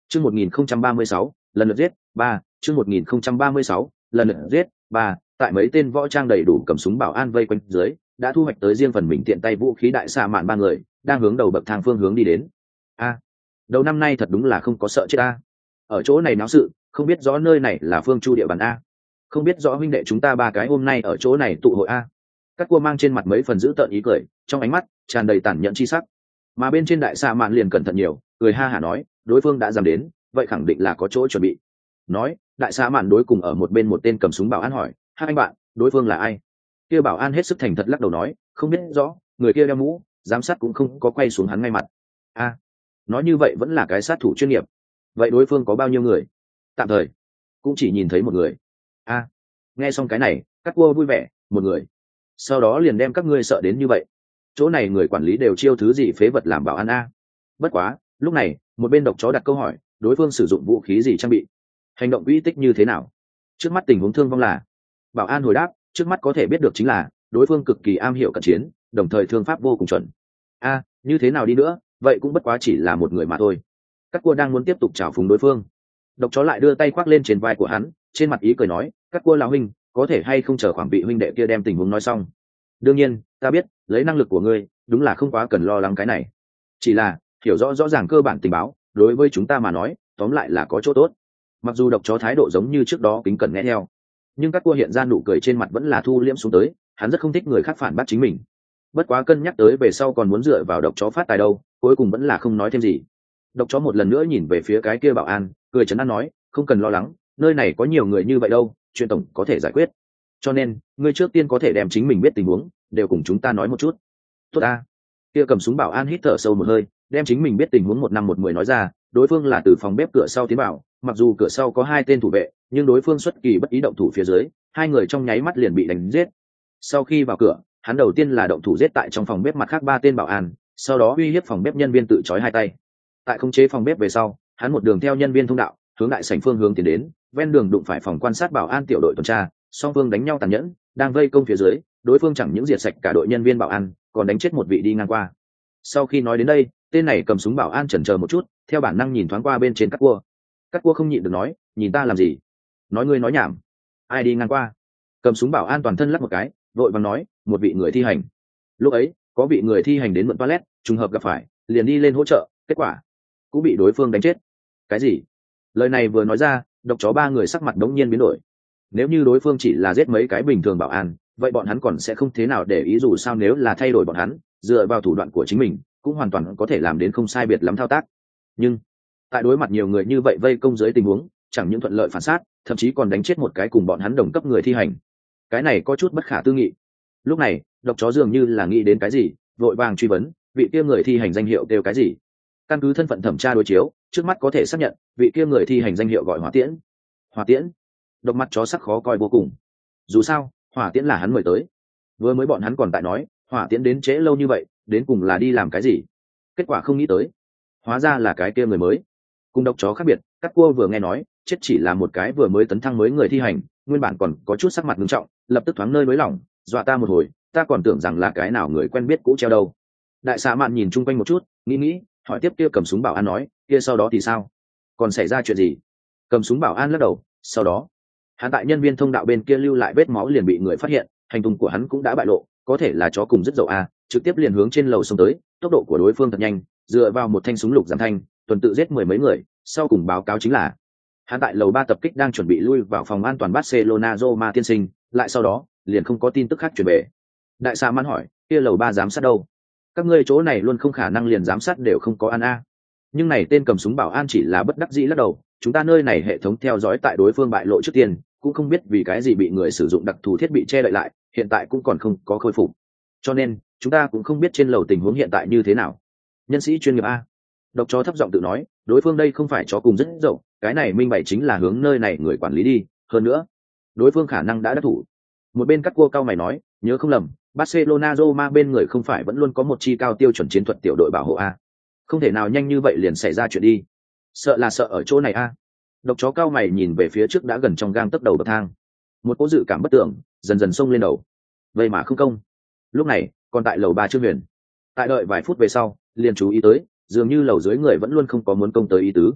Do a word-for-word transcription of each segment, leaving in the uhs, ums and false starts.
chương một nghìn không trăm ba mươi sáu lần lượt giết ba chương một nghìn không trăm ba mươi sáu lần lượt giết ba tại mấy tên võ trang đầy đủ cầm súng bảo an vây quanh dưới đã thu hoạch tới riêng phần mình tiện tay vũ khí đại xạ mạn ba người đang hướng đầu bậc thang phương hướng đi đến. A, đầu năm nay thật đúng là không có sợ chết a. Ở chỗ này náo sự, không biết rõ nơi này là phương chu địa bàn a. Không biết rõ huynh đệ chúng ta ba cái hôm nay ở chỗ này tụ hội a. Các cua mang trên mặt mấy phần dữ tợn ý cười, trong ánh mắt tràn đầy tàn nhẫn chi sắc. Mà bên trên đại xạ mạn liền cẩn thận nhiều, cười ha hả nói, đối phương đã dám đến, vậy khẳng định là có chỗ chuẩn bị. Nói, đại xạ mạn đối cùng ở một bên một tên cầm súng bảo an hỏi, hai anh bạn, đối phương là ai? Kia bảo an hết sức thành thật lắc đầu nói, không biết rõ, người kia đeo mũ, giám sát cũng không có quay xuống hắn ngay mặt. A, nói như vậy vẫn là cái sát thủ chuyên nghiệp. Vậy đối phương có bao nhiêu người? Tạm thời cũng chỉ nhìn thấy một người. A, nghe xong cái này, các cua vui vẻ, một người. Sau đó liền đem các ngươi sợ đến như vậy. Chỗ này người quản lý đều chiêu thứ gì phế vật làm bảo an a. Bất quá, lúc này, một bên độc chó đặt câu hỏi, đối phương sử dụng vũ khí gì trang bị, hành động quỹ tích như thế nào? Trước mắt tình huống thương vong là, bảo an hồi đáp, trước mắt có thể biết được chính là đối phương cực kỳ am hiểu cận chiến, đồng thời thương pháp vô cùng chuẩn. A, như thế nào đi nữa, vậy cũng bất quá chỉ là một người mà thôi. Các cua đang muốn tiếp tục trào phúng đối phương, độc chó lại đưa tay khoác lên trên vai của hắn, trên mặt ý cười nói, các cua lão huynh, có thể hay không chờ khoảng vị huynh đệ kia đem tình huống nói xong. Đương nhiên, ta biết, lấy năng lực của ngươi, đúng là không quá cần lo lắng cái này. Chỉ là hiểu rõ rõ ràng cơ bản tình báo, đối với chúng ta mà nói, tóm lại là có chỗ tốt. Mặc dù độc chó thái độ giống như trước đó kính cẩn nghe theo, nhưng các cua hiện ra nụ cười trên mặt vẫn là thu liễm xuống tới, hắn rất không thích người khác phản bác chính mình. Bất quá cân nhắc tới về sau còn muốn dựa vào độc chó phát tài đâu, cuối cùng vẫn là không nói thêm gì. Độc chó một lần nữa nhìn về phía cái kia bảo an, cười trấn an nói, không cần lo lắng, nơi này có nhiều người như vậy đâu, chuyện tổng có thể giải quyết. Cho nên, ngươi trước tiên có thể đem chính mình biết tình huống, đều cùng chúng ta nói một chút. Tốt a. Kia cầm súng bảo an hít thở sâu một hơi, đem chính mình biết tình huống một năm một mười nói ra. Đối phương là từ phòng bếp cửa sau tiến vào, mặc dù cửa sau có hai tên thủ vệ, nhưng đối phương xuất kỳ bất ý động thủ phía dưới, hai người trong nháy mắt liền bị đánh giết. Sau khi vào cửa, hắn đầu tiên là động thủ giết tại trong phòng bếp mặt khác ba tên bảo an, sau đó uy hiếp phòng bếp nhân viên tự trói hai tay. Tại khống chế phòng bếp về sau, hắn một đường theo nhân viên thông đạo hướng đại sảnh phương hướng tiến đến, ven đường đụng phải phòng quan sát bảo an tiểu đội tuần tra, song phương đánh nhau tàn nhẫn, đang vây công phía dưới, đối phương chẳng những diệt sạch cả đội nhân viên bảo an, còn đánh chết một vị đi ngang qua. Sau khi nói đến đây, tên này cầm súng bảo an chần chờ một chút, theo bản năng nhìn thoáng qua bên trên các cua. Các cua không nhịn được nói, nhìn ta làm gì? Nói ngươi nói nhảm. Ai đi ngang qua? Cầm súng bảo an toàn thân lắc một cái, vội vàng nói, một vị người thi hành. Lúc ấy, có vị người thi hành đến mượn toilet, trùng hợp gặp phải, liền đi lên hỗ trợ, kết quả cũng bị đối phương đánh chết. Cái gì? Lời này vừa nói ra, độc chó ba người sắc mặt đống nhiên biến đổi. Nếu như đối phương chỉ là giết mấy cái bình thường bảo an, vậy bọn hắn còn sẽ không thế nào để ý, dù sao nếu là thay đổi bọn hắn, dựa vào thủ đoạn của chính mình, cũng hoàn toàn có thể làm đến không sai biệt lắm thao tác. Nhưng tại đối mặt nhiều người như vậy vây công dưới tình huống, chẳng những thuận lợi phản sát, thậm chí còn đánh chết một cái cùng bọn hắn đồng cấp người thi hành. Cái này có chút bất khả tư nghị. Lúc này, độc chó dường như là nghĩ đến cái gì, vội vàng truy vấn, vị kia người thi hành danh hiệu đều cái gì? Căn cứ thân phận thẩm tra đối chiếu, trước mắt có thể xác nhận, vị kia người thi hành danh hiệu gọi Hỏa Tiễn. Hỏa Tiễn? Độc mắt chó sắc khó coi vô cùng. Dù sao, Hỏa Tiễn là hắn mời tới. Vừa mới bọn hắn còn tại nói, Hỏa Tiễn đến trễ lâu như vậy, đến cùng là đi làm cái gì? Kết quả không nghĩ tới, hóa ra là cái kia người mới. Cùng độc chó khác biệt, các cua vừa nghe nói, chết chỉ là một cái vừa mới tấn thăng mới người thi hành, nguyên bản còn có chút sắc mặt nghiêm trọng, lập tức thoáng nơi mới lỏng, dọa ta một hồi, ta còn tưởng rằng là cái nào người quen biết cũ treo đâu. Đại xạ mạn nhìn chung quanh một chút, nghĩ nghĩ, hỏi tiếp kia cầm súng bảo an nói, kia sau đó thì sao? Còn xảy ra chuyện gì? Cầm súng bảo an lắc đầu, sau đó, hắn tại nhân viên thông đạo bên kia lưu lại vết máu liền bị người phát hiện, hành tung của hắn cũng đã bại lộ, có thể là chó cùng rất dậu a, trực tiếp liền hướng trên lầu xông tới, tốc độ của đối phương thật nhanh, dựa vào một thanh súng lục giảm thanh, tuần tự giết mười mấy người, sau cùng báo cáo chính là hắn tại lầu ba tập kích đang chuẩn bị lui vào phòng an toàn Barcelona Roma tiên sinh, lại sau đó, liền không có tin tức khác truyền về. Đại sa man hỏi, kia lầu ba giám sát đâu? Các ngươi chỗ này luôn không khả năng liền giám sát đều không có an a. Nhưng này tên cầm súng bảo an chỉ là bất đắc dĩ lắc đầu, chúng ta nơi này hệ thống theo dõi tại đối phương bại lộ trước tiên, cũng không biết vì cái gì bị người sử dụng đặc thù thiết bị che đậy lại, hiện tại cũng còn không có khôi phục. Cho nên, chúng ta cũng không biết trên lầu tình huống hiện tại như thế nào. Nhân sĩ chuyên nghiệp a. Độc chó thấp giọng tự nói, đối phương đây không phải chó cùng rất dậu, cái này minh bày chính là hướng nơi này người quản lý đi, hơn nữa, đối phương khả năng đã đắc thủ. Một bên cắt cua cao mày nói, nhớ không lầm, Barcelona Roma bên người không phải vẫn luôn có một chi cao tiêu chuẩn chiến thuật tiểu đội bảo hộ a. Không thể nào nhanh như vậy liền xảy ra chuyện đi. Sợ là sợ ở chỗ này a. Độc chó cao mày nhìn về phía trước đã gần trong gang tấc đầu bậc thang. Một cỗ dự cảm bất tưởng dần dần xông lên đầu. Vậy mà không công. Lúc này, còn tại lầu ba Trương Huyền. Tại đợi vài phút về sau, liền chú ý tới, dường như lầu dưới người vẫn luôn không có muốn công tới ý tứ.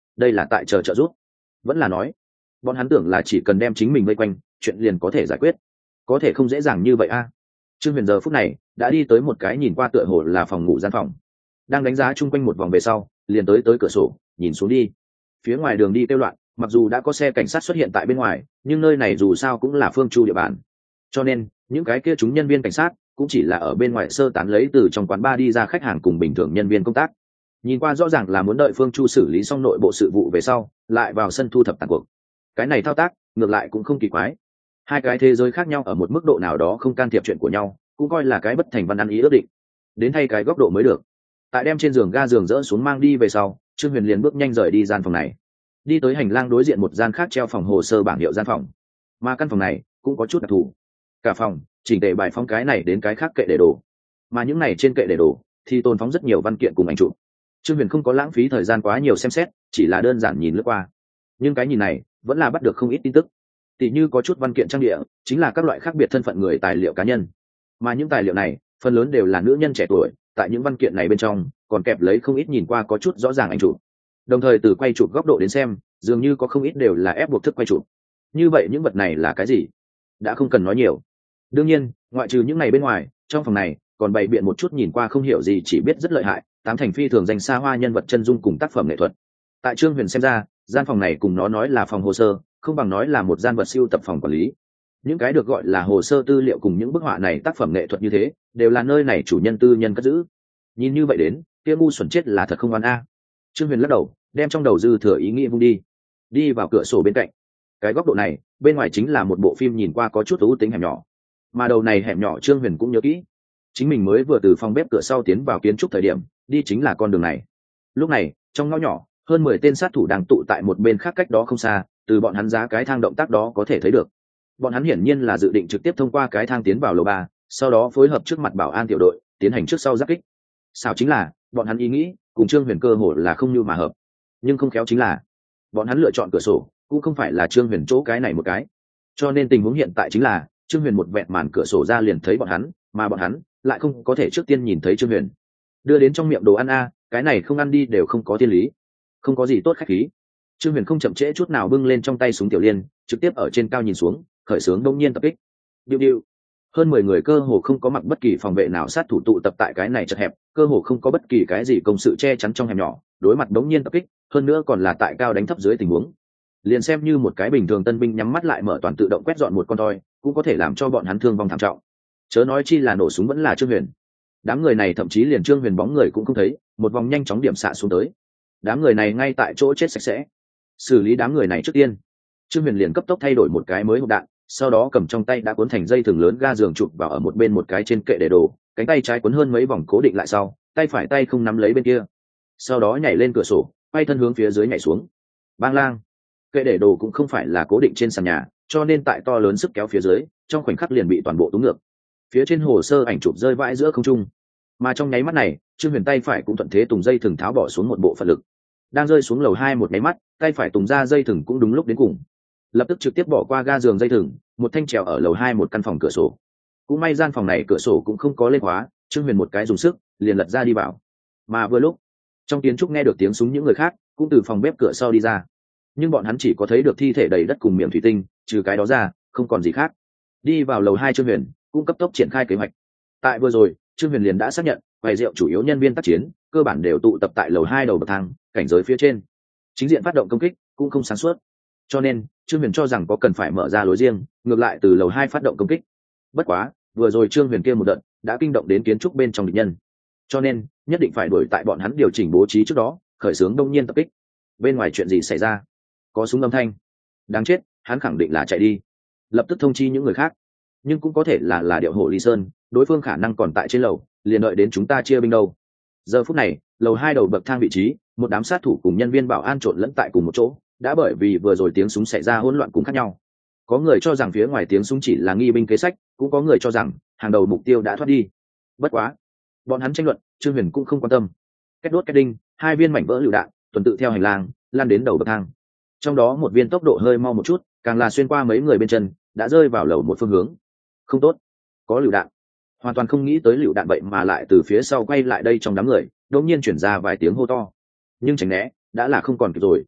đây là tại chờ trợ giúp, vẫn là nói bọn hắn tưởng là chỉ cần đem chính mình vây quanh chuyện liền có thể giải quyết? Có thể không dễ dàng như vậy a. Trương Huyền giờ phút này đã đi tới một cái nhìn qua tựa hồ là phòng ngủ gian phòng, đang đánh giá chung quanh một vòng về sau liền tới tới cửa sổ nhìn xuống đi. Phía ngoài đường đi kêu loạn, mặc dù đã có xe cảnh sát xuất hiện tại bên ngoài nhưng nơi này dù sao cũng là phương chu địa bàn, cho nên những cái kia chúng nhân viên cảnh sát cũng chỉ là ở bên ngoài sơ tán lấy từ trong quán bar đi ra khách hàng cùng bình thường nhân viên công tác. Nhìn qua rõ ràng là muốn đợi phương chu xử lý xong nội bộ sự vụ về sau lại vào sân thu thập tàn cuộc. Cái này thao tác ngược lại cũng không kỳ quái, hai cái thế giới khác nhau ở một mức độ nào đó không can thiệp chuyện của nhau, cũng coi là cái bất thành văn ăn ý ước định, đến thay cái góc độ mới được. Tại đem trên giường ga giường dỡ xuống mang đi về sau, Trương Huyền liền bước nhanh rời đi gian phòng này, đi tới hành lang đối diện một gian khác treo phòng hồ sơ bảng hiệu gian phòng. Mà căn phòng này cũng có chút đặc thù, cả phòng chỉnh tề bài phóng cái này đến cái khác kệ để đồ, mà những này trên kệ để đồ thì tồn phóng rất nhiều văn kiện cùng ảnh chụp. Trương Huyền không có lãng phí thời gian quá nhiều xem xét, chỉ là đơn giản nhìn lướt qua, nhưng cái nhìn này vẫn là bắt được không ít tin tức. Tỷ như có chút văn kiện trang địa chính là các loại khác biệt thân phận người tài liệu cá nhân, mà những tài liệu này phần lớn đều là nữ nhân trẻ tuổi. Tại những văn kiện này bên trong còn kẹp lấy không ít nhìn qua có chút rõ ràng ảnh chụp, đồng thời từ quay chụp góc độ đến xem dường như có không ít đều là ép buộc thức quay chụp. Như vậy những vật này là cái gì đã không cần nói nhiều. Đương nhiên ngoại trừ những này bên ngoài, trong phòng này còn bày biện một chút nhìn qua không hiểu gì chỉ biết rất lợi hại tám thành phi thường danh xa hoa nhân vật chân dung cùng tác phẩm nghệ thuật. Tại Trương Huyền xem ra, gian phòng này cùng nó nói là phòng hồ sơ không bằng nói là một gian vật siêu tập phòng quản lý. Những cái được gọi là hồ sơ tư liệu cùng những bức họa này tác phẩm nghệ thuật như thế đều là nơi này chủ nhân tư nhân cất giữ. Nhìn như vậy đến kia ngu xuẩn chết là thật không oan a. Trương Huyền lắc đầu đem trong đầu dư thừa ý nghĩ vung đi, đi vào cửa sổ bên cạnh. Cái góc độ này bên ngoài chính là một bộ phim nhìn qua có chút ưu tính hẻm nhỏ, mà đầu này hẻm nhỏ Trương Huyền cũng nhớ kỹ, chính mình mới vừa từ phòng bếp cửa sau tiến vào kiến trúc thời điểm đi chính là con đường này. Lúc này trong ngõ nhỏ hơn mười tên sát thủ đang tụ tại một bên khác cách đó không xa, từ bọn hắn giá cái thang động tác đó có thể thấy được bọn hắn hiển nhiên là dự định trực tiếp thông qua cái thang tiến vào lầu ba, sau đó phối hợp trước mặt bảo an tiểu đội tiến hành trước sau giáp kích. Sao chính là bọn hắn ý nghĩ cùng Trương Huyền cơ hồ là không như mà hợp, nhưng không khéo chính là bọn hắn lựa chọn cửa sổ cũng không phải là Trương Huyền chỗ cái này một cái, cho nên tình huống hiện tại chính là Trương Huyền một vẹn màn cửa sổ ra liền thấy bọn hắn, mà bọn hắn lại không có thể trước tiên nhìn thấy Trương Huyền đưa đến trong miệng đồ ăn a. Cái này không ăn đi đều không có thiên lý, không có gì tốt khách khí. Trương Huyền không chậm trễ chút nào bưng lên trong tay súng tiểu liên, trực tiếp ở trên cao nhìn xuống khởi xướng đông nhiên tập kích. Điệu điệu. Hơn mười người cơ hồ không có mặc bất kỳ phòng vệ nào sát thủ tụ tập tại cái này chật hẹp, cơ hồ không có bất kỳ cái gì công sự che chắn trong hẻm nhỏ, đối mặt đống nhiên tập kích, hơn nữa còn là tại cao đánh thấp dưới tình huống. Liền xem như một cái bình thường tân binh nhắm mắt lại mở toàn tự động quét dọn một con toi, cũng có thể làm cho bọn hắn thương vong thảm trọng. Chớ nói chi là nổ súng vẫn là Trương Huyền. Đám người này thậm chí liền Trương Huyền bóng người cũng không thấy, một vòng nhanh chóng điểm xạ xuống tới. Đám người này ngay tại chỗ chết sạch sẽ. Xử lý đám người này trước tiên, Trương Huyền liền cấp tốc thay đổi một cái mới hộp đạn, sau đó cầm trong tay đã cuốn thành dây thừng lớn ga giường chụp vào ở một bên một cái trên kệ để đồ, cánh tay trái cuốn hơn mấy vòng cố định lại sau, tay phải tay không nắm lấy bên kia, sau đó nhảy lên cửa sổ, quay thân hướng phía dưới nhảy xuống. Bang lang. Kệ để đồ cũng không phải là cố định trên sàn nhà, cho nên tại to lớn sức kéo phía dưới, trong khoảnh khắc liền bị toàn bộ túng ngược. Phía trên hồ sơ ảnh chụp rơi vãi giữa không trung, mà trong nháy mắt này, Trương Huyền tay phải cũng thuận thế tùng dây thừng tháo bỏ xuống một bộ phận lực. Đang rơi xuống lầu hai một nháy mắt, tay phải tùng ra dây thừng cũng đúng lúc đến cùng, lập tức trực tiếp bỏ qua ga giường dây thừng, một thanh trèo ở lầu hai một căn phòng cửa sổ. Cũng may gian phòng này cửa sổ cũng không có lên khóa, Trương Huyền một cái dùng sức liền lật ra đi vào. Mà vừa lúc trong kiến trúc nghe được tiếng súng những người khác cũng từ phòng bếp cửa sau đi ra, nhưng bọn hắn chỉ có thấy được thi thể đầy đất cùng miệng thủy tinh, trừ cái đó ra không còn gì khác. Đi vào lầu hai Trương Huyền cũng cấp tốc triển khai kế hoạch. Tại vừa rồi Trương Huyền liền đã xác nhận quầy rượu chủ yếu nhân viên tác chiến cơ bản đều tụ tập tại lầu hai đầu bậc thang cảnh giới phía trên, chính diện phát động công kích cũng không sáng suốt, cho nên Trương Huyền cho rằng có cần phải mở ra lối riêng ngược lại từ lầu hai phát động công kích. Bất quá vừa rồi Trương Huyền kia một đợt đã kinh động đến kiến trúc bên trong địch nhân, cho nên nhất định phải đuổi tại bọn hắn điều chỉnh bố trí trước đó khởi xướng đông nhiên tập kích. Bên ngoài chuyện gì xảy ra? Có súng âm thanh. Đáng chết, hắn khẳng định là chạy đi. Lập tức thông chi những người khác, nhưng cũng có thể là là điệu hổ Lý Sơn, đối phương khả năng còn tại trên lầu, liền đợi đến chúng ta chia binh đâu. Giờ phút này lầu hai đầu bậc thang vị trí, một đám sát thủ cùng nhân viên bảo an trộn lẫn tại cùng một chỗ, đã bởi vì vừa rồi tiếng súng xảy ra hỗn loạn cũng khác nhau. Có người cho rằng phía ngoài tiếng súng chỉ là nghi binh kế sách, cũng có người cho rằng hàng đầu mục tiêu đã thoát đi. Bất quá bọn hắn tranh luận, Trương Huyền cũng không quan tâm. Kết đốt kết đinh, hai viên mảnh vỡ lựu đạn tuần tự theo hành lang lan đến đầu bậc thang, trong đó một viên tốc độ hơi mau một chút, càng là xuyên qua mấy người bên chân, đã rơi vào lầu một phương hướng. Không tốt, có lựu đạn. Hoàn toàn không nghĩ tới lựu đạn vậy mà lại từ phía sau quay lại đây trong đám người, đột nhiên chuyển ra vài tiếng hô to. Nhưng tránh né đã là không còn kịp rồi.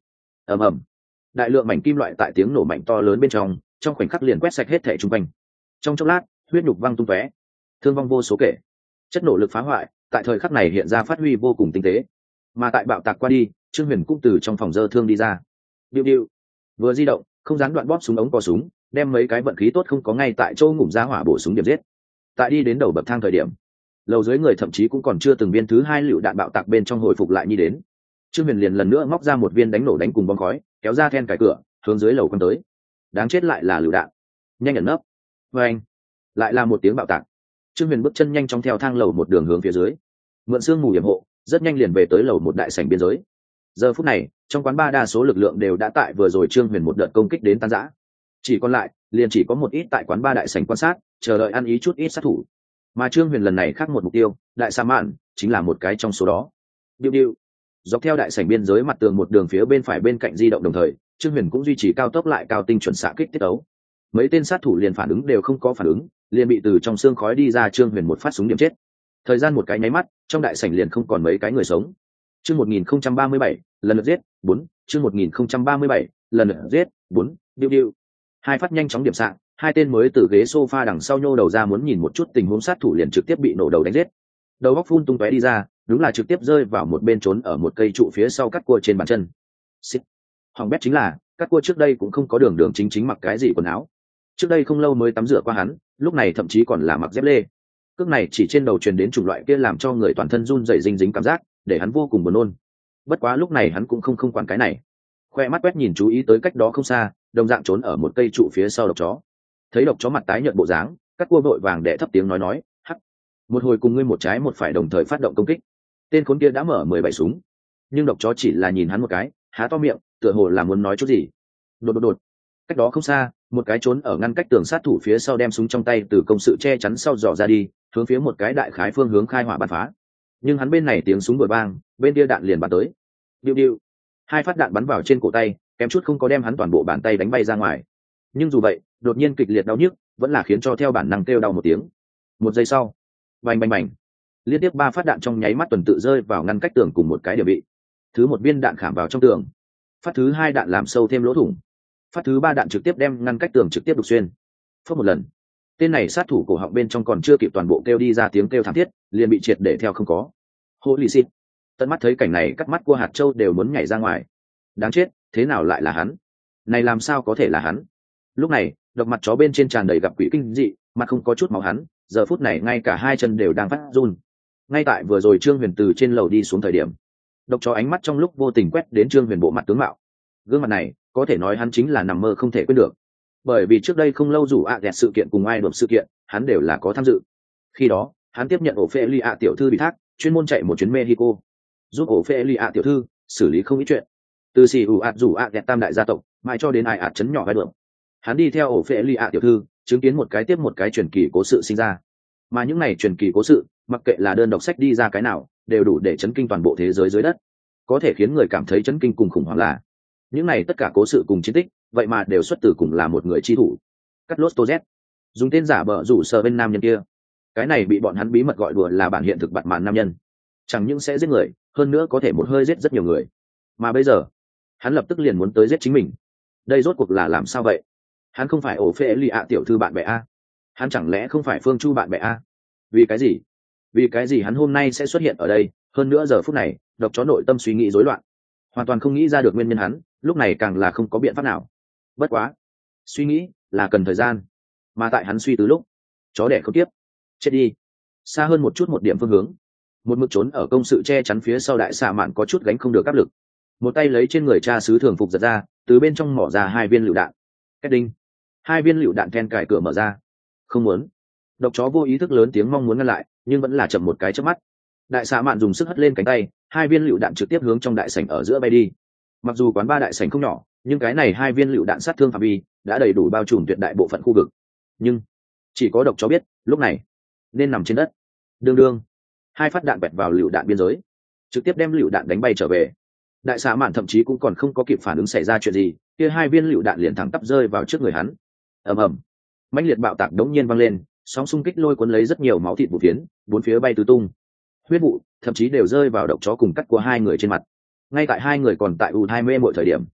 ầm ầm, đại lượng mảnh kim loại tại tiếng nổ mạnh to lớn bên trong trong khoảnh khắc liền quét sạch hết thẻ chung quanh. Trong chốc lát huyết nhục văng tung tóe, thương vong vô số kể. Chất nổ lực phá hoại tại thời khắc này hiện ra phát huy vô cùng tinh tế. Mà tại bạo tạc qua đi, Trương Huyền cũng từ trong phòng dơ thương đi ra. Điệu điệu, vừa di động không gián đoạn bóp súng ống cò súng, đem mấy cái vận khí tốt không có ngay tại chỗ ngủm ra hỏa bổ súng điểm giết. Tại đi đến đầu bậc thang thời điểm, lầu dưới người thậm chí cũng còn chưa từng viên thứ hai lựu đạn bạo tạc bên trong hồi phục lại như đến. Trương Huyền liền lần nữa móc ra một viên đánh nổ đánh cùng bom khói, kéo ra then cài cửa, hướng dưới lầu quăng tới. Đáng chết lại là lựu đạn. Nhanh ẩn nấp. Và anh, lại là một tiếng bạo tạc. Trương Huyền bước chân nhanh chóng theo thang lầu một đường hướng phía dưới, mượn sương mù yểm hộ, rất nhanh liền về tới lầu một đại sảnh biên giới. Giờ phút này, trong quán bar đa số lực lượng đều đã tại vừa rồi Trương Huyền một đợt công kích đến tan rã. Chỉ còn lại, liền chỉ có một ít tại quán bar đại sảnh quan sát, chờ đợi ăn ý chút ít sát thủ. Mà Trương Huyền lần này khác một mục tiêu, đại sa mạn chính là một cái trong số đó. Điệu điệu, dọc theo đại sảnh biên giới mặt tường một đường phía bên phải bên cạnh di động, đồng thời Trương Huyền cũng duy trì cao tốc lại cao tinh chuẩn xạ kích tiết ấu. Mấy tên sát thủ liền phản ứng đều không có phản ứng, liền bị từ trong xương khói đi ra Trương Huyền một phát súng điểm chết. Thời gian một cái nháy mắt, trong đại sảnh liền không còn mấy cái người sống. Chương một nghìn không trăm ba mươi bảy, lần lượt giết, bốn, chương một nghìn không trăm ba mươi bảy, lần lượt giết, bốn, điệu điệu. Hai phát nhanh chóng điểm xạ, hai tên mới từ ghế sofa đằng sau nhô đầu ra muốn nhìn một chút tình huống, sát thủ liền trực tiếp bị nổ đầu đánh giết. Đầu góc phun tung tóe đi ra, đúng là trực tiếp rơi vào một bên trốn ở một cây trụ phía sau cắt cua trên bàn chân. Xích. Hoàng bét chính là, cắt cua trước đây cũng không có đường đường chính chính mặc cái gì quần áo. Trước đây không lâu mới tắm rửa qua hắn, lúc này thậm chí còn là mặc dép lê. Cước này chỉ trên đầu truyền đến chủng loại kia làm cho người toàn thân run rẩy dính dính cảm giác, để hắn vô cùng buồn nôn. Bất quá lúc này hắn cũng không không quản cái này. Khoe mắt quét nhìn chú ý tới cách đó không xa, đồng dạng trốn ở một cây trụ phía sau độc chó. Thấy độc chó mặt tái nhợt bộ dáng, cắt cua vội vàng đệ thấp tiếng nói nói, hắc. Một hồi cùng ngươi một trái một phải đồng thời phát động công kích. Tên khốn kia đã mở mười bảy súng, nhưng độc chó chỉ là nhìn hắn một cái, há to miệng, tựa hồ là muốn nói chút gì. Đột đột đột. Cách đó không xa, một cái trốn ở ngăn cách tường sát thủ phía sau đem súng trong tay từ công sự che chắn sau dò ra đi, hướng phía một cái đại khái phương hướng khai hỏa bắn phá. Nhưng hắn bên này tiếng súng vừa vang, bên kia đạn liền bắn tới. Điệu điệu. Hai phát đạn bắn vào trên cổ tay, kém chút không có đem hắn toàn bộ bàn tay đánh bay ra ngoài. Nhưng dù vậy, đột nhiên kịch liệt đau nhức, vẫn là khiến cho theo bản năng kêu đau một tiếng. Một giây sau, bành bành bành, liên tiếp ba phát đạn trong nháy mắt tuần tự rơi vào ngăn cách tường cùng một cái điểm bị. Thứ một viên đạn khảm vào trong tường, phát thứ hai đạn làm sâu thêm lỗ thủng, phát thứ ba đạn trực tiếp đem ngăn cách tường trực tiếp đục xuyên. Phất một lần, tên này sát thủ cổ họng bên trong còn chưa kịp toàn bộ kêu đi ra tiếng kêu thảm thiết, liền bị triệt để theo không có. Holy shit! Tận mắt thấy cảnh này, cắt mắt cua hạt châu đều muốn nhảy ra ngoài. Đáng chết, thế nào lại là hắn? Này làm sao có thể là hắn? Lúc này, độc mặt chó bên trên tràn đầy gặp quỷ kinh dị, mặt không có chút máu hắn, giờ phút này ngay cả hai chân đều đang phát run. Ngay tại vừa rồi Trương Huyền từ trên lầu đi xuống thời điểm, độc chó ánh mắt trong lúc vô tình quét đến Trương Huyền bộ mặt tướng mạo. Gương mặt này, có thể nói hắn chính là nằm mơ không thể quên được. Bởi vì trước đây không lâu rủ ạ à sự kiện cùng ai đột sự kiện, hắn đều là có tham dự. Khi đó, hắn tiếp nhận ổ phê li ạ tiểu thư bị thác, chuyên môn chạy một chuyến Mexico, giúp ổ phê li ạ tiểu thư xử lý không ít chuyện. Từ xì ủ ạt rủ ạ đẹp tam đại gia tộc, mãi cho đến ai ạt chấn nhỏ vai đường. Hắn đi theo ổ phê li ạ tiểu thư, chứng kiến một cái tiếp một cái truyền kỳ cố sự sinh ra. Mà những này truyền kỳ cố sự, mặc kệ là đơn độc sách đi ra cái nào, đều đủ để chấn kinh toàn bộ thế giới dưới đất. Có thể khiến người cảm thấy chấn kinh cùng khủng hoảng là, những này tất cả cố sự cùng chiến tích, vậy mà đều xuất từ cùng là một người chi thủ. Carlos Tozet, dùng tên giả bợ rủ sờ bên nam nhân kia. Cái này bị bọn hắn bí mật gọi đùa là bản hiện thực bạt màn nam nhân. Chẳng những sẽ giết người, hơn nữa có thể một hơi giết rất nhiều người. Mà bây giờ, hắn lập tức liền muốn tới giết chính mình. Đây rốt cuộc là làm sao vậy? Hắn không phải ổ phê li ạ tiểu thư bạn bè a? Hắn chẳng lẽ không phải Phương Chu bạn bè a? Vì cái gì? Vì cái gì hắn hôm nay sẽ xuất hiện ở đây? Hơn nữa giờ phút này, độc chó nội tâm suy nghĩ rối loạn, hoàn toàn không nghĩ ra được nguyên nhân, hắn lúc này càng là không có biện pháp nào. Bất quá, suy nghĩ là cần thời gian, mà tại hắn suy từ lúc, chó đẻ không tiếp, chết đi. Xa hơn một chút một điểm phương hướng, một mực trốn ở công sự che chắn phía sau đại xạ mạn có chút gánh không được áp lực, một tay lấy trên người cha sứ thường phục giật ra, từ bên trong mỏ ra hai viên lựu đạn. Kết đinh, hai viên lựu đạn then cài cửa mở ra. Không muốn. Độc chó vô ý thức lớn tiếng mong muốn ngăn lại, nhưng vẫn là chậm một cái chớp mắt. Đại xạ mạn dùng sức hất lên cánh tay, hai viên lựu đạn trực tiếp hướng trong đại sảnh ở giữa bay đi. Mặc dù quán ba đại sảnh không nhỏ, nhưng cái này hai viên lựu đạn sát thương phạm vi đã đầy đủ bao trùm tuyệt đại bộ phận khu vực. Nhưng chỉ có độc chó biết, lúc này nên nằm trên đất. Đương đương, hai phát đạn bẹt vào lựu đạn biên giới, trực tiếp đem lựu đạn đánh bay trở về. Đại xạ mạn thậm chí cũng còn không có kịp phản ứng xảy ra chuyện gì, kia hai viên lựu đạn liền thẳng tắp rơi vào trước người hắn. Ầm ầm, mãnh liệt bạo tạc đống nhiên vang lên, sóng xung kích lôi cuốn lấy rất nhiều máu thịt vụ phiến, bốn phía bay tứ tung. Huyết vụ thậm chí đều rơi vào độc chó cùng cắt của hai người trên mặt. Ngay tại hai người còn tại ù hai mê mọi thời điểm,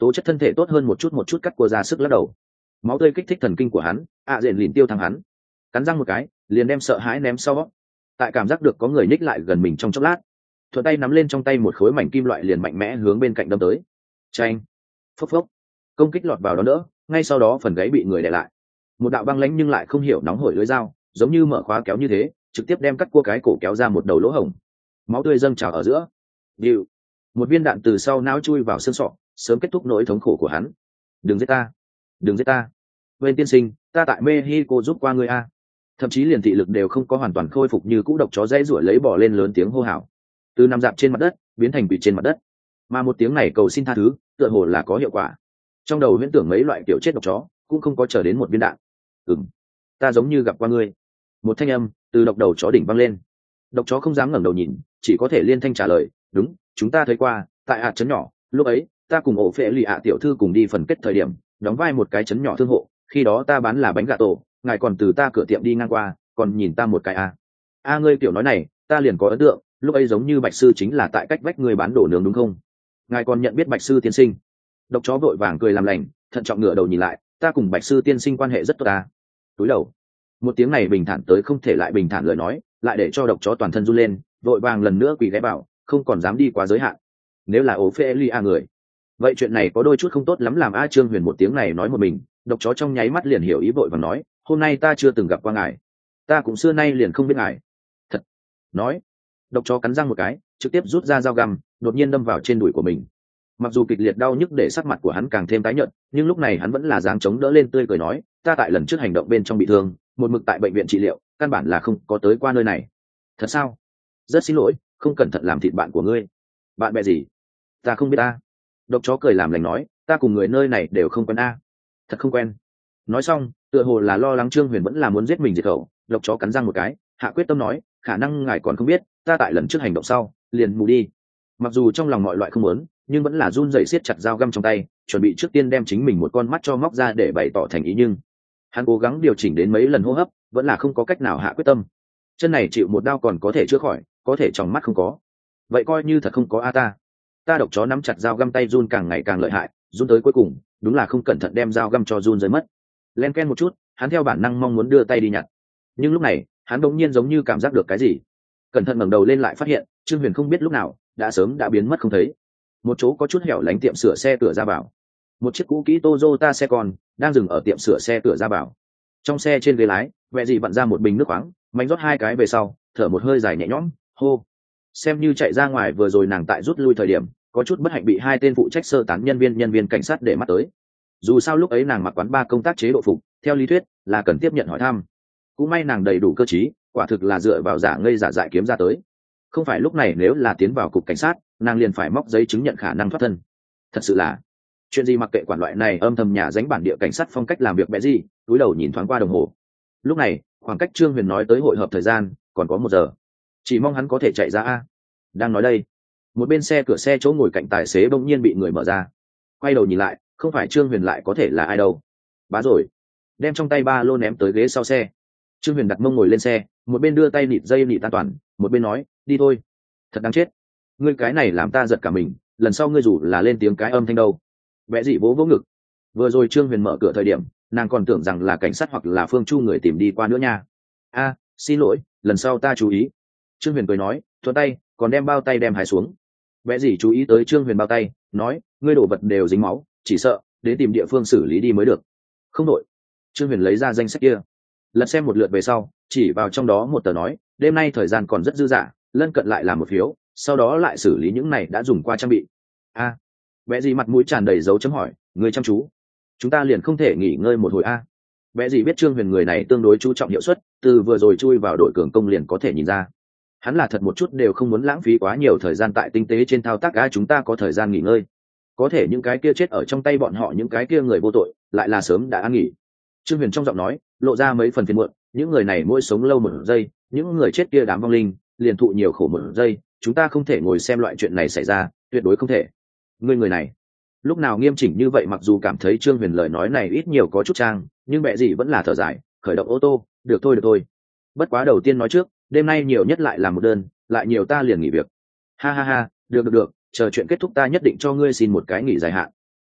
tố chất thân thể tốt hơn một chút một chút cắt cua ra sức lắc đầu. Máu tươi kích thích thần kinh của hắn, ạ diện lìn tiêu thắng hắn, cắn răng một cái liền đem sợ hãi ném sau. Tại cảm giác được có người ních lại gần mình trong chốc lát, thuận tay nắm lên trong tay một khối mảnh kim loại liền mạnh mẽ hướng bên cạnh đâm tới. Chanh, phốc phốc, công kích lọt vào đó đỡ, ngay sau đó phần gáy bị người đè lại. Một đạo băng lãnh nhưng lại không hiểu nóng hổi lưỡi dao, giống như mở khóa kéo như thế, trực tiếp đem cắt cua cái cổ kéo ra một đầu lỗ hổng. Máu tươi dâng trào ở giữa. Điệu, một viên đạn từ sau não chui vào xương sọ, sớm kết thúc nỗi thống khổ của hắn. Đừng giết ta, đừng giết ta. Bên tiên sinh, ta tại Mexico giúp qua ngươi a. Thậm chí liền thị lực đều không có hoàn toàn khôi phục như cũ độc chó dãy ruổi lấy bỏ lên lớn tiếng hô hào. Từ nằm dạp trên mặt đất biến thành quỷ trên mặt đất, mà một tiếng này cầu xin tha thứ tựa hồ là có hiệu quả. Trong đầu huyễn tưởng mấy loại kiểu chết độc chó cũng không có chờ đến một viên đạn. Ừm, ta giống như gặp qua ngươi. Một thanh âm từ độc đầu chó đỉnh vang lên. Độc chó không dám ngẩng đầu nhìn, chỉ có thể liên thanh trả lời, đúng, chúng ta thấy qua, tại hạt trấn nhỏ, lúc ấy ta cùng ổ phệ lì ạ tiểu thư cùng đi phần kết thời điểm, đóng vai một cái trấn nhỏ thương hộ, khi đó ta bán là bánh gà tổ, ngài còn từ ta cửa tiệm đi ngang qua, còn nhìn ta một cái a. A ngươi tiểu nói này, ta liền có ấn tượng, lúc ấy giống như Bạch sư chính là tại cách vách người bán đồ nướng đúng không? Ngài còn nhận biết Bạch sư tiên sinh? Độc chó vội vàng cười làm lành, thận trọng ngửa đầu nhìn lại, ta cùng Bạch sư tiên sinh quan hệ rất tốt ta. Túi đầu. Một tiếng này bình thản tới không thể lại bình thản lời nói, lại để cho độc chó toàn thân run lên, vội vàng lần nữa quỳ ghé bảo, không còn dám đi quá giới hạn. Nếu là ố phê li a người, vậy chuyện này có đôi chút không tốt lắm làm a. Trương Huyền một tiếng này nói một mình, độc chó trong nháy mắt liền hiểu ý vội và nói, hôm nay ta chưa từng gặp qua ngài, ta cũng xưa nay liền không biết ngài. Thật. Nói. Độc chó cắn răng một cái, trực tiếp rút ra dao găm, đột nhiên đâm vào trên đùi của mình. Mặc dù kịch liệt đau nhức để sắc mặt của hắn càng thêm tái nhợt, nhưng lúc này hắn vẫn là dáng chống đỡ lên tươi cười nói, ta tại lần trước hành động bên trong bị thương, một mực tại bệnh viện trị liệu, căn bản là không có tới qua nơi này. Thật sao? Rất xin lỗi, không cẩn thận làm thịt bạn của ngươi. Bạn bè gì? Ta không biết ta. Độc chó cười làm lành nói, ta cùng người nơi này đều không quen a. Thật không quen. Nói xong, tựa hồ là lo lắng Trương Huyền vẫn là muốn giết mình diệt khẩu, độc chó cắn răng một cái, hạ quyết tâm nói, khả năng ngài còn không biết, ta tại lần trước hành động sau, liền mù đi. Mặc dù trong lòng mọi loại không muốn, nhưng vẫn là run rẩy siết chặt dao găm trong tay, chuẩn bị trước tiên đem chính mình một con mắt cho móc ra để bày tỏ thành ý, nhưng hắn cố gắng điều chỉnh đến mấy lần hô hấp, vẫn là không có cách nào hạ quyết tâm. Chân này chịu một đau còn có thể chữa khỏi, có thể trong mắt không có, vậy coi như thật không có a. ta ta độc chó nắm chặt dao găm tay run càng ngày càng lợi hại, run tới cuối cùng đúng là không cẩn thận đem dao găm cho run rơi mất. Len ken một chút, hắn theo bản năng mong muốn đưa tay đi nhặt, nhưng lúc này hắn đột nhiên giống như cảm giác được cái gì, cẩn thận ngẩng đầu lên lại phát hiện Trương Huyền không biết lúc nào đã sớm đã biến mất không thấy. Một chỗ có chút hẻo lánh tiệm sửa xe cửa ra vào, một chiếc cũ kỹ Toyota xe con đang dừng ở tiệm sửa xe cửa ra vào. Trong xe trên ghế lái, mẹ dì vặn ra một bình nước khoáng, mạnh rót hai cái về sau, thở một hơi dài nhẹ nhõm, hô. Xem như chạy ra ngoài vừa rồi nàng tại rút lui thời điểm, có chút bất hạnh bị hai tên phụ trách sơ tán nhân viên nhân viên cảnh sát để mắt tới. Dù sao lúc ấy nàng mặc quán ba công tác chế độ phục, theo lý thuyết là cần tiếp nhận hỏi thăm. Cũng may nàng đầy đủ cơ trí, quả thực là dựa vào giả ngây giả dại kiếm ra tới. Không phải lúc này nếu là tiến vào cục cảnh sát, nàng liền phải móc giấy chứng nhận khả năng thoát thân. Thật sự là chuyện gì mặc kệ quản loại này, âm thầm nhà dánh bản địa cảnh sát phong cách làm việc bé gì, túi đầu nhìn thoáng qua đồng hồ. Lúc này khoảng cách Trương Huyền nói tới hội hợp thời gian còn có một giờ, chỉ mong hắn có thể chạy ra a. Đang nói đây, một bên xe cửa xe chỗ ngồi cạnh tài xế bỗng nhiên bị người mở ra. Quay đầu nhìn lại, không phải Trương Huyền lại có thể là ai đâu. Bá rồi, đem trong tay ba lô ném tới ghế sau xe. Trương Huyền đặt mông ngồi lên xe, một bên đưa tay nịt dây nịt an toàn, một bên nói, đi thôi. Thật đáng chết, ngươi cái này làm ta giật cả mình, lần sau ngươi dù là lên tiếng cái âm thanh đâu. Vẽ dị vỗ vỗ ngực. Vừa rồi Trương Huyền mở cửa thời điểm, nàng còn tưởng rằng là cảnh sát hoặc là Phương Chu người tìm đi qua nữa nha. A, xin lỗi, lần sau ta chú ý. Trương Huyền cười nói, thuận tay còn đem bao tay đem hái xuống. Vẽ gì chú ý tới Trương Huyền bao tay, nói, ngươi đổ vật đều dính máu, chỉ sợ đến tìm địa phương xử lý đi mới được. Không đội. Trương Huyền lấy ra danh sách kia, lật xem một lượt về sau, chỉ vào trong đó một tờ nói, đêm nay thời gian còn rất dư dả, lân cận lại làm một phiếu, sau đó lại xử lý những này đã dùng qua trang bị. A, vẽ gì mặt mũi tràn đầy dấu chấm hỏi, người chăm chú, chúng ta liền không thể nghỉ ngơi một hồi a. Vẽ gì biết Trương Huyền người này tương đối chú trọng hiệu suất, từ vừa rồi chui vào đội cường công liền có thể nhìn ra, hắn là thật một chút đều không muốn lãng phí quá nhiều thời gian tại tinh tế trên thao tác. A, chúng ta có thời gian nghỉ ngơi, có thể những cái kia chết ở trong tay bọn họ, những cái kia người vô tội lại là sớm đã ăn nghỉ. Trương Huyền trong giọng nói lộ ra mấy phần phiền muộn, những người này mỗi sống lâu một giây, những người chết kia đám vong linh liền thụ nhiều khổ một giây, chúng ta không thể ngồi xem loại chuyện này xảy ra, tuyệt đối không thể. Người người này lúc nào nghiêm chỉnh như vậy? Mặc dù cảm thấy Trương Huyền lời nói này ít nhiều có chút trang, nhưng mẹ gì vẫn là thở dài, khởi động ô tô, được thôi được thôi. Bất quá đầu tiên nói trước, đêm nay nhiều nhất lại là một đơn, lại nhiều ta liền nghỉ việc. Ha ha ha, được được được, chờ chuyện kết thúc ta nhất định cho ngươi xin một cái nghỉ dài hạn.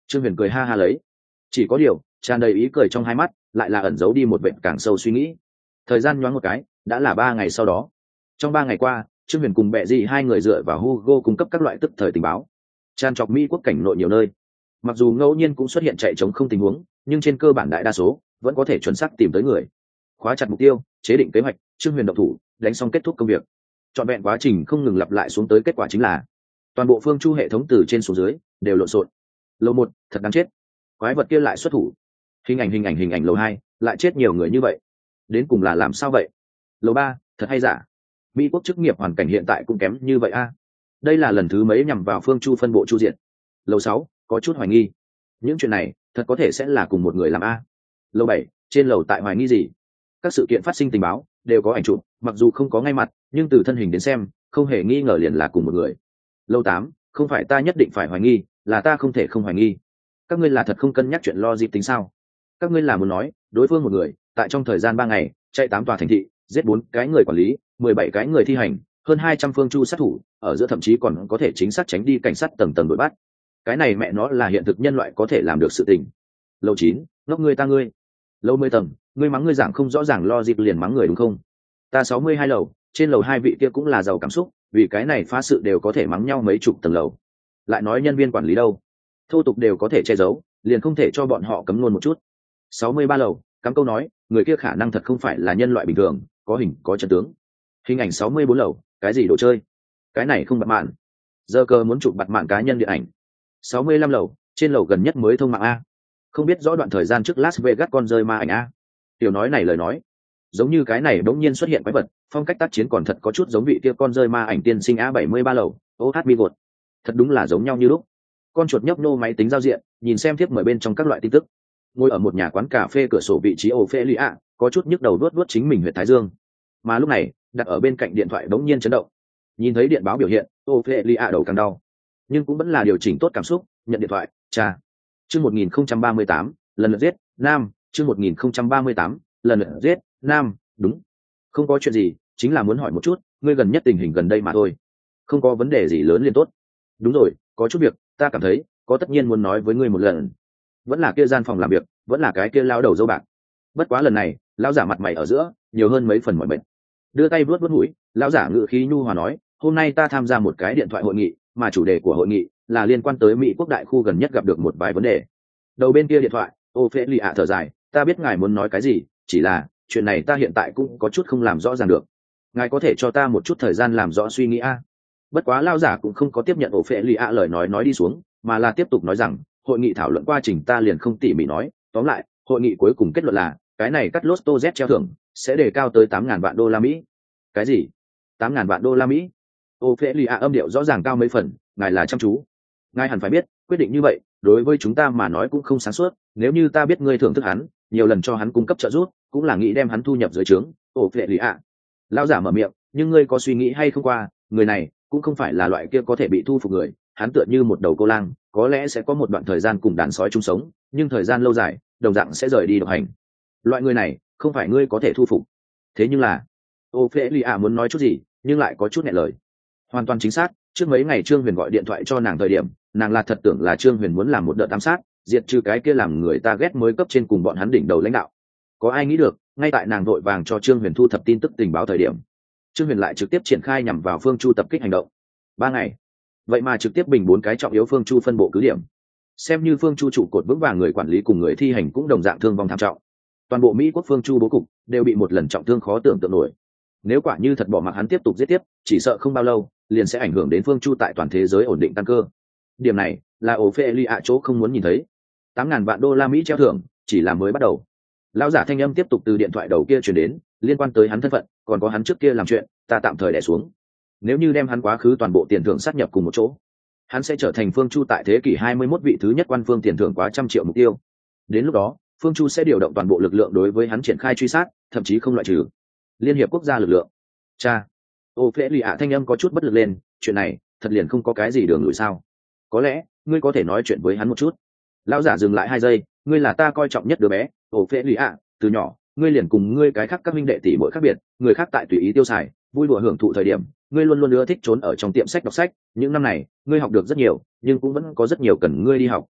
Trương Huyền cười ha ha lấy, chỉ có điều tràn đầy ý cười trong hai mắt lại là ẩn giấu đi một vệt càng sâu suy nghĩ. Thời gian nhoáng một cái đã là ba ngày sau đó. Trong ba ngày qua, Trương Huyền cùng bệ dị hai người dựa vào Hugo cung cấp các loại tức thời tình báo, tràn trọc Mỹ quốc cảnh nội nhiều nơi. Mặc dù ngẫu nhiên cũng xuất hiện chạy trống không tình huống, nhưng trên cơ bản đại đa số vẫn có thể chuẩn xác tìm tới người. Khóa chặt mục tiêu, chế định kế hoạch, Trương Huyền động thủ, đánh xong kết thúc công việc. Trọn vẹn quá trình không ngừng lặp lại xuống tới kết quả chính là toàn bộ phương chu hệ thống từ trên xuống dưới đều lộn xộn. Lầu một, thật đáng chết. Quái vật kia lại xuất thủ. Hình ảnh hình ảnh hình ảnh lầu hai, lại chết nhiều người như vậy. Đến cùng là làm sao vậy? Lầu ba, thật hay giả? Mỹ quốc chức nghiệp hoàn cảnh hiện tại cũng kém như vậy a. Đây là lần thứ mấy nhằm vào phương chu phân bộ chu diện. Lầu sáu, có chút hoài nghi. Những chuyện này thật có thể sẽ là cùng một người làm a. Lầu bảy, trên lầu tại hoài nghi gì? Các sự kiện phát sinh tình báo đều có ảnh chụp, mặc dù không có ngay mặt, nhưng từ thân hình đến xem, không hề nghi ngờ liền là cùng một người. Lầu tám, không phải ta nhất định phải hoài nghi, là ta không thể không hoài nghi. Các ngươi là thật không cân nhắc chuyện lo dịp tính sao? Các ngươi là muốn nói, đối phương một người, tại trong thời gian ba ngày, chạy tám tòa thành thị, giết bốn cái người quản lý, mười bảy cái người thi hành, hơn hai trăm phương chu sát thủ, ở giữa thậm chí còn có thể chính xác tránh đi cảnh sát tầng tầng đuổi bắt. Cái này mẹ nó là hiện thực nhân loại có thể làm được sự tình. Lầu chín, ngốc ngươi ta ngươi. Lầu mười tầng, ngươi mắng ngươi giảng không rõ ràng lo dịp liền mắng người đúng không? Ta sáu mươi hai lầu, trên lầu hai vị kia cũng là giàu cảm xúc, vì cái này phá sự đều có thể mắng nhau mấy chục tầng lầu. Lại nói nhân viên quản lý đâu? Thô tục đều có thể che giấu, liền không thể cho bọn họ cấm luôn một chút. sáu mươi ba lầu, cắm câu nói, người kia khả năng thật không phải là nhân loại bình thường, có hình có chân tướng. Hình ảnh sáu mươi bốn lầu, cái gì đồ chơi? Cái này không bặt mạn. Giờ cơ muốn chụp bặt mạn cá nhân điện ảnh. sáu mươi lăm lầu, trên lầu gần nhất mới thông mạng a. Không biết rõ đoạn thời gian trước Las Vegas con rơi ma ảnh a. Tiểu nói này lời nói, giống như cái này bỗng nhiên xuất hiện quái vật, phong cách tác chiến còn thật có chút giống vị kia con rơi ma ảnh tiên sinh a bảy mươi ba lầu, ô hát mi gột. Thật đúng là giống nhau như lúc. Con chuột nhấp nô máy tính giao diện, nhìn xem tiếp mời bên trong các loại tin tức. Ngồi ở một nhà quán cà phê cửa sổ vị trí Ophelia, có chút nhức đầu đuốt đuốt chính mình huyệt thái dương. Mà lúc này, đặt ở bên cạnh điện thoại bỗng nhiên chấn động. Nhìn thấy điện báo biểu hiện, Ophelia đầu càng đau, nhưng cũng vẫn là điều chỉnh tốt cảm xúc, nhận điện thoại, cha. Chương một nghìn không trăm ba mươi tám, lần lượt giết, nam, chương một nghìn không trăm ba mươi tám, lần lượt giết, nam, đúng. Không có chuyện gì, chính là muốn hỏi một chút, ngươi gần nhất tình hình gần đây mà thôi. Không có vấn đề gì lớn liền tốt. Đúng rồi, có chút việc, ta cảm thấy, có tất nhiên muốn nói với ngươi một lần. Vẫn là kia gian phòng làm việc, vẫn là cái kia lao đầu dâu bạc. Bất quá lần này, lão giả mặt mày ở giữa, nhiều hơn mấy phần mỏi mệt. Đưa tay vuốt vuốt mũi, lão giả ngữ khí nhu hòa nói, hôm nay ta tham gia một cái điện thoại hội nghị, mà chủ đề của hội nghị là liên quan tới Mỹ quốc đại khu gần nhất gặp được một vài vấn đề. Đầu bên kia điện thoại, Ophelia thở dài, ta biết ngài muốn nói cái gì, chỉ là chuyện này ta hiện tại cũng có chút không làm rõ ràng được. Ngài có thể cho ta một chút thời gian làm rõ suy nghĩ a. Bất quá lão giả cũng không có tiếp nhận Ophelia lời nói nói đi xuống, mà là tiếp tục nói rằng, hội nghị thảo luận quá trình ta liền không tỉ mỉ nói, tóm lại, hội nghị cuối cùng kết luận là, cái này cắt Loto Z treo thưởng sẽ đề cao tới tám ngàn vạn đô la Mỹ. Cái gì? tám ngàn vạn đô la Mỹ? Ophelia âm điệu rõ ràng cao mấy phần, ngài là chăm chú. Ngài hẳn phải biết, quyết định như vậy, đối với chúng ta mà nói cũng không sáng suốt, nếu như ta biết ngươi thưởng thức hắn, nhiều lần cho hắn cung cấp trợ giúp, cũng là nghĩ đem hắn thu nhập dưới trướng. Ophelia. Lão giả mở miệng, nhưng ngươi có suy nghĩ hay không qua, người này cũng không phải là loại kia có thể bị thu phục người, hắn tựa như một đầu cô lang, có lẽ sẽ có một đoạn thời gian cùng đàn sói chung sống, nhưng thời gian lâu dài, đồng dạng sẽ rời đi độc hành. Loại người này, không phải ngươi có thể thu phục. Thế nhưng là, Ophelia muốn nói chút gì, nhưng lại có chút nghẹn lời. Hoàn toàn chính xác, trước mấy ngày Trương Huyền gọi điện thoại cho nàng thời điểm, nàng là thật tưởng là Trương Huyền muốn làm một đợt ám sát, diệt trừ cái kia làm người ta ghét mới cấp trên cùng bọn hắn đỉnh đầu lãnh đạo. Có ai nghĩ được, ngay tại nàng vội vàng cho Trương Huyền thu thập tin tức tình báo thời điểm, Trương Huyền lại trực tiếp triển khai nhằm vào Phương Chu tập kích hành động. Ba ngày, vậy mà trực tiếp bình bốn cái trọng yếu Phương Chu phân bộ cứ điểm. Xem như Phương Chu trụ cột vững vàng, người quản lý cùng người thi hành cũng đồng dạng thương vong thảm trọng. Toàn bộ Mỹ quốc Phương Chu bố cục đều bị một lần trọng thương khó tưởng tượng nổi. Nếu quả như thật bỏ mặc hắn tiếp tục giết tiếp, chỉ sợ không bao lâu liền sẽ ảnh hưởng đến Phương Chu tại toàn thế giới ổn định tăng cơ. Điểm này là Ophelia chỗ không muốn nhìn thấy. Tám ngàn vạn đô la Mỹ treo thưởng chỉ là mới bắt đầu. Lão giả thanh âm tiếp tục từ điện thoại đầu kia truyền đến, liên quan tới hắn thân phận, còn có hắn trước kia làm chuyện, ta tạm thời đè xuống. Nếu như đem hắn quá khứ toàn bộ tiền thưởng sát nhập cùng một chỗ, hắn sẽ trở thành Phương Chu tại thế kỷ hai mươi mốt vị thứ nhất quan phương tiền thưởng quá trăm triệu mục tiêu. Đến lúc đó, Phương Chu sẽ điều động toàn bộ lực lượng đối với hắn triển khai truy sát, thậm chí không loại trừ liên hiệp quốc gia lực lượng. Cha, Ophelia thanh âm có chút bất lực lên, chuyện này thật liền không có cái gì đường lùi sao? Có lẽ ngươi có thể nói chuyện với hắn một chút. Lão giả dừng lại hai giây, ngươi là ta coi trọng nhất đứa bé, Ophelia, từ nhỏ ngươi liền cùng ngươi cái khác các minh đệ tỷ muội khác biệt, người khác tại tùy ý tiêu xài, vui đùa hưởng thụ thời điểm, ngươi luôn luôn ưa thích trốn ở trong tiệm sách đọc sách. Những năm này, ngươi học được rất nhiều, nhưng cũng vẫn có rất nhiều cần ngươi đi học.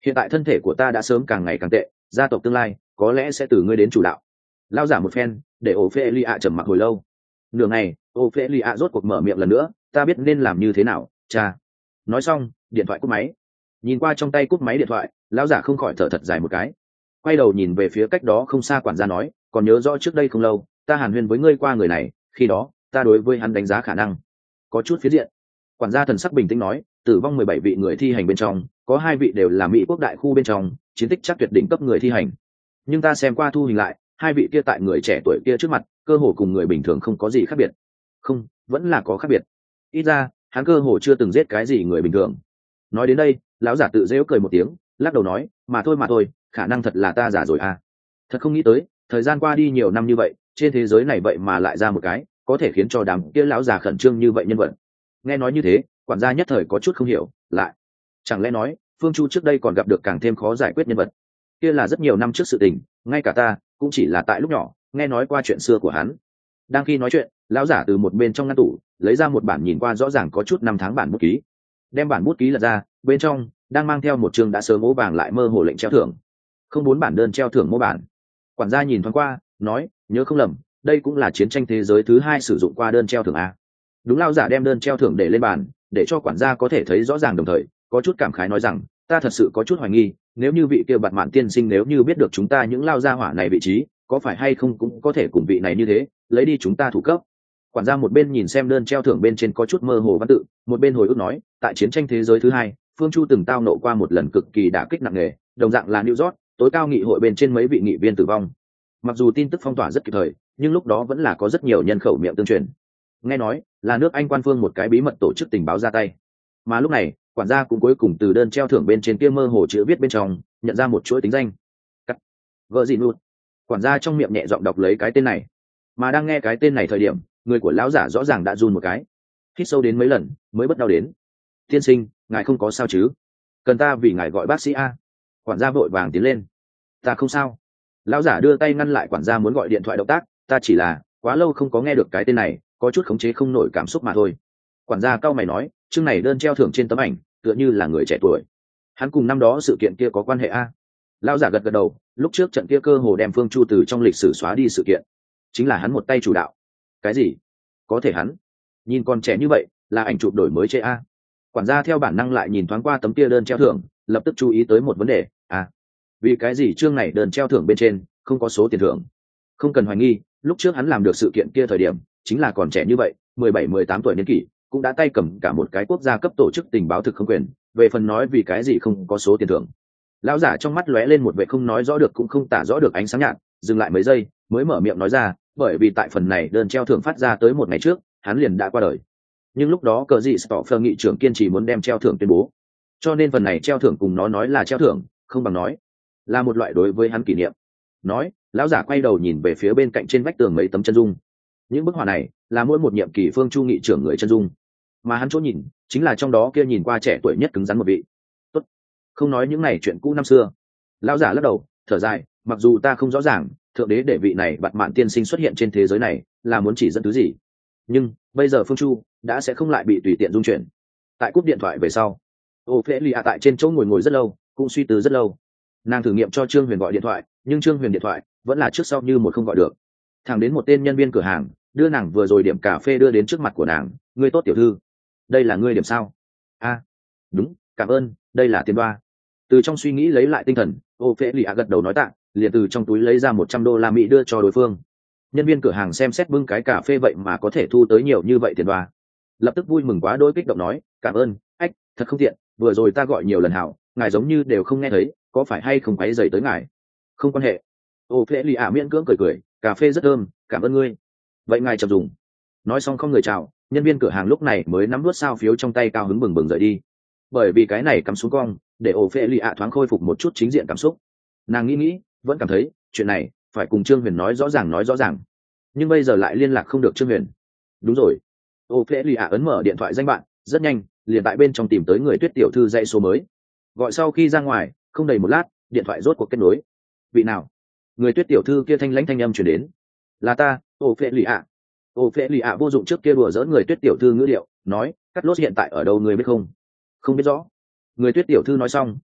hiện tại thân thể của ta đã sớm càng ngày càng tệ, gia tộc tương lai có lẽ sẽ từ ngươi đến chủ đạo. Lao giả một phen để ổ phê ly ạ trầm mặc hồi lâu. Nửa ngày ổ phê ly ạ rốt cuộc mở miệng lần nữa, ta biết nên làm như thế nào, cha. Nói xong điện thoại cúp máy. Nhìn qua trong tay cúp máy điện thoại, lão giả không khỏi thở thật dài một cái, quay đầu nhìn về phía cách đó không xa quản gia nói, còn nhớ rõ trước đây không lâu ta hàn huyên với ngươi qua người này, khi đó ta đối với hắn đánh giá khả năng có chút phiến diện. Quản gia thần sắc bình tĩnh nói, tử vong mười bảy vị người thi hành bên trong có hai vị đều là mỹ quốc đại khu bên trong chiến tích chắc tuyệt đỉnh cấp người thi hành, nhưng ta xem qua thu hình lại, hai vị kia tại người trẻ tuổi kia trước mặt cơ hồ cùng người bình thường không có gì khác biệt. Không, vẫn là có khác biệt. Ít ra hắn cơ hồ chưa từng giết cái gì người bình thường. Nói đến đây lão giả tự dễu cười một tiếng, lắc đầu nói, mà thôi mà thôi, khả năng thật là ta giả rồi à. Thật không nghĩ tới thời gian qua đi nhiều năm như vậy, trên thế giới này vậy mà lại ra một cái có thể khiến cho đám kia lão già khẩn trương như vậy nhân vật. Nghe nói như thế quản gia nhất thời có chút không hiểu, lại chẳng lẽ nói Phương Chu trước đây còn gặp được càng thêm khó giải quyết nhân vật? Kia là rất nhiều năm trước sự tình, ngay cả ta cũng chỉ là tại lúc nhỏ nghe nói qua chuyện xưa của hắn. Đang khi nói chuyện lão giả từ một bên trong ngăn tủ lấy ra một bản nhìn qua rõ ràng có chút năm tháng bản bút ký, đem bản bút ký lật ra, bên trong đang mang theo một chương đã sớm mô vàng lại mơ hồ lệnh treo thưởng, không bốn bản đơn treo thưởng mô bản. Quản gia nhìn thoáng qua nói, nhớ không lầm đây cũng là chiến tranh thế giới thứ hai sử dụng qua đơn treo thưởng a. Đúng. Lão giả đem đơn treo thưởng để lên bàn để cho quản gia có thể thấy rõ ràng, đồng thời có chút cảm khái nói rằng, ta thật sự có chút hoài nghi, nếu như vị kia bạt mạn tiên sinh nếu như biết được chúng ta những lao gia hỏa này vị trí, có phải hay không cũng có thể cùng vị này như thế lấy đi chúng ta thủ cấp. Quản gia một bên nhìn xem đơn treo thưởng bên trên có chút mơ hồ văn tự, một bên hồi ức nói, tại chiến tranh thế giới thứ hai Phương Chu từng tao nộ qua một lần cực kỳ đả kích nặng nề, đồng dạng là New York tối cao nghị hội bên trên mấy vị nghị viên tử vong. Mặc dù tin tức phong tỏa rất kịp thời, nhưng lúc đó vẫn là có rất nhiều nhân khẩu miệng tương truyền. Nghe nói là nước Anh quan phương một cái bí mật tổ chức tình báo ra tay. Mà lúc này quản gia cũng cuối cùng từ đơn treo thưởng bên trên kia mơ hồ chữ viết bên trong nhận ra một chuỗi tính danh. Cắt. Vợ gì luôn. Quản gia trong miệng nhẹ giọng đọc lấy cái tên này. Mà đang nghe cái tên này thời điểm, người của lão giả rõ ràng đã run một cái, hít sâu đến mấy lần mới bất đau đến. Tiên sinh, ngài không có sao chứ? Cần ta vì ngài gọi bác sĩ a? Quản gia vội vàng tiến lên. Ta không sao. Lão giả đưa tay ngăn lại quản gia muốn gọi điện thoại động tác, ta chỉ là quá lâu không có nghe được cái tên này, có chút khống chế không nổi cảm xúc mà thôi. Quản gia cau mày nói, chương này đơn treo thưởng trên tấm ảnh tựa như là người trẻ tuổi, hắn cùng năm đó sự kiện kia có quan hệ a? Lão giả gật gật đầu, lúc trước trận kia cơ hồ đem Phương Chu từ trong lịch sử xóa đi sự kiện, chính là hắn một tay chủ đạo. Cái gì? Có thể hắn nhìn còn trẻ như vậy, là ảnh chụp đổi mới chế a? Quản gia theo bản năng lại nhìn thoáng qua tấm kia đơn treo thưởng, lập tức chú ý tới một vấn đề, à, vì cái gì chương này đơn treo thưởng bên trên không có số tiền thưởng? Không cần hoài nghi, lúc trước hắn làm được sự kiện kia thời điểm chính là còn trẻ như vậy, mười bảy mười tám tuổi niên kỷ, cũng đã tay cầm cả một cái quốc gia cấp tổ chức tình báo thực không quyền. Về phần nói vì cái gì không có số tiền thưởng, lão giả trong mắt lóe lên một vẻ không nói rõ được cũng không tả rõ được ánh sáng nhạt, dừng lại mấy giây mới mở miệng nói ra, bởi vì tại phần này đơn treo thưởng phát ra tới một ngày trước hắn liền đã qua đời, nhưng lúc đó cờ gì Stoffer nghị trưởng kiên trì muốn đem treo thưởng tuyên bố, cho nên phần này treo thưởng cùng nó nói là treo thưởng không bằng nói là một loại đối với hắn kỷ niệm. Nói lão giả quay đầu nhìn về phía bên cạnh trên vách tường mấy tấm chân dung, những bức họa này là mỗi một nhiệm kỳ Phương Chu nghị trưởng người chân dung, mà hắn chỗ nhìn chính là trong đó kia nhìn qua trẻ tuổi nhất cứng rắn một vị. Tốt, không nói những này chuyện cũ năm xưa. Lão giả lắc đầu thở dài, mặc dù ta không rõ ràng thượng đế để vị này bạt mạn tiên sinh xuất hiện trên thế giới này là muốn chỉ dẫn thứ gì, nhưng bây giờ Phương Chu đã sẽ không lại bị tùy tiện dung chuyển. Tại cúp điện thoại về sau, Ophelia tại trên chỗ ngồi ngồi rất lâu, cũng suy tư rất lâu. Nàng thử nghiệm cho Trương Huyền gọi điện thoại, nhưng Trương Huyền điện thoại vẫn là trước sau như một không gọi được. Thẳng đến một tên nhân viên cửa hàng đưa nàng vừa rồi điểm cà phê đưa đến trước mặt của nàng, ngươi tốt tiểu thư, đây là ngươi điểm sao? A, à, đúng, cảm ơn, đây là tiền đoa. Từ trong suy nghĩ lấy lại tinh thần, Ophelia gật đầu nói tạ, liền từ trong túi lấy ra một trăm đô la Mỹ đưa cho đối phương. Nhân viên cửa hàng xem xét bưng cái cà phê vậy mà có thể thu tới nhiều như vậy tiền đoa, lập tức vui mừng quá đôi, kích động nói, cảm ơn, ách, thật không tiện, vừa rồi ta gọi nhiều lần hảo, ngài giống như đều không nghe thấy, có phải hay không quấy rầy tới ngài? Không quan hệ. Ophelia miễn cưỡng cười cười, cà phê rất thơm, cảm ơn ngươi. Vậy ngài chậm dùng. Nói xong không người chào, nhân viên cửa hàng lúc này mới nắm nuốt sao phiếu trong tay cao hứng bừng bừng rời đi. Bởi vì cái này cắm xuống cong, để Ophelia thoáng khôi phục một chút chính diện cảm xúc. Nàng nghĩ nghĩ, vẫn cảm thấy chuyện này phải cùng Trương Huyền nói rõ ràng nói rõ ràng, nhưng bây giờ lại liên lạc không được Trương Huyền. Đúng rồi, Ophelia ấn mở điện thoại danh bạn, rất nhanh liền tại bên trong tìm tới người Tuyết tiểu thư dãy số mới. Gọi sau khi ra ngoài, không đầy một lát, điện thoại rốt cuộc kết nối. Vị nào? Người Tuyết tiểu thư kia thanh lãnh thanh âm truyền đến. Là ta, Ophelia. Ophelia vô dụng trước kia đùa giỡn người Tuyết tiểu thư ngữ điệu, nói, Cắt Lốt hiện tại ở đâu người biết không? Không biết rõ. Người Tuyết tiểu thư nói xong,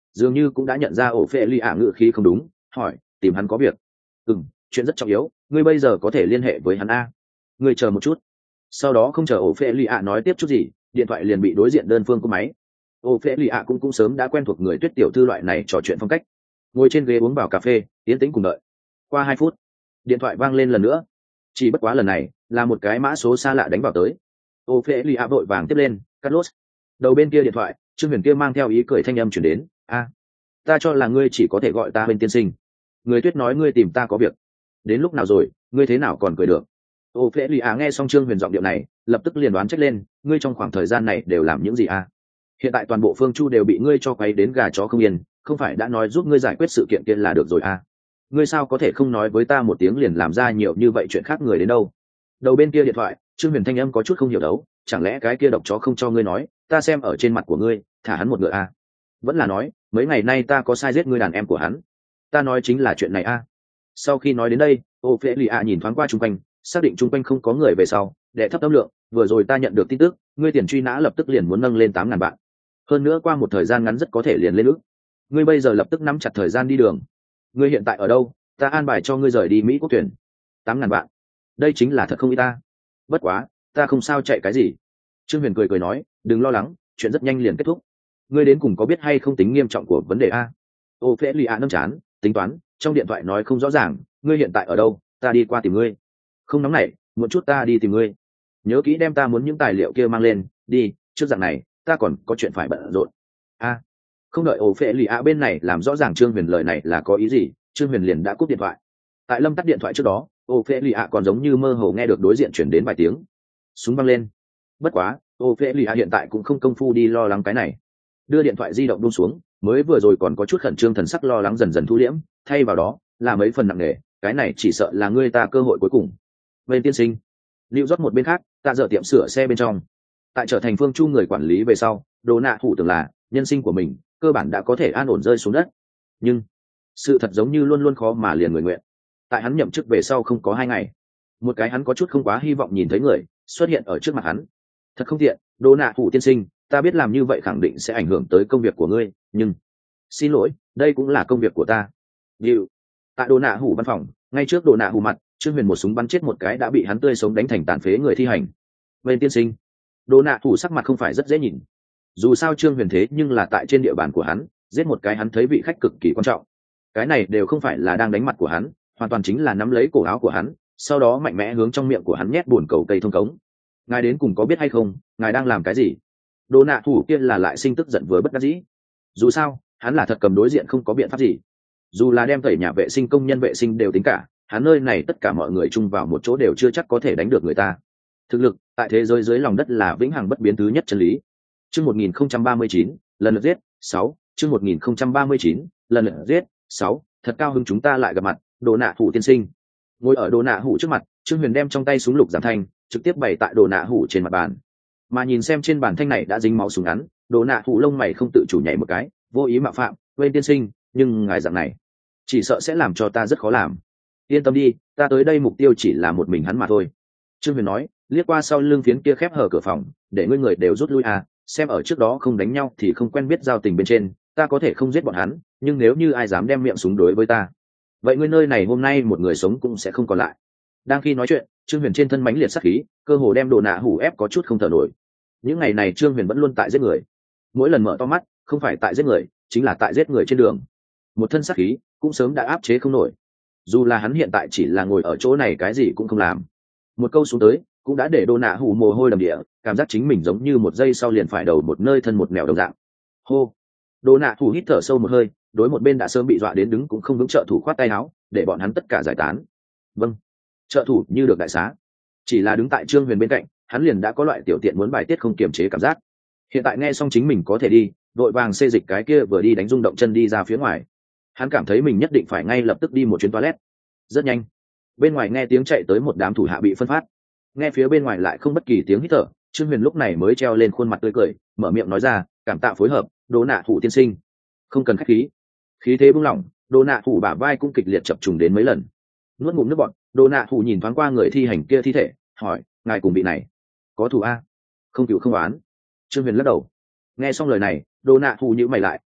dường như cũng đã nhận ra ổ phệ lì ạ ngự khí không đúng, hỏi tìm hắn có việc. Ừ, chuyện rất trọng yếu, ngươi bây giờ có thể liên hệ với hắn a. Ngươi chờ một chút. Sau đó không chờ ổ phệ lì ạ nói tiếp chút gì, điện thoại liền bị đối diện đơn phương cúp máy. Ổ phệ lì ạ cũng cũng sớm đã quen thuộc người Tuyết tiểu thư loại này trò chuyện phong cách, ngồi trên ghế uống vào cà phê, tiến tĩnh cùng đợi. Qua hai phút, điện thoại vang lên lần nữa, chỉ bất quá lần này là một cái mã số xa lạ đánh vào tới. Ổ phệ lì ạ vội vàng tiếp lên, Carlos. Đầu bên kia điện thoại, Trương Huyền kia mang theo ý cười thanh âm chuyển đến, a, ta cho là ngươi chỉ có thể gọi ta bên tiên sinh. Người Tuyết nói ngươi tìm ta có việc. Đến lúc nào rồi, ngươi thế nào còn cười được? Ô phễ lì á nghe xong Trương Huyền giọng điệu này, lập tức liền đoán trách lên, ngươi trong khoảng thời gian này đều làm những gì a? Hiện tại toàn bộ Phương Chu đều bị ngươi cho quấy đến gà chó không yên, không phải đã nói giúp ngươi giải quyết sự kiện kia là được rồi a? Ngươi sao có thể không nói với ta một tiếng liền làm ra nhiều như vậy chuyện khác người đến đâu? Đầu bên kia điện thoại, Trương Huyền thanh âm có chút không hiểu đấu, chẳng lẽ cái kia độc chó không cho ngươi nói, ta xem ở trên mặt của ngươi, thả hắn một ngựa a? Vẫn là nói, mấy ngày nay ta có sai giết ngươi đàn em của hắn? Ta nói chính là chuyện này a. Sau khi nói đến đây, ô phễ lì ạ nhìn thoáng qua chung quanh, xác định chung quanh không có người về sau, để thấp âm lượng, vừa rồi ta nhận được tin tức, ngươi tiền truy nã lập tức liền muốn nâng lên tám ngàn vạn. Hơn nữa qua một thời gian ngắn rất có thể liền lên ước. Ngươi bây giờ lập tức nắm chặt thời gian đi đường. Ngươi hiện tại ở đâu? Ta an bài cho ngươi rời đi Mỹ quốc tuyển. Tám ngàn vạn. Đây chính là thật không ý ta. Bất quá, ta không sao chạy cái gì. Trương Huyền cười cười nói, đừng lo lắng, chuyện rất nhanh liền kết thúc. Ngươi đến cùng có biết hay không tính nghiêm trọng của vấn đề a? Ô phễ lì ạ nâm chán, tính toán, trong điện thoại nói không rõ ràng, ngươi hiện tại ở đâu, ta đi qua tìm ngươi. Không nóng nảy, một chút ta đi tìm ngươi. Nhớ kỹ đem ta muốn những tài liệu kia mang lên, đi, trước dạng này, ta còn có chuyện phải bận rộn. A, không đợi ổ phệ lì ạ bên này làm rõ ràng Trương Huyền lời này là có ý gì, Trương Huyền liền đã cúp điện thoại. Tại Lâm tắt điện thoại trước đó, ổ phệ lì ạ còn giống như mơ hồ nghe được đối diện chuyển đến vài tiếng. Súng văng lên. Bất quá, ổ phệ lì ạ hiện tại cũng không công phu đi lo lắng cái này. Đưa điện thoại di động buông xuống, mới vừa rồi còn có chút khẩn trương thần sắc lo lắng dần dần thu liễm, thay vào đó là mấy phần nặng nề, cái này chỉ sợ là ngươi ta cơ hội cuối cùng. Bên tiên sinh, lưu rót một bên khác, tạ dở tiệm sửa xe bên trong. Tại trở thành Phương Chu người quản lý về sau, Đồ Nạ thủ tưởng là nhân sinh của mình cơ bản đã có thể an ổn rơi xuống đất. Nhưng sự thật giống như luôn luôn khó mà liền người nguyện. Tại hắn nhậm chức về sau không có hai ngày, một cái hắn có chút không quá hy vọng nhìn thấy người xuất hiện ở trước mặt hắn. Thật không tiện, Đồ Nạ thủ tiên sinh, ta biết làm như vậy khẳng định sẽ ảnh hưởng tới công việc của ngươi, nhưng xin lỗi, đây cũng là công việc của ta. Dịu. Tại Đồ Nạ hủ văn phòng, ngay trước Đồ Nạ hủ mặt, Trương Huyền một súng bắn chết một cái đã bị hắn tươi sống đánh thành tàn phế người thi hành. Bên tiên sinh, Đồ Nạ hủ sắc mặt không phải rất dễ nhìn. Dù sao Trương Huyền thế nhưng là tại trên địa bàn của hắn, giết một cái hắn thấy vị khách cực kỳ quan trọng. Cái này đều không phải là đang đánh mặt của hắn, hoàn toàn chính là nắm lấy cổ áo của hắn, sau đó mạnh mẽ hướng trong miệng của hắn nhét buồn cầu cây thông cống. Ngài đến cùng có biết hay không, ngài đang làm cái gì? Đồ Nạ thủ kia là lại sinh tức giận vừa bất đắc dĩ. Dù sao, hắn là thật cầm đối diện không có biện pháp gì. Dù là đem tẩy nhà vệ sinh công nhân vệ sinh đều tính cả, hắn nơi này tất cả mọi người chung vào một chỗ đều chưa chắc có thể đánh được người ta. Thực lực tại thế giới dưới lòng đất là vĩnh hằng bất biến thứ nhất chân lý. Chương một nghìn không trăm ba mươi chín, lần lượt giết, sáu, chương một nghìn không trăm ba mươi chín, lần lượt giết, sáu, thật cao hứng chúng ta lại gặp mặt, Đồ Nạ thủ tiên sinh. Ngồi ở Đồ Nạ hủ trước mặt, Trương Huyền đem trong tay súng lục giảm thanh, trực tiếp bày tại Đồ Nạ hủ trên mặt bàn. Mà nhìn xem trên bàn thanh này đã dính máu súng ngắn, Đồ Nạ hủ lông mày không tự chủ nhảy một cái, vô ý mạo phạm, quên tiên sinh, nhưng ngài dạng này chỉ sợ sẽ làm cho ta rất khó làm. Yên tâm đi, ta tới đây mục tiêu chỉ là một mình hắn mà thôi. Trương Huyền nói, liếc qua sau lưng phiến kia khép hở cửa phòng, để ngươi người đều rút lui à, xem ở trước đó không đánh nhau thì không quen biết giao tình bên trên, ta có thể không giết bọn hắn, nhưng nếu như ai dám đem miệng súng đối với ta, vậy ngươi nơi này hôm nay một người sống cũng sẽ không còn lại. Đang khi nói chuyện, Trương Huyền trên thân mãnh liệt sát khí, cơ hồ đem Đồ Nạ hủ ép có chút không thở nổi. Những ngày này Trương Huyền vẫn luôn tại giết người, mỗi lần mở to mắt, không phải tại giết người, chính là tại giết người trên đường. Một thân sát khí cũng sớm đã áp chế không nổi. Dù là hắn hiện tại chỉ là ngồi ở chỗ này cái gì cũng không làm, một câu xuống tới cũng đã để Đồ Nạ hủ mồ hôi đầm địa, cảm giác chính mình giống như một giây sau liền phải đầu một nơi thân một nẻo đồng dạng. Hô. Đồ Nạ hủ hít thở sâu một hơi, đối một bên đã sớm bị dọa đến đứng cũng không vững trợ thủ khoát tay áo, để bọn hắn tất cả giải tán. Vâng. Trợ thủ như được đại xá. Chỉ là đứng tại Trương Huyền bên cạnh, hắn liền đã có loại tiểu tiện muốn bài tiết không kiềm chế cảm giác. Hiện tại nghe xong chính mình có thể đi, vội vàng xê dịch cái kia vừa đi đánh rung động chân đi ra phía ngoài. Hắn cảm thấy mình nhất định phải ngay lập tức đi một chuyến toilet. Rất nhanh, bên ngoài nghe tiếng chạy tới một đám thủ hạ bị phân phát. Nghe phía bên ngoài lại không bất kỳ tiếng hít thở, Trương Huyền lúc này mới treo lên khuôn mặt tươi cười, mở miệng nói ra, cảm tạ phối hợp, Đồ Nạ thủ tiên sinh. Không cần khách khí. Khí thế buông lỏng, Đồ Nạ thủ bả vai cũng kịch liệt chập trùng đến mấy lần. Nuốt ngụm nước bọt, Đồ Nạ thủ nhìn thoáng qua người thi hành kia thi thể, hỏi, ngài cùng vị này có thù a? Không cựu không oán. Trương Huyền lắc đầu. Nghe xong lời này, Đồ Nạ thủ nhíu mày lại,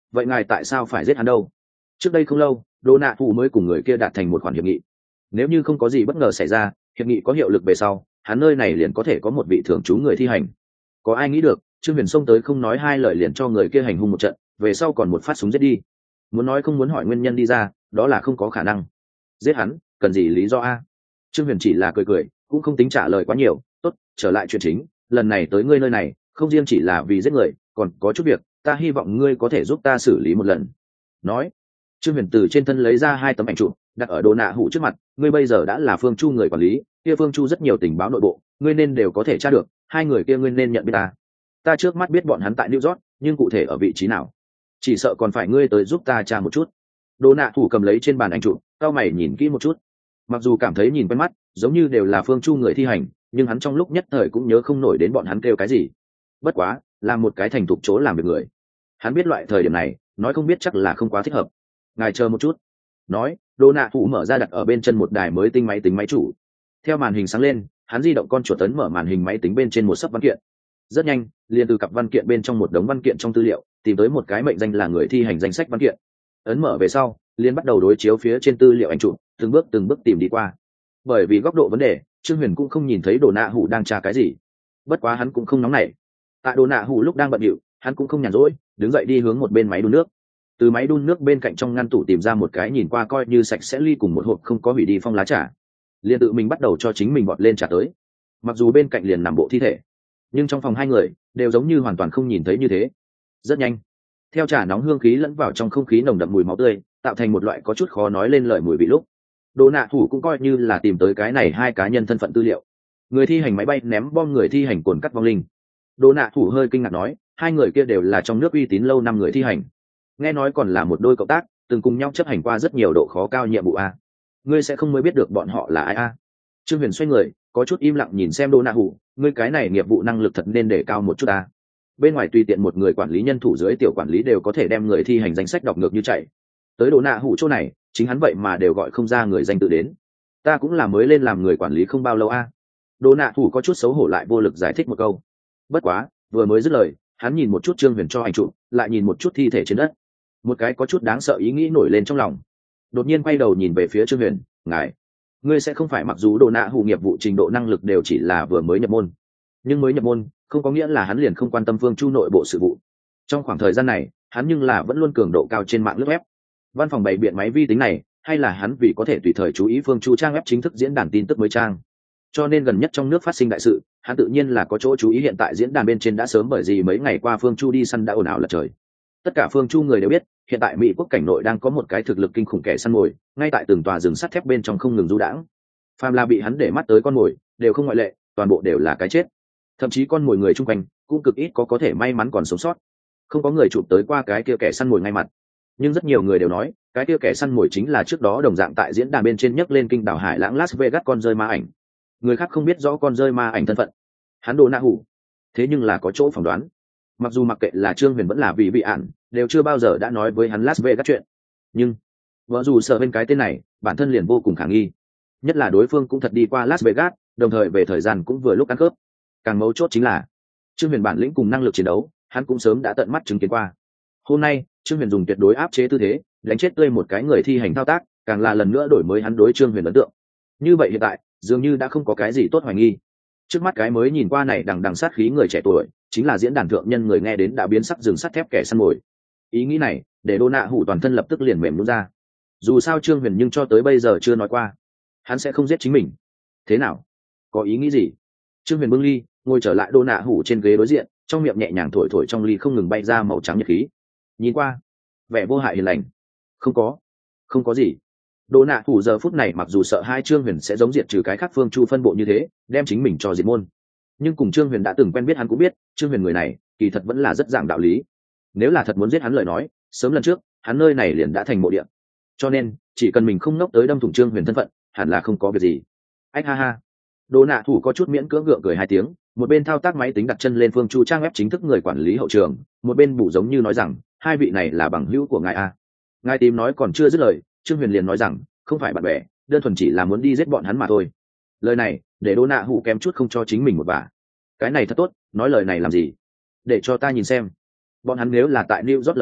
vậy ngài tại sao phải giết hắn đâu? Trước đây không lâu đô nạ thủ mới cùng người kia đạt thành một khoản hiệp nghị, nếu như không có gì bất ngờ xảy ra, hiệp nghị có hiệu lực về sau, hắn nơi này liền có thể có một vị thường trú người thi hành. Có ai nghĩ được Trương Huyền xông tới không nói hai lời liền cho người kia hành hung một trận, về sau còn một phát súng giết đi. Muốn nói không muốn hỏi nguyên nhân đi ra, đó là không có khả năng. Giết hắn cần gì lý do a? Trương Huyền chỉ là cười cười, cũng không tính trả lời quá nhiều. Tốt, trở lại chuyện chính, lần này tới ngươi nơi này không riêng chỉ là vì giết người, còn có chút việc ta hy vọng ngươi có thể giúp ta xử lý một lần. Nói, Trương Huyền từ trên thân lấy ra hai tấm ảnh chụp đặt ở đồ nạ hủ trước mặt. Ngươi bây giờ đã là Phương Chu người quản lý, kia Phương Chu rất nhiều tình báo nội bộ, ngươi nên đều có thể tra được. Hai người kia ngươi nên nhận biết ta. Ta trước mắt biết bọn hắn tại New York, nhưng cụ thể ở vị trí nào, chỉ sợ còn phải ngươi tới giúp ta tra một chút. Đồ nạ hủ cầm lấy trên bàn ảnh chụp, cao mày nhìn kỹ một chút. Mặc dù cảm thấy nhìn quen mắt, giống như đều là Phương Chu người thi hành, nhưng hắn trong lúc nhất thời cũng nhớ không nổi đến bọn hắn kêu cái gì. Bất quá, là một cái thành thục chỗ làm việc người. Hắn biết loại thời điểm này, nói không biết chắc là không quá thích hợp. Ngài chờ một chút. Nói, Đô nạ thủ mở ra đặt ở bên chân một đài mới tinh máy tính máy chủ. Theo màn hình sáng lên, hắn di động con chuột tấn mở màn hình máy tính bên trên một sấp văn kiện. Rất nhanh, liền từ cặp văn kiện bên trong một đống văn kiện trong tư liệu, tìm tới một cái mệnh danh là người thi hành danh sách văn kiện. Ấn mở về sau, liền bắt đầu đối chiếu phía trên tư liệu ảnh chụp, từng bước từng bước tìm đi qua. Bởi vì góc độ vấn đề, Trương Huyền cũng không nhìn thấy Đồ Nạ Hủ đang tra cái gì. Bất quá hắn cũng không nóng nảy. Tại Đồ Nạ Hủ lúc đang bận rộn, hắn cũng không nhàn rỗi, đứng dậy đi hướng một bên máy đun nước. Từ máy đun nước bên cạnh trong ngăn tủ tìm ra một cái nhìn qua coi như sạch sẽ ly cùng một hộp không có hủy đi phong lá trà. Liền tự mình bắt đầu cho chính mình bọt lên trà tới. Mặc dù bên cạnh liền nằm bộ thi thể, nhưng trong phòng hai người đều giống như hoàn toàn không nhìn thấy như thế. Rất nhanh, theo trà nóng hương khí lẫn vào trong không khí nồng đậm mùi máu tươi, tạo thành một loại có chút khó nói lên lời mùi vị lúc. Đồ Nạ Thủ cũng coi như là tìm tới cái này hai cá nhân thân phận tư liệu. Người thi hành máy bay ném bom, người thi hành cồn cắt vong linh. Đồ Nạ Thủ hơi kinh ngạc nói, hai người kia đều là trong nước uy tín lâu năm người thi hành, nghe nói còn là một đôi cộng tác, từng cùng nhau chấp hành qua rất nhiều độ khó cao nhiệm vụ a. Ngươi sẽ không mới biết được bọn họ là ai a? Trương Huyền xoay người, có chút im lặng nhìn xem Đồ Nạ Thủ, ngươi cái này nghiệp vụ năng lực thật nên để cao một chút a. Bên ngoài tùy tiện một người quản lý nhân thủ dưới tiểu quản lý đều có thể đem người thi hành danh sách đọc ngược như chạy, tới Đồ Nạ Hủ chỗ này chính hắn vậy mà đều gọi không ra người danh tự đến. Ta cũng là mới lên làm người quản lý không bao lâu a. Đồ Nạ Hủ có chút xấu hổ lại vô lực giải thích một câu. Bất quá vừa mới dứt lời, hắn nhìn một chút Trương Huyền cho ảnh chụp, lại nhìn một chút thi thể trên đất, một cái có chút đáng sợ ý nghĩ nổi lên trong lòng. Đột nhiên quay đầu nhìn về phía Trương Huyền, ngài, ngươi sẽ không phải mặc dù Đồ Nạ Hủ nghiệp vụ trình độ năng lực đều chỉ là vừa mới nhập môn, nhưng mới nhập môn không có nghĩa là hắn liền không quan tâm Phương Chu nội bộ sự vụ. Trong khoảng thời gian này, hắn nhưng là vẫn luôn cường độ cao trên mạng lướt web. Văn phòng bày biện máy vi tính này, hay là hắn vì có thể tùy thời chú ý Phương Chu trang web chính thức diễn đàn tin tức mới trang. Cho nên gần nhất trong nước phát sinh đại sự, hắn tự nhiên là có chỗ chú ý. Hiện tại diễn đàn bên trên đã sớm bởi gì mấy ngày qua Phương Chu đi săn đã ồn ào lật trời. Tất cả Phương Chu người đều biết, hiện tại Mỹ quốc cảnh nội đang có một cái thực lực kinh khủng kẻ săn mồi, ngay tại từng tòa rừng sắt thép bên trong không ngừng du đãng. Phàm là bị hắn để mắt tới con mồi, đều không ngoại lệ, toàn bộ đều là cái chết. Thậm chí con mồi người chung quanh cũng cực ít có có thể may mắn còn sống sót. Không có người chụp tới qua cái kia kẻ săn mồi ngay mặt, nhưng rất nhiều người đều nói cái kia kẻ săn mồi chính là trước đó đồng dạng tại diễn đàn bên trên nhấc lên kinh đảo hải lãng Las Vegas con rơi ma ảnh. Người khác không biết rõ con rơi ma ảnh thân phận, hắn Đồ Nạ Hủ thế nhưng là có chỗ phỏng đoán. Mặc dù mặc kệ là Trương Huyền vẫn là vì vị ạn, đều chưa bao giờ đã nói với hắn Las Vegas chuyện, nhưng vợ dù sợ bên cái tên này bản thân liền vô cùng khả nghi, nhất là đối phương cũng thật đi qua Las Vegas, đồng thời về thời gian cũng vừa lúc ăn khớp. Càng mấu chốt chính là Trương Huyền bản lĩnh cùng năng lực chiến đấu, hắn cũng sớm đã tận mắt chứng kiến qua. Hôm nay Trương Huyền dùng tuyệt đối áp chế tư thế đánh chết tươi một cái người thi hành thao tác, càng là lần nữa đổi mới hắn đối Trương Huyền ấn tượng. Như vậy hiện tại dường như đã không có cái gì tốt hoài nghi. Trước mắt cái mới nhìn qua này đằng đằng sát khí người trẻ tuổi, chính là diễn đàn thượng nhân người nghe đến đã biến sắc rừng sắt thép kẻ săn mồi. Ý nghĩ này để Đồ Nạ Hủ toàn thân lập tức liền mềm nhũn ra. Dù sao Trương Huyền nhưng cho tới bây giờ chưa nói qua hắn sẽ không giết chính mình. Thế nào, có ý nghĩ gì? Trương Huyền bưng ly, ngồi trở lại Đồ Nạ Hủ trên ghế đối diện, trong miệng nhẹ nhàng thổi thổi trong ly không ngừng bay ra màu trắng nhiệt khí. Nhìn qua vẻ vô hại hiền lành. Không có không có gì. Đồ Nạ Hủ giờ phút này mặc dù sợ hai Trương Huyền sẽ giống diệt trừ cái khác Phương Chu phân bộ như thế, đem chính mình cho diệt môn, nhưng cùng Trương Huyền đã từng quen biết hắn cũng biết, Trương Huyền người này kỳ thật vẫn là rất giảng đạo lý. Nếu là thật muốn giết hắn lời nói, sớm lần trước hắn nơi này liền đã thành mộ địa. Cho nên chỉ cần mình không nốc tới đâm thủng Trương Huyền thân phận, hẳn là không có việc gì. Ách ha ha. Đồ Nạ Hủ có chút miễn cưỡng gượng cười hai tiếng, một bên thao tác máy tính đặt chân lên Phương Chu trang web chính thức người quản lý hậu trường, một bên bù giống như nói rằng, hai vị này là bằng hữu của ngài a. Ngài tìm nói còn chưa dứt lời, Trương Huyền liền nói rằng, không phải bạn bè, đơn thuần chỉ là muốn đi giết bọn hắn mà thôi. Lời này để Đồ Nạ Hủ kém chút không cho chính mình một bả. Cái này thật tốt, nói lời này làm gì? Để cho ta nhìn xem. Bọn hắn nếu là tại New York lời nói,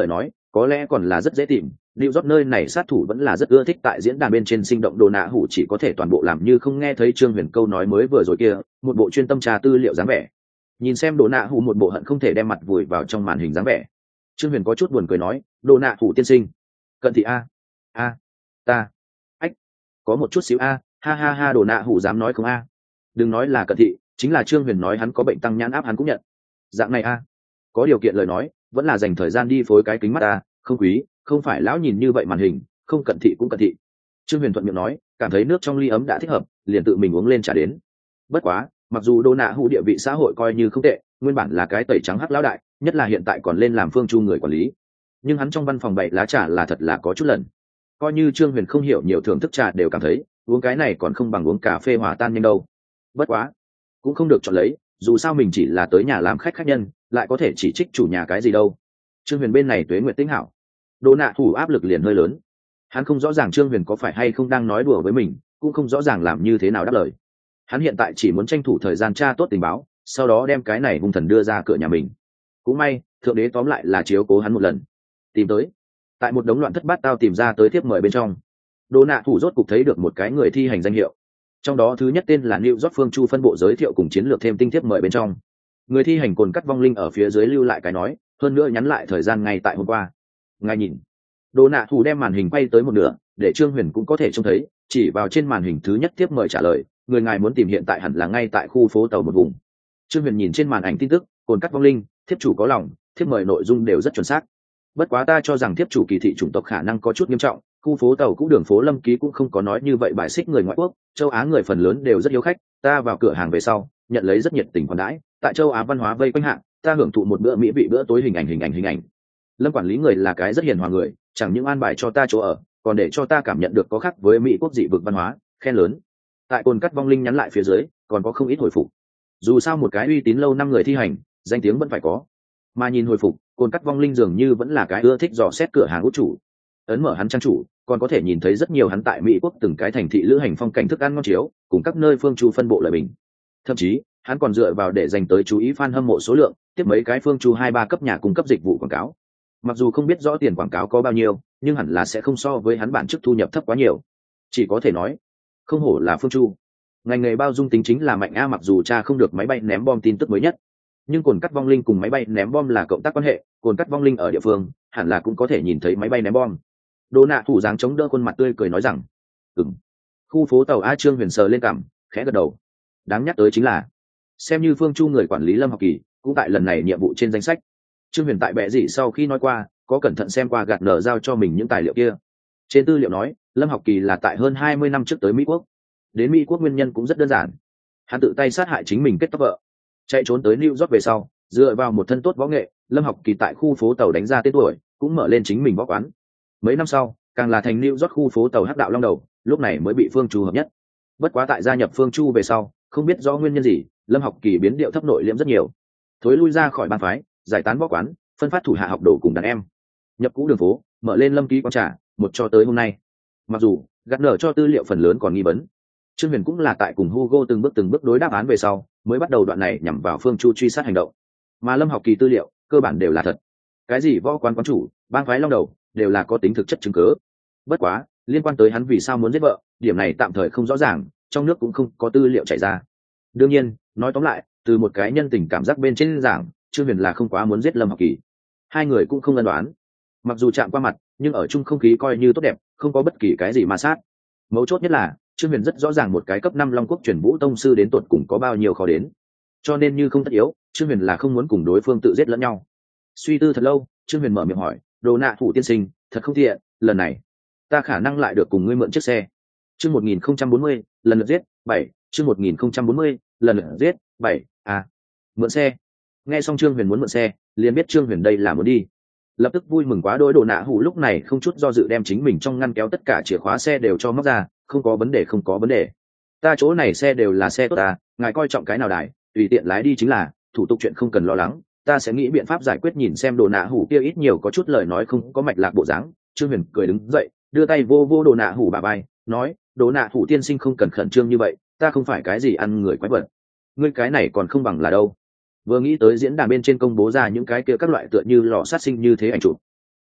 có lẽ còn là rất dễ tìm. New York nơi này sát thủ vẫn là rất ưa thích tại diễn đàn bên trên sinh động. Đồ nạ hủ chỉ có thể toàn bộ làm như không nghe thấy Trương Huyền câu nói mới vừa rồi kia, một bộ chuyên tâm tra tư liệu dáng vẻ. Nhìn xem Đồ nạ hủ một bộ hận không thể đem mặt vùi vào trong màn hình dáng vẻ, Trương Huyền có chút buồn cười nói, Đồ nạ hủ tiên sinh, cận thị a a ta ách có một chút xíu a ha ha ha. Đồ nạ hủ dám nói không a? Đừng nói là cận thị, chính là Trương Huyền nói hắn có bệnh tăng nhãn áp hắn cũng nhận. Dạng này a, có điều kiện lời nói vẫn là dành thời gian đi phối cái kính mắt a, không quý, không phải lão nhìn như vậy màn hình, không cận thị cũng cận thị. Trương Huyền thuận miệng nói, cảm thấy nước trong ly ấm đã thích hợp, liền tự mình uống lên trả đến. Bất quá, mặc dù Đồ nạ hủ địa vị xã hội coi như không tệ, nguyên bản là cái tẩy trắng hắc lão đại, nhất là hiện tại còn lên làm phương chu người quản lý, nhưng hắn trong văn phòng bày lá trà là thật là có chút lần. Coi như Trương Huyền không hiểu nhiều thưởng thức trà đều cảm thấy uống cái này còn không bằng uống cà phê hòa tan nhanh đâu. Bất quá cũng không được chọn lấy, dù sao mình chỉ là tới nhà làm khách khách nhân, lại có thể chỉ trích chủ nhà cái gì đâu. Trương Huyền bên này tuế nguyện tĩnh hảo, Đồ nạ hủ áp lực liền hơi lớn. Hắn không rõ ràng Trương Huyền có phải hay không đang nói đùa với mình, cũng không rõ ràng làm như thế nào đáp lời. Hắn hiện tại chỉ muốn tranh thủ thời gian tra tốt tình báo, sau đó đem cái này hung thần đưa ra cửa nhà mình. Cũng may thượng đế tóm lại là chiếu cố hắn một lần, tìm tới tại một đống loạn thất bát tao tìm ra tới thiếp mời bên trong. Đồ nạ hủ rốt cục thấy được một cái người thi hành danh hiệu, trong đó thứ nhất tên là New York phương chu phân bộ giới thiệu cùng chiến lược thêm tinh thiếp mời bên trong. Người thi hành cồn cắt vong linh ở phía dưới lưu lại cái nói, hơn nữa nhắn lại thời gian ngay tại hôm qua. Ngài nhìn. Đồ nạ hủ đem màn hình quay tới một nửa để Trương Huyền cũng có thể trông thấy, chỉ vào trên màn hình thứ nhất thiếp mời trả lời, người ngài muốn tìm hiện tại hẳn là ngay tại khu phố tàu một vùng. Trương Huyền nhìn trên màn ảnh tin tức, cồn cắt vong linh, thiếp chủ có lòng, thiếp mời nội dung đều rất chuẩn xác. Bất quá ta cho rằng thiếp chủ kỳ thị chủng tộc khả năng có chút nghiêm trọng, khu phố tàu cũng đường phố Lâm Ký cũng không có nói như vậy bài xích người ngoại quốc, châu Á người phần lớn đều rất hiếu khách, ta vào cửa hàng về sau nhận lấy rất nhiệt tình khoản đãi, tại châu Á văn hóa vây quanh hạng, ta hưởng thụ một bữa mỹ vị bữa tối hình ảnh hình ảnh hình ảnh. Lâm quản lý người là cái rất hiền hòa người, chẳng những an bài cho ta chỗ ở, còn để cho ta cảm nhận được có khác với mỹ quốc dị vực văn hóa, khen lớn. Tại cồn cắt vong linh nhắn lại phía dưới còn có không ít hồi phục. Dù sao một cái uy tín lâu năm người thi hành, danh tiếng vẫn phải có. Mà nhìn hồi phục, cồn cắt vong linh dường như vẫn là cái ưa thích dò xét cửa hàng út chủ. Ấn mở hắn trang chủ, còn có thể nhìn thấy rất nhiều hắn tại mỹ quốc từng cái thành thị lữ hành phong cảnh thức ăn ngon chiếu, cùng các nơi phương chu phân bộ lợi bình. Thậm chí hắn còn dựa vào để dành tới chú ý fan hâm mộ số lượng, tiếp mấy cái phương chu hai ba cấp nhà cung cấp dịch vụ quảng cáo. Mặc dù không biết rõ tiền quảng cáo có bao nhiêu, nhưng hẳn là sẽ không so với hắn bản chức thu nhập thấp quá nhiều. Chỉ có thể nói, không hổ là phương chu, ngành nghề bao dung tính chính là mạnh a. Mặc dù cha không được máy bay ném bom tin tức mới nhất, nhưng cồn cắt vong linh cùng máy bay ném bom là cộng tác quan hệ, cồn cắt vong linh ở địa phương hẳn là cũng có thể nhìn thấy máy bay ném bom. Đồ nạ thủ dáng chống đỡ khuôn mặt tươi cười nói rằng, ừm. Khu phố tàu A. Trương Huyền sờ lên cằm, khẽ gật đầu. Đáng nhắc tới chính là, xem như phương chu người quản lý Lâm Học Kỳ cũng tại lần này nhiệm vụ trên danh sách. Trương Huyền tại bệ dị sau khi nói qua, có cẩn thận xem qua gạt nở giao cho mình những tài liệu kia. Trên tư liệu nói, Lâm Học Kỳ là tại hơn hai mươi năm trước tới Mỹ quốc. Đến Mỹ quốc nguyên nhân cũng rất đơn giản, hắn tự tay sát hại chính mình kết tóc vợ, chạy trốn tới New York về sau, dựa vào một thân tốt võ nghệ, Lâm Học Kỳ tại khu phố tàu đánh ra tên tuổi, cũng mở lên chính mình võ quán. Mấy năm sau, càng là thành New York khu phố tàu hắc đạo long đầu, lúc này mới bị Phương Chu hợp nhất. Bất quá tại gia nhập Phương Chu về sau, không biết do nguyên nhân gì, Lâm Học Kỳ biến điệu thấp nội liễm rất nhiều, thối lui ra khỏi ban phái, giải tán võ quán, phân phát thủ hạ học đồ cùng đàn em, nhập cũ đường phố, mở lên Lâm Ký quán trà, một cho tới hôm nay. Mặc dù gạt nở cho tư liệu phần lớn còn nghi vấn, Trương Huyền cũng là tại cùng Hugo từng bước từng bước đối đáp án về sau, mới bắt đầu đoạn này nhằm vào Phương Chu truy sát hành động. Mà Lâm Học Kỳ tư liệu cơ bản đều là thật, cái gì võ quán quán chủ, bang phái long đầu, đều là có tính thực chất chứng cứ. Bất quá, liên quan tới hắn vì sao muốn giết vợ, điểm này tạm thời không rõ ràng, trong nước cũng không có tư liệu chảy ra. Đương nhiên, nói tóm lại, từ một cái nhân tình cảm giác bên trên giảng, Trương Huyền là không quá muốn giết Lâm Học Kỳ. Hai người cũng không ân đoán, mặc dù chạm qua mặt, nhưng ở chung không khí coi như tốt đẹp, không có bất kỳ cái gì ma sát. Mấu chốt nhất là, Trương Huyền rất rõ ràng một cái cấp năm Long Quốc truyền vũ tông sư đến tột cùng có bao nhiêu khó đến. Cho nên như không tất yếu, Trương Huyền là không muốn cùng đối phương tự giết lẫn nhau. Suy tư thật lâu, Trương Huyền mở miệng hỏi, Đồ Nạ Thủ tiên sinh, thật không tiện, lần này ta khả năng lại được cùng ngươi mượn chiếc xe. Chương một nghìn không trăm bốn mươi, lần lượt giết, bảy, chương một nghìn không trăm bốn mươi, lần lượt giết, bảy, à, mượn xe. Nghe xong Trương Huyền muốn mượn xe, liền biết Trương Huyền đây là muốn đi. Lập tức vui mừng quá đôi. Đồ Nạ Hủ lúc này không chút do dự đem chính mình trong ngăn kéo tất cả chìa khóa xe đều cho móc ra, không có vấn đề không có vấn đề. Ta chỗ này xe đều là xe tốt ta, ngài coi trọng cái nào đài, tùy tiện lái đi chính là, thủ tục chuyện không cần lo lắng, ta sẽ nghĩ biện pháp giải quyết. Nhìn xem Đồ Nạ Hủ kia ít nhiều có chút lời nói không có mạch lạc bộ dáng, Trương Huyền cười đứng dậy, đưa tay vô vô Đồ Nạ Hủ bả vai, nói, Đồ Nạ Hủ tiên sinh không cần khẩn trương như vậy, ta không phải cái gì ăn người quái vật, ngươi cái này còn không bằng là đâu. Vừa nghĩ tới diễn đàn bên trên công bố ra những cái kia các loại tựa như lò sát sinh như thế ảnh chụp,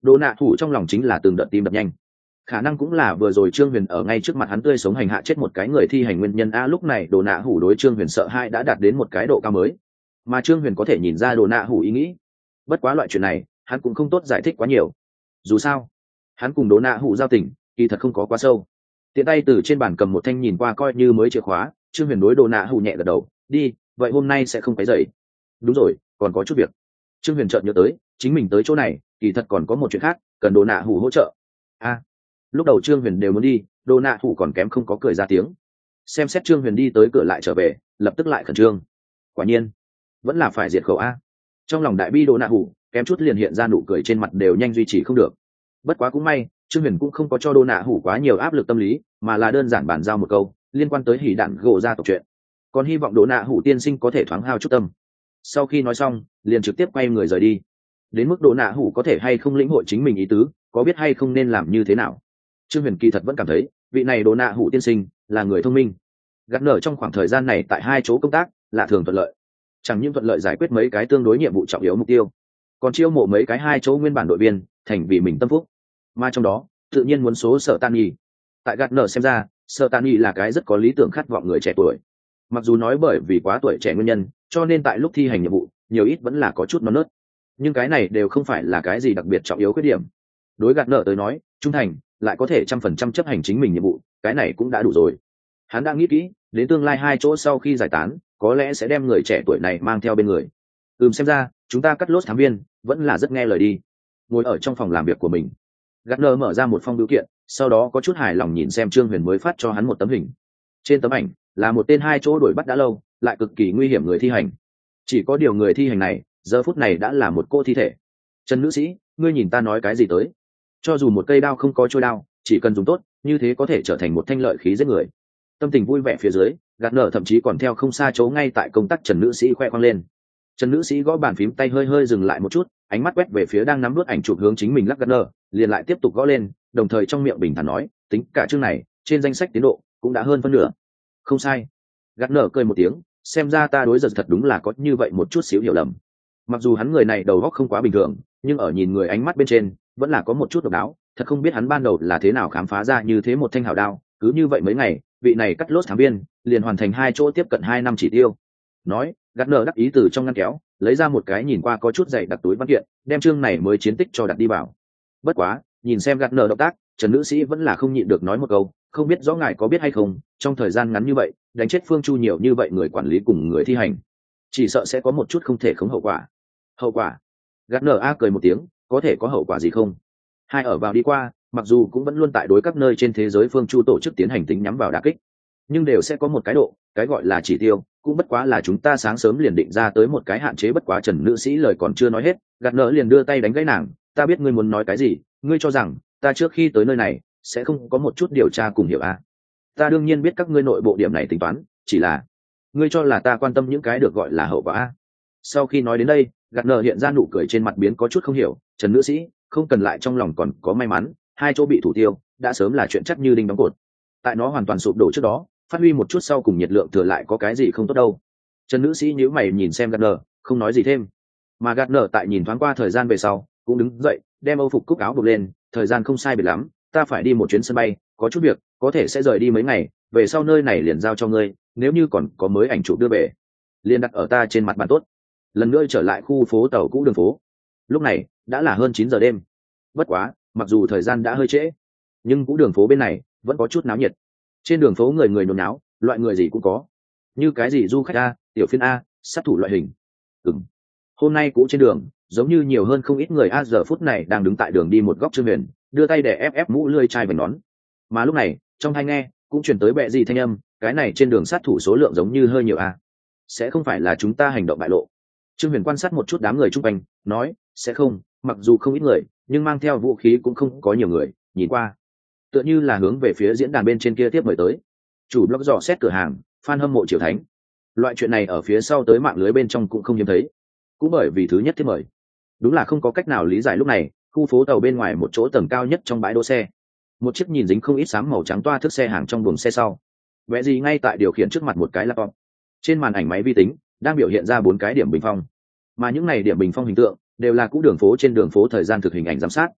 Đồ nạ thủ trong lòng chính là từng đợt tim đập nhanh. Khả năng cũng là vừa rồi Trương Huyền ở ngay trước mặt hắn tươi sống hành hạ chết một cái người thi hành nguyên nhân a. Lúc này Đồ nạ hủ đối Trương Huyền sợ hãi đã đạt đến một cái độ cao mới, mà Trương Huyền có thể nhìn ra Đồ nạ hủ ý nghĩ. Bất quá loại chuyện này hắn cũng không tốt giải thích quá nhiều, dù sao hắn cùng Đồ nạ hủ giao tình kỳ thật không có quá sâu. Tiện tay từ trên bàn cầm một thanh nhìn qua coi như mới chìa khóa, Trương Huyền đối Đồ nạ hủ nhẹ gật đầu, đi, vậy hôm nay sẽ không phải dậy. Đúng rồi, còn có chút việc. Trương Huyền chợt nhớ tới chính mình tới chỗ này kỳ thật còn có một chuyện khác cần Đồ nạ hủ hỗ trợ. A, lúc đầu Trương Huyền đều muốn đi, Đồ nạ hủ còn kém không có cười ra tiếng. Xem xét Trương Huyền đi tới cửa lại trở về, lập tức lại khẩn trương. Quả nhiên vẫn là phải diệt khẩu a. Trong lòng đại bi Đồ nạ hủ kém chút liền hiện ra nụ cười trên mặt đều nhanh duy trì không được. Bất quá cũng may Trương Huyền cũng không có cho Đồ nạ hủ quá nhiều áp lực tâm lý, mà là đơn giản bàn giao một câu liên quan tới hỉ đạn gỗ gia tộc chuyện, còn hy vọng Đồ nạ hủ tiên sinh có thể thoáng hao chút tâm. Sau khi nói xong liền trực tiếp quay người rời đi. Đến mức Đồ nạ hủ có thể hay không lĩnh hội chính mình ý tứ, có biết hay không nên làm như thế nào, Trương Huyền kỳ thật vẫn cảm thấy vị này Đồ nạ hủ tiên sinh là người thông minh. Gạt nở trong khoảng thời gian này tại hai chỗ công tác lạ thường thuận lợi, chẳng những thuận lợi giải quyết mấy cái tương đối nhiệm vụ trọng yếu mục tiêu, còn chiêu mộ mấy cái hai chỗ nguyên bản đội viên thành vì mình tâm phúc. Mà trong đó tự nhiên muốn số Sở Tan Nhi. Tại Gạt nở xem ra, Sở Tan Nhi là cái rất có lý tưởng khát vọng người trẻ tuổi. Mặc dù nói bởi vì quá tuổi trẻ nguyên nhân, cho nên tại lúc thi hành nhiệm vụ nhiều ít vẫn là có chút non nớt, nhưng cái này đều không phải là cái gì đặc biệt trọng yếu khuyết điểm. Đối Gạt nở tới nói, trung thành lại có thể trăm phần trăm chấp hành chính mình nhiệm vụ, cái này cũng đã đủ rồi. Hắn đang nghĩ kỹ đến tương lai hai chỗ sau khi giải tán có lẽ sẽ đem người trẻ tuổi này mang theo bên người. Ừm, xem ra chúng ta cắt lốt thám viên vẫn là rất nghe lời đi. Ngồi ở trong phòng làm việc của mình, Gardner mở ra một phong bưu kiện, sau đó có chút hài lòng nhìn xem Trương Huyền mới phát cho hắn một tấm hình. Trên tấm ảnh là một tên hai chỗ đuổi bắt đã lâu lại cực kỳ nguy hiểm người thi hành. Chỉ có điều người thi hành này giờ phút này đã là một cô thi thể. Trần nữ sĩ, ngươi nhìn ta nói cái gì tới? Cho dù một cây đao không có trôi đao, chỉ cần dùng tốt như thế có thể trở thành một thanh lợi khí giết người. Tâm tình vui vẻ phía dưới, Gardner thậm chí còn theo không xa chỗ ngay tại công tác Trần nữ sĩ khoe khoang lên. Trần nữ sĩ gõ bàn phím tay hơi hơi dừng lại một chút, ánh mắt quét về phía đang nắm bút ảnh chụp hướng chính mình lắc Gardner, liền lại tiếp tục gõ lên, đồng thời trong miệng bình thản nói, tính cả chương này trên danh sách tiến độ cũng đã hơn phân nửa. Không sai. Gardner cười một tiếng, xem ra ta đối giật thật đúng là có như vậy một chút xíu hiểu lầm. Mặc dù hắn người này đầu óc không quá bình thường, nhưng ở nhìn người ánh mắt bên trên vẫn là có một chút độc đáo, thật không biết hắn ban đầu là thế nào khám phá ra như thế một thanh hảo đao, cứ như vậy mấy ngày, vị này cắt lốt thám viên liền hoàn thành hai chỗ tiếp cận hai năm chỉ tiêu. Nói, Gardner đắc ý từ trong ngăn kéo lấy ra một cái nhìn qua có chút dày đặc túi văn kiện, đem chương này mới chiến tích cho đặt đi vào. Bất quá nhìn xem Gardner động tác, Trần nữ sĩ vẫn là không nhịn được nói một câu, không biết rõ ngài có biết hay không, trong thời gian ngắn như vậy đánh chết Phương Chu nhiều như vậy người quản lý cùng người thi hành, chỉ sợ sẽ có một chút không thể khống hậu quả. Hậu quả? Gardner a cười một tiếng, có thể có hậu quả gì không? Hai ở vào đi qua, mặc dù cũng vẫn luôn tại đối các nơi trên thế giới Phương Chu tổ chức tiến hành tính nhắm vào đả kích, nhưng đều sẽ có một cái độ, cái gọi là chỉ tiêu, cũng bất quá là chúng ta sáng sớm liền định ra tới một cái hạn chế. Bất quá Trần nữ sĩ lời còn chưa nói hết, Gardner liền đưa tay đánh gãy nàng, ta biết ngươi muốn nói cái gì, ngươi cho rằng ta trước khi tới nơi này sẽ không có một chút điều tra cùng hiểu à? Ta đương nhiên biết các ngươi nội bộ điểm này tính toán, chỉ là ngươi cho là ta quan tâm những cái được gọi là hậu quả à? Sau khi nói đến đây, Gardner hiện ra nụ cười trên mặt biến có chút không hiểu, Trần nữ sĩ, không cần lại trong lòng còn có may mắn, hai chỗ bị thủ tiêu đã sớm là chuyện chắc như đinh đóng cột. Tại nó hoàn toàn sụp đổ trước đó, phát huy một chút sau cùng nhiệt lượng thừa lại có cái gì không tốt đâu. Trần nữ sĩ nhíu mày nhìn xem Gardner, không nói gì thêm. Mà Gardner tại nhìn thoáng qua thời gian về sau, cũng đứng dậy, đem âu phục cúc áo buộc lên, thời gian không sai biệt lắm, ta phải đi một chuyến sân bay, có chút việc, có thể sẽ rời đi mấy ngày, về sau nơi này liền giao cho ngươi, nếu như còn có mới ảnh chụp đưa về, liền đặt ở ta trên mặt bàn tốt. Lần nữa trở lại khu phố tàu cũ đường phố. Lúc này đã là hơn chín giờ đêm. Bất quá, mặc dù thời gian đã hơi trễ, nhưng cũ đường phố bên này vẫn có chút náo nhiệt. Trên đường phố người người nhốn náo, loại người gì cũng có, như cái gì du khách a, tiểu phiên a, sát thủ loại hình. Ừm, hôm nay cũ trên đường giống như nhiều hơn không ít người a. Giờ phút này đang đứng tại đường đi một góc Trương Huyền đưa tay để ép ép mũ lươi chai vành nón, mà lúc này trong tai nghe cũng chuyển tới bẹ gì thanh âm, cái này trên đường sát thủ số lượng giống như hơi nhiều a, sẽ không phải là chúng ta hành động bại lộ? Trương Huyền quan sát một chút đám người chung quanh, nói, sẽ không, mặc dù không ít người, nhưng mang theo vũ khí cũng không có nhiều người, nhìn qua tựa như là hướng về phía diễn đàn bên trên kia tiếp mời tới. Chủ blog dò xét cửa hàng, fan hâm mộ Triều Thánh. Loại chuyện này ở phía sau tới mạng lưới bên trong cũng không hiếm thấy. Cũng bởi vì thứ nhất tiếp mời. Đúng là không có cách nào lý giải lúc này, khu phố tàu bên ngoài một chỗ tầng cao nhất trong bãi đỗ xe. Một chiếc nhìn dính không ít xám màu trắng toa thức xe hàng trong buồng xe sau. Vẽ gì ngay tại điều khiển trước mặt một cái laptop. Trên màn ảnh máy vi tính đang biểu hiện ra bốn cái điểm bình phong. Mà những này điểm bình phong hình tượng đều là cũ đường phố trên đường phố thời gian thực hình ảnh giám sát.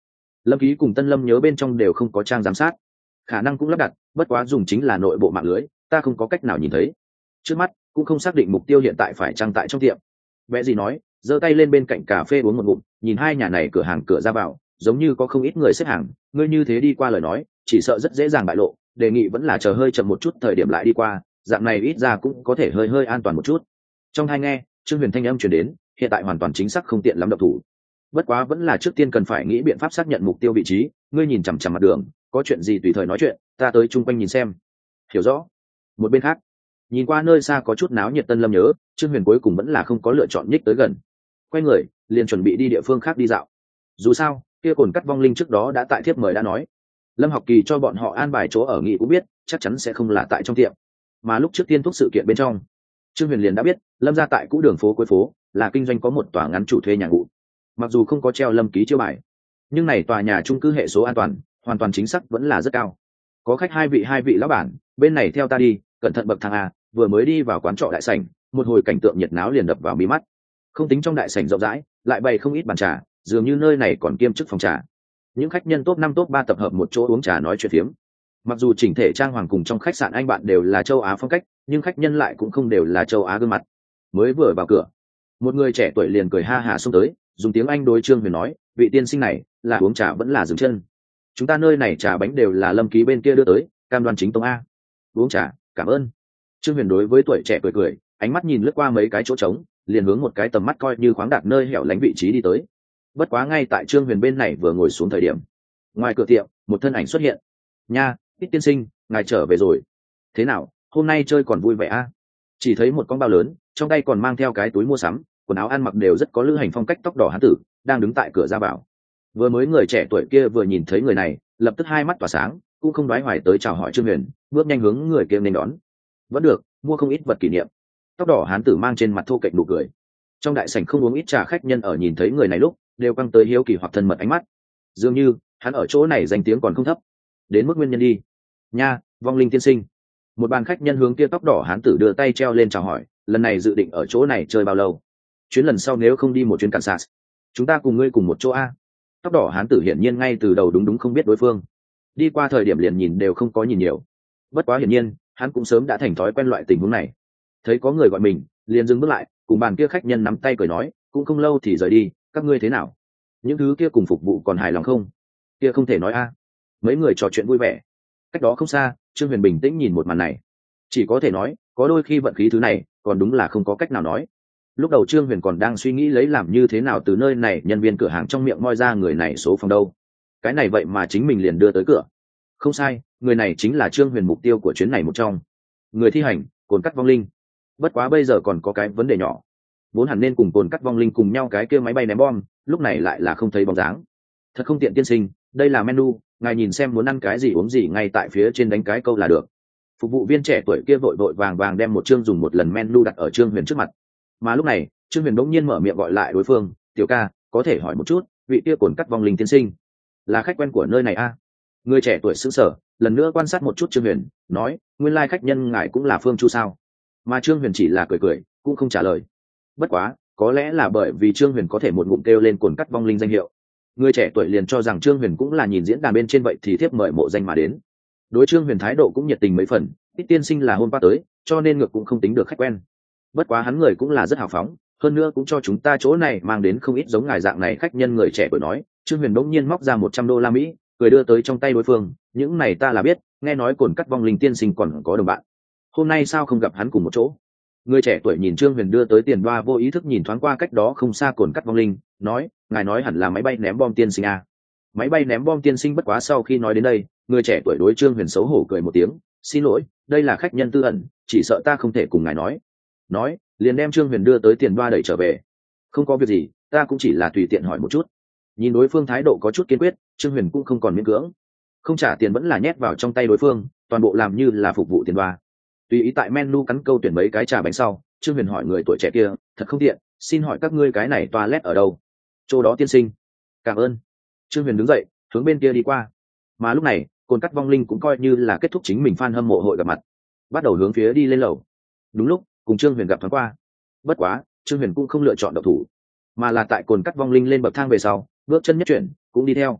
Lâm Ký cùng Tân Lâm nhớ bên trong đều không có trang giám sát, khả năng cũng lắp đặt, bất quá dùng chính là nội bộ mạng lưới, ta không có cách nào nhìn thấy. Trước mắt cũng không xác định mục tiêu hiện tại phải trang tại trong tiệm. Vẽ gì nói, giơ tay lên bên cạnh cà phê uống một ngụm, nhìn hai nhà này cửa hàng cửa ra vào, giống như có không ít người xếp hàng, ngươi như thế đi qua lời nói, chỉ sợ rất dễ dàng bại lộ, đề nghị vẫn là chờ hơi chậm một chút thời điểm lại đi qua, dạng này ít ra cũng có thể hơi hơi an toàn một chút. Trong hai nghe, Trương Huyền thanh âm truyền đến, hiện tại hoàn toàn chính xác không tiện lắm động thủ. Bất quá vẫn là trước tiên cần phải nghĩ biện pháp xác nhận mục tiêu vị trí, ngươi nhìn chằm chằm mặt đường, có chuyện gì tùy thời nói chuyện, ta tới chung quanh nhìn xem. Hiểu rõ. Một bên khác, nhìn qua nơi xa có chút náo nhiệt Tân Lâm nhớ, Trương Huyền cuối cùng vẫn là không có lựa chọn nhích tới gần. Quay người, liền chuẩn bị đi địa phương khác đi dạo. Dù sao, kia Cồn Cắt Vong Linh trước đó đã tại thiếp mời đã nói, Lâm Học Kỳ cho bọn họ an bài chỗ ở nghỉ cũng biết, chắc chắn sẽ không là tại trong tiệm. Mà lúc trước tiên thuốc sự kiện bên trong, Trương Huyền liền đã biết, Lâm gia tại cũ đường phố cuối phố, là kinh doanh có một tòa ngắn chủ thuê nhà ngụ. Mặc dù không có treo Lâm ký chiêu bài, nhưng này tòa nhà chung cư hệ số an toàn, hoàn toàn chính xác vẫn là rất cao. Có khách hai vị hai vị lão bản, bên này theo ta đi, cẩn thận bậc thang a, vừa mới đi vào quán trọ đại sảnh, một hồi cảnh tượng nhiệt náo liền đập vào mí mắt. Không tính trong đại sảnh rộng rãi, lại bày không ít bàn trà, dường như nơi này còn kiêm chức phòng trà. Những khách nhân top năm top ba tập hợp một chỗ uống trà nói chuyện phiếm. Mặc dù chỉnh thể trang hoàng cùng trong khách sạn anh bạn đều là châu Á phong cách, nhưng khách nhân lại cũng không đều là châu Á gương mặt. Mới vừa vào cửa, một người trẻ tuổi liền cười ha hả xông tới, dùng tiếng Anh đối Trương Huyền nói, vị tiên sinh này là uống trà vẫn là dừng chân? Chúng ta nơi này trà bánh đều là Lâm ký bên kia đưa tới, cam đoan chính tông a. Uống trà, cảm ơn. Trương Huyền đối với tuổi trẻ cười cười, ánh mắt nhìn lướt qua mấy cái chỗ trống, liền hướng một cái tầm mắt coi như khoáng đạt nơi hẻo lánh vị trí đi tới. Bất quá ngay tại Trương Huyền bên này vừa ngồi xuống thời điểm, ngoài cửa tiệm một thân ảnh xuất hiện. Nha, ít tiên sinh, ngài trở về rồi. Thế nào, hôm nay chơi còn vui vẻ a? Chỉ thấy một con bao lớn, trong tay còn mang theo cái túi mua sắm, quần áo ăn mặc đều rất có lữ hành phong cách, tóc đỏ hán tử đang đứng tại cửa ra vào. Vừa mới người trẻ tuổi kia vừa nhìn thấy người này, lập tức hai mắt tỏa sáng, cũng không đoái hoài tới chào hỏi Trương Huyền, bước nhanh hướng người kia nên đón. Vẫn được, mua không ít vật kỷ niệm. Tóc đỏ hán tử mang trên mặt thô kệch nụ cười. Trong đại sảnh không uống ít trà khách nhân ở nhìn thấy người này lúc đều căng tới hiếu kỳ hoặc thân mật ánh mắt, dường như hắn ở chỗ này danh tiếng còn không thấp. Đến mức nguyên nhân đi. Nha, Vong Linh tiên sinh. Một bàn khách nhân hướng kia tóc đỏ hán tử đưa tay treo lên chào hỏi, lần này dự định ở chỗ này chơi bao lâu? Chuyến lần sau nếu không đi một chuyến Kansas, chúng ta cùng ngươi cùng một chỗ a. Tóc đỏ hán tử hiển nhiên ngay từ đầu đúng đúng không biết đối phương, đi qua thời điểm liền nhìn đều không có nhìn nhiều. Bất quá hiển nhiên hắn cũng sớm đã thành thói quen loại tình huống này, thấy có người gọi mình liền dừng bước lại, cùng bàn kia khách nhân nắm tay cười nói, cũng không lâu thì rời đi, các ngươi thế nào? Những thứ kia cùng phục vụ còn hài lòng không? Kia không thể nói a. Mấy người trò chuyện vui vẻ. Cách đó không xa, Trương Huyền bình tĩnh nhìn một màn này, chỉ có thể nói có đôi khi vận khí thứ này còn đúng là không có cách nào nói. Lúc đầu Trương Huyền còn đang suy nghĩ lấy làm như thế nào từ nơi này nhân viên cửa hàng trong miệng moi ra người này số phòng đâu, cái này vậy mà chính mình liền đưa tới cửa. Không sai, người này chính là Trương Huyền mục tiêu của chuyến này một trong, người thi hành Cồn Cắt Vong Linh. Bất quá bây giờ còn có cái vấn đề nhỏ, vốn hẳn nên cùng Cồn Cắt Vong Linh cùng nhau cái kia máy bay ném bom, lúc này lại là không thấy bóng dáng. Thật không tiện tiên sinh, đây là menu, ngài nhìn xem muốn ăn cái gì uống gì ngay tại phía trên đánh cái câu là được. Phục vụ viên trẻ tuổi kia vội vội vàng vàng đem một chương dùng một lần menu đặt ở Trương Huyền trước mặt. Mà lúc này Trương Huyền bỗng nhiên mở miệng gọi lại đối phương, tiểu ca, có thể hỏi một chút, vị kia Cồn Cắt Vong Linh tiên sinh là khách quen của nơi này a? À? Người trẻ tuổi sững sờ, lần nữa quan sát một chút Trương Huyền, nói, nguyên lai khách nhân ngài cũng là Phương Chu sao? Mà Trương Huyền chỉ là cười cười, cũng không trả lời. Bất quá có lẽ là bởi vì Trương Huyền có thể một ngụm kêu lên Cồn Cắt Vong Linh danh hiệu, người trẻ tuổi liền cho rằng Trương Huyền cũng là nhìn diễn đàn bên trên vậy thì thiếp mời mộ danh mà đến. Đối Trương Huyền thái độ cũng nhiệt tình mấy phần, ít tiên sinh là hôm qua tới, cho nên ngược cũng không tính được khách quen. Bất quá hắn người cũng là rất hào phóng, hơn nữa cũng cho chúng ta chỗ này mang đến không ít giống ngài dạng này khách nhân. Người trẻ tuổi nói. Trương Huyền bỗng nhiên móc ra một trăm đô la Mỹ, cười đưa tới trong tay đối phương, những này ta là biết, nghe nói Cồn Cắt Vong Linh tiên sinh còn có đồng bạn, hôm nay sao không gặp hắn cùng một chỗ? Người trẻ tuổi nhìn Trương Huyền đưa tới tiền đoa, vô ý thức nhìn thoáng qua cách đó không xa Cồn Cắt Vong Linh, nói, ngài nói hẳn là máy bay ném bom tiên sinh à? Máy bay ném bom tiên sinh. Bất quá sau khi nói đến đây, người trẻ tuổi đối Trương Huyền xấu hổ cười một tiếng, xin lỗi, đây là khách nhân tư ẩn, chỉ sợ ta không thể cùng ngài nói. Nói liền đem Trương Huyền đưa tới tiền đoa đẩy trở về. Không có việc gì, ta cũng chỉ là tùy tiện hỏi một chút. Nhìn đối phương thái độ có chút kiên quyết, Trương Huyền cũng không còn miễn cưỡng, không trả tiền vẫn là nhét vào trong tay đối phương, toàn bộ làm như là phục vụ tiền đoa. Tùy ý tại menu cắn câu tuyển mấy cái trà bánh sau, Trương Huyền hỏi người tuổi trẻ kia, thật không tiện, xin hỏi các ngươi cái này toilet ở đâu? Chỗ đó tiên sinh. Cảm ơn. Trương Huyền đứng dậy hướng bên kia đi qua. Mà lúc này Cồn Cắt Vong Linh cũng coi như là kết thúc chính mình fan hâm mộ hội gặp mặt, bắt đầu hướng phía đi lên lầu. Đúng lúc cùng Trương Huyền gặp thoáng qua. Bất quá Trương Huyền cũng không lựa chọn động thủ, mà là tại Cồn Cắt Vong Linh lên bậc thang về sau, bước chân nhất chuyển cũng đi theo.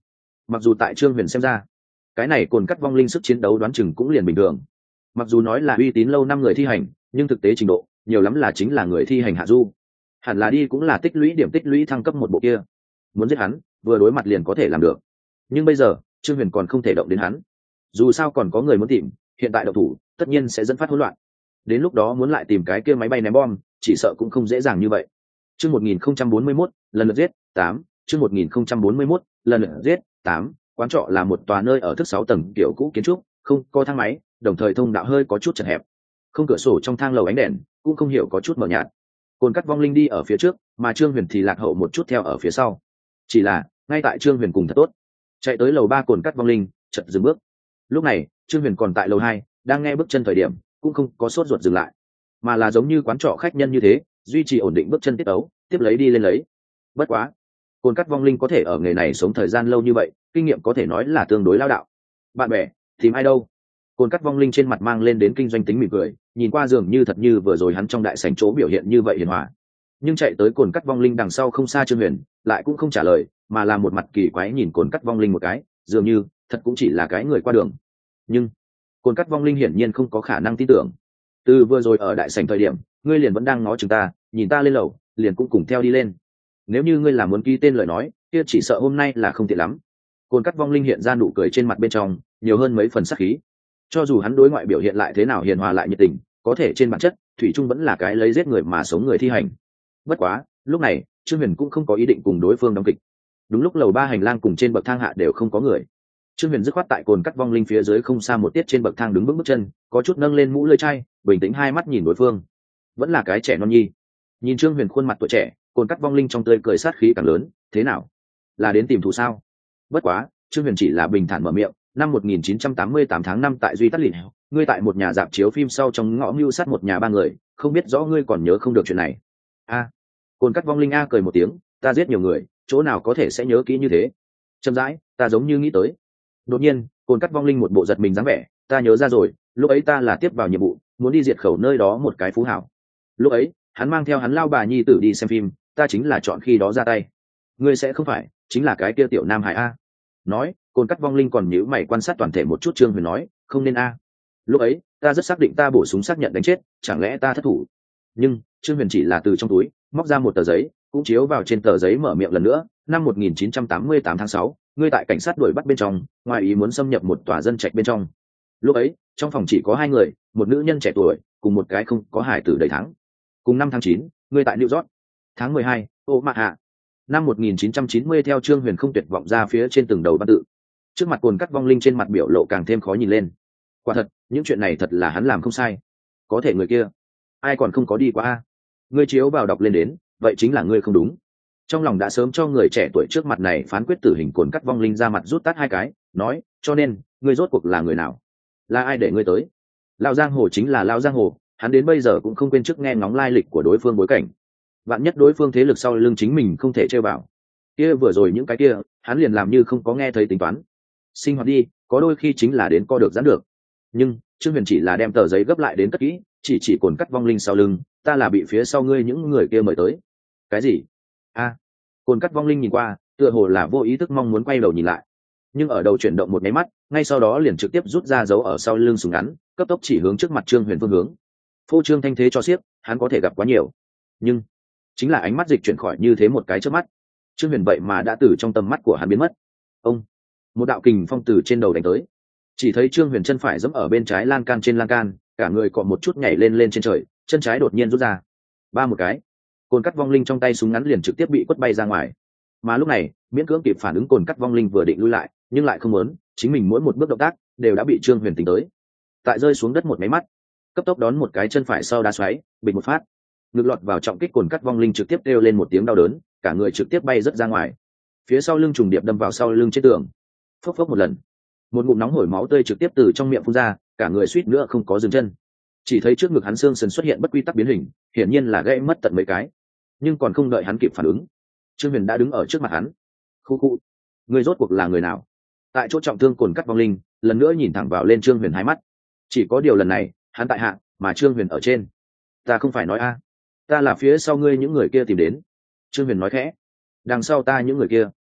mặc dù tại trương huyền xem ra cái này cồn cắt vong linh sức chiến đấu đoán chừng cũng liền bình thường, mặc dù nói là uy tín lâu năm người thi hành nhưng thực tế trình độ nhiều lắm là chính là người thi hành hạ du, hẳn là đi cũng là tích lũy điểm tích lũy thăng cấp một bộ kia, muốn giết hắn vừa đối mặt liền có thể làm được. Nhưng bây giờ trương huyền còn không thể động đến hắn, dù sao còn có người muốn tìm, hiện tại độc thủ tất nhiên sẽ dẫn phát hỗn loạn, đến lúc đó muốn lại tìm cái kia máy bay ném bom chỉ sợ cũng không dễ dàng như vậy. Chương một nghìn không trăm bốn mươi mốt, lần lượt giết tám. Chương một nghìn không trăm bốn mươi mốt, lần lượt giết tám. Quán trọ là một tòa nơi ở thức sáu tầng kiểu cũ kiến trúc, không có thang máy, đồng thời thông đạo hơi có chút chật hẹp, không cửa sổ trong thang lầu ánh đèn cũng không hiểu có chút mờ nhạt. Cồn cắt vong linh đi ở phía trước, mà trương huyền thì lạc hậu một chút theo ở phía sau. Chỉ là ngay tại trương huyền cùng thật tốt chạy tới lầu ba, cồn cắt vong linh chợt dừng bước. Lúc này trương huyền còn tại lầu hai, đang nghe bước chân thời điểm cũng không có sốt ruột dừng lại, mà là giống như quán trọ khách nhân như thế duy trì ổn định bước chân tiết ấu, tiếp lấy đi lên lấy. Bất quá cồn cắt vong linh có thể ở nghề này sống thời gian lâu như vậy, kinh nghiệm có thể nói là tương đối lao đạo. Bạn bè tìm ai đâu? Cồn cắt vong linh trên mặt mang lên đến kinh doanh tính mỉm cười, nhìn qua dường như thật như vừa rồi hắn trong đại sảnh chỗ biểu hiện như vậy hiền hòa. Nhưng chạy tới cồn cắt vong linh đằng sau không xa trương huyền lại cũng không trả lời, mà là một mặt kỳ quái nhìn cồn cắt vong linh một cái, dường như thật cũng chỉ là cái người qua đường. Nhưng cồn cắt vong linh hiển nhiên không có khả năng tin tưởng. Từ vừa rồi ở đại sảnh thời điểm ngươi liền vẫn đang ngó chừng ta, nhìn ta lên lầu liền cũng cùng theo đi lên. Nếu như ngươi là muốn ký tên lời nói kia chỉ sợ hôm nay là không tiện lắm. Cồn cắt vong linh hiện ra nụ cười trên mặt bên trong nhiều hơn mấy phần sắc khí. Cho dù hắn đối ngoại biểu hiện lại thế nào hiền hòa lại nhiệt tình, có thể trên bản chất thủy trung vẫn là cái lấy giết người mà sống người thi hành. Bất quá lúc này trương huyền cũng không có ý định cùng đối phương đóng kịch. Đúng lúc lầu ba hành lang cùng trên bậc thang hạ đều không có người, trương huyền dứt khoát tại cồn cắt vong linh phía dưới không xa một tiết trên bậc thang đứng bước bước chân, có chút nâng lên mũ lưỡi chai, bình tĩnh hai mắt nhìn đối phương. Vẫn là cái trẻ non nhi. Nhìn trương huyền khuôn mặt tuổi trẻ, cồn cắt vong linh trong tươi cười sát khí càng lớn. Thế nào, là đến tìm thù sao? Bất quá trương huyền chỉ là bình thản mở miệng. Năm một nghìn chín trăm tám mươi tám tháng năm tại duy tắt lìn, ngươi tại một nhà rạp chiếu phim sau trong ngõ mưu sát một nhà ba người, không biết rõ ngươi còn nhớ không được chuyện này? A. Cồn cắt vong linh a cười một tiếng, ta giết nhiều người, chỗ nào có thể sẽ nhớ kỹ như thế? Chậm rãi, ta giống như nghĩ tới. Đột nhiên cồn cắt vong linh một bộ giật mình dáng vẻ, ta nhớ ra rồi, lúc ấy ta là tiếp vào nhiệm vụ muốn đi diệt khẩu nơi đó một cái phú hảo. Lúc ấy hắn mang theo hắn lao bà nhi tử đi xem phim, ta chính là chọn khi đó ra tay. Ngươi sẽ không phải chính là cái kia tiểu nam hải a? Nói cồn cắt vong linh còn nhíu mày quan sát toàn thể một chút. Trương huyền nói, không nên a. Lúc ấy ta rất xác định ta bổ súng xác nhận đánh chết, chẳng lẽ ta thất thủ? Nhưng trương huyền chỉ là từ trong túi móc ra một tờ giấy, cũng chiếu vào trên tờ giấy mở miệng lần nữa. Năm một nghìn chín trăm tám mươi tám tháng sáu, ngươi tại cảnh sát đuổi bắt bên trong ngoài ý muốn xâm nhập một tòa dân trạch bên trong. Lúc ấy trong phòng chỉ có hai người, một nữ nhân trẻ tuổi cùng một cái không có hài tử đầy tháng. Cùng năm tháng chín, ngươi tại New York. Tháng mười hai, ô mạ hạ. Năm một nghìn chín trăm chín mươi theo trương huyền không tuyệt vọng ra phía trên từng đầu văn tự. Trước mặt cồn cắt vong linh trên mặt biểu lộ càng thêm khó nhìn lên. Quả thật những chuyện này thật là hắn làm không sai. Có thể người kia ai còn không có đi qua a? Ngươi chiếu vào đọc lên đến, vậy chính là ngươi không đúng. Trong lòng đã sớm cho người trẻ tuổi trước mặt này phán quyết tử hình cồn cắt vong linh ra mặt rút tát hai cái, nói, cho nên ngươi rốt cuộc là người nào, là ai để ngươi tới? Lão giang hồ chính là lão giang hồ, hắn đến bây giờ cũng không quên trước nghe ngóng lai lịch của đối phương bối cảnh. Vạn nhất đối phương thế lực sau lưng chính mình không thể chơi vào, kia vừa rồi những cái kia hắn liền làm như không có nghe thấy tính toán. Sinh hoạt đi, có đôi khi chính là đến co được giãn được. Nhưng trương huyền chỉ là đem tờ giấy gấp lại đến cất kỹ, chỉ chỉ cồn cắt vong linh sau lưng, ta là bị phía sau ngươi những người kia mời tới. Cái gì? A. À, cồn cắt vong linh nhìn qua tựa hồ là vô ý thức mong muốn quay đầu nhìn lại, nhưng ở đầu chuyển động một nháy mắt, ngay sau đó liền trực tiếp rút ra dấu ở sau lưng súng ngắn, cấp tốc chỉ hướng trước mặt trương huyền phương hướng. Phô trương thanh thế cho xiếc, hắn có thể gặp quá nhiều, nhưng chính là ánh mắt dịch chuyển khỏi như thế một cái trước mắt, trương huyền vậy mà đã từ trong tầm mắt của hắn biến mất. Ông, một đạo kình phong từ trên đầu đánh tới, chỉ thấy trương huyền chân phải giẫm ở bên trái lan can trên lan can, cả người cọ một chút nhảy lên lên trên trời, chân trái đột nhiên rút ra, ba một cái, cồn cắt vong linh trong tay súng ngắn liền trực tiếp bị quất bay ra ngoài. Mà lúc này miễn cưỡng kịp phản ứng cồn cắt vong linh vừa định lui lại, nhưng lại không muốn, chính mình mỗi một bước động tác đều đã bị trương huyền tính tới. Tại rơi xuống đất một máy mắt, cấp tốc đón một cái chân phải sau đá xoáy, bịch một phát, ngực lọt vào trọng kích, cồn cắt vong linh trực tiếp kêu lên một tiếng đau đớn, cả người trực tiếp bay rất ra ngoài, phía sau lưng trùng điệp đâm vào sau lưng trên tường, phốc phốc một lần, một ngụm nóng hổi máu tươi trực tiếp từ trong miệng phun ra, cả người suýt nữa không có dừng chân. Chỉ thấy trước ngực hắn xương sườn xuất hiện bất quy tắc biến hình, hiển nhiên là gãy mất tận mấy cái. Nhưng còn không đợi hắn kịp phản ứng, trương huyền đã đứng ở trước mặt hắn. Khu khu, người rốt cuộc là người nào? Tại chỗ trọng thương cồn cắt vong linh lần nữa nhìn thẳng vào lên trương huyền hai mắt. Chỉ có điều lần này hắn tại hạ mà trương huyền ở trên. Ta không phải nói a, ta là phía sau ngươi những người kia tìm đến. Trương huyền nói khẽ, đằng sau ta những người kia,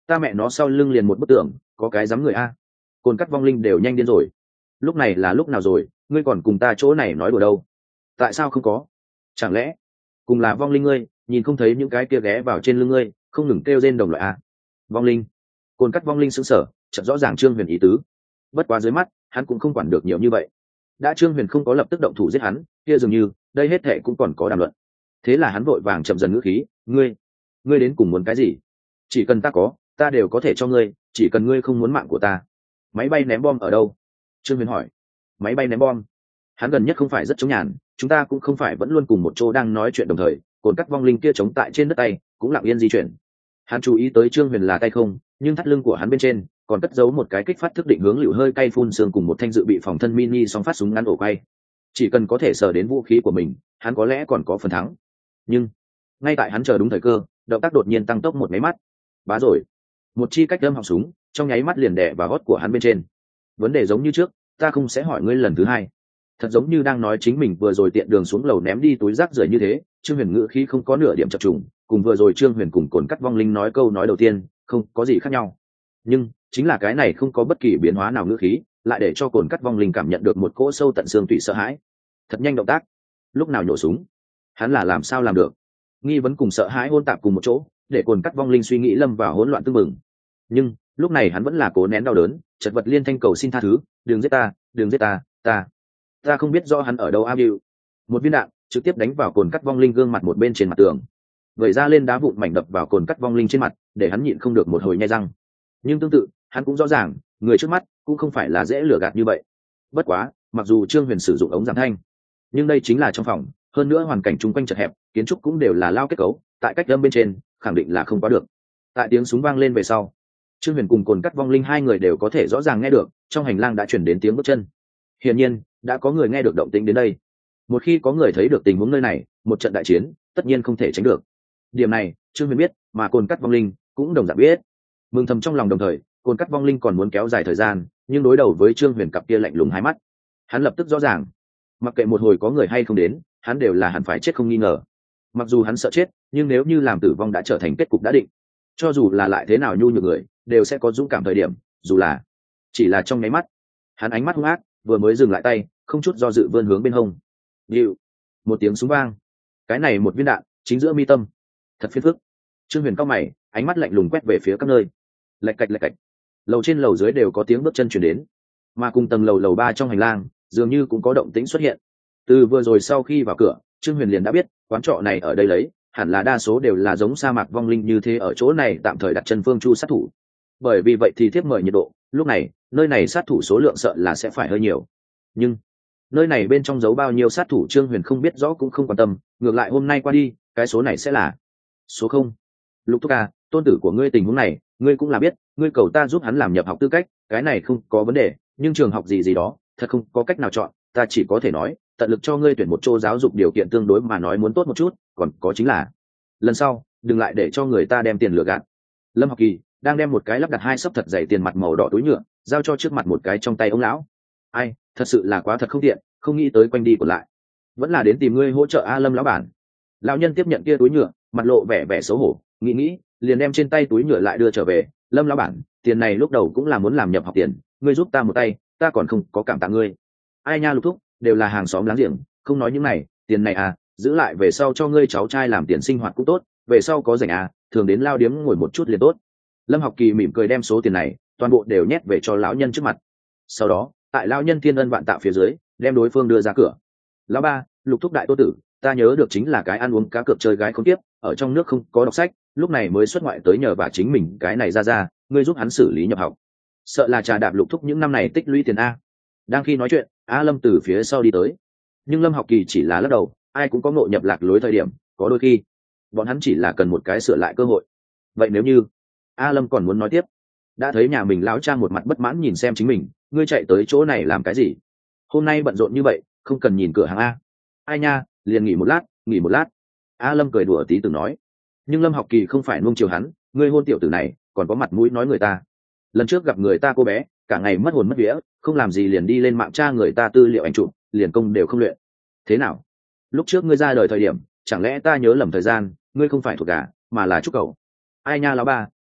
ta mẹ nó sau lưng liền một bức tường, có cái dám người a. Cồn cắt vong linh đều nhanh điên rồi. Lúc này là lúc nào rồi, ngươi còn cùng ta chỗ này nói đùa đâu? Tại sao không có? Chẳng lẽ cùng là vong linh ngươi, nhìn không thấy những cái kia ghé vào trên lưng ngươi, không ngừng kêu rên đồng loại a? Vong linh. Cồn cắt vong linh sững sờ, chợt rõ ràng Trương Huyền ý tứ. Bất quá dưới mắt, hắn cũng không quản được nhiều như vậy. Đã Trương Huyền không có lập tức động thủ giết hắn, kia dường như đây hết thệ cũng còn có đàm luận. Thế là hắn vội vàng chậm dần ngữ khí, ngươi, ngươi đến cùng muốn cái gì? Chỉ cần ta có, ta đều có thể cho ngươi, chỉ cần ngươi không muốn mạng của ta. Máy bay ném bom ở đâu? Trương Huyền hỏi. Máy bay ném bom? Hắn gần nhất không phải rất chống nhàn, chúng ta cũng không phải vẫn luôn cùng một chỗ đang nói chuyện đồng thời, cồn cắt vong linh kia chống tại trên đất tay, cũng lặng yên di chuyển. Hắn chú ý tới Trương Huyền là tay không, nhưng thắt lưng của hắn bên trên còn cất giấu một cái kích phát thức định hướng lựu hơi cay phun sương cùng một thanh dự bị phòng thân mini song phát súng ngắn ổ quay. Chỉ cần có thể sờ đến vũ khí của mình, hắn có lẽ còn có phần thắng. Nhưng ngay tại hắn chờ đúng thời cơ, động tác đột nhiên tăng tốc một máy mắt. Bá rồi, một chi cách đâm họng súng trong nháy mắt liền đè vào gót của hắn bên trên. Vấn đề giống như trước, ta không sẽ hỏi ngươi lần thứ hai. Thật giống như đang nói chính mình vừa rồi tiện đường xuống lầu ném đi túi rác rưởi như thế. Trương Huyền ngữ khí không có nửa điểm chập trùng, cùng vừa rồi Trương Huyền cùng cồn cắt vong linh nói câu nói đầu tiên không có gì khác nhau. Nhưng chính là cái này không có bất kỳ biến hóa nào ngữ khí, lại để cho cồn cắt vong linh cảm nhận được một cỗ sâu tận xương tủy sợ hãi. Thật nhanh động tác, lúc nào nhổ súng, hắn là làm sao làm được? Nghi vấn cùng sợ hãi hỗn tạp cùng một chỗ, để cồn cắt vong linh suy nghĩ lâm vào hỗn loạn tương mừng. Nhưng lúc này hắn vẫn là cố nén đau đớn, chật vật liên thanh cầu xin tha thứ, đừng giết ta, đừng giết ta, ta ta không biết rõ hắn ở đâu. A Biu, một viên đạn trực tiếp đánh vào cồn cắt vong linh gương mặt một bên trên mặt tường, vẩy ra lên đá vụn mảnh đập vào cồn cắt vong linh trên mặt, để hắn nhịn không được một hồi nhai răng. Nhưng tương tự, hắn cũng rõ ràng người trước mắt cũng không phải là dễ lừa gạt như vậy. Bất quá, mặc dù Trương Huyền sử dụng ống giảm thanh, nhưng đây chính là trong phòng, hơn nữa hoàn cảnh chung quanh chật hẹp, kiến trúc cũng đều là lao kết cấu, tại cách âm bên trên khẳng định là không quá được. Tại tiếng súng vang lên về sau, Trương Huyền cùng cồn cắt vong linh hai người đều có thể rõ ràng nghe được trong hành lang đã chuyển đến tiếng bước chân. Hiển nhiên đã có người nghe được động tĩnh đến đây. Một khi có người thấy được tình huống nơi này, một trận đại chiến tất nhiên không thể tránh được. Điểm này Trương Huyền biết, mà cồn cắt vong linh cũng đồng dạng biết. Mừng thầm trong lòng, đồng thời cồn cắt vong linh còn muốn kéo dài thời gian, nhưng đối đầu với Trương Huyền cặp kia lạnh lùng hai mắt, hắn lập tức rõ ràng, mặc kệ một hồi có người hay không đến, hắn đều là hẳn phải chết không nghi ngờ. Mặc dù hắn sợ chết, nhưng nếu như làm tử vong đã trở thành kết cục đã định, cho dù là lại thế nào nhu nhược người đều sẽ có dũng cảm thời điểm, dù là chỉ là trong nháy mắt. Hắn ánh mắt hung ác, vừa mới dừng lại tay, không chút do dự vươn hướng bên hông. Dịu, một tiếng súng vang, cái này một viên đạn chính giữa mi tâm, thật phiền phức. Trương Huyền cao mày, ánh mắt lạnh lùng quét về phía các nơi. Lạch cạch lạch cạch, lầu trên lầu dưới đều có tiếng bước chân chuyển đến, mà cùng tầng lầu lầu ba trong hành lang dường như cũng có động tĩnh xuất hiện. Từ vừa rồi sau khi vào cửa, Trương Huyền liền đã biết quán trọ này ở đây lấy hẳn là đa số đều là giống sa mạc vong linh như thế ở chỗ này tạm thời đặt chân phương chu sát thủ. Bởi vì vậy thì thiếp mời nhiệt độ, lúc này nơi này sát thủ số lượng sợ là sẽ phải hơi nhiều. Nhưng nơi này bên trong giấu bao nhiêu sát thủ Trương Huyền không biết rõ cũng không quan tâm, ngược lại hôm nay qua đi cái số này sẽ là số không. Lục Thúc à, tôn tử của ngươi tình huống này ngươi cũng là biết, ngươi cầu ta giúp hắn làm nhập học tư cách, cái này không có vấn đề, nhưng trường học gì gì đó thật không có cách nào chọn, ta chỉ có thể nói tận lực cho ngươi tuyển một chỗ giáo dục điều kiện tương đối mà nói muốn tốt một chút, còn có chính là lần sau đừng lại để cho người ta đem tiền lừa gạt. Lâm Học Kỳ đang đem một cái lắp đặt hai sấp thật dày tiền mặt màu đỏ túi nhựa giao cho trước mặt một cái trong tay ông lão. Ai, thật sự là quá thật không tiện, không nghĩ tới quanh đi còn lại vẫn là đến tìm ngươi hỗ trợ. A Lâm lão bản. Lão nhân tiếp nhận kia túi nhựa, mặt lộ vẻ vẻ xấu hổ, nghĩ nghĩ liền đem trên tay túi nhựa lại đưa trở về. Lâm lão bản, tiền này lúc đầu cũng là muốn làm nhập học tiền, ngươi giúp ta một tay, ta còn không có cảm tạ ngươi. Ai nha Lục Thúc, đều là hàng xóm láng giềng, không nói những này, tiền này à, giữ lại về sau cho ngươi cháu trai làm tiền sinh hoạt cũng tốt, về sau có rảnh à, thường đến lao điếm ngồi một chút liền tốt. Lâm Học Kỳ mỉm cười đem số tiền này toàn bộ đều nhét về cho lão nhân trước mặt. Sau đó tại lão nhân thiên ân vạn tạ phía dưới, đem đối phương đưa ra cửa. Lão ba, Lục Thúc đại tô tử, ta nhớ được chính là cái ăn uống cá cược chơi gái không tiếp, ở trong nước không có đọc sách, lúc này mới xuất ngoại tới nhờ bà chính mình cái này ra ra, ngươi giúp hắn xử lý nhập học. Sợ là trà đạp Lục Thúc những năm này tích lũy tiền a. Đang khi nói chuyện, A Lâm từ phía sau đi tới, nhưng Lâm Học Kỳ chỉ là lắc đầu, ai cũng có ngộ nhập lạc lối thời điểm, có đôi khi bọn hắn chỉ là cần một cái sửa lại cơ hội. Vậy nếu như A Lâm còn muốn nói tiếp, đã thấy nhà mình lão cha một mặt bất mãn nhìn xem chính mình, ngươi chạy tới chỗ này làm cái gì? Hôm nay bận rộn như vậy, không cần nhìn cửa hàng a. Ai nha, liền nghỉ một lát, nghỉ một lát. A Lâm cười đùa tí từng nói. Nhưng Lâm Học Kỳ không phải nuông chiều hắn, ngươi hôn tiểu tử này còn có mặt mũi nói người ta. Lần trước gặp người ta cô bé cả ngày mất hồn mất vía, không làm gì liền đi lên mạng tra người ta tư liệu ảnh chụp, liền công đều không luyện. Thế nào, lúc trước ngươi ra đời thời điểm chẳng lẽ ta nhớ lầm thời gian, ngươi không phải thuộc gà mà là trúc cầu? Ai nha lão ba,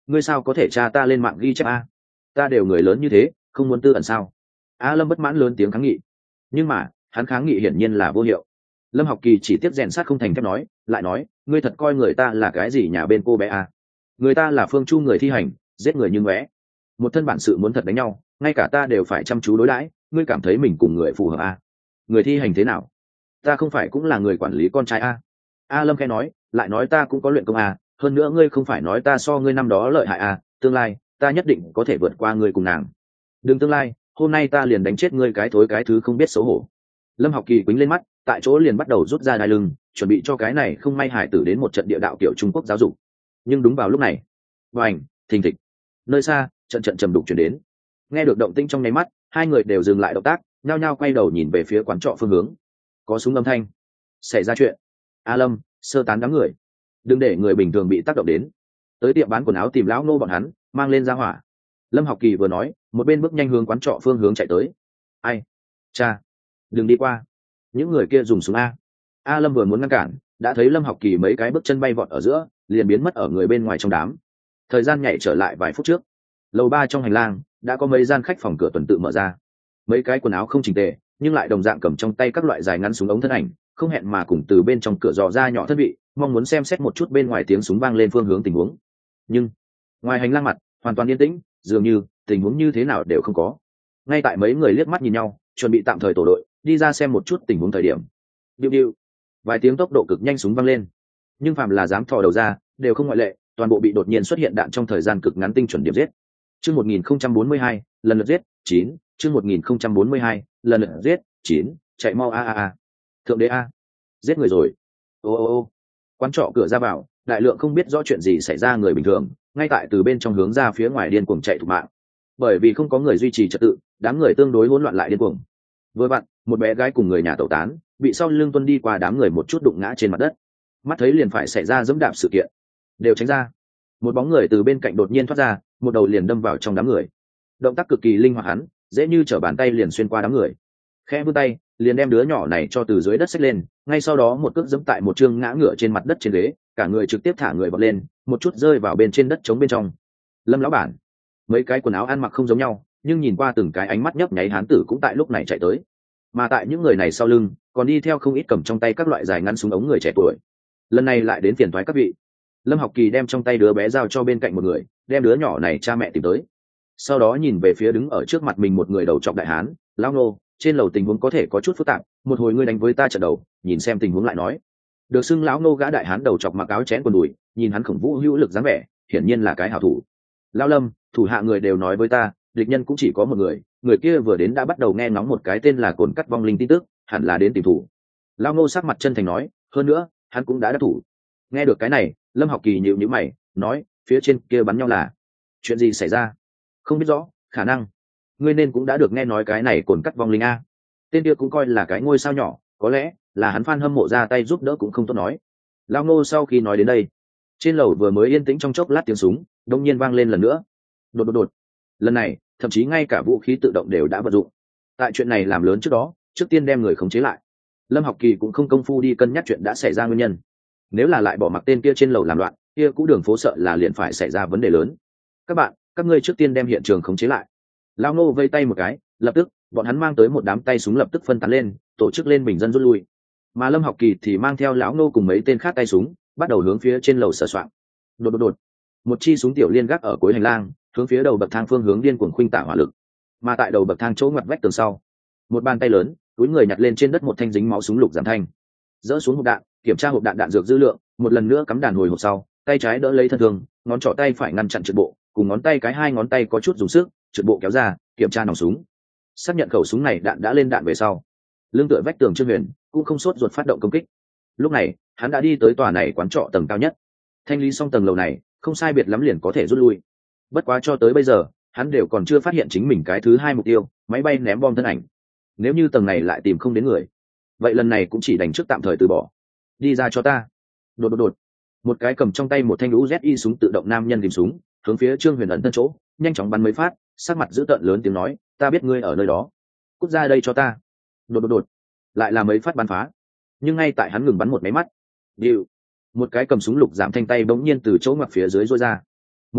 ngươi sao có thể tra ta lên mạng ghi chép a? Ta đều người lớn như thế, không muốn tư ẩn sao? A Lâm bất mãn lớn tiếng kháng nghị, nhưng mà hắn kháng nghị hiển nhiên là vô hiệu. Lâm Học Kỳ chỉ tiếp rèn sát không thành thép nói, lại nói, ngươi thật coi người ta là cái gì nhà bên cô bé a? Người ta là Phương Chu người thi hành, giết người như ngóe, một thân bản sự muốn thật đánh nhau, ngay cả ta đều phải chăm chú đối đãi, ngươi cảm thấy mình cùng người phù hợp a? Người thi hành thế nào? Ta không phải cũng là người quản lý con trai a? A Lâm khẽ nói, lại nói ta cũng có luyện công a, hơn nữa ngươi không phải nói ta so ngươi năm đó lợi hại a, tương lai ta nhất định có thể vượt qua ngươi cùng nàng. Đừng tương lai, hôm nay ta liền đánh chết ngươi cái thối cái thứ không biết xấu hổ. Lâm Học Kỳ quýnh lên mắt, tại chỗ liền bắt đầu rút ra đai lưng, chuẩn bị cho cái này không may hải tử đến một trận địa đạo kiểu Trung Quốc giáo dục. Nhưng đúng vào lúc này, vành, thình thịch, nơi xa trận trận trầm đục chuyển đến. Nghe được động tĩnh trong nháy mắt, hai người đều dừng lại động tác, nhao nhao quay đầu nhìn về phía quán trọ phương hướng. Có súng âm thanh. Xảy ra chuyện. A Lâm, sơ tán đám người, đừng để người bình thường bị tác động đến. Tới tiệm bán quần áo tìm lão Ngô bọn hắn, mang lên ra hỏa. Lâm Học Kỳ vừa nói, một bên bước nhanh hướng quán trọ phương hướng chạy tới. Ai? Cha, đừng đi qua. Những người kia dùng súng a. A Lâm vừa muốn ngăn cản, đã thấy Lâm Học Kỳ mấy cái bước chân bay vọt ở giữa, liền biến mất ở người bên ngoài trong đám. Thời gian nhảy trở lại vài phút trước, lầu ba trong hành lang đã có mấy gian khách phòng cửa tuần tự mở ra. Mấy cái quần áo không chỉnh tề, nhưng lại đồng dạng cầm trong tay các loại dài ngắn súng ống thân ảnh, không hẹn mà cùng từ bên trong cửa dò ra nhỏ thân vị, mong muốn xem xét một chút bên ngoài tiếng súng vang lên phương hướng tình huống. Nhưng ngoài hành lang mặt hoàn toàn yên tĩnh, dường như tình huống như thế nào đều không có. Ngay tại mấy người liếc mắt nhìn nhau, chuẩn bị tạm thời tổ đội đi ra xem một chút tình huống thời điểm, điu điu, vài tiếng tốc độ cực nhanh súng vang lên. Nhưng phàm là dám thò đầu ra, đều không ngoại lệ, toàn bộ bị đột nhiên xuất hiện đạn trong thời gian cực ngắn tinh chuẩn điểm giết. Chương một nghìn không trăm bốn mươi hai, lần lượt giết, chín, chương một nghìn không trăm bốn mươi hai, lần lượt giết, chín, chạy mau a a a. Thượng đế a, giết người rồi. Ô ô ô. Quán trọ cửa ra vào, đại lượng không biết rõ chuyện gì xảy ra người bình thường, ngay tại từ bên trong hướng ra phía ngoài điên cuồng chạy thục mạng. Bởi vì không có người duy trì trật tự, đám người tương đối hỗn loạn lại điên cuồng. Vừa vặn, một bé gái cùng người nhà tẩu tán, bị sau lưng tuân đi qua đám người một chút đụng ngã trên mặt đất. Mắt thấy liền phải xảy ra dẫm đạp sự kiện, đều tránh ra. Một bóng người từ bên cạnh đột nhiên thoát ra, một đầu liền đâm vào trong đám người. Động tác cực kỳ linh hoạt, hắn dễ như trở bàn tay liền xuyên qua đám người. Khẽ vươn tay, liền đem đứa nhỏ này cho từ dưới đất xách lên, ngay sau đó một cước giẫm tại một chương ngã ngửa trên mặt đất trên ghế, cả người trực tiếp thả người bật lên, một chút rơi vào bên trên đất trống bên trong. Lâm lão bản, mấy cái quần áo ăn mặc không giống nhau, nhưng nhìn qua từng cái ánh mắt nhấp nháy hán tử cũng tại lúc này chạy tới. Mà tại những người này sau lưng, còn đi theo không ít cầm trong tay các loại dài ngắn súng ống người trẻ tuổi. Lần này lại đến phiền toái các vị. Lâm Học Kỳ đem trong tay đứa bé giao cho bên cạnh một người, đem đứa nhỏ này cha mẹ tìm tới. Sau đó nhìn về phía đứng ở trước mặt mình một người đầu trọc đại hán, lão Nô, trên lầu tình huống có thể có chút phức tạp, một hồi ngươi đánh với ta trận đầu, nhìn xem tình huống lại nói. Được xưng lão Nô gã đại hán đầu trọc mặc áo chén quần đùi, nhìn hắn khổng vũ hữu lực dáng vẻ, hiển nhiên là cái hảo thủ. Lão Lâm, thủ hạ người đều nói với ta, địch nhân cũng chỉ có một người, người kia vừa đến đã bắt đầu nghe ngóng một cái tên là Cồn Cắt Vong Linh tin tức, hẳn là đến tìm thủ. Lão Nô sắc mặt chân thành nói, hơn nữa, hắn cũng đã đắc thủ. Nghe được cái này, Lâm Học Kỳ nhíu nhíu mày, nói, phía trên kia bắn nhau là chuyện gì xảy ra? Không biết rõ, khả năng ngươi nên cũng đã được nghe nói cái này Cồn Cắt Vong Linh a. Tên kia cũng coi là cái ngôi sao nhỏ, có lẽ là hắn fan hâm mộ ra tay giúp đỡ cũng không tốt nói. Lão Nô sau khi nói đến đây, trên lầu vừa mới yên tĩnh trong chốc lát tiếng súng đột nhiên vang lên lần nữa. Đột đột đột. Lần này, thậm chí ngay cả vũ khí tự động đều đã vận dụng. Tại chuyện này làm lớn trước đó, trước tiên đem người khống chế lại. Lâm Học Kỳ cũng không công phu đi cân nhắc chuyện đã xảy ra nguyên nhân. Nếu là lại bỏ mặc tên kia trên lầu làm loạn, kia cũ đường phố sợ là liền phải xảy ra vấn đề lớn. Các bạn, các ngươi trước tiên đem hiện trường khống chế lại. Lão Nô vây tay một cái, lập tức bọn hắn mang tới một đám tay súng lập tức phân tán lên, tổ chức lên bình dân rút lui. Mà Lâm Học Kỳ thì mang theo lão Nô cùng mấy tên khác tay súng, bắt đầu hướng phía trên lầu sờ soạn. Đột đột đột. Một chi súng tiểu liên gác ở cuối hành lang, hướng phía đầu bậc thang phương hướng điên cuồng khuynh tả hỏa lực. Mà tại đầu bậc thang chỗ ngoặt vách tường sau, một bàn tay lớn, túi người nhặt lên trên đất một thanh dính máu súng lục giảm thanh, dỡ xuống hộp đạn, kiểm tra hộp đạn đạn dược dư lượng, một lần nữa cắm đàn hồi hộp sau, tay trái đỡ lấy thân thương, ngón trỏ tay phải ngăn chặn trượt bộ, cùng ngón tay cái hai ngón tay có chút dùng sức, trượt bộ kéo ra, kiểm tra nòng súng. Xác nhận khẩu súng này đạn đã lên đạn về sau, lưng tựa vách tường Trương Huyền cũng không sốt ruột phát động công kích. Lúc này, hắn đã đi tới tòa này quán trọ tầng cao nhất. Thanh lý xong tầng lầu này, không sai biệt lắm liền có thể rút lui. Bất quá cho tới bây giờ, hắn đều còn chưa phát hiện chính mình cái thứ hai mục tiêu, máy bay ném bom thân ảnh. Nếu như tầng này lại tìm không đến người, vậy lần này cũng chỉ đành trước tạm thời từ bỏ. Đi ra cho ta. Đột đột đột. Một cái cầm trong tay một thanh u zet súng tự động nam nhân tìm súng, hướng phía Trương Huyền ẩn thân chỗ, nhanh chóng bắn mấy phát, sắc mặt dữ tợn lớn tiếng nói, ta biết ngươi ở nơi đó, cút ra đây cho ta. Đột đột đột. Lại là mấy phát bắn phá. Nhưng ngay tại hắn ngừng bắn một máy mắt, điệu, một cái cầm súng lục giảm thanh tay bỗng nhiên từ chỗ ngoặt phía dưới rối ra. Một viên đạn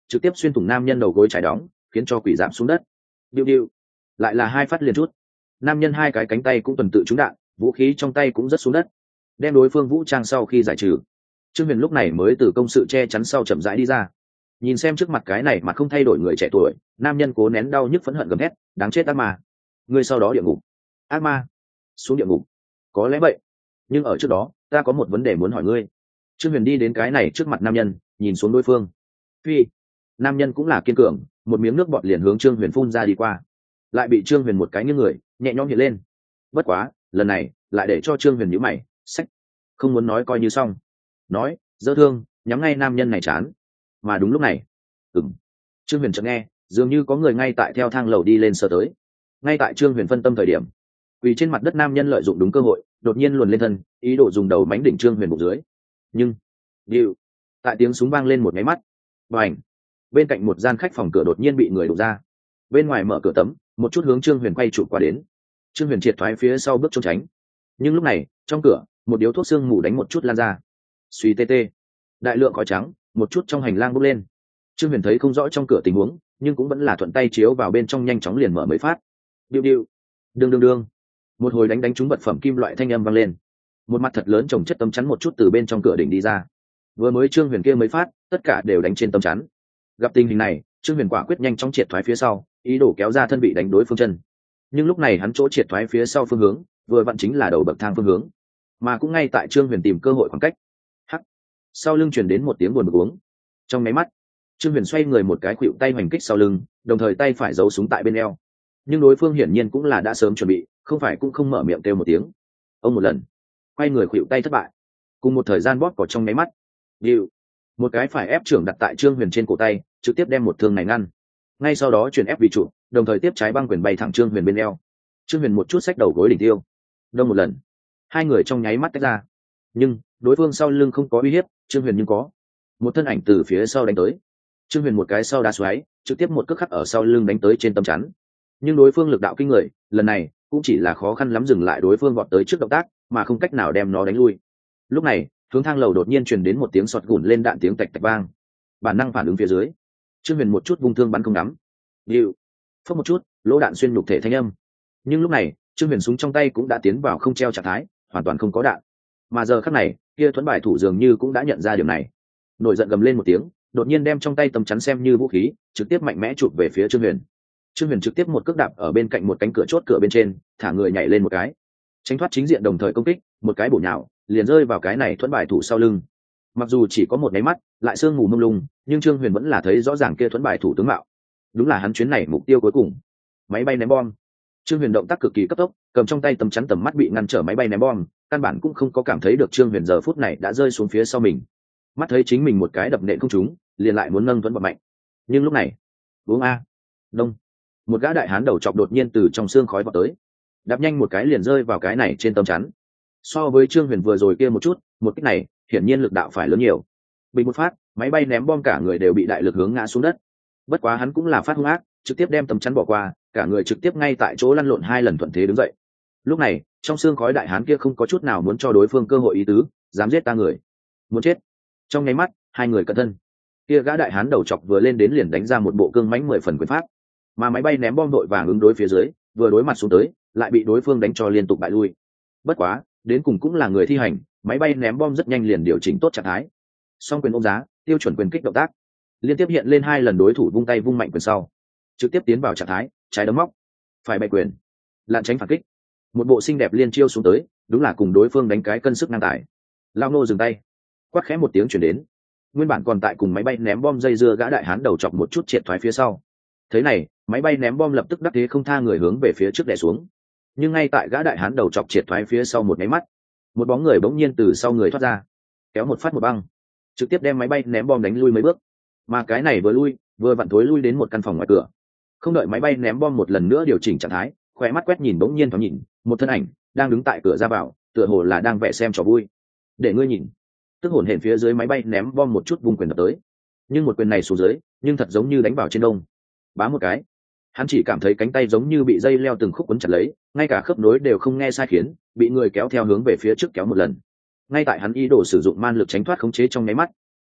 trực tiếp xuyên thủng nam nhân đầu gối trái đóng, khiến cho quỷ giảm xuống đất. Điu điu, lại là hai phát liền chút. Nam nhân hai cái cánh tay cũng tuần tự trúng đạn, vũ khí trong tay cũng rất xuống đất, đem đối phương vũ trang sau khi giải trừ. Trương Huyền lúc này mới từ công sự che chắn sau chậm rãi đi ra, nhìn xem trước mặt cái này mà không thay đổi người trẻ tuổi, nam nhân cố nén đau nhức phẫn hận gầm thét, đáng chết ác ma, ngươi sau đó địa ngục. Ác ma xuống địa ngục? Có lẽ vậy, nhưng ở trước đó ta có một vấn đề muốn hỏi ngươi. Trương Huyền đi đến cái này trước mặt nam nhân, nhìn xuống đối phương. Phi. Nam nhân cũng là kiên cường, một miếng nước bọt liền hướng Trương Huyền phun ra đi qua, lại bị Trương Huyền một cái nghiêng người nhẹ nhõm hiện lên. Bất quá lần này lại để cho Trương Huyền nhíu mày, sách, không muốn nói coi như xong, nói dơ thương nhắm ngay nam nhân này chán. Mà đúng lúc này, ừng, Trương Huyền chợt nghe dường như có người ngay tại theo thang lầu đi lên sơ tới. Ngay tại Trương Huyền phân tâm thời điểm, vì trên mặt đất nam nhân lợi dụng đúng cơ hội đột nhiên luồn lên thân, ý đồ dùng đầu mánh đỉnh Trương Huyền bụng dưới. Nhưng điệu, tại tiếng súng vang lên một máy mắt, và ảnh, bên cạnh một gian khách phòng cửa đột nhiên bị người đụng ra. Bên ngoài mở cửa tấm, một chút hướng Trương Huyền quay trụ qua đến. Trương Huyền triệt thoái phía sau bước trốn tránh. Nhưng lúc này trong cửa một điếu thuốc sương mù đánh một chút lan ra, suy tê tê, đại lượng khói trắng một chút trong hành lang bốc lên. Trương Huyền thấy không rõ trong cửa tình huống, nhưng cũng vẫn là thuận tay chiếu vào bên trong, nhanh chóng liền mở mấy phát. Điệu điệu, đương đương đương, một hồi đánh đánh trúng vật phẩm kim loại thanh âm vang lên. Một mặt thật lớn trồng chất tấm chắn một chút từ bên trong cửa đỉnh đi ra. Vừa mới Trương Huyền kia mấy phát, tất cả đều đánh trên tấm chắn. Gặp tình hình này, Trương Huyền quả quyết nhanh chóng triệt thoái phía sau, ý đồ kéo ra thân bị đánh đối phương chân. Nhưng lúc này hắn chỗ triệt thoái phía sau phương hướng, vừa vặn chính là đầu bậc thang phương hướng, mà cũng ngay tại Trương Huyền tìm cơ hội khoảng cách. Hắc, sau lưng truyền đến một tiếng buồn bực uống. Trong máy mắt, Trương Huyền xoay người một cái khuỵu tay hoành kích sau lưng, đồng thời tay phải giấu súng tại bên eo. Nhưng đối phương hiển nhiên cũng là đã sớm chuẩn bị, không phải cũng không mở miệng kêu một tiếng. Ông một lần, quay người khuỵu tay thất bại, cùng một thời gian bóp cỏ trong máy mắt. Điệu, một cái phải ép trưởng đặt tại Trương Huyền trên cổ tay, trực tiếp đem một thương này ngăn. Ngay sau đó chuyển ép vị trụ, đồng thời tiếp trái băng quyền bay thẳng Trương Huyền bên eo. Trương Huyền một chút xách đầu gối đỉnh tiêu, đông một lần, hai người trong nháy mắt tách ra. Nhưng đối phương sau lưng không có uy hiếp, Trương Huyền nhưng có. Một thân ảnh từ phía sau đánh tới. Trương Huyền một cái sau đá xoáy, trực tiếp một cước khắc ở sau lưng đánh tới trên tấm chắn. Nhưng đối phương lực đạo kinh người, lần này cũng chỉ là khó khăn lắm dừng lại đối phương vọt tới trước động tác, mà không cách nào đem nó đánh lui. Lúc này hướng thang lầu đột nhiên truyền đến một tiếng sọt gùn lên đạn, tiếng tạch tạch vang. Bản năng phản ứng phía dưới, Trương Huyền một chút vung thương bắn không đắm. Điệu, phốc một chút, lỗ đạn xuyên nhục thể thanh âm. Nhưng lúc này Trương Huyền súng trong tay cũng đã tiến vào không treo trạng thái, hoàn toàn không có đạn. Mà giờ khắc này, kia thuẫn bài thủ dường như cũng đã nhận ra điều này, nổi giận gầm lên một tiếng, đột nhiên đem trong tay tấm chắn xem như vũ khí, trực tiếp mạnh mẽ chụp về phía Trương Huyền. Trương Huyền trực tiếp một cước đạp ở bên cạnh một cánh cửa chốt cửa bên trên, thả người nhảy lên một cái, tránh thoát chính diện đồng thời công kích, một cái bổ nhào liền rơi vào cái này thuẫn bài thủ sau lưng. Mặc dù chỉ có một máy mắt, lại sương mù mông lung, nhưng Trương Huyền vẫn là thấy rõ ràng kia thuẫn bài thủ tướng mạo. Đúng là hắn chuyến này mục tiêu cuối cùng, máy bay ném bom. Trương Huyền động tác cực kỳ cấp tốc, cầm trong tay tấm chắn, tầm mắt bị ngăn trở máy bay ném bom, căn bản cũng không có cảm thấy được Trương Huyền giờ phút này đã rơi xuống phía sau mình. Mắt thấy chính mình một cái đập nện không trúng, liền lại muốn nâng thuẫn bật mạnh. Nhưng lúc này, uống a, đông, một gã đại hán đầu chọc đột nhiên từ trong xương khói vọt tới, đạp nhanh một cái liền rơi vào cái này trên tấm chắn. So với Trương Huyền vừa rồi kia một chút, một kích này hiển nhiên lực đạo phải lớn nhiều. Bình một phát, máy bay ném bom cả người đều bị đại lực hướng ngã xuống đất. Bất quá hắn cũng là phát hung ác, trực tiếp đem tấm chắn bỏ qua, cả người trực tiếp ngay tại chỗ lăn lộn hai lần thuận thế đứng dậy. Lúc này trong xương khói đại hán kia không có chút nào muốn cho đối phương cơ hội ý tứ, dám giết ta người, muốn chết. Trong nháy mắt hai người cận thân, kia gã đại hán đầu chọc vừa lên đến liền đánh ra một bộ cương mãnh mười phần quyền pháp, mà máy bay ném bom đội vàng ứng đối phía dưới, vừa đối mặt xuống tới lại bị đối phương đánh cho liên tục bại lui. Bất quá đến cùng cũng là người thi hành, máy bay ném bom rất nhanh liền điều chỉnh tốt trạng thái, song quyền ôm giá, tiêu chuẩn quyền kích động tác liên tiếp hiện lên hai lần, đối thủ vung tay vung mạnh quyền sau, trực tiếp tiến vào trạng thái trái đấm móc, phải bày quyền, lặn tránh phản kích, một bộ xinh đẹp liên chiêu xuống tới, đúng là cùng đối phương đánh cái cân sức ngang tài. Lao nô dừng tay, quát khẽ một tiếng chuyển đến, nguyên bản còn tại cùng máy bay ném bom dây dưa gã đại hán đầu chọc một chút triệt thoái phía sau. Thế này máy bay ném bom lập tức đắc thế không tha người hướng về phía trước đè xuống. Nhưng ngay tại gã đại hán đầu chọc triệt thoái phía sau một máy mắt, một bóng người bỗng nhiên từ sau người thoát ra, kéo một phát một băng, trực tiếp đem máy bay ném bom đánh lui mấy bước. Mà cái này vừa lui vừa vặn thối lui đến một căn phòng ngoài cửa, không đợi máy bay ném bom một lần nữa điều chỉnh trạng thái, khỏe mắt quét nhìn bỗng nhiên thoáng nhìn một thân ảnh đang đứng tại cửa ra vào, tựa hồ là đang vẽ xem trò vui. Để ngươi nhìn, tức hổn hển phía dưới máy bay ném bom một chút vung quyền đập tới, nhưng một quyền này xuống dưới nhưng thật giống như đánh vào trên đông. Bá một cái, hắn chỉ cảm thấy cánh tay giống như bị dây leo từng khúc quấn chặt lấy, ngay cả khớp nối đều không nghe sai khiến, bị người kéo theo hướng về phía trước kéo một lần. Ngay tại hắn ý đồ sử dụng man lực tránh thoát khống chế trong nháy mắt,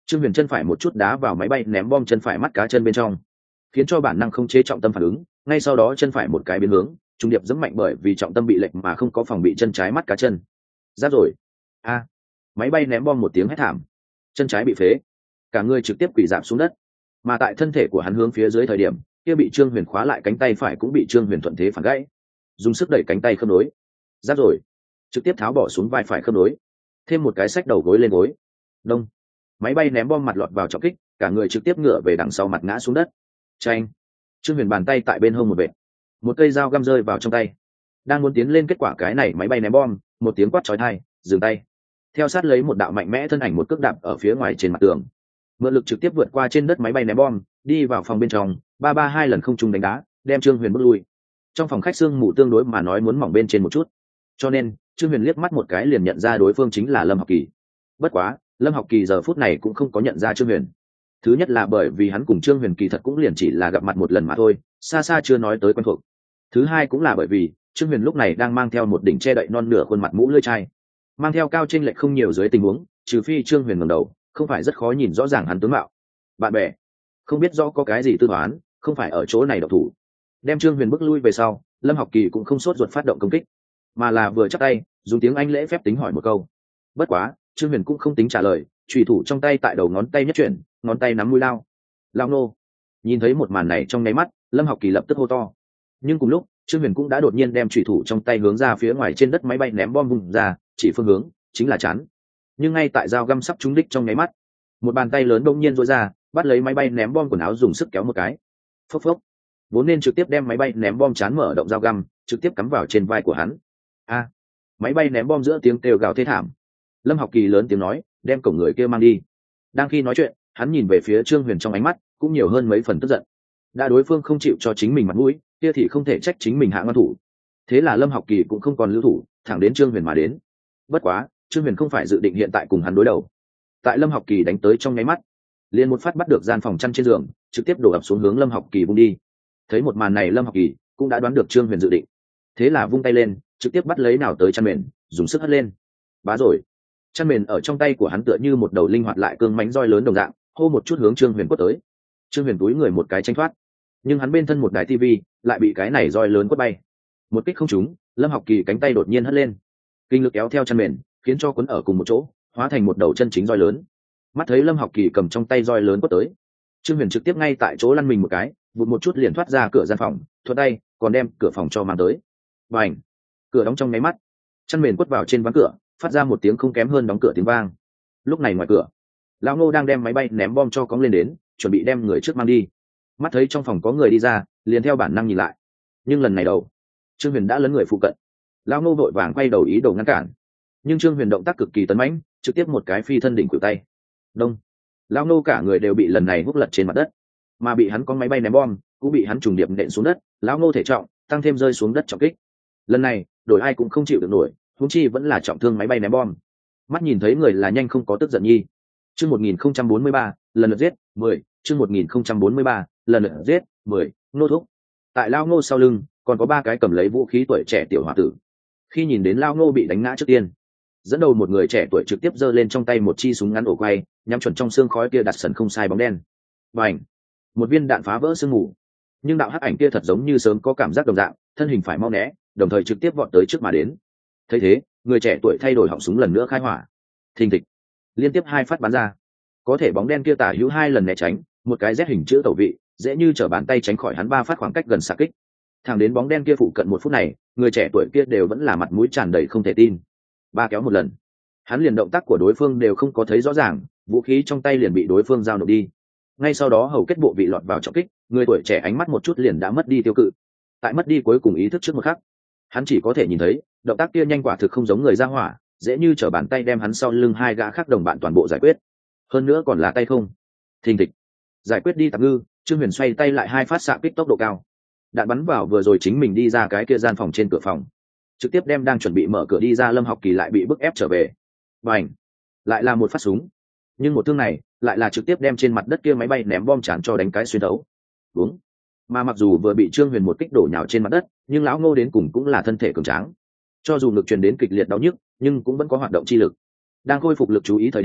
Trương Huyền chân phải một chút đá vào máy bay ném bom chân phải mắt cá chân bên trong, khiến cho bản năng không chế trọng tâm phản ứng, ngay sau đó chân phải một cái biến hướng, trùng điệp giẫm mạnh bởi vì trọng tâm bị lệch mà không có phòng bị chân trái mắt cá chân. Giáp rồi. A. Máy bay ném bom một tiếng hét thảm, chân trái bị phế, cả người trực tiếp quỳ rạp xuống đất. Mà tại thân thể của hắn hướng phía dưới thời điểm, kia bị Trương Huyền khóa lại cánh tay phải cũng bị Trương Huyền thuận thế phản gãy, dùng sức đẩy cánh tay khớp nối. Giáp rồi. Trực tiếp tháo bỏ xuống vai phải khớp nối, thêm một cái xách đầu gối lên gối. Đông. Máy bay ném bom mặt lọt vào trọng kích, cả người trực tiếp ngửa về đằng sau mặt ngã xuống đất. Chanh. Trương Huyền bàn tay tại bên hông một vệt, một cây dao găm rơi vào trong tay, đang muốn tiến lên kết quả cái này máy bay ném bom, một tiếng quát chói tai, dừng tay. Theo sát lấy một đạo mạnh mẽ thân ảnh một cước đạp ở phía ngoài trên mặt tường, mượn lực trực tiếp vượt qua trên đất máy bay ném bom, đi vào phòng bên trong, ba ba hai lần không trung đánh đá, đem Trương Huyền bước lui. Trong phòng khách xương mù tương đối mà nói muốn mỏng bên trên một chút, cho nên Trương Huyền liếc mắt một cái liền nhận ra đối phương chính là Lâm Học Kỳ. Bất quá, Lâm Học Kỳ giờ phút này cũng không có nhận ra Trương Huyền. Thứ nhất là bởi vì hắn cùng Trương Huyền kỳ thật cũng liền chỉ là gặp mặt một lần mà thôi, xa xa chưa nói tới quen thuộc. Thứ hai cũng là bởi vì Trương Huyền lúc này đang mang theo một đỉnh che đậy non nửa khuôn mặt mũ lưỡi chai, mang theo cao chênh lệch không nhiều dưới tình huống, trừ phi Trương Huyền ngẩng đầu, không phải rất khó nhìn rõ ràng hắn tướng mạo. Bạn bè, không biết rõ có cái gì tư toán, không phải ở chỗ này độc thủ. Đem Trương Huyền bước lui về sau, Lâm Học Kỳ cũng không sốt ruột phát động công kích, mà là vừa chắp tay, dùng tiếng Anh lễ phép tính hỏi một câu. Bất quá, Trương Huyền cũng không tính trả lời, chùy thủ trong tay tại đầu ngón tay nhất chuyển, ngón tay nắm mũi lao. Lao nô. Nhìn thấy một màn này trong nháy mắt, Lâm Học Kỳ lập tức hô to. Nhưng cùng lúc, Trương Huyền cũng đã đột nhiên đem chùy thủ trong tay hướng ra phía ngoài trên đất máy bay ném bom vùng ra, chỉ phương hướng chính là chắn. Nhưng ngay tại dao găm sắp trúng đích trong nháy mắt, một bàn tay lớn đông nhiên duỗi ra, bắt lấy máy bay ném bom quần áo dùng sức kéo một cái. Phốc phốc. Vốn nên trực tiếp đem máy bay ném bom chán mở động dao găm, trực tiếp cắm vào trên vai của hắn. A. Máy bay ném bom giữa tiếng kêu gào thê thảm. Lâm Học Kỳ lớn tiếng nói, đem cổng người kia mang đi. Đang khi nói chuyện, hắn nhìn về phía Trương Huyền trong ánh mắt cũng nhiều hơn mấy phần tức giận. Đã đối phương không chịu cho chính mình mặt mũi, kia thì không thể trách chính mình hạ ngon thủ. Thế là Lâm Học Kỳ cũng không còn lưu thủ, thẳng đến Trương Huyền mà đến. Bất quá, Trương Huyền không phải dự định hiện tại cùng hắn đối đầu. Tại Lâm Học Kỳ đánh tới trong nháy mắt, liền một phát bắt được gian phòng chăn trên giường, trực tiếp đổ ập xuống hướng Lâm Học Kỳ vung đi. Thấy một màn này Lâm Học Kỳ cũng đã đoán được Trương Huyền dự định, thế là vung tay lên, trực tiếp bắt lấy nào tới chăn mền, dùng sức hất lên. Bá rồi. Chăn mền ở trong tay của hắn tựa như một đầu linh hoạt lại cương mãnh roi lớn đồng dạng, hô một chút hướng Trương Huyền quất tới. Trương Huyền túi người một cái tránh thoát, nhưng hắn bên thân một đài tivi lại bị cái này roi lớn quất bay. Một kích không trúng, Lâm Học Kỳ cánh tay đột nhiên hất lên, kinh lực kéo theo chăn mền, khiến cho quấn ở cùng một chỗ, hóa thành một đầu chân chính roi lớn. Mắt thấy Lâm Học Kỳ cầm trong tay roi lớn quất tới, Trương Huyền trực tiếp ngay tại chỗ lăn mình một cái, vụt một chút liền thoát ra cửa gian phòng, thuận tay còn đem cửa phòng cho mang tới. Bành! Cửa đóng trong nháy mắt, chăn mền quất vào trên ván cửa, phát ra một tiếng không kém hơn đóng cửa tiếng vang. Lúc này ngoài cửa, lão Ngô đang đem máy bay ném bom cho cóng lên đến, chuẩn bị đem người trước mang đi. Mắt thấy trong phòng có người đi ra, liền theo bản năng nhìn lại. Nhưng lần này đầu, Trương Huyền đã lấn người phụ cận. Lão Ngô vội vàng quay đầu ý đồ ngăn cản, nhưng Trương Huyền động tác cực kỳ tấn mãnh, trực tiếp một cái phi thân đỉnh cửu tay. Đông! Lão Ngô cả người đều bị lần này húc lật trên mặt đất, mà bị hắn có máy bay ném bom cũng bị hắn trùng điệp nện xuống đất. Lão Ngô thể trọng tăng thêm rơi xuống đất trọng kích, lần này đổi ai cũng không chịu được nổi, huống chi vẫn là trọng thương máy bay ném bom. Mắt nhìn thấy người là nhanh không có tức giận nhi. Chương một nghìn không trăm bốn mươi ba, lần lượt giết, mười, chương một nghìn không trăm bốn mươi ba, lần lượt giết, mười, nô thúc. Tại Lao Ngô sau lưng, còn có ba cái cầm lấy vũ khí tuổi trẻ tiểu hòa tử. Khi nhìn đến Lao Ngô bị đánh ngã trước tiên, dẫn đầu một người trẻ tuổi trực tiếp giơ lên trong tay một chi súng ngắn ổ quay, nhắm chuẩn trong xương khói kia đặt sần không sai bóng đen. Bành! Một viên đạn phá vỡ sương mù, nhưng đạo hắc ảnh kia thật giống như sớm có cảm giác đồng dạng, thân hình phải mau né, đồng thời trực tiếp vọt tới trước mà đến. Thấy thế, người trẻ tuổi thay đổi họng súng lần nữa khai hỏa. Thình thịch, liên tiếp hai phát bắn ra, có thể bóng đen kia tả hữu hai lần né tránh, một cái Z hình chữ tẩu vị, dễ như trở bàn tay tránh khỏi hắn ba phát khoảng cách gần xạ kích. Thẳng đến bóng đen kia phụ cận một phút này, người trẻ tuổi kia đều vẫn là mặt mũi tràn đầy không thể tin. Ba kéo một lần, hắn liền động tác của đối phương đều không có thấy rõ ràng, vũ khí trong tay liền bị đối phương giao nộp đi. Ngay sau đó hầu kết bộ bị lọt vào trọng kích, người tuổi trẻ ánh mắt một chút liền đã mất đi tiêu cự. Tại mất đi cuối cùng ý thức trước một khắc, hắn chỉ có thể nhìn thấy động tác kia nhanh quả thực không giống người ra hỏa, dễ như trở bàn tay đem hắn sau lưng hai gã khác đồng bạn toàn bộ giải quyết, hơn nữa còn là tay không. Thình thịch, giải quyết đi tạp ngư, Trương Huyền xoay tay lại hai phát xạ kích tốc độ cao, đạn bắn vào vừa rồi chính mình đi ra cái kia gian phòng trên cửa phòng, trực tiếp đem đang chuẩn bị mở cửa đi ra Lâm Học Kỳ lại bị bức ép trở về. Bành! Lại là một phát súng, nhưng một thương này lại là trực tiếp đem trên mặt đất kia máy bay ném bom chán cho đánh cái xuyên thấu. Đúng. Mà mặc dù vừa bị Trương Huyền một kích đổ nhào trên mặt đất, nhưng lão Ngô đến cùng cũng là thân thể cường tráng, cho dù ngực truyền đến kịch liệt đau nhức, nhưng cũng vẫn có hoạt động chi lực. Đang khôi phục lực chú ý thời điểm,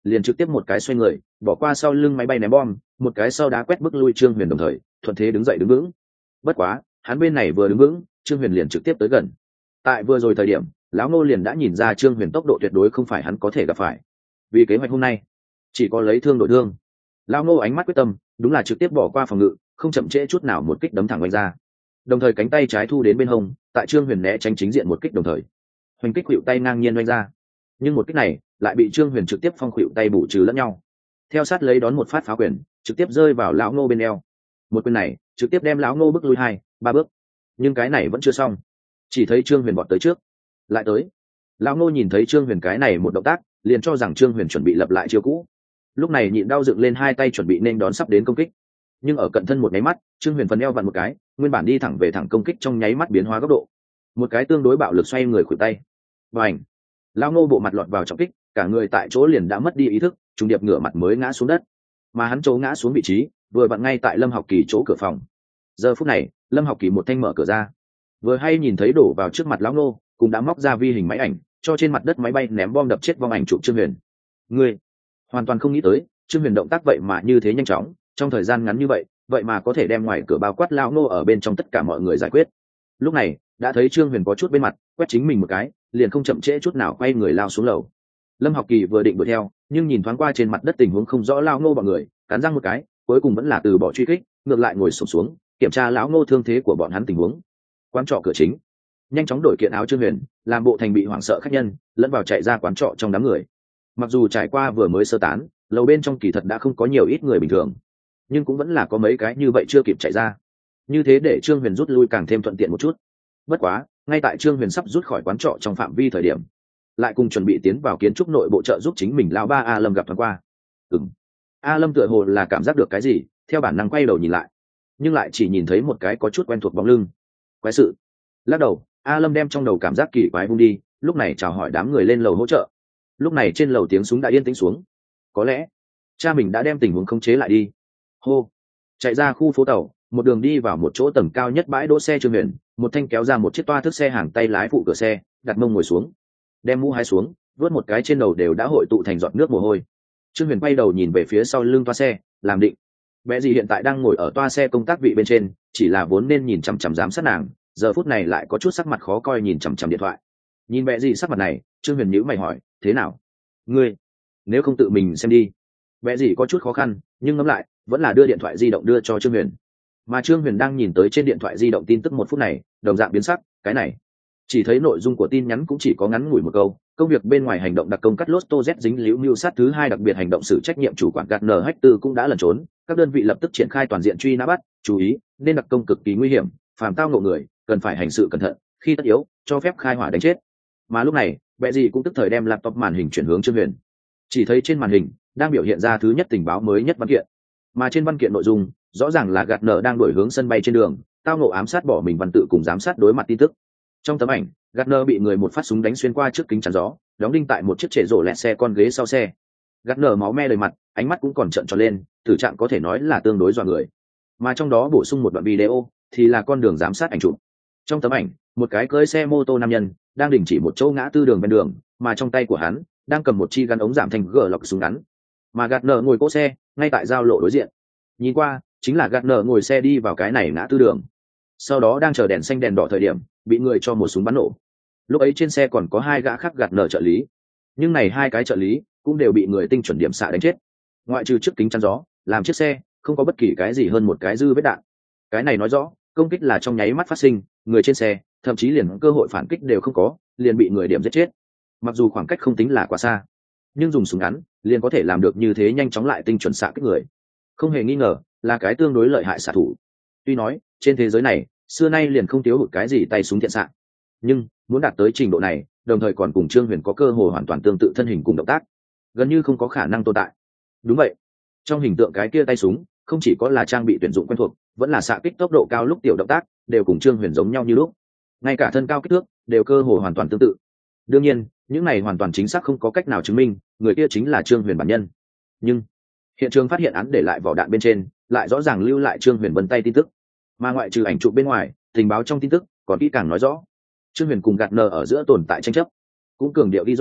liền trực tiếp một cái xoay người bỏ qua sau lưng máy bay ném bom, một cái sau đá quét bức lui Trương Huyền, đồng thời thuận thế đứng dậy đứng vững. Bất quá hắn bên này vừa đứng vững, Trương Huyền liền trực tiếp tới gần. Tại vừa rồi thời điểm, lão Ngô liền đã nhìn ra Trương Huyền tốc độ tuyệt đối không phải hắn có thể gặp phải. Vì kế hoạch hôm nay chỉ có lấy thương đổi thương, lão Ngô ánh mắt quyết tâm, đúng là trực tiếp bỏ qua phòng ngự, không chậm trễ chút nào một kích đấm thẳng oanh ra. Đồng thời cánh tay trái thu đến bên hông, tại Trương Huyền né tránh chính diện một kích, đồng thời hoành kích khuỵu tay ngang nhiên oanh ra. Nhưng một kích này lại bị Trương Huyền trực tiếp phong khuỵu tay bù trừ lẫn nhau. Theo sát lấy đón một phát phá quyền, trực tiếp rơi vào lão Ngô bên eo. Một quyền này trực tiếp đem lão Ngô bước lui hai ba bước. Nhưng cái này vẫn chưa xong, chỉ thấy Trương Huyền vọt tới trước lại tới. Lão Ngô nhìn thấy Trương Huyền cái này một động tác, liền cho rằng Trương Huyền chuẩn bị lập lại chiêu cũ, lúc này nhịn đau dựng lên hai tay chuẩn bị nên đón sắp đến công kích. Nhưng ở cận thân một nháy mắt, Trương Huyền phần eo vặn một cái, nguyên bản đi thẳng về thẳng công kích trong nháy mắt biến hóa góc độ, một cái tương đối bạo lực xoay người khuỷu tay, và ảnh Lão Ngô bộ mặt lọt vào trọng kích, cả người tại chỗ liền đã mất đi ý thức, trùng điệp ngửa mặt mới ngã xuống đất. Mà hắn chỗ ngã xuống vị trí vừa vặn ngay tại Lâm Học Kỳ chỗ cửa phòng. Giờ phút này Lâm Học Kỳ một thanh mở cửa ra, vừa hay nhìn thấy đổ vào trước mặt Lão Ngô, cũng đã móc ra vi hình máy ảnh, cho trên mặt đất máy bay ném bom đập chết vong ảnh chụp Trương Huyền. Người hoàn toàn không nghĩ tới Trương Huyền động tác vậy mà như thế nhanh chóng, trong thời gian ngắn như vậy vậy mà có thể đem ngoài cửa bao quát Lão Ngô ở bên trong tất cả mọi người giải quyết. Lúc này đã thấy Trương Huyền có chút bên mặt, quét chính mình một cái, liền không chậm trễ chút nào quay người lao xuống lầu. Lâm Học Kỳ vừa định đuổi theo, nhưng nhìn thoáng qua trên mặt đất tình huống không rõ Lão Ngô bọn người, cắn răng một cái, cuối cùng vẫn là từ bỏ truy kích, ngược lại ngồi xổm xuống kiểm tra Lão Ngô thương thế của bọn hắn tình huống. Quán trọ cửa chính nhanh chóng đổi kiện áo Trương Huyền, làm bộ thành bị hoảng sợ khách nhân, lẫn vào chạy ra quán trọ trong đám người. Mặc dù trải qua vừa mới sơ tán, lầu bên trong kỳ thật đã không có nhiều ít người bình thường, nhưng cũng vẫn là có mấy cái như vậy chưa kịp chạy ra, như thế để Trương Huyền rút lui càng thêm thuận tiện một chút. Bất quá ngay tại Trương Huyền sắp rút khỏi quán trọ trong phạm vi thời điểm, lại cùng chuẩn bị tiến vào kiến trúc nội bộ trợ giúp chính mình lão ba A Lâm gặp thoáng qua. Ừm, A Lâm tựa hồ là cảm giác được cái gì, theo bản năng quay đầu nhìn lại, nhưng lại chỉ nhìn thấy một cái có chút quen thuộc bóng lưng. Quái sự. Lắc đầu, A Lâm đem trong đầu cảm giác kỳ quái vung đi, lúc này chào hỏi đám người lên lầu hỗ trợ. Lúc này trên lầu tiếng súng đã yên tĩnh xuống, có lẽ cha mình đã đem tình huống khống chế lại đi. Hô. Chạy ra khu phố tàu, một đường đi vào một chỗ tầng cao nhất bãi đỗ xe Trương Huyền, một thanh kéo ra một chiếc toa thức xe hàng tay lái phụ cửa xe, đặt mông ngồi xuống, đem mũ hái xuống, vớt một cái trên đầu đều đã hội tụ thành giọt nước mồ hôi. Trương Huyền quay đầu nhìn về phía sau lưng toa xe, làm định. Bé gì hiện tại đang ngồi ở toa xe công tác vị bên trên, chỉ là vốn nên nhìn chằm chằm giám sát nàng, giờ phút này lại có chút sắc mặt khó coi nhìn chằm chằm điện thoại. Nhìn bé gì sắc mặt này, Trương Huyền nhíu mày hỏi, thế nào? Ngươi, nếu không tự mình xem đi. Bé gì có chút khó khăn, nhưng ngẫm lại, vẫn là đưa điện thoại di động đưa cho Trương Huyền. Mà Trương Huyền đang nhìn tới trên điện thoại di động tin tức một phút này, đồng dạng biến sắc, cái này chỉ thấy nội dung của tin nhắn cũng chỉ có ngắn ngủi một câu: công việc bên ngoài hành động đặc công cắt lốt tô z dính líu mưu sát thứ hai đặc biệt hành động xử trách nhiệm chủ quản gạt nở hách tư cũng đã lẩn trốn, các đơn vị lập tức triển khai toàn diện truy nã bắt, chú ý nên đặc công cực kỳ nguy hiểm, phàm tao ngộ người cần phải hành sự cẩn thận, khi tất yếu cho phép khai hỏa đánh chết. Mà lúc này bệ gì cũng tức thời đem laptop màn hình chuyển hướng Trương Huyền, chỉ thấy trên màn hình đang biểu hiện ra thứ nhất tình báo mới nhất văn kiện, mà trên văn kiện nội dung rõ ràng là gạt nở đang đuổi hướng sân bay trên đường, tao ngộ ám sát bỏ mình văn tự cùng giám sát đối mặt tin tức. Trong tấm ảnh, Gardner bị người một phát súng đánh xuyên qua trước kính chắn gió, đóng đinh tại một chiếc trệ rổ lẹt xe con ghế sau xe. Gardner máu me đầy mặt, ánh mắt cũng còn trợn tròn lên, tử trạng có thể nói là tương đối dọa người. Mà trong đó bổ sung một đoạn video, thì là con đường giám sát ảnh chụp. Trong tấm ảnh, một cái cưỡi xe mô tô nam nhân đang đình chỉ một chỗ ngã tư đường bên đường, mà trong tay của hắn đang cầm một chi gắn ống giảm thanh gờ lọc súng ngắn. Mà Gardner ngồi cỗ xe, ngay tại giao lộ đối diện. Nhìn qua, chính là Gardner ngồi xe đi vào cái này ngã tư đường. Sau đó đang chờ đèn xanh đèn đỏ thời điểm, bị người cho một súng bắn nổ. Lúc ấy trên xe còn có hai gã khác gạt nở trợ lý, nhưng này hai cái trợ lý cũng đều bị người tinh chuẩn điểm xạ đánh chết, ngoại trừ trước kính chắn gió, làm chiếc xe không có bất kỳ cái gì hơn một cái dư vết đạn. Cái này nói rõ công kích là trong nháy mắt phát sinh, người trên xe thậm chí liền cơ hội phản kích đều không có, liền bị người điểm giết chết. Mặc dù khoảng cách không tính là quá xa, nhưng dùng súng ngắn liền có thể làm được như thế nhanh chóng lại tinh chuẩn xạ kích người, không hề nghi ngờ là cái tương đối lợi hại xạ thủ. Tuy nói trên thế giới này xưa nay liền không thiếu hụt cái gì tay súng thiện xạ, nhưng muốn đạt tới trình độ này, đồng thời còn cùng Trương Huyền có cơ hội hoàn toàn tương tự thân hình cùng động tác, gần như không có khả năng tồn tại. Đúng vậy, trong hình tượng cái kia tay súng không chỉ có là trang bị tuyển dụng quen thuộc, vẫn là xạ kích tốc độ cao lúc tiểu động tác đều cùng Trương Huyền giống nhau như lúc, ngay cả thân cao kích thước đều cơ hội hoàn toàn tương tự. Đương nhiên những này hoàn toàn chính xác không có cách nào chứng minh người kia chính là Trương Huyền bản nhân, nhưng hiện trường phát hiện án để lại vỏ đạn bên trên lại rõ ràng lưu lại Trương Huyền vân tay tin tức, mà ngoại trừ ảnh chụp bên ngoài, tình báo trong tin tức còn kỹ càng nói rõ Trương Huyền cùng gạt nờ ở giữa tồn tại tranh chấp, cũng cường điệu đi rõ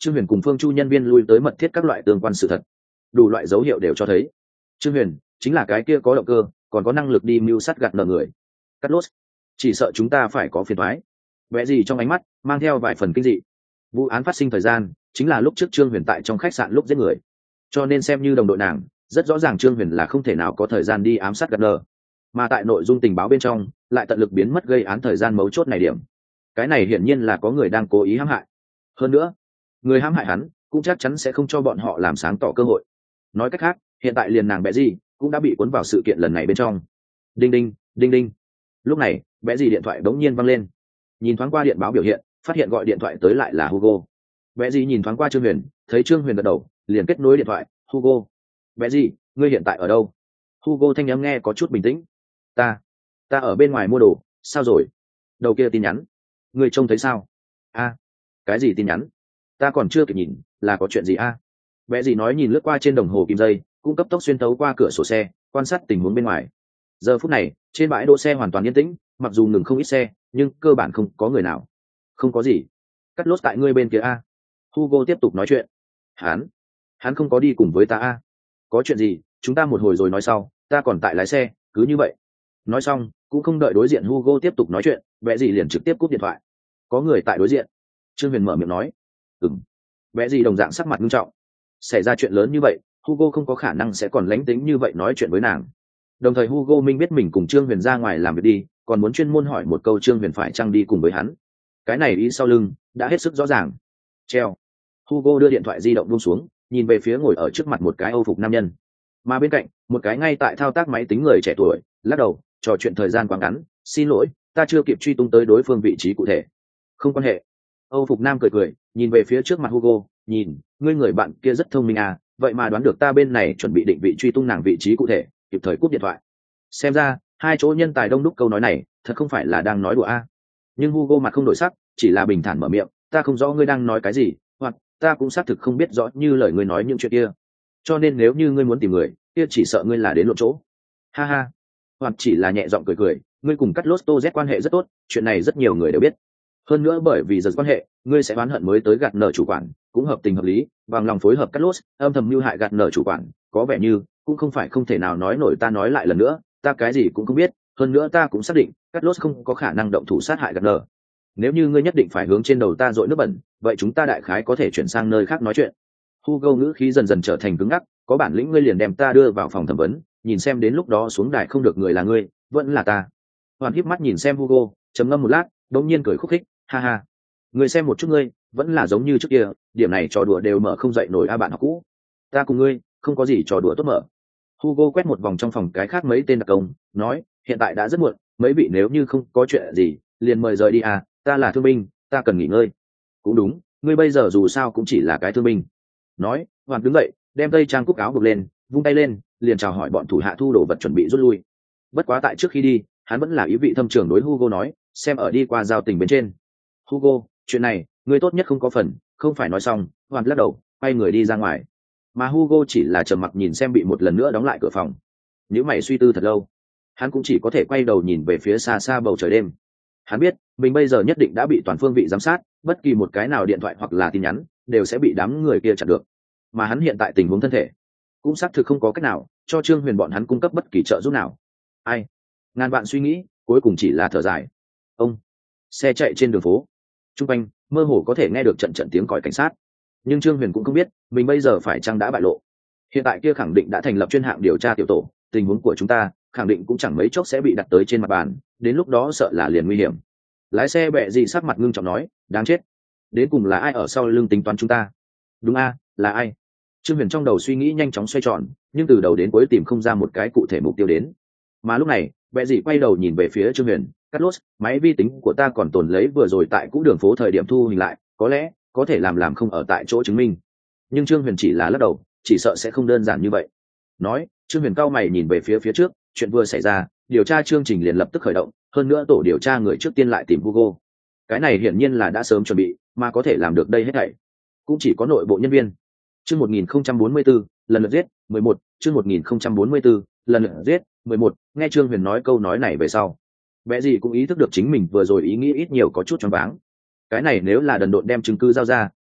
Trương Huyền cùng Phương Chu nhân viên lui tới mật thiết các loại tương quan sự thật, đủ loại dấu hiệu đều cho thấy Trương Huyền chính là cái kia có động cơ còn có năng lực đi mưu sát gạt nợ người. Cắt lốt, chỉ sợ chúng ta phải có phiền toái. Vẻ gì trong ánh mắt mang theo vài phần kinh dị. Vụ án phát sinh thời gian chính là lúc trước Trương Huyền tại trong khách sạn lúc giết người, cho nên xem như đồng đội nàng rất rõ ràng Trương Huyền là không thể nào có thời gian đi ám sát gạt nợ, mà tại nội dung tình báo bên trong lại tận lực biến mất gây án thời gian mấu chốt này điểm. Cái này hiển nhiên là có người đang cố ý hãm hại. Hơn nữa, người hãm hại hắn cũng chắc chắn sẽ không cho bọn họ làm sáng tỏ cơ hội. Nói cách khác, hiện tại liền nàng Bẽ gì cũng đã bị cuốn vào sự kiện lần này bên trong. Đinh đinh, đinh đinh. Lúc này, Bẽ gì điện thoại đống nhiên văng lên. Nhìn thoáng qua điện báo biểu hiện, phát hiện gọi điện thoại tới lại là Hugo. Bẽ gì nhìn thoáng qua Trương Huyền, thấy Trương Huyền gật đầu, liền kết nối điện thoại. Hugo, Bẽ gì, ngươi hiện tại ở đâu? Hugo thanh âm nghe có chút bình tĩnh. Ta, ta ở bên ngoài mua đồ. Sao rồi? Đầu kia tin nhắn, ngươi trông thấy sao? A, cái gì tin nhắn? Ta còn chưa kịp nhìn, là có chuyện gì a? Bẽ gì nói nhìn lướt qua trên đồng hồ kim dây, cũng cấp tốc xuyên tấu qua cửa sổ xe, quan sát tình huống bên ngoài. Giờ phút này, trên bãi đỗ xe hoàn toàn yên tĩnh, mặc dù ngừng không ít xe, nhưng cơ bản không có người nào. Không có gì. Cắt lốt tại ngươi bên kia a. Hugo tiếp tục nói chuyện. Hắn, hắn không có đi cùng với ta a. Có chuyện gì, chúng ta một hồi rồi nói sau, ta còn tại lái xe, cứ như vậy. Nói xong, cũng không đợi đối diện Hugo tiếp tục nói chuyện, Bẽ gì liền trực tiếp cúp điện thoại. Có người tại đối diện. Trương Huyền mở miệng nói. Ừm. Bẽ gì đồng dạng sắc mặt nghiêm trọng. Xảy ra chuyện lớn như vậy, Hugo không có khả năng sẽ còn lánh tính như vậy nói chuyện với nàng. Đồng thời Hugo minh biết mình cùng Trương Huyền ra ngoài làm việc đi, còn muốn chuyên môn hỏi một câu Trương Huyền phải chăng đi cùng với hắn. Cái này ý sau lưng đã hết sức rõ ràng. Treo. Hugo đưa điện thoại di động buông xuống, nhìn về phía ngồi ở trước mặt một cái Âu phục nam nhân, mà bên cạnh một cái ngay tại thao tác máy tính người trẻ tuổi, lắc đầu, trò chuyện thời gian quá ngắn, xin lỗi, ta chưa kịp truy tung tới đối phương vị trí cụ thể. Không quan hệ. Âu phục nam cười cười, nhìn về phía trước mặt Hugo, nhìn, ngươi người bạn kia rất thông minh à, vậy mà đoán được ta bên này chuẩn bị định vị truy tung nàng vị trí cụ thể, kịp thời cúp điện thoại. Xem ra hai chỗ nhân tài đông đúc câu nói này thật không phải là đang nói đùa a. Nhưng Hugo mặt không đổi sắc, chỉ là bình thản mở miệng, ta không rõ ngươi đang nói cái gì, hoặc ta cũng xác thực không biết rõ như lời ngươi nói những chuyện kia, cho nên nếu như ngươi muốn tìm người kia chỉ sợ ngươi là đến lộ chỗ. Ha ha. Hoặc chỉ là nhẹ giọng cười cười, ngươi cùng cắt lốt tô z quan hệ rất tốt, chuyện này rất nhiều người đều biết. Hơn nữa bởi vì giật quan hệ, ngươi sẽ oán hận mới tới gạt nợ chủ quản, cũng hợp tình hợp lý, bằng lòng phối hợp cắt lốt, âm thầm mưu hại gạt nợ chủ quản, có vẻ như cũng không phải không thể nào nói nổi. Ta nói lại lần nữa, ta cái gì cũng không biết, hơn nữa ta cũng xác định cắt lốt không có khả năng động thủ sát hại gạt nợ. Nếu như ngươi nhất định phải hướng trên đầu ta dội nước bẩn, vậy chúng ta đại khái có thể chuyển sang nơi khác nói chuyện. Hugo ngữ khí dần dần trở thành cứng ngắc, có bản lĩnh ngươi liền đem ta đưa vào phòng thẩm vấn, nhìn xem đến lúc đó xuống đài không được người là ngươi, vẫn là ta. Hoàn híp mắt nhìn xem Hugo, trầm ngâm một lát, đột nhiên cười khúc khích, ha ha. Ngươi xem một chút ngươi, vẫn là giống như trước kia, điểm này trò đùa đều mở không dậy nổi a bạn học cũ. Ta cùng ngươi, không có gì trò đùa tốt mở. Hugo quét một vòng trong phòng cái khác mấy tên đặc công, nói, hiện tại đã rất muộn, mấy vị nếu như không có chuyện gì, liền mời rời đi à, ta là thương binh, ta cần nghỉ ngơi. Cũng đúng, ngươi bây giờ dù sao cũng chỉ là cái thương binh. Nói, Hoàn đứng dậy, đem tây trang cúc áo buộc lên, vung tay lên, liền chào hỏi bọn thủ hạ thu đồ vật chuẩn bị rút lui. Bất quá tại trước khi đi, hắn vẫn là ý vị thâm trường đối Hugo nói, xem ở đi qua giao tình bên trên. Hugo, chuyện này, ngươi tốt nhất không có phần, không phải nói xong, Hoàn lắc đầu, quay người đi ra ngoài. Mà Hugo chỉ là trầm mặc nhìn xem bị một lần nữa đóng lại cửa phòng. Nếu mày suy tư thật lâu, hắn cũng chỉ có thể quay đầu nhìn về phía xa xa bầu trời đêm. Hắn biết, mình bây giờ nhất định đã bị toàn phương vị giám sát, bất kỳ một cái nào điện thoại hoặc là tin nhắn, đều sẽ bị đám người kia chặn được. Mà hắn hiện tại tình huống thân thể, cũng xác thực không có cách nào cho Trương Huyền bọn hắn cung cấp bất kỳ trợ giúp nào. Ai? Ngàn vạn suy nghĩ, cuối cùng chỉ là thở dài. Ông, xe chạy trên đường phố, trung quanh mơ hồ có thể nghe được trận trận tiếng còi cảnh sát, nhưng Trương Huyền cũng không biết mình bây giờ phải chăng đã bại lộ. Hiện tại kia khẳng định đã thành lập chuyên hạng điều tra tiểu tổ, tình huống của chúng ta khẳng định cũng chẳng mấy chốc sẽ bị đặt tới trên mặt bàn, đến lúc đó sợ là liền nguy hiểm. Lái xe Bẹ gì sắc mặt ngưng trọng nói, đáng chết, đến cùng là ai ở sau lưng tính toán chúng ta? Đúng a, là ai? Trương Huyền trong đầu suy nghĩ nhanh chóng xoay tròn, nhưng từ đầu đến cuối tìm không ra một cái cụ thể mục tiêu đến. Mà lúc này, Bẹ gì quay đầu nhìn về phía Trương Huyền, cắt lốt, máy vi tính của ta còn tồn lấy vừa rồi tại cũ đường phố thời điểm thu hình lại, có lẽ có thể làm làm không ở tại chỗ chứng minh. Nhưng Trương Huyền chỉ là lắc đầu, chỉ sợ sẽ không đơn giản như vậy. Nói, Trương Huyền cao mày nhìn về phía phía trước, chuyện vừa xảy ra, điều tra chương trình liền lập tức khởi động, hơn nữa tổ điều tra người trước tiên lại tìm Hugo. Cái này hiển nhiên là đã sớm chuẩn bị, mà có thể làm được đây hết thảy cũng chỉ có nội bộ nhân viên. Chương một nghìn không trăm bốn mươi tư, lần lượt giết, mười một, chương một nghìn không trăm bốn mươi tư, lần lượt giết, mười một, nghe Trương Huyền nói câu nói này về sau, Bẽ gì cũng ý thức được chính mình vừa rồi ý nghĩ ít nhiều có chút choáng váng. Cái này nếu là đần độn đem chứng cứ giao ra,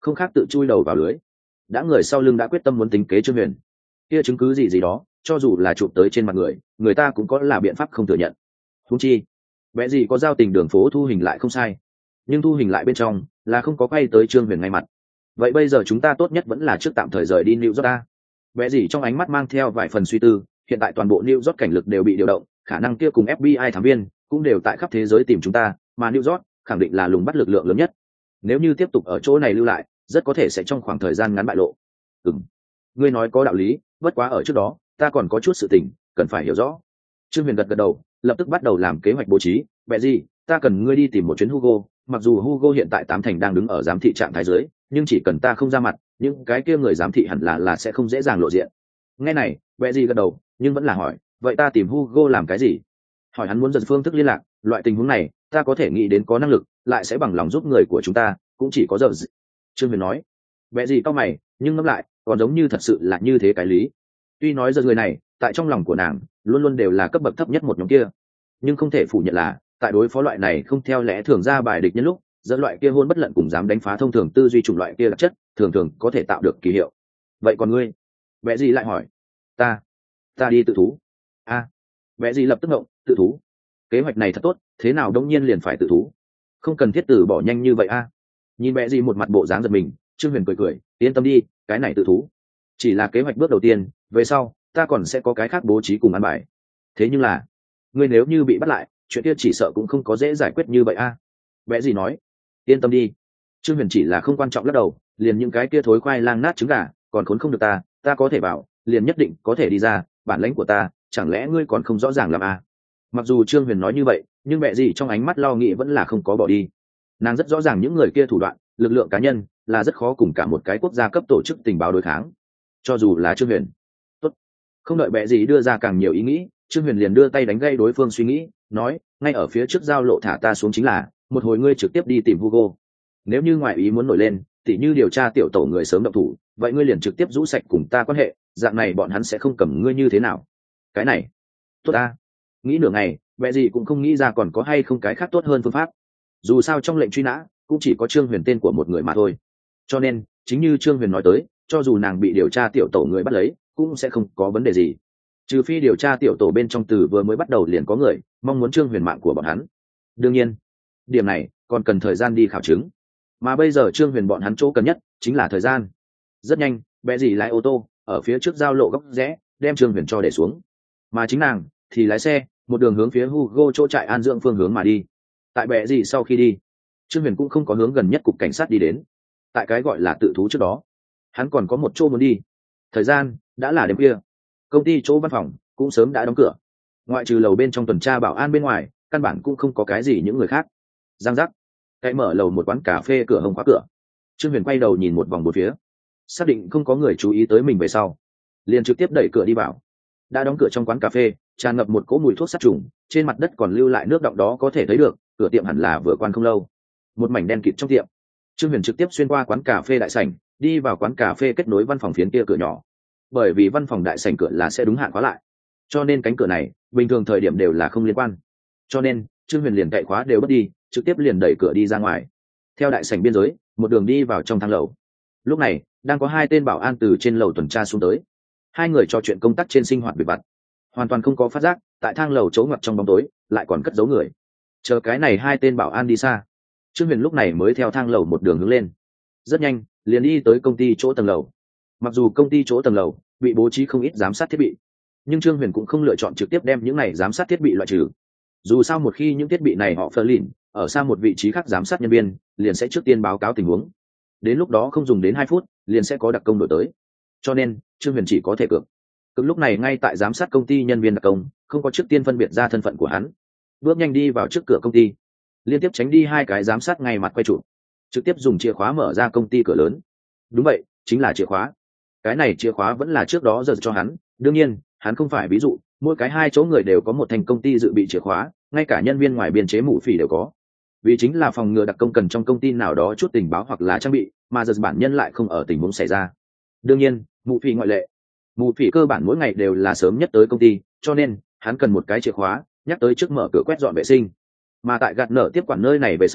không khác tự chui đầu vào lưới. Đã người sau lưng đã quyết tâm muốn tính kế Trương Huyền, kia chứng cứ gì gì đó cho dù là chụp tới trên mặt người, người ta cũng có là biện pháp không thừa nhận. Huống chi vẽ gì có giao tình đường phố thu hình lại không sai, nhưng thu hình lại bên trong là không có quay tới Trương Huyền ngay mặt. Vậy bây giờ chúng ta tốt nhất vẫn là trước tạm thời rời đi New York ta. Vẽ gì trong ánh mắt mang theo vài phần suy tư. Hiện tại toàn bộ New York cảnh lực đều bị điều động, khả năng kia cùng ép bê i thám viên cũng đều tại khắp thế giới tìm chúng ta, mà New York khẳng định là lùng bắt lực lượng lớn nhất. Nếu như tiếp tục ở chỗ này lưu lại, rất có thể sẽ trong khoảng thời gian ngắn bại lộ. Ừm, ngươi nói có đạo lý, bất quá ở trước đó ta còn có chút sự tình cần phải hiểu rõ. Trương Huyền gật gật đầu, lập tức bắt đầu làm kế hoạch bố trí. Vậy gì, ta cần ngươi đi tìm một chuyến Hugo, mặc dù Hugo hiện tại tám thành đang đứng ở giám thị trạng thái dưới, nhưng chỉ cần ta không ra mặt, những cái kia người giám thị hẳn là là sẽ không dễ dàng lộ diện. Nghe này, vậy gì gật đầu, nhưng vẫn là hỏi, vậy ta tìm Hugo làm cái gì? Hỏi hắn muốn dần phương thức liên lạc, loại tình huống này ta có thể nghĩ đến có năng lực, lại sẽ bằng lòng giúp người của chúng ta, cũng chỉ có giờ. Trương Huyền nói. Vậy gì cao mày, nhưng ngẫm lại còn giống như thật sự là như thế cái lý. Tuy nói giờ người này tại trong lòng của nàng luôn luôn đều là cấp bậc thấp nhất một nhóm kia, nhưng không thể phủ nhận là tại đối phó loại này không theo lẽ thường ra bài địch nhân lúc, dẫn loại kia hôn bất lận cùng dám đánh phá thông thường tư duy chủng loại kia đặc chất thường thường có thể tạo được kỳ hiệu. Vậy còn ngươi? Vẽ gì lại hỏi. Ta, ta đi tự thú. A, à, vẽ gì lập tức ngộng, tự thú? Kế hoạch này thật tốt, thế nào đông nhiên liền phải tự thú? Không cần thiết từ bỏ nhanh như vậy a. À? Nhìn vẽ gì một mặt bộ dáng giật mình, Trương Huyền cười cười, yên tâm đi, cái này tự thú chỉ là kế hoạch bước đầu tiên, về sau ta còn sẽ có cái khác bố trí cùng ăn bài. Thế nhưng là ngươi nếu như bị bắt lại, chuyện kia chỉ sợ cũng không có dễ giải quyết như vậy a. À? Vẽ gì nói. Yên tâm đi. Trương Huyền chỉ là không quan trọng lắc đầu, liền những cái kia thối khoai lang nát trứng gà còn khốn không được ta, ta có thể bảo liền nhất định có thể đi ra, bản lãnh của ta chẳng lẽ ngươi còn không rõ ràng làm à? Mặc dù Trương Huyền nói như vậy, nhưng mẹ gì trong ánh mắt lo nghĩ vẫn là không có bỏ đi. Nàng rất rõ ràng những người kia thủ đoạn, lực lượng cá nhân là rất khó cùng cả một cái quốc gia cấp tổ chức tình báo đối kháng, cho dù là Trương Huyền. Tốt. Không đợi mẹ gì đưa ra càng nhiều ý nghĩ, Trương Huyền liền đưa tay đánh gây đối phương suy nghĩ, nói, ngay ở phía trước giao lộ thả ta xuống chính là, một hồi ngươi trực tiếp đi tìm Hugo. Nếu như ngoại ý muốn nổi lên, tỉ như điều tra tiểu tổ người sớm động thủ, vậy ngươi liền trực tiếp rũ sạch cùng ta quan hệ, dạng này bọn hắn sẽ không cầm ngươi như thế nào. Cái này tốt ta. Nghĩ nửa ngày, mẹ gì cũng không nghĩ ra còn có hay không cái khác tốt hơn phương pháp. Dù sao trong lệnh truy nã cũng chỉ có Trương Huyền tên của một người mà thôi, cho nên chính như Trương Huyền nói tới, cho dù nàng bị điều tra tiểu tổ người bắt lấy cũng sẽ không có vấn đề gì, trừ phi điều tra tiểu tổ bên trong từ vừa mới bắt đầu liền có người mong muốn Trương Huyền mạng của bọn hắn. Đương nhiên điểm này còn cần thời gian đi khảo chứng, mà bây giờ Trương Huyền bọn hắn chỗ cần nhất chính là thời gian. Rất nhanh, bé dì lái ô tô ở phía trước giao lộ góc rẽ đem Trương Huyền cho để xuống, mà chính nàng thì lái xe một đường hướng phía Hugo chỗ trại an dưỡng phương hướng mà đi. Tại bé dì sau khi đi, Trương Huyền cũng không có hướng gần nhất cục cảnh sát đi đến. Tại cái gọi là tự thú trước đó, hắn còn có một chỗ muốn đi. Thời gian đã là đêm khuya, công ty chỗ văn phòng cũng sớm đã đóng cửa, ngoại trừ lầu bên trong tuần tra bảo an bên ngoài, căn bản cũng không có cái gì những người khác. Giang giác, cái mở lầu một quán cà phê cửa hông khóa cửa. Trương Huyền quay đầu nhìn một vòng bốn phía, xác định không có người chú ý tới mình về sau, liền trực tiếp đẩy cửa đi vào. Đã đóng cửa trong quán cà phê tràn ngập một cỗ mùi thuốc sát trùng, trên mặt đất còn lưu lại nước đọng đó có thể thấy được cửa tiệm hẳn là vừa quan không lâu. Một mảnh đen kịt trong tiệm, Trương Huyền trực tiếp xuyên qua quán cà phê đại sảnh, đi vào quán cà phê kết nối văn phòng phiến kia cửa nhỏ. Bởi vì văn phòng đại sảnh cửa là sẽ đúng hạn khóa lại, cho nên cánh cửa này bình thường thời điểm đều là không liên quan, cho nên Trương Huyền liền cậy khóa đều bất đi, trực tiếp liền đẩy cửa đi ra ngoài, theo đại sảnh biên giới một đường đi vào trong thang lầu. Lúc này đang có hai tên bảo an từ trên lầu tuần tra xuống tới, hai người trò chuyện công tác trên sinh hoạt việc vặt, hoàn toàn không có phát giác tại thang lầu chỗ ngoặt trong bóng tối lại còn cất giấu người. Chờ cái này hai tên bảo an đi xa, Trương Huyền lúc này mới theo thang lầu một đường hướng lên, rất nhanh liền đi tới công ty chỗ tầng lầu. Mặc dù công ty chỗ tầng lầu bị bố trí không ít giám sát thiết bị, nhưng Trương Huyền cũng không lựa chọn trực tiếp đem những này giám sát thiết bị loại trừ. Dù sao một khi những thiết bị này họ phơ lìn ở xa một vị trí khác giám sát nhân viên, liền sẽ trước tiên báo cáo tình huống, đến lúc đó không dùng đến hai phút liền sẽ có đặc công đổi tới, cho nên Trương Huyền chỉ có thể cược. Cực lúc này ngay tại giám sát công ty nhân viên đặc công không có trước tiên phân biệt ra thân phận của hắn, bước nhanh đi vào trước cửa công ty, liên tiếp tránh đi hai cái giám sát ngay mặt quay trụ, trực tiếp dùng chìa khóa mở ra công ty cửa lớn. Đúng vậy, chính là chìa khóa. Cái này chìa khóa vẫn là trước đó giờ cho hắn, đương nhiên hắn không phải ví dụ mỗi cái hai chỗ người đều có một thành công ty dự bị chìa khóa, ngay cả nhân viên ngoài biên chế mũ phỉ đều có, vì chính là phòng ngừa đặc công cần trong công ty nào đó chút tình báo hoặc là trang bị, mà giờ bản nhân lại không ở tình huống xảy ra. Đương nhiên mũ phỉ ngoại lệ, mũ phỉ cơ bản mỗi ngày đều là sớm nhất tới công ty, cho nên hắn cần một cái chìa khóa nhắc tới trước mở cửa quét dọn vệ sinh. Mà tại gạt nở tiếp quản nơi này về sau,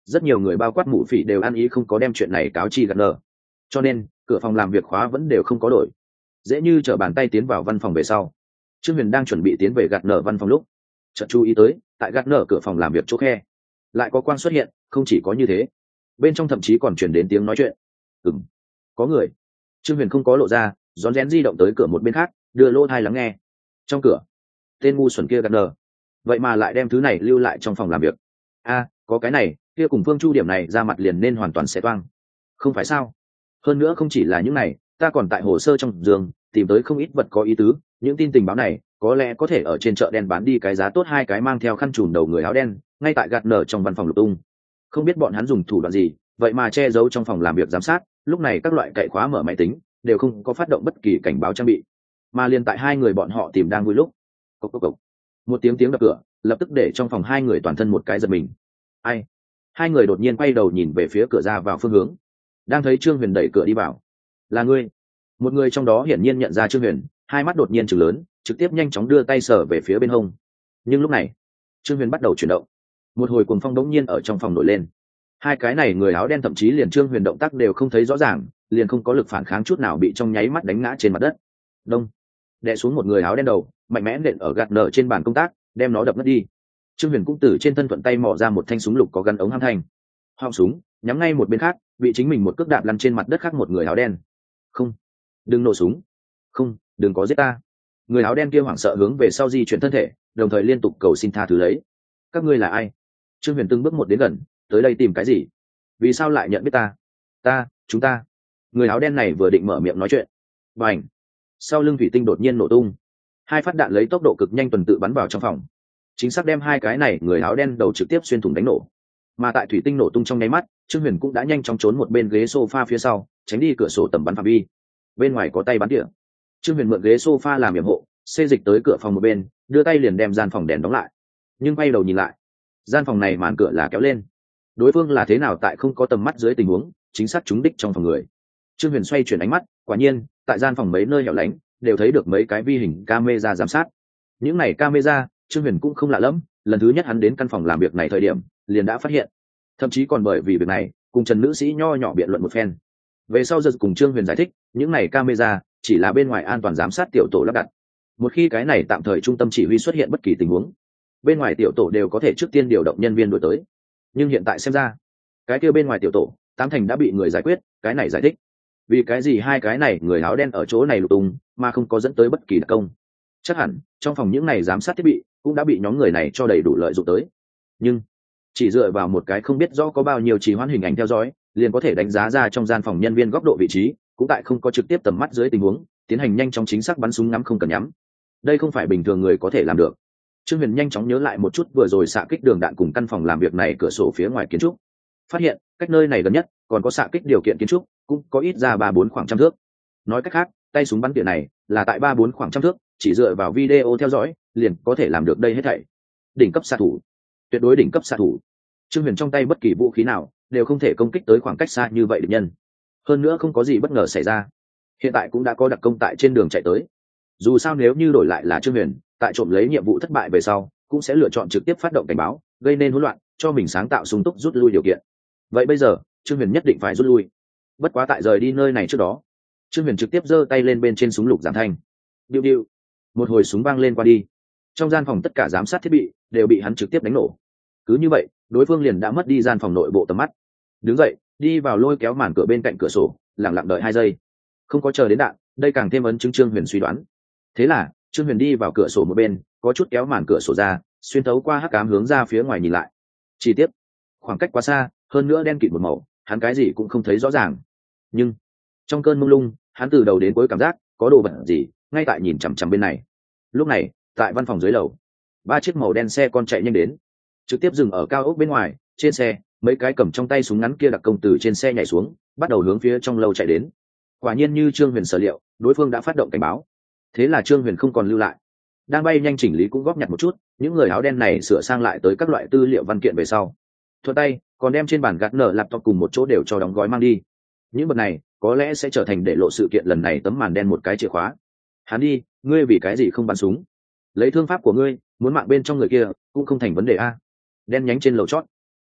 rất nhiều người bao quát mụ phỉ đều ăn ý không có đem chuyện này cáo chi gạt nở, cho nên cửa phòng làm việc khóa vẫn đều không có đổi, dễ như trở bàn tay tiến vào văn phòng về sau. Trương Huyền đang chuẩn bị tiến về gạt nở văn phòng lúc chợt chú ý tới tại gạt nở cửa phòng làm việc chỗ khe lại có quang xuất hiện. Không chỉ có như thế, bên trong thậm chí còn chuyển đến tiếng nói chuyện. Ừm, có người. Trương Huyền không có lộ ra, rón rén di động tới cửa một bên khác, đưa lỗ tai lắng nghe. Trong cửa, tên ngu xuẩn kia gạt nở, vậy mà lại đem thứ này lưu lại trong phòng làm việc. A, có cái này, kia cùng Phương Chu điểm này ra mặt liền nên hoàn toàn sẽ toang. Không phải sao? Hơn nữa không chỉ là những này, ta còn tại hồ sơ trong giường tìm tới không ít vật có ý tứ. Những tin tình báo này có lẽ có thể ở trên chợ đen bán đi cái giá tốt. Hai cái mang theo khăn trùm đầu người áo đen ngay tại gạt nở trong văn phòng lục tung, không biết bọn hắn dùng thủ đoạn gì vậy mà che giấu trong phòng làm việc giám sát. Lúc này các loại cậy khóa mở máy tính đều không có phát động bất kỳ cảnh báo trang bị, mà liền tại hai người bọn họ tìm đang vui lúc, cốc cốc cốc, một tiếng tiếng đập cửa lập tức để trong phòng hai người toàn thân một cái giật mình. Ai? Hai người đột nhiên quay đầu nhìn về phía cửa ra vào phương hướng, đang thấy Trương Huyền đẩy cửa đi vào. Là ngươi? Một người trong đó hiển nhiên nhận ra Trương Huyền, hai mắt đột nhiên trừng lớn, trực tiếp nhanh chóng đưa tay sờ về phía bên hông. Nhưng lúc này Trương Huyền bắt đầu chuyển động, một hồi cuồng phong đống nhiên ở trong phòng nổi lên. Hai cái này người áo đen thậm chí liền Trương Huyền động tác đều không thấy rõ ràng, liền không có lực phản kháng chút nào, bị trong nháy mắt đánh ngã trên mặt đất. Đông, đè xuống một người áo đen đầu, mạnh mẽ nện ở gạt nở trên bàn công tác, đem nó đập mất đi. Trương Huyền cũng từ trên thân thuận tay mò ra một thanh súng lục có gắn ống ham thanh, họng súng nhắm ngay một bên khác, bị chính mình một cước đạp lăn trên mặt đất khác một người áo đen. Không, đừng nổ súng, không, đừng có giết ta. Người áo đen kia hoảng sợ hướng về sau di chuyển thân thể, đồng thời liên tục cầu xin tha thứ lấy. Các ngươi là ai? Trương Huyền từng bước một đến gần, tới đây tìm cái gì? Vì sao lại nhận biết ta? Ta, chúng ta. Người áo đen này vừa định mở miệng nói chuyện, bành, sau lưng thủy tinh đột nhiên nổ tung, hai phát đạn lấy tốc độ cực nhanh tuần tự bắn vào trong phòng, chính xác đem hai cái này người áo đen đầu trực tiếp xuyên thủng đánh nổ. Mà tại thủy tinh nổ tung trong nháy mắt, Trương Huyền cũng đã nhanh chóng trốn một bên ghế sofa phía sau, tránh đi cửa sổ tầm bắn phạm vi. Bên ngoài có tay bắn tỉa, Trương Huyền mượn ghế sofa làm yểm hộ, xê dịch tới cửa phòng một bên, đưa tay liền đem gian phòng đèn đóng lại. Nhưng quay đầu nhìn lại, gian phòng này màn cửa là kéo lên. Đối phương là thế nào tại không có tầm mắt dưới tình huống chính xác trúng đích trong phòng người? Trương Huyền xoay chuyển ánh mắt, quả nhiên tại gian phòng mấy nơi hẻo lánh đều thấy được mấy cái vi hình camera giám sát. Những này camera Trương Huyền cũng không lạ lẫm, lần thứ nhất hắn đến căn phòng làm việc này thời điểm liền đã phát hiện, thậm chí còn bởi vì việc này cùng Trần nữ sĩ nho nhỏ biện luận một phen. Về sau giật cùng Trương Huyền giải thích, những này camera chỉ là bên ngoài an toàn giám sát tiểu tổ lắp đặt, một khi cái này tạm thời trung tâm chỉ huy xuất hiện bất kỳ tình huống, bên ngoài tiểu tổ đều có thể trước tiên điều động nhân viên đuổi tới. Nhưng hiện tại xem ra, cái kia bên ngoài tiểu tổ tám thành đã bị người giải quyết. Cái này giải thích vì cái gì hai cái này người áo đen ở chỗ này lục tung mà không có dẫn tới bất kỳ đặc công. Chắc hẳn trong phòng những này giám sát thiết bị cũng đã bị nhóm người này cho đầy đủ lợi dụng tới. Nhưng chỉ dựa vào một cái không biết rõ có bao nhiêu trì hoãn hình ảnh theo dõi liền có thể đánh giá ra trong gian phòng nhân viên góc độ vị trí, cũng tại không có trực tiếp tầm mắt dưới tình huống tiến hành nhanh chóng chính xác bắn súng ngắm không cần nhắm. Đây không phải bình thường người có thể làm được. Trương Huyền nhanh chóng nhớ lại một chút vừa rồi xạ kích đường đạn cùng căn phòng làm việc này cửa sổ phía ngoài kiến trúc, phát hiện cách nơi này gần nhất còn có xạ kích điều kiện kiến trúc cũng có ít ra ba bốn khoảng trăm thước. Nói cách khác, tay súng bắn tỉa này là tại ba bốn khoảng trăm thước, chỉ dựa vào video theo dõi liền có thể làm được đây hết thảy. Đỉnh cấp xạ thủ, tuyệt đối đỉnh cấp xạ thủ. Trương Huyền trong tay bất kỳ vũ khí nào đều không thể công kích tới khoảng cách xa như vậy địch nhân. Hơn nữa không có gì bất ngờ xảy ra, hiện tại cũng đã có đặc công tại trên đường chạy tới. Dù sao nếu như đổi lại là Trương Huyền, tại trộm lấy nhiệm vụ thất bại về sau cũng sẽ lựa chọn trực tiếp phát động cảnh báo, gây nên hỗn loạn, cho mình sáng tạo sung túc rút lui điều kiện. Vậy bây giờ Trương Huyền nhất định phải rút lui. Bất quá tại rời đi nơi này trước đó, Trương Huyền trực tiếp giơ tay lên bên trên súng lục giảm thanh, điu điu, một hồi súng vang lên qua đi, trong gian phòng tất cả giám sát thiết bị đều bị hắn trực tiếp đánh nổ. Cứ như vậy đối phương liền đã mất đi gian phòng nội bộ tầm mắt. Đứng dậy đi vào lôi kéo màn cửa bên cạnh cửa sổ, lặng lặng đợi hai giây, không có chờ đến đạn, đây càng thêm ấn chứng Trương Huyền suy đoán. Thế là Trương Huyền đi vào cửa sổ một bên, có chút kéo màn cửa sổ ra, xuyên thấu qua hắc ám hướng ra phía ngoài nhìn lại. Chi tiết, khoảng cách quá xa, hơn nữa đen kịt một màu, hắn cái gì cũng không thấy rõ ràng. Nhưng trong cơn mông lung, hắn từ đầu đến cuối cảm giác có đồ vật gì ngay tại nhìn chằm chằm bên này. Lúc này, tại văn phòng dưới lầu, ba chiếc màu đen xe con chạy nhanh đến, trực tiếp dừng ở cao ốc bên ngoài. Trên xe, mấy cái cầm trong tay súng ngắn kia đặc công từ trên xe nhảy xuống, bắt đầu hướng phía trong lâu chạy đến. Quả nhiên như Trương Huyền sở liệu, đối phương đã phát động cảnh báo. Thế là Trương Huyền không còn lưu lại, đang bay nhanh chỉnh lý cũng góp nhặt một chút những người áo đen này sửa sang lại tới các loại tư liệu văn kiện về sau, thuận tay còn đem trên bàn gạt nở laptop cùng một chỗ đều cho đóng gói mang đi. Những vật này có lẽ sẽ trở thành để lộ sự kiện lần này tấm màn đen một cái chìa khóa. Hắn đi, ngươi vì cái gì không bắn súng? Lấy thương pháp của ngươi muốn mạng bên trong người kia cũng không thành vấn đề a. Đen nhánh trên lầu chót,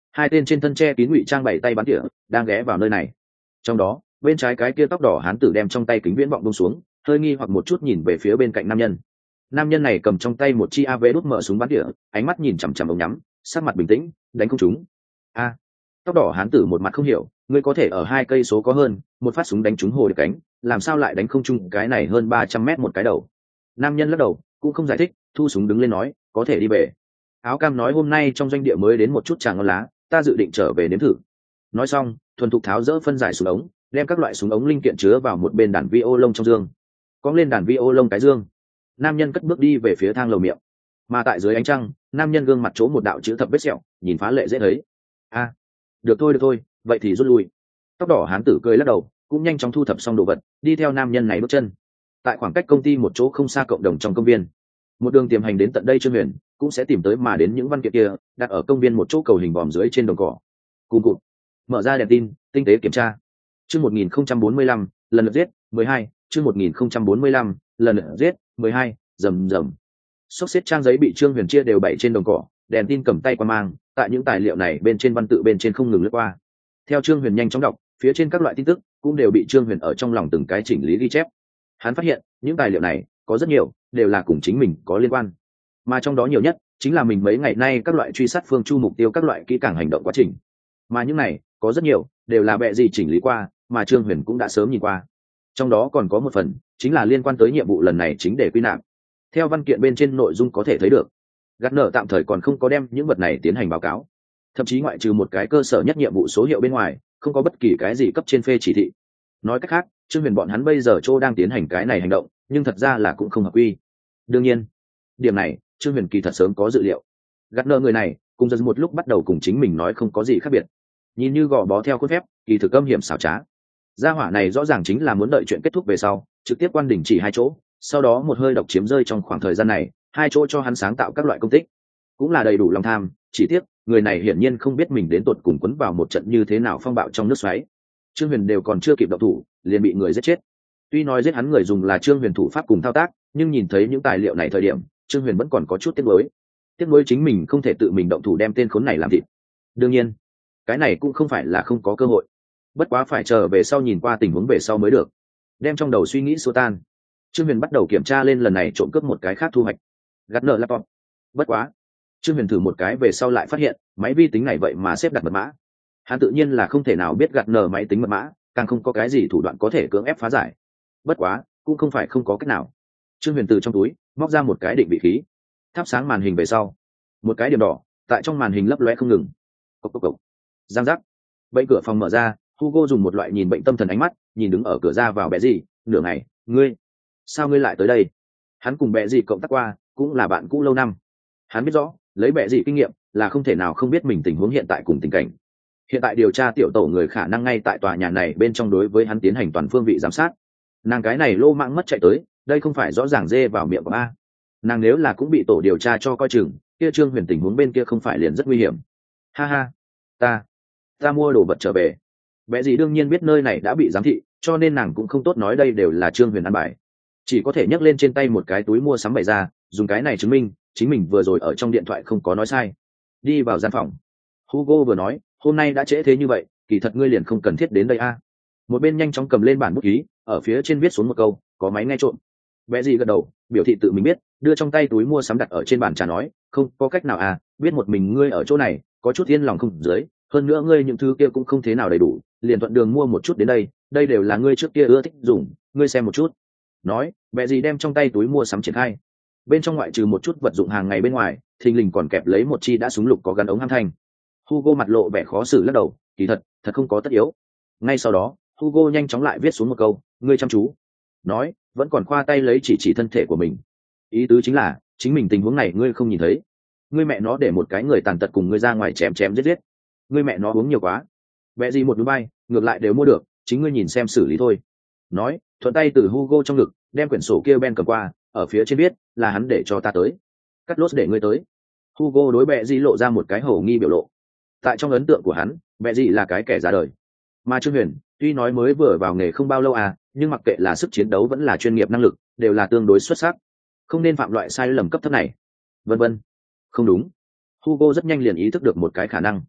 hai tên trên thân tre kín ngụy trang bảy tay bắn tỉa đang ghé vào nơi này. Trong đó bên trái cái kia tóc đỏ hán tử đem trong tay kính viễn vọng bông xuống, hơi nghi hoặc một chút nhìn về phía bên cạnh nam nhân. Nam nhân này cầm trong tay một chi a vê đút mở súng bắn tỉa, ánh mắt nhìn chằm chằm ống nhắm, sắc mặt bình tĩnh, đánh không trúng. A, tóc đỏ hán tử một mặt không hiểu, ngươi có thể ở hai cây số có hơn, một phát súng đánh trúng hồ được cánh, làm sao lại đánh không trúng cái này hơn ba trăm mét một cái đầu. Nam nhân lắc đầu, cũng không giải thích, thu súng đứng lên nói, có thể đi về. Áo cam nói hôm nay trong doanh địa mới đến một chút trà ngon lá, ta dự định trở về nếm thử. Nói xong, thuần thục tháo dỡ phân giải súng ống, đem các loại súng ống linh kiện chứa vào một bên đàn vi ô lông trong dương. Cong lên đàn vi ô lông cái dương, nam nhân cất bước đi về phía thang lầu miệng. Mà tại dưới ánh trăng, nam nhân gương mặt chỗ một đạo chữ thập vết sẹo, nhìn phá lệ dễ thấy. A, được thôi được thôi, vậy thì rút lui. Tóc đỏ hán tử cười lắc đầu, cũng nhanh chóng thu thập xong đồ vật, đi theo nam nhân này bước chân. Tại khoảng cách công ty một chỗ không xa cộng đồng trong công viên, một đường tiềm hành đến tận đây Trương Huyền cũng sẽ tìm tới mà đến những văn kiện kia đặt ở công viên một chỗ cầu hình vòm dưới trên đồng cỏ. Cùng cụt mở ra đèn tin, tinh tế kiểm tra. Chương một nghìn không trăm bốn mươi lăm, lần lượt giết, mười hai, chương một nghìn không trăm bốn mươi lăm, lần lượt giết, mười hai, rầm rầm. Xốc xếp trang giấy bị Trương Huyền chia đều bày trên đồng cỏ, đèn tin cầm tay qua mang, tại những tài liệu này bên trên văn tự bên trên không ngừng lướt qua. Theo Trương Huyền nhanh chóng đọc, phía trên các loại tin tức cũng đều bị Trương Huyền ở trong lòng từng cái chỉnh lý ghi chép. Hắn phát hiện, những tài liệu này có rất nhiều đều là cùng chính mình có liên quan, mà trong đó nhiều nhất chính là mình mấy ngày nay các loại truy sát phương chu mục tiêu các loại kỹ càng hành động quá trình. Mà những này có rất nhiều đều là bệ gì chỉnh lý qua, mà Trương Huyền cũng đã sớm nhìn qua. Trong đó còn có một phần chính là liên quan tới nhiệm vụ lần này chính để quy nạp. Theo văn kiện bên trên nội dung có thể thấy được, gạt nở tạm thời còn không có đem những vật này tiến hành báo cáo, thậm chí ngoại trừ một cái cơ sở nhất nhiệm vụ số hiệu bên ngoài, không có bất kỳ cái gì cấp trên phê chỉ thị. Nói cách khác, Trương Huyền bọn hắn bây giờ chỗ đang tiến hành cái này hành động, nhưng thật ra là cũng không hợp quy. Đương nhiên, điểm này Trương Huyền kỳ thật sớm có dự liệu. Gạt nợ người này cùng dần một lúc bắt đầu cùng chính mình nói không có gì khác biệt, nhìn như gò bó theo khuôn phép, kỳ thực âm hiểm xảo trá. Gia hỏa này rõ ràng chính là muốn đợi chuyện kết thúc về sau, trực tiếp quan đình chỉ hai chỗ, sau đó một hơi độc chiếm rơi trong khoảng thời gian này, hai chỗ cho hắn sáng tạo các loại công tích, cũng là đầy đủ lòng tham. Chỉ tiếc người này hiển nhiên không biết mình đến tột cùng quấn vào một trận như thế nào phong bạo trong nước xoáy. Trương Huyền đều còn chưa kịp động thủ, liền bị người giết chết. Tuy nói giết hắn người dùng là Trương Huyền thủ pháp cùng thao tác, nhưng nhìn thấy những tài liệu này thời điểm, Trương Huyền vẫn còn có chút tiếc nuối. Tiếc nuối chính mình không thể tự mình động thủ đem tên khốn này làm thịt. Đương nhiên, cái này cũng không phải là không có cơ hội, bất quá phải chờ về sau nhìn qua tình huống về sau mới được. Đem trong đầu suy nghĩ xua tan, Trương Huyền bắt đầu kiểm tra lên lần này trộm cướp một cái khác thu hoạch, gạt nợ laptop. Bất quá, Trương Huyền thử một cái về sau lại phát hiện máy vi tính này vậy mà xếp đặt mật mã. Hắn tự nhiên là không thể nào biết gạt nợ máy tính mật mã, càng không có cái gì thủ đoạn có thể cưỡng ép phá giải. Bất quá cũng không phải không có cách nào. Trương Huyền từ trong túi móc ra một cái định vị khí, thắp sáng màn hình về sau, một cái điểm đỏ tại trong màn hình lấp loe không ngừng. Cộc cộc cộc. Giang giác. Bậy cửa phòng mở ra, Hugo dùng một loại nhìn bệnh tâm thần ánh mắt nhìn đứng ở cửa ra vào Bẹ gì, nửa ngày, ngươi, sao ngươi lại tới đây? Hắn cùng Bẹ gì cộng tác qua, cũng là bạn cũ lâu năm. Hắn biết rõ, lấy Bẹ gì kinh nghiệm là không thể nào không biết mình tình huống hiện tại cùng tình cảnh. Hiện tại điều tra tiểu tổ người khả năng ngay tại tòa nhà này bên trong đối với hắn tiến hành toàn phương vị giám sát. Nàng cái này lô mạng mất chạy tới, đây không phải rõ ràng dê vào miệng của a. Nàng nếu là cũng bị tổ điều tra cho coi chừng, kia Trương Huyền tình huống bên kia không phải liền rất nguy hiểm. Ha ha, ta ta mua đồ vật trở về. Bé gì đương nhiên biết nơi này đã bị giám thị, cho nên nàng cũng không tốt nói đây đều là Trương Huyền ăn bài, chỉ có thể nhấc lên trên tay một cái túi mua sắm bày ra, dùng cái này chứng minh chính mình vừa rồi ở trong điện thoại không có nói sai. Đi vào gian phòng, Hugo vừa nói, hôm nay đã trễ thế như vậy, kỳ thật ngươi liền không cần thiết đến đây a. Một bên nhanh chóng cầm lên bản bút ký, ở phía trên viết xuống một câu, có máy nghe trộm. Bé gì gật đầu, biểu thị tự mình biết, đưa trong tay túi mua sắm đặt ở trên bàn trà nói, không có cách nào à, biết một mình ngươi ở chỗ này, có chút yên lòng không dưới, hơn nữa ngươi những thứ kia cũng không thế nào đầy đủ, liền thuận đường mua một chút đến đây, đây đều là ngươi trước kia ưa thích dùng, ngươi xem một chút. Nói, bé gì đem trong tay túi mua sắm triển khai. Bên trong ngoại trừ một chút vật dụng hàng ngày bên ngoài, thình lình còn kẹp lấy một chi đã súng lục có gắn ống âm thanh. Hugo mặt lộ vẻ khó xử lắc đầu, kỳ thật, thật không có tất yếu. Ngay sau đó, Hugo nhanh chóng lại viết xuống một câu, ngươi chăm chú. Nói, vẫn còn khoa tay lấy chỉ chỉ thân thể của mình. Ý tứ chính là, chính mình tình huống này ngươi không nhìn thấy. Ngươi mẹ nó để một cái người tàn tật cùng ngươi ra ngoài chém chém giết giết. Ngươi mẹ nó uống nhiều quá. Bẹ gì một núi bay, ngược lại đều mua được, chính ngươi nhìn xem xử lý thôi. Nói, thuận tay từ Hugo trong ngực, đem quyển sổ kia Ben cầm qua, ở phía trên viết, là hắn để cho ta tới. Cắt lốt để ngươi tới. Hugo đối bẹ gì lộ ra một cái hổ nghi biểu lộ. Tại trong ấn tượng của hắn, bẹ gì là cái kẻ già đời. Mà Trương Huyền, tuy nói mới vừa vào nghề không bao lâu à, nhưng mặc kệ là sức chiến đấu vẫn là chuyên nghiệp năng lực, đều là tương đối xuất sắc, không nên phạm loại sai lầm cấp thấp này. Vân vân. Không đúng. Hugo rất nhanh liền ý thức được một cái khả năng.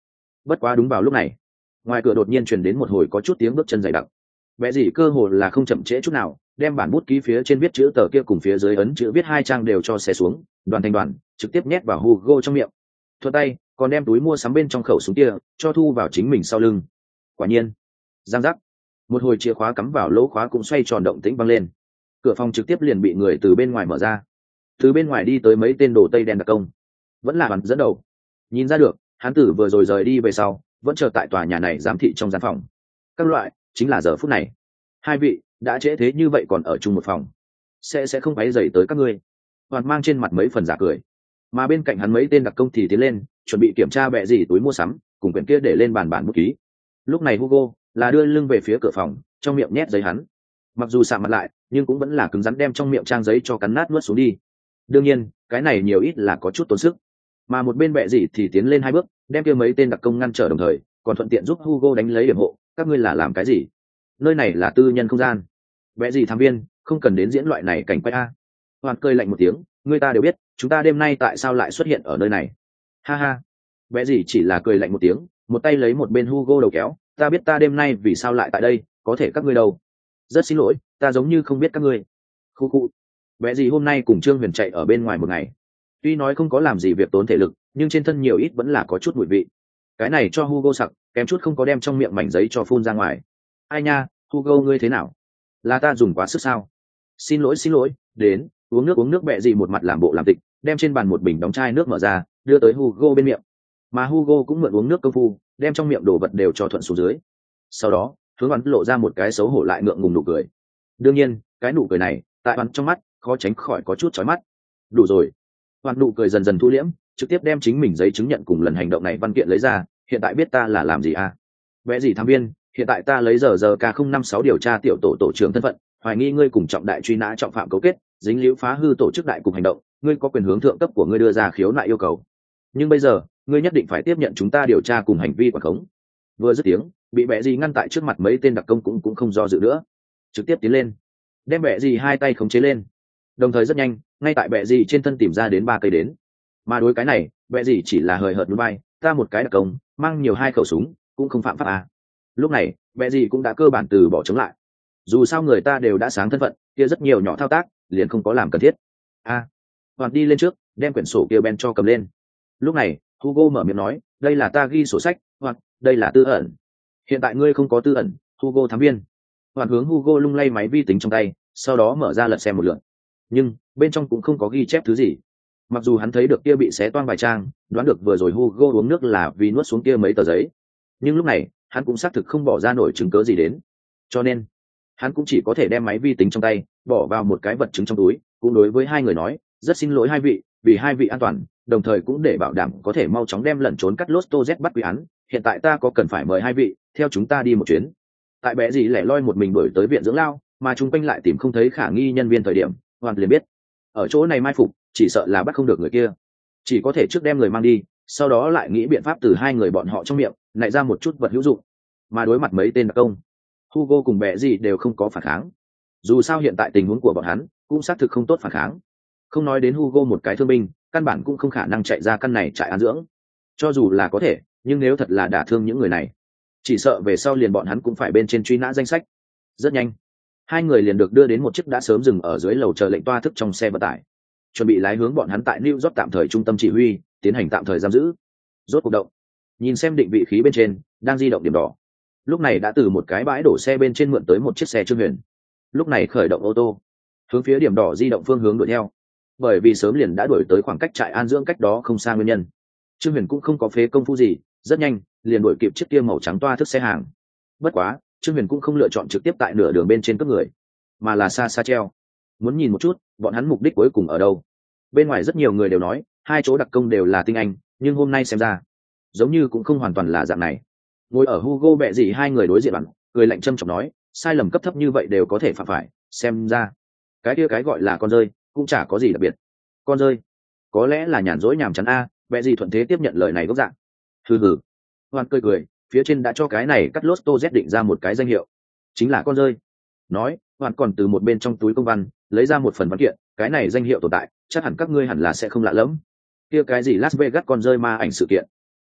Bất quá đúng vào lúc này, ngoài cửa đột nhiên truyền đến một hồi có chút tiếng bước chân dày đặc. Vẽ gì cơ hồ là không chậm trễ chút nào, đem bản bút ký phía trên viết chữ tờ kia cùng phía dưới ấn chữ viết hai trang đều cho xé xuống, đoàn thành đoàn, trực tiếp nhét vào Hugo trong miệng. Thuận tay, còn đem túi mua sắm bên trong khẩu súng kia cho thu vào chính mình sau lưng. Quả nhiên, giang giác, một hồi chìa khóa cắm vào lỗ khóa cũng xoay tròn động tĩnh vang lên. Cửa phòng trực tiếp liền bị người từ bên ngoài mở ra. Từ bên ngoài đi tới mấy tên đồ tây đen đặc công, vẫn là hắn dẫn đầu. Nhìn ra được, hắn tử vừa rồi rời đi về sau, vẫn chờ tại tòa nhà này giám thị trong gian phòng. Các loại, chính là giờ phút này. Hai vị đã trễ thế như vậy còn ở chung một phòng, sẽ sẽ không quấy rầy tới các ngươi. Hoàn mang trên mặt mấy phần giả cười, mà bên cạnh hắn mấy tên đặc công thì tiến lên, chuẩn bị kiểm tra bẹ gì túi mua sắm, cùng quyển kia để lên bàn bản bút ký. Lúc này Hugo là đưa lưng về phía cửa phòng, trong miệng nhét giấy hắn. Mặc dù sạm mặt lại, nhưng cũng vẫn là cứng rắn đem trong miệng trang giấy cho cắn nát nuốt xuống đi. Đương nhiên, cái này nhiều ít là có chút tốn sức. Mà một bên bẹ gì thì tiến lên hai bước, đem kia mấy tên đặc công ngăn trở đồng thời, còn thuận tiện giúp Hugo đánh lấy điểm hộ. Các ngươi là làm cái gì? Nơi này là tư nhân không gian. Bẹ gì thám viên, không cần đến diễn loại này cảnh quay a. Hoàn cười lạnh một tiếng, người ta đều biết, chúng ta đêm nay tại sao lại xuất hiện ở nơi này. Ha ha. Bẹ gì chỉ là cười lạnh một tiếng, một tay lấy một bên Hugo đầu kéo, ta biết ta đêm nay vì sao lại tại đây, có thể các ngươi đâu. Rất xin lỗi, ta giống như không biết các ngươi. Khu khu. Bẹ gì hôm nay cùng Trương Huyền chạy ở bên ngoài một ngày. Tuy nói không có làm gì việc tốn thể lực, nhưng trên thân nhiều ít vẫn là có chút mùi vị. Cái này cho Hugo sặc, kém chút không có đem trong miệng mảnh giấy cho phun ra ngoài. Ai nha, Hugo ngươi thế nào? Là ta dùng quá sức sao? Xin lỗi xin lỗi, đến, uống nước uống nước bẹ gì một mặt làm bộ làm tịch, đem trên bàn một bình đóng chai nước mở ra, đưa tới Hugo bên miệng. Mà Hugo cũng mượn uống nước công phu, đem trong miệng đồ vật đều cho thuận xuống dưới. Sau đó, hướng hắn lộ ra một cái xấu hổ lại ngượng ngùng nụ cười. Đương nhiên, cái nụ cười này, tại hắn trong mắt, khó tránh khỏi có chút chói mắt. Đủ rồi. Hoàn nụ cười dần dần thu liễm, trực tiếp đem chính mình giấy chứng nhận cùng lần hành động này văn kiện lấy ra, hiện tại biết ta là làm gì à? Vẽ gì thám viên, hiện tại ta lấy giờ giờ k không năm sáu điều tra tiểu tổ tổ trưởng thân phận, hoài nghi ngươi cùng trọng đại truy nã trọng phạm cấu kết, dính líu phá hư tổ chức đại cục hành động, ngươi có quyền hướng thượng cấp của ngươi đưa ra khiếu nại yêu cầu. Nhưng bây giờ, ngươi nhất định phải tiếp nhận chúng ta điều tra cùng hành vi quản khống. Vừa dứt tiếng, bị bẻ gì ngăn tại trước mặt mấy tên đặc công cũng cũng không do dự nữa, trực tiếp tiến lên, đem bẻ gì hai tay khống chế lên. Đồng thời rất nhanh, ngay tại bẻ gì trên thân tìm ra đến ba cây đến. Mà đối cái này, bẻ gì chỉ là hời hợt núi bay, ta một cái đặc công, mang nhiều hai khẩu súng, cũng không phạm pháp à. Lúc này, bẻ gì cũng đã cơ bản từ bỏ chống lại. Dù sao người ta đều đã sáng thân phận, kia rất nhiều nhỏ thao tác, liền không có làm cần thiết. A, à, Hoàn đi lên trước, đem quyển sổ kia Ben cho cầm lên. Lúc này, Hugo mở miệng nói, đây là ta ghi sổ sách, hoặc đây là tư ẩn. Hiện tại ngươi không có tư ẩn, Hugo thám viên. Hoàn hướng Hugo lung lay máy vi tính trong tay, sau đó mở ra lật xem một lượt. Nhưng bên trong cũng không có ghi chép thứ gì. Mặc dù hắn thấy được kia bị xé toang vài trang, đoán được vừa rồi Hugo uống nước là vì nuốt xuống kia mấy tờ giấy, nhưng lúc này hắn cũng xác thực không bỏ ra nổi chứng cớ gì đến, cho nên hắn cũng chỉ có thể đem máy vi tính trong tay bỏ vào một cái vật chứng trong túi, cũng đối với hai người nói, rất xin lỗi hai vị, vì hai vị an toàn, đồng thời cũng để bảo đảm có thể mau chóng đem lẩn trốn cắt Losto Z bắt quy án, hiện tại ta có cần phải mời hai vị theo chúng ta đi một chuyến. Tại bé gì lẻ loi một mình đuổi tới viện dưỡng lao, mà chung quanh lại tìm không thấy khả nghi nhân viên thời điểm, Hoàn liền biết ở chỗ này mai phục chỉ sợ là bắt không được người kia, chỉ có thể trước đem người mang đi, sau đó lại nghĩ biện pháp từ hai người bọn họ trong miệng nại ra một chút vật hữu dụng. Mà đối mặt mấy tên đặc công, Hugo cùng bẻ gì đều không có phản kháng. Dù sao hiện tại tình huống của bọn hắn cũng xác thực không tốt phản kháng. Không nói đến Hugo một cái thương binh, căn bản cũng không khả năng chạy ra căn này trại an dưỡng. Cho dù là có thể, nhưng nếu thật là đả thương những người này, chỉ sợ về sau liền bọn hắn cũng phải bên trên truy nã danh sách. Rất nhanh, hai người liền được đưa đến một chiếc đã sớm dừng ở dưới lầu chờ lệnh toa thức trong xe vận tải, chuẩn bị lái hướng bọn hắn tại New York tạm thời trung tâm chỉ huy, tiến hành tạm thời giam giữ. Rốt cuộc động, nhìn xem định vị khí bên trên đang di động điểm đỏ, lúc này đã từ một cái bãi đổ xe bên trên mượn tới một chiếc xe Trương Huyền. Lúc này khởi động ô tô, hướng phía điểm đỏ di động phương hướng đuổi theo. Bởi vì sớm liền đã đuổi tới khoảng cách trại an dưỡng cách đó không xa nguyên nhân, Trương Huyền cũng không có phế công phu gì, rất nhanh liền đuổi kịp chiếc kia màu trắng toa thức xe hàng. Bất quá, Trương Huyền cũng không lựa chọn trực tiếp tại nửa đường bên trên cướp người, mà là xa xa treo, muốn nhìn một chút bọn hắn mục đích cuối cùng ở đâu. Bên ngoài rất nhiều người đều nói hai chỗ đặc công đều là tinh anh, nhưng hôm nay xem ra giống như cũng không hoàn toàn là dạng này. Ngồi ở Hugo bẹ gì hai người đối diện bằng, cười lạnh châm chọc nói, sai lầm cấp thấp như vậy đều có thể phạm phải, xem ra cái kia cái gọi là con rơi cũng chả có gì đặc biệt. Con rơi có lẽ là nhàn rỗi nhàm chán a. Bẹ gì thuận thế tiếp nhận lời này gốc dạng. Hừ hừ. Hoàn cười cười, phía trên đã cho cái này cắt Losto Z định ra một cái danh hiệu, chính là con rơi. Nói, Hoàn còn từ một bên trong túi công văn lấy ra một phần văn kiện, cái này danh hiệu tồn tại chắc hẳn các ngươi hẳn là sẽ không lạ lẫm. Kia cái gì Las Vegas con rơi ma ảnh sự kiện à,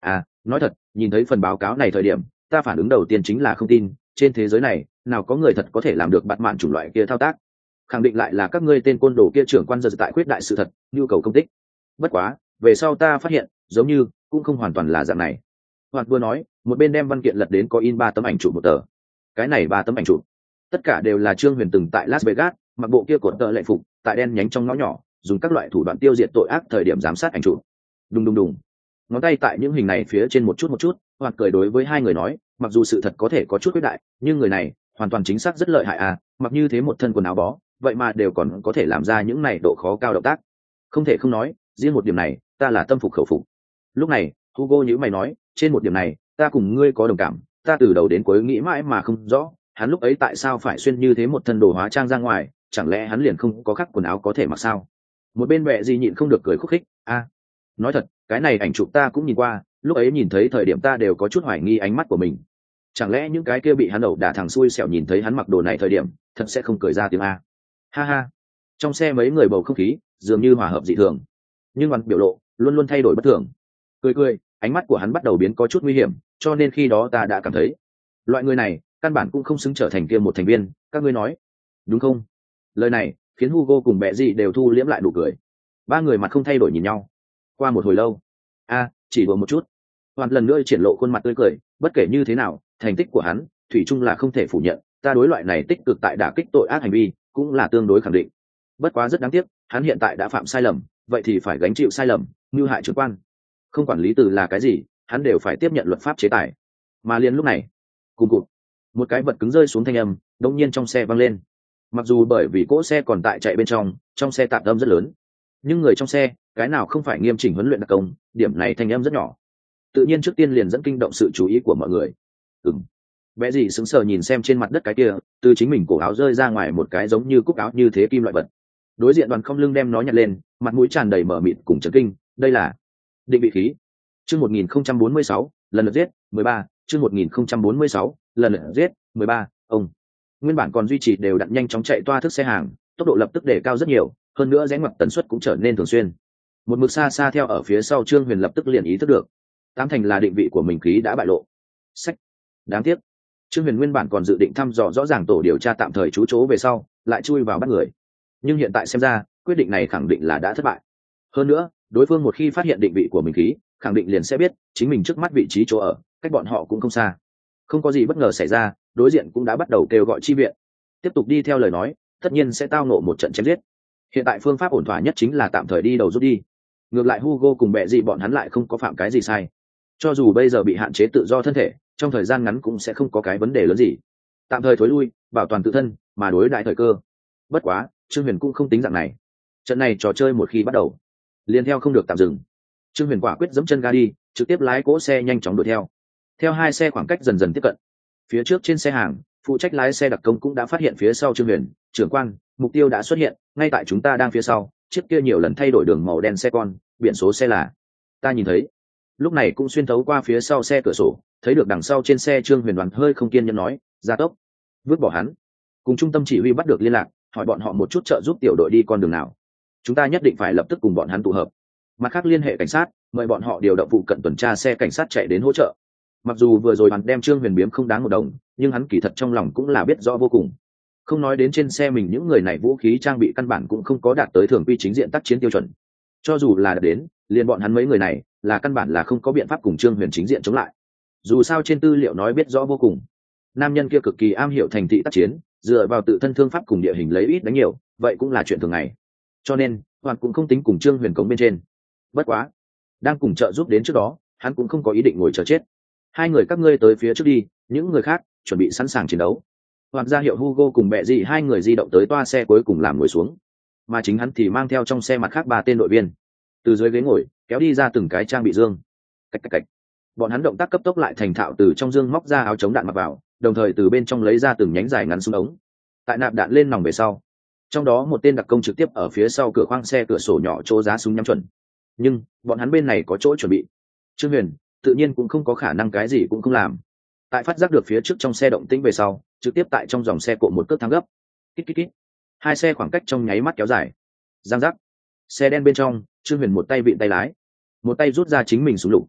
Nói thật, nhìn thấy phần báo cáo này thời điểm ta phản ứng đầu tiên chính là không tin, trên thế giới này nào có người thật có thể làm được bạt mạn chủng loại kia thao tác. Khẳng định lại là các ngươi tên côn đồ kia trưởng quan giờ tại khuyết đại sự thật, nhu cầu công tích. Bất quá về sau ta phát hiện giống như cũng không hoàn toàn là dạng này. Hoạt vừa nói một bên đem văn kiện lật đến có in ba tấm ảnh chụp một tờ. Cái này ba tấm ảnh chụp tất cả đều là Trương Huyền từng tại Las Vegas mặc bộ kia cột tợ lệ phục, tại đen nhánh trong ngõ nhỏ dùng các loại thủ đoạn tiêu diệt tội ác thời điểm giám sát ảnh chụp. Đùng đùng đùng, ngón tay tại những hình này phía trên một chút một chút. Hoạt cười đối với hai người nói, mặc dù sự thật có thể có chút khuyết đại, nhưng người này hoàn toàn chính xác rất lợi hại à, mặc như thế một thân quần áo bó, vậy mà đều còn có thể làm ra những này độ khó cao động tác. Không thể không nói, riêng một điểm này ta là tâm phục khẩu phục. Lúc này Hugo nhíu mày nói, trên một điểm này ta cùng ngươi có đồng cảm, ta từ đầu đến cuối nghĩ mãi mà không rõ hắn lúc ấy tại sao phải xuyên như thế một thân đồ hóa trang ra ngoài, chẳng lẽ hắn liền không có khắc quần áo có thể mặc sao? Một bên bệ gì nhịn không được cười khúc khích, a nói thật cái này ảnh chụp ta cũng nhìn qua, lúc ấy nhìn thấy thời điểm ta đều có chút hoài nghi ánh mắt của mình. Chẳng lẽ những cái kia bị hắn ẩu đả thằng xui xẻo nhìn thấy hắn mặc đồ này thời điểm thật sẽ không cười ra tiếng a? Ha ha. Trong xe mấy người bầu không khí dường như hòa hợp dị thường, nhưng mặt biểu lộ luôn luôn thay đổi bất thường. Cười cười, ánh mắt của hắn bắt đầu biến có chút nguy hiểm, cho nên khi đó ta đã cảm thấy loại người này căn bản cũng không xứng trở thành kia một thành viên, các ngươi nói đúng không? Lời này khiến Hugo cùng bệ gì đều thu liễm lại nụ cười. Ba người mặt không thay đổi nhìn nhau. Qua một hồi lâu, a chỉ đùa một chút. Hoàn lần nữa triển lộ khuôn mặt tươi cười, bất kể như thế nào thành tích của hắn thủy chung là không thể phủ nhận, ta đối loại này tích cực tại đả kích tội ác hành vi cũng là tương đối khẳng định. Bất quá rất đáng tiếc, hắn hiện tại đã phạm sai lầm, vậy thì phải gánh chịu sai lầm, mưu hại trưởng quan. Không quản lý từ là cái gì, hắn đều phải tiếp nhận luật pháp chế tài. Mà liền lúc này, cùng cụt, một cái vật cứng rơi xuống thanh âm đột nhiên trong xe vang lên. Mặc dù bởi vì cỗ xe còn tại chạy bên trong, trong xe tạp âm rất lớn, nhưng người trong xe cái nào không phải nghiêm chỉnh huấn luyện đặc công, điểm này thanh âm rất nhỏ, tự nhiên trước tiên liền dẫn kinh động sự chú ý của mọi người. Ừm. Vẽ gì sững sờ nhìn xem trên mặt đất cái kia, từ chính mình cổ áo rơi ra ngoài một cái giống như cúc áo như thế kim loại vật. Đối diện Đoàn không lưng đem nó nhặt lên, mặt mũi tràn đầy mở mịt cùng chấn kinh, đây là định vị khí. Chương một nghìn không trăm bốn mươi sáu, lần lượt giết, mười ba, chương một nghìn không trăm bốn mươi sáu, lần lượt giết, mười ba, ông. Nguyên bản còn duy trì đều đặn nhanh chóng chạy toa thức xe hàng, tốc độ lập tức đề cao rất nhiều, hơn nữa rẽ ngoặt tần suất cũng trở nên thường xuyên. Một mực xa xa theo ở phía sau Trương Huyền lập tức liền ý thức được, tám thành là định vị của mình khí đã bại lộ. Sách, đáng tiếc. Trương Huyền nguyên bản còn dự định thăm dò rõ ràng tổ điều tra tạm thời trú chỗ về sau, lại chui vào bắt người. Nhưng hiện tại xem ra, quyết định này khẳng định là đã thất bại. Hơn nữa, đối phương một khi phát hiện định vị của mình khí, khẳng định liền sẽ biết chính mình trước mắt vị trí chỗ ở, cách bọn họ cũng không xa. Không có gì bất ngờ xảy ra, đối diện cũng đã bắt đầu kêu gọi chi viện. Tiếp tục đi theo lời nói, tất nhiên sẽ tao nộ một trận chém giết. Hiện tại phương pháp ổn thỏa nhất chính là tạm thời đi đầu rút đi. Ngược lại Hugo cùng bệ gì bọn hắn lại không có phạm cái gì sai. Cho dù bây giờ bị hạn chế tự do thân thể, trong thời gian ngắn cũng sẽ không có cái vấn đề lớn gì. Tạm thời thối lui, bảo toàn tự thân, mà đối đại thời cơ. Bất quá, Trương Huyền cũng không tính dạng này. Trận này trò chơi một khi bắt đầu, liền theo không được tạm dừng. Trương Huyền quả quyết giẫm chân ga đi, trực tiếp lái cỗ xe nhanh chóng đuổi theo. Theo hai xe khoảng cách dần dần tiếp cận, phía trước trên xe hàng, phụ trách lái xe đặc công cũng đã phát hiện phía sau Trương Huyền, trưởng quan, mục tiêu đã xuất hiện, ngay tại chúng ta đang phía sau, chiếc kia nhiều lần thay đổi đường màu đen xe con, biển số xe là. Ta nhìn thấy. Lúc này cũng xuyên thấu qua phía sau xe cửa sổ, thấy được đằng sau trên xe Trương Huyền đoàn hơi không kiên nhẫn nói, gia tốc, vứt bỏ hắn. Cùng trung tâm chỉ huy bắt được liên lạc, hỏi bọn họ một chút trợ giúp tiểu đội đi con đường nào. Chúng ta nhất định phải lập tức cùng bọn hắn tụ hợp. Mặt khác liên hệ cảnh sát, mời bọn họ điều động phụ cận tuần tra xe cảnh sát chạy đến hỗ trợ. Mặc dù vừa rồi hắn đem Trương Huyền biếm không đáng một đồng, nhưng hắn kỳ thật trong lòng cũng là biết rõ vô cùng. Không nói đến trên xe mình những người này vũ khí trang bị căn bản cũng không có đạt tới thường quy chính diện tác chiến tiêu chuẩn. Cho dù là đạt đến, liền bọn hắn mấy người này là căn bản là không có biện pháp cùng Trương Huyền chính diện chống lại. Dù sao trên tư liệu nói biết rõ vô cùng, nam nhân kia cực kỳ am hiểu thành thị tác chiến, dựa vào tự thân thương pháp cùng địa hình lấy ít đánh nhiều, vậy cũng là chuyện thường ngày. Cho nên hoàn cũng không tính cùng Trương Huyền cống bên trên. Bất quá, đang cùng trợ giúp đến trước đó, hắn cũng không có ý định ngồi chờ chết. Hai người các ngươi tới phía trước đi, những người khác chuẩn bị sẵn sàng chiến đấu. Hoàn ra hiệu Hugo cùng bệ dị hai người di động tới toa xe cuối cùng làm ngồi xuống, mà chính hắn thì mang theo trong xe mặt khác ba tên đội viên, từ dưới ghế ngồi kéo đi ra từng cái trang bị dương. Cách cách cách. Bọn hắn động tác cấp tốc lại thành thạo, từ trong dương móc ra áo chống đạn mặc vào, đồng thời từ bên trong lấy ra từng nhánh dài ngắn súng ống. Tại nạp đạn lên nòng về sau, trong đó một tên đặc công trực tiếp ở phía sau cửa khoang xe cửa sổ nhỏ chỗ giá súng nhắm chuẩn. Nhưng bọn hắn bên này có chỗ chuẩn bị. Trương Huyền tự nhiên cũng không có khả năng cái gì cũng không làm. Tại phát giác được phía trước trong xe động tĩnh về sau, trực tiếp tại trong dòng xe cộ một cước thắng gấp. Kít kít kít. Hai xe khoảng cách trong nháy mắt kéo dài. Giang giác. Xe đen bên trong, Trương Huyền một tay vịn tay lái, một tay rút ra chính mình súng lục.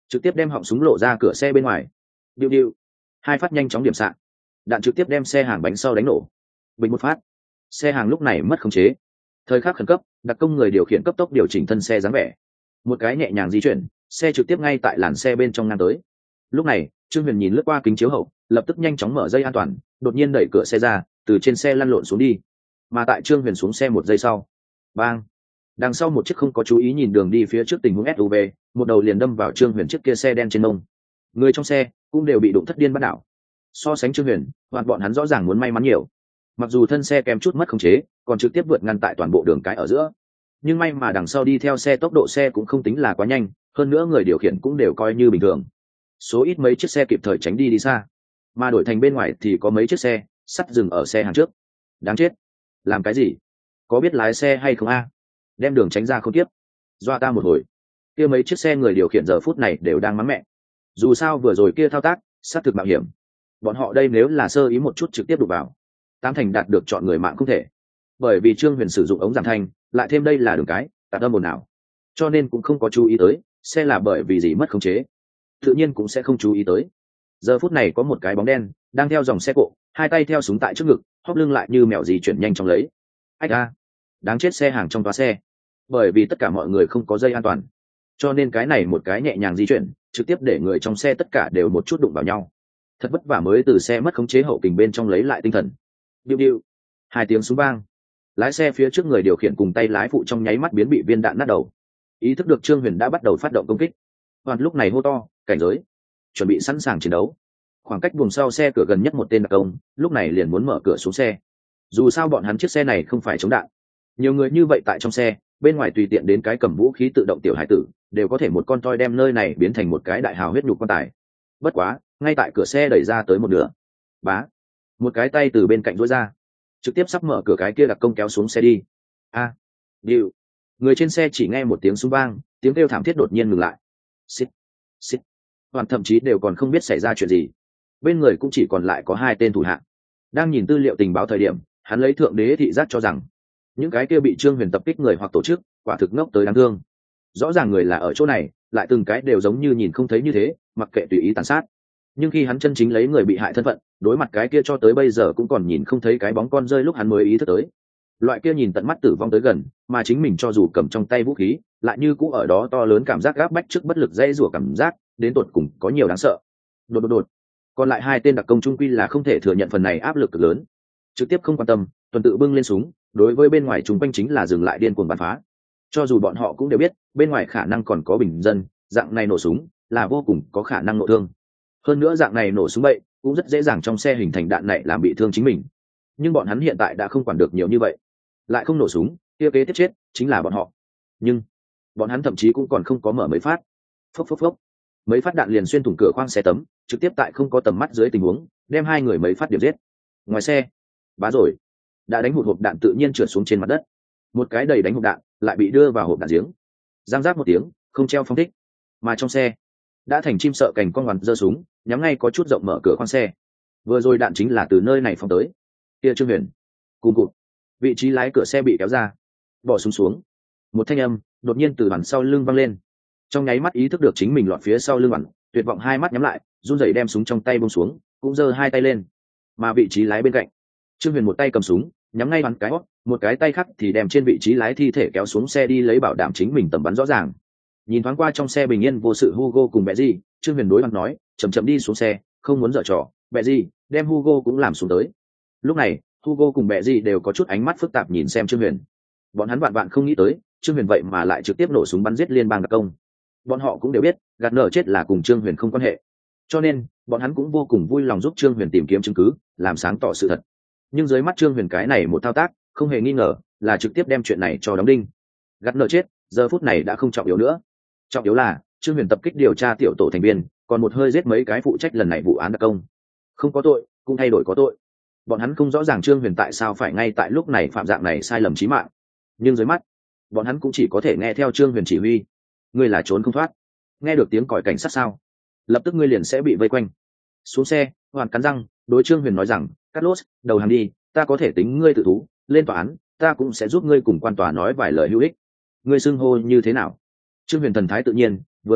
trực tiếp đem họng súng lộ ra cửa xe bên ngoài. Điệu điệu, hai phát nhanh chóng điểm xạ, đạn trực tiếp đem xe hàng bánh sau đánh nổ. Bình một phát, xe hàng lúc này mất khống chế. Thời khắc khẩn cấp, đặc công người điều khiển cấp tốc điều chỉnh thân xe dáng vẻ, một cái nhẹ nhàng di chuyển, xe trực tiếp ngay tại làn xe bên trong ngang tới. Lúc này Trương Huyền nhìn lướt qua kính chiếu hậu, lập tức nhanh chóng mở dây an toàn, đột nhiên đẩy cửa xe ra, từ trên xe lăn lộn xuống đi. Mà tại Trương Huyền xuống xe một giây sau, bang, đằng sau một chiếc không có chú ý nhìn đường đi phía trước tình huống ét u vê, một đầu liền đâm vào Trương Huyền chiếc kia xe đen trên mông. Người trong xe cũng đều bị đụng thất điên bắt đảo. So sánh Trương Huyền, hoặc bọn hắn rõ ràng muốn may mắn nhiều. Mặc dù thân xe kém chút mất khống chế, còn trực tiếp vượt ngăn tại toàn bộ đường cái ở giữa, nhưng may mà đằng sau đi theo xe tốc độ xe cũng không tính là quá nhanh, hơn nữa người điều khiển cũng đều coi như bình thường. Số ít mấy chiếc xe kịp thời tránh đi đi xa, mà đổi thành bên ngoài thì có mấy chiếc xe sắt dừng ở xe hàng trước. Đáng chết, làm cái gì? Có biết lái xe hay không a? Đem đường tránh ra không tiếp, doa ta một hồi. Kia mấy chiếc xe người điều khiển giờ phút này đều đang mắng mẹ. Dù sao vừa rồi kia thao tác sát thực mạo hiểm, bọn họ đây nếu là sơ ý một chút trực tiếp đụng vào, tám thành đạt được chọn người mạng không thể. Bởi vì Trương Huyền sử dụng ống giảm thanh, lại thêm đây là đường cái tạt âm ồn ào, cho nên cũng không có chú ý tới xe là bởi vì gì mất khống chế, tự nhiên cũng sẽ không chú ý tới. Giờ phút này có một cái bóng đen đang theo dòng xe cộ, hai tay theo súng tại trước ngực, hóp lưng lại như mèo gì chuyển nhanh chóng lấy. Ách a, đáng chết, xe hàng trong toa xe. Bởi vì tất cả mọi người không có dây an toàn, cho nên cái này một cái nhẹ nhàng di chuyển, trực tiếp để người trong xe tất cả đều một chút đụng vào nhau. Thật vất vả mới từ xe mất khống chế hậu kình bên trong lấy lại tinh thần. Điệu điệu, hai tiếng súng vang, lái xe phía trước người điều khiển cùng tay lái phụ trong nháy mắt biến bị viên đạn nát đầu. Ý thức được Trương Huyền đã bắt đầu phát động công kích, Hoàn lúc này hô to cảnh giới, chuẩn bị sẵn sàng chiến đấu. Khoảng cách buồng sau xe cửa gần nhất một tên đặc công lúc này liền muốn mở cửa xuống xe. Dù sao bọn hắn chiếc xe này không phải chống đạn, nhiều người như vậy tại trong xe, bên ngoài tùy tiện đến cái cầm vũ khí tự động tiểu hải tử đều có thể một con toi đem nơi này biến thành một cái đại hào huyết nhục quan tài. Bất quá ngay tại cửa xe đẩy ra tới một nửa, bá, một cái tay từ bên cạnh duỗi ra, trực tiếp sắp mở cửa cái kia đặc công kéo xuống xe đi. A, à, điệu, người trên xe chỉ nghe một tiếng súng vang, tiếng kêu thảm thiết đột nhiên ngừng lại. Xít, xít, Hoàn thậm chí đều còn không biết xảy ra chuyện gì. Bên người cũng chỉ còn lại có hai tên thủ hạ. Đang nhìn tư liệu tình báo thời điểm, hắn lấy thượng đế thị giác cho rằng những cái kia bị Trương Huyền tập kích người hoặc tổ chức quả thực ngốc tới đáng thương. Rõ ràng người là ở chỗ này, lại từng cái đều giống như nhìn không thấy như thế, mặc kệ tùy ý tàn sát. Nhưng khi hắn chân chính lấy người bị hại thân phận đối mặt cái kia cho tới bây giờ cũng còn nhìn không thấy cái bóng con rơi lúc hắn mới ý thức tới, loại kia nhìn tận mắt tử vong tới gần mà chính mình cho dù cầm trong tay vũ khí lại như cũ ở đó to lớn cảm giác gáp bách trước bất lực dây rủa cảm giác đến tột cùng có nhiều đáng sợ. Đột đột đột còn lại hai tên đặc công trung quy là không thể thừa nhận phần này áp lực cực lớn, trực tiếp không quan tâm, tuần tự bưng lên súng, đối với bên ngoài chúng quanh chính là dừng lại điên cuồng bắn phá. Cho dù bọn họ cũng đều biết bên ngoài khả năng còn có bình dân, dạng này nổ súng là vô cùng có khả năng nổ thương. Hơn nữa dạng này nổ súng bậy cũng rất dễ dàng trong xe hình thành đạn này làm bị thương chính mình. Nhưng bọn hắn hiện tại đã không quản được nhiều như vậy, lại không nổ súng, kia kế tiếp chết chính là bọn họ. Nhưng bọn hắn thậm chí cũng còn không có mở mấy phát, phốc phốc phốc, mấy phát đạn liền xuyên thủng cửa khoang xe tấm, trực tiếp tại không có tầm mắt dưới tình huống đem hai người mấy phát điểm giết. Ngoài xe, bá rồi, đã đánh hụt hộp đạn tự nhiên trượt xuống trên mặt đất, một cái đầy đánh hộp đạn lại bị đưa vào hộp đạn giếng, giang rác một tiếng, không treo phong thích. Mà trong xe đã thành chim sợ cành con ngoằn giơ súng nhắm ngay có chút rộng mở cửa khoang xe. Vừa rồi đạn chính là từ nơi này phóng tới. Kia Trương Huyền cùng cụt, vị trí lái cửa xe bị kéo ra, bỏ súng xuống, một thanh âm đột nhiên từ bản sau lưng vang lên. Trong nháy mắt ý thức được chính mình lọt phía sau lưng bản, tuyệt vọng hai mắt nhắm lại, run rẩy đem súng trong tay buông xuống, cũng giơ hai tay lên. Mà vị trí lái bên cạnh, Trương Huyền một tay cầm súng nhắm ngay bắn cái hót, một cái tay khác thì đem trên vị trí lái thi thể kéo xuống xe đi lấy bảo đảm chính mình tầm bắn rõ ràng. Nhìn thoáng qua trong xe bình yên vô sự Hugo cùng Bẹ Di, Trương Huyền đối mặt nói, chậm chậm đi xuống xe, không muốn giở trò. Bẹ Di đem Hugo cũng làm xuống tới. Lúc này Hugo cùng Bẹ Di đều có chút ánh mắt phức tạp nhìn xem Trương Huyền. Bọn hắn vạn vạn không nghĩ tới Trương Huyền vậy mà lại trực tiếp nổ súng bắn giết liên bang đặc công. Bọn họ cũng đều biết gạt nở chết là cùng Trương Huyền không quan hệ, cho nên bọn hắn cũng vô cùng vui lòng giúp Trương Huyền tìm kiếm chứng cứ, làm sáng tỏ sự thật. Nhưng dưới mắt Trương Huyền cái này một thao tác không hề nghi ngờ là trực tiếp đem chuyện này cho đóng đinh. Gạt nở chết giờ phút này đã không trọng yếu nữa, trọng yếu là Trương Huyền tập kích điều tra tiểu tổ thành viên, còn một hơi giết mấy cái phụ trách lần này vụ án đặc công. Không có tội cũng thay đổi có tội. Bọn hắn không rõ ràng Trương Huyền tại sao phải ngay tại lúc này phạm dạng này sai lầm chí mạng, nhưng dưới mắt bọn hắn cũng chỉ có thể nghe theo Trương Huyền chỉ huy. Ngươi là trốn không thoát. Nghe được tiếng còi cảnh sát sao, lập tức ngươi liền sẽ bị vây quanh. Xuống xe, Hoàn cắn răng đối Trương Huyền nói rằng, Carlos, đầu hàng đi, ta có thể tính ngươi tự thú, lên tòa án ta cũng sẽ giúp ngươi cùng quan tòa nói vài lời hữu ích. Ngươi xưng hô như thế nào? Trương Huyền thần thái tự nhiên, vừa nói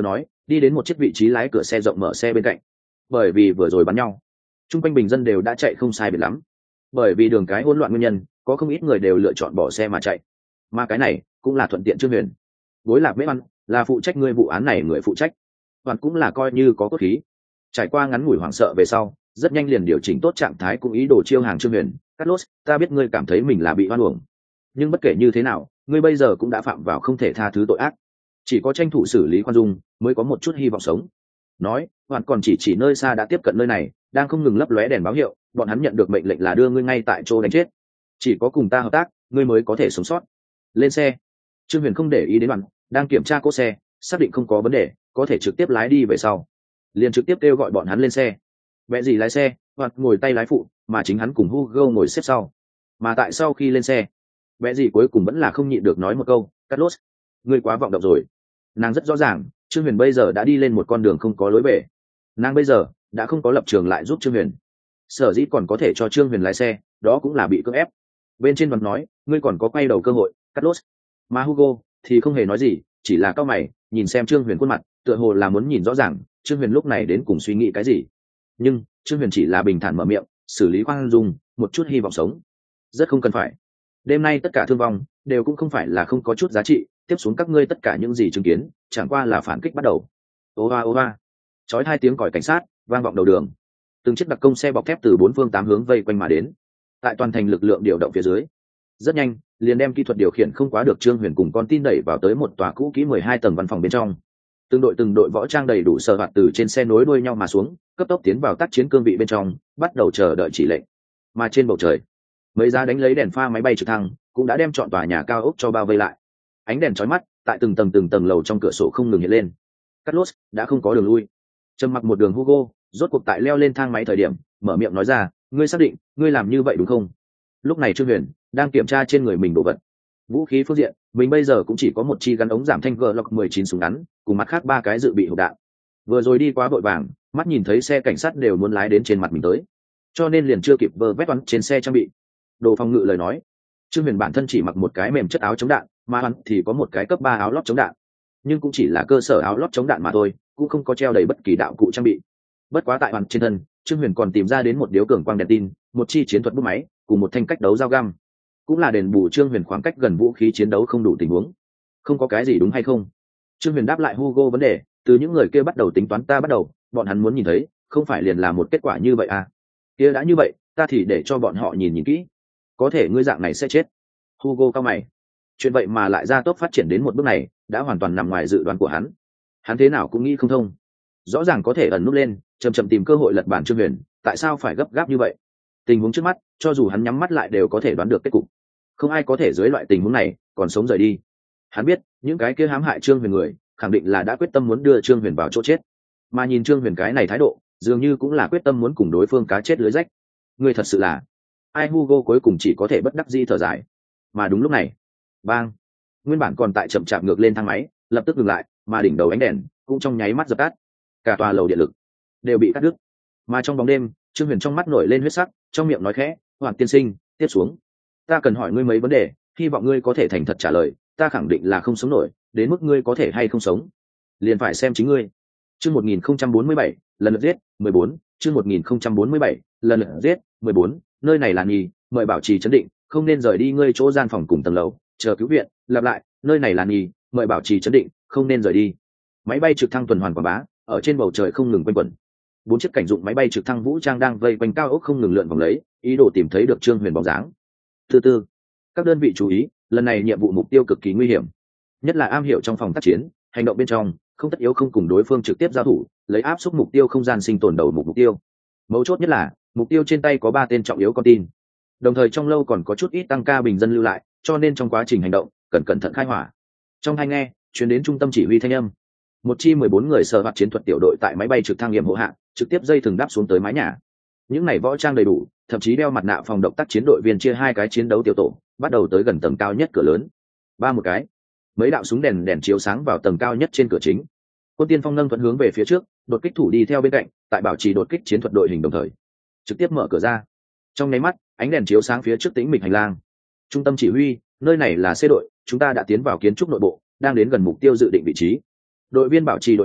đi đến một chiếc vị trí lái cửa xe rộng mở xe bên cạnh. Bởi vì vừa rồi bắn nhau, chung quanh bình dân đều đã chạy không sai biệt lắm. Bởi vì đường cái hỗn loạn nguyên nhân, có không ít người đều lựa chọn bỏ xe mà chạy. Mà cái này cũng là thuận tiện Trương Huyền. Bối Lạc Mễ Văn là phụ trách ngươi vụ án này người phụ trách, hoàn cũng là coi như có cốt khí. Trải qua ngắn ngủi hoảng sợ về sau, rất nhanh liền điều chỉnh tốt trạng thái, cũng ý đồ chiêu hàng Trương Huyền. Carlos, ta biết ngươi cảm thấy mình là bị oan uổng, nhưng bất kể như thế nào, ngươi bây giờ cũng đã phạm vào không thể tha thứ tội ác, chỉ có tranh thủ xử lý khoan dung mới có một chút hy vọng sống. Nói, hoàn còn chỉ chỉ nơi xa đã tiếp cận nơi này, đang không ngừng lấp lóe đèn báo hiệu, bọn hắn nhận được mệnh lệnh là đưa ngươi ngay tại chỗ đánh chết. Chỉ có cùng ta hợp tác, ngươi mới có thể sống sót. Lên xe. Trương Huyền không để ý đến đoạn, đang kiểm tra cỗ xe, xác định không có vấn đề, có thể trực tiếp lái đi về sau, liền trực tiếp kêu gọi bọn hắn lên xe. Bẹ gì lái xe, hoặc ngồi tay lái phụ, mà chính hắn cùng Hugo ngồi xếp sau. Mà tại sau khi lên xe, Bẹ gì cuối cùng vẫn là không nhịn được nói một câu, Carlos, ngươi quá vọng động rồi. Nàng rất rõ ràng, Trương Huyền bây giờ đã đi lên một con đường không có lối về. Nàng bây giờ đã không có lập trường lại giúp Trương Huyền. Sở dĩ còn có thể cho Trương Huyền lái xe, đó cũng là bị cưỡng ép. Bên trên đoàn nói, ngươi còn có quay đầu cơ hội, Carlos. Mà Hugo thì không hề nói gì, chỉ là cau mày, nhìn xem Trương Huyền khuôn mặt, tựa hồ là muốn nhìn rõ ràng Trương Huyền lúc này đến cùng suy nghĩ cái gì. Nhưng Trương Huyền chỉ là bình thản mở miệng, xử lý khoan dung, một chút hy vọng sống, rất không cần phải. Đêm nay tất cả thương vong đều cũng không phải là không có chút giá trị, tiếp xuống các ngươi tất cả những gì chứng kiến, chẳng qua là phản kích bắt đầu. Ô va ô va, chói hai tiếng còi cảnh sát vang vọng đầu đường, từng chiếc đặc công xe bọc thép từ bốn phương tám hướng vây quanh mà đến. Tại toàn thành lực lượng điều động phía dưới, rất nhanh liền đem kỹ thuật điều khiển không quá được Trương Huyền cùng con tin đẩy vào tới một tòa cũ kỹ mười hai tầng văn phòng bên trong. Từng đội từng đội võ trang đầy đủ sở hoạt từ trên xe nối đuôi nhau mà xuống, cấp tốc tiến vào tác chiến cương vị bên trong, bắt đầu chờ đợi chỉ lệnh. Mà trên bầu trời, mấy giá đánh lấy đèn pha máy bay trực thăng cũng đã đem trọn tòa nhà cao ốc cho bao vây lại. Ánh đèn chói mắt tại từng tầng từng tầng lầu trong cửa sổ không ngừng hiện lên. Carlos đã không có đường lui. Trầm mặc một đường Hugo, rốt cuộc tại leo lên thang máy thời điểm, mở miệng nói ra, ngươi xác định ngươi làm như vậy đúng không? Lúc này Trương Huyền đang kiểm tra trên người mình đồ vật. Vũ khí phương diện, mình bây giờ cũng chỉ có một chi gắn ống giảm thanh Glock mười chín súng ngắn, cùng mặt khác ba cái dự bị hộp đạn. Vừa rồi đi quá vội vàng, mắt nhìn thấy xe cảnh sát đều muốn lái đến trên mặt mình tới, cho nên liền chưa kịp vơ vét toán trên xe trang bị đồ phòng ngự. Lời nói, Trương Huyền bản thân chỉ mặc một cái mềm chất áo chống đạn, mà hắn thì có một cái cấp ba áo lót chống đạn, nhưng cũng chỉ là cơ sở áo lót chống đạn mà thôi, cũng không có treo đầy bất kỳ đạo cụ trang bị. Bất quá tại hoàn trên thân, Trương Huyền còn tìm ra đến một điếu cường quang đèn tin, một chi chiến thuật bút máy, cùng một thanh cách đấu dao găm, cũng là đền bù Trương Huyền khoảng cách gần vũ khí chiến đấu không đủ tình huống. Không có cái gì đúng hay không? Trương Huyền đáp lại Hugo vấn đề, từ những người kia bắt đầu tính toán ta bắt đầu, bọn hắn muốn nhìn thấy, không phải liền là một kết quả như vậy à? Kia đã như vậy, ta thì để cho bọn họ nhìn nhìn kỹ. Có thể ngươi dạng này sẽ chết. Hugo cao mày. Chuyện vậy mà lại ra tốc phát triển đến một bước này, đã hoàn toàn nằm ngoài dự đoán của hắn. Hắn thế nào cũng nghĩ không thông. Rõ ràng có thể ẩn núp lên, chậm chậm tìm cơ hội lật bản Trương Huyền, tại sao phải gấp gáp như vậy? Tình huống trước mắt, cho dù hắn nhắm mắt lại đều có thể đoán được kết cục. Không ai có thể dưới loại tình huống này còn sống rời đi. Hắn biết, những cái kia hãm hại Trương Huyền người, khẳng định là đã quyết tâm muốn đưa Trương Huyền vào chỗ chết. Mà nhìn Trương Huyền cái này thái độ, dường như cũng là quyết tâm muốn cùng đối phương cá chết lưới rách. Người thật sự là, ai Hugo cuối cùng chỉ có thể bất đắc dĩ thở dài. Mà đúng lúc này, bang, nguyên bản còn tại chậm chạp ngược lên thang máy, lập tức dừng lại, mà đỉnh đầu ánh đèn cũng trong nháy mắt dập tắt. Cả tòa lầu điện lực đều bị cắt đứt. Mà trong bóng đêm, Trương Huyền trong mắt nổi lên huyết sắc, trong miệng nói khẽ, "Hoàng tiên sinh, tiếp xuống, ta cần hỏi ngươi mấy vấn đề, hy vọng ngươi có thể thành thật trả lời, ta khẳng định là không sống nổi, đến mức ngươi có thể hay không sống, liền phải xem chính ngươi." Chương một nghìn không trăm bốn mươi bảy, lần lượt giết, mười bốn, chương một nghìn không trăm bốn mươi bảy, lần lượt giết, mười bốn, nơi này là nhì, mời bảo trì trấn định, không nên rời đi ngươi chỗ gian phòng cùng tầng lầu, chờ cứu viện, lặp lại, nơi này là nhì, mời bảo trì trấn định, không nên rời đi. Máy bay trực thăng tuần hoàn quảng bá, ở trên bầu trời không ngừng quanh quẩn. Bốn chiếc cảnh dụng máy bay trực thăng vũ trang đang vây quanh cao ốc không ngừng lượn vòng lấy, ý đồ tìm thấy được Trương Huyền bóng dáng. Thứ tư, các đơn vị chú ý, lần này nhiệm vụ mục tiêu cực kỳ nguy hiểm, nhất là am hiểu trong phòng tác chiến, hành động bên trong không tất yếu không cùng đối phương trực tiếp giao thủ, lấy áp suất mục tiêu không gian sinh tồn đầu mục mục tiêu. Mấu chốt nhất là mục tiêu trên tay có ba tên trọng yếu con tin, đồng thời trong lâu còn có chút ít tăng ca bình dân lưu lại, cho nên trong quá trình hành động cần cẩn thận khai hỏa. Trong hai nghe truyền đến trung tâm chỉ huy thanh âm, một chi mười bốn người sở hoạt chiến thuật tiểu đội tại máy bay trực thăng nghiệm hộ hạ trực tiếp dây thừng đáp xuống tới mái nhà. Những này võ trang đầy đủ, thậm chí đeo mặt nạ phòng động tác chiến đội viên chia hai cái chiến đấu tiểu tổ, bắt đầu tới gần tầng cao nhất cửa lớn. Ba một cái, mấy đạo súng đèn đèn chiếu sáng vào tầng cao nhất trên cửa chính. Quân tiên phong nâng thuận hướng về phía trước, đột kích thủ đi theo bên cạnh, tại bảo trì đột kích chiến thuật đội hình đồng thời trực tiếp mở cửa ra. Trong nháy mắt, ánh đèn chiếu sáng phía trước tĩnh mịch hành lang. Trung tâm chỉ huy, nơi này là C đội, chúng ta đã tiến vào kiến trúc nội bộ, đang đến gần mục tiêu dự định vị trí. Đội viên bảo trì đội hình,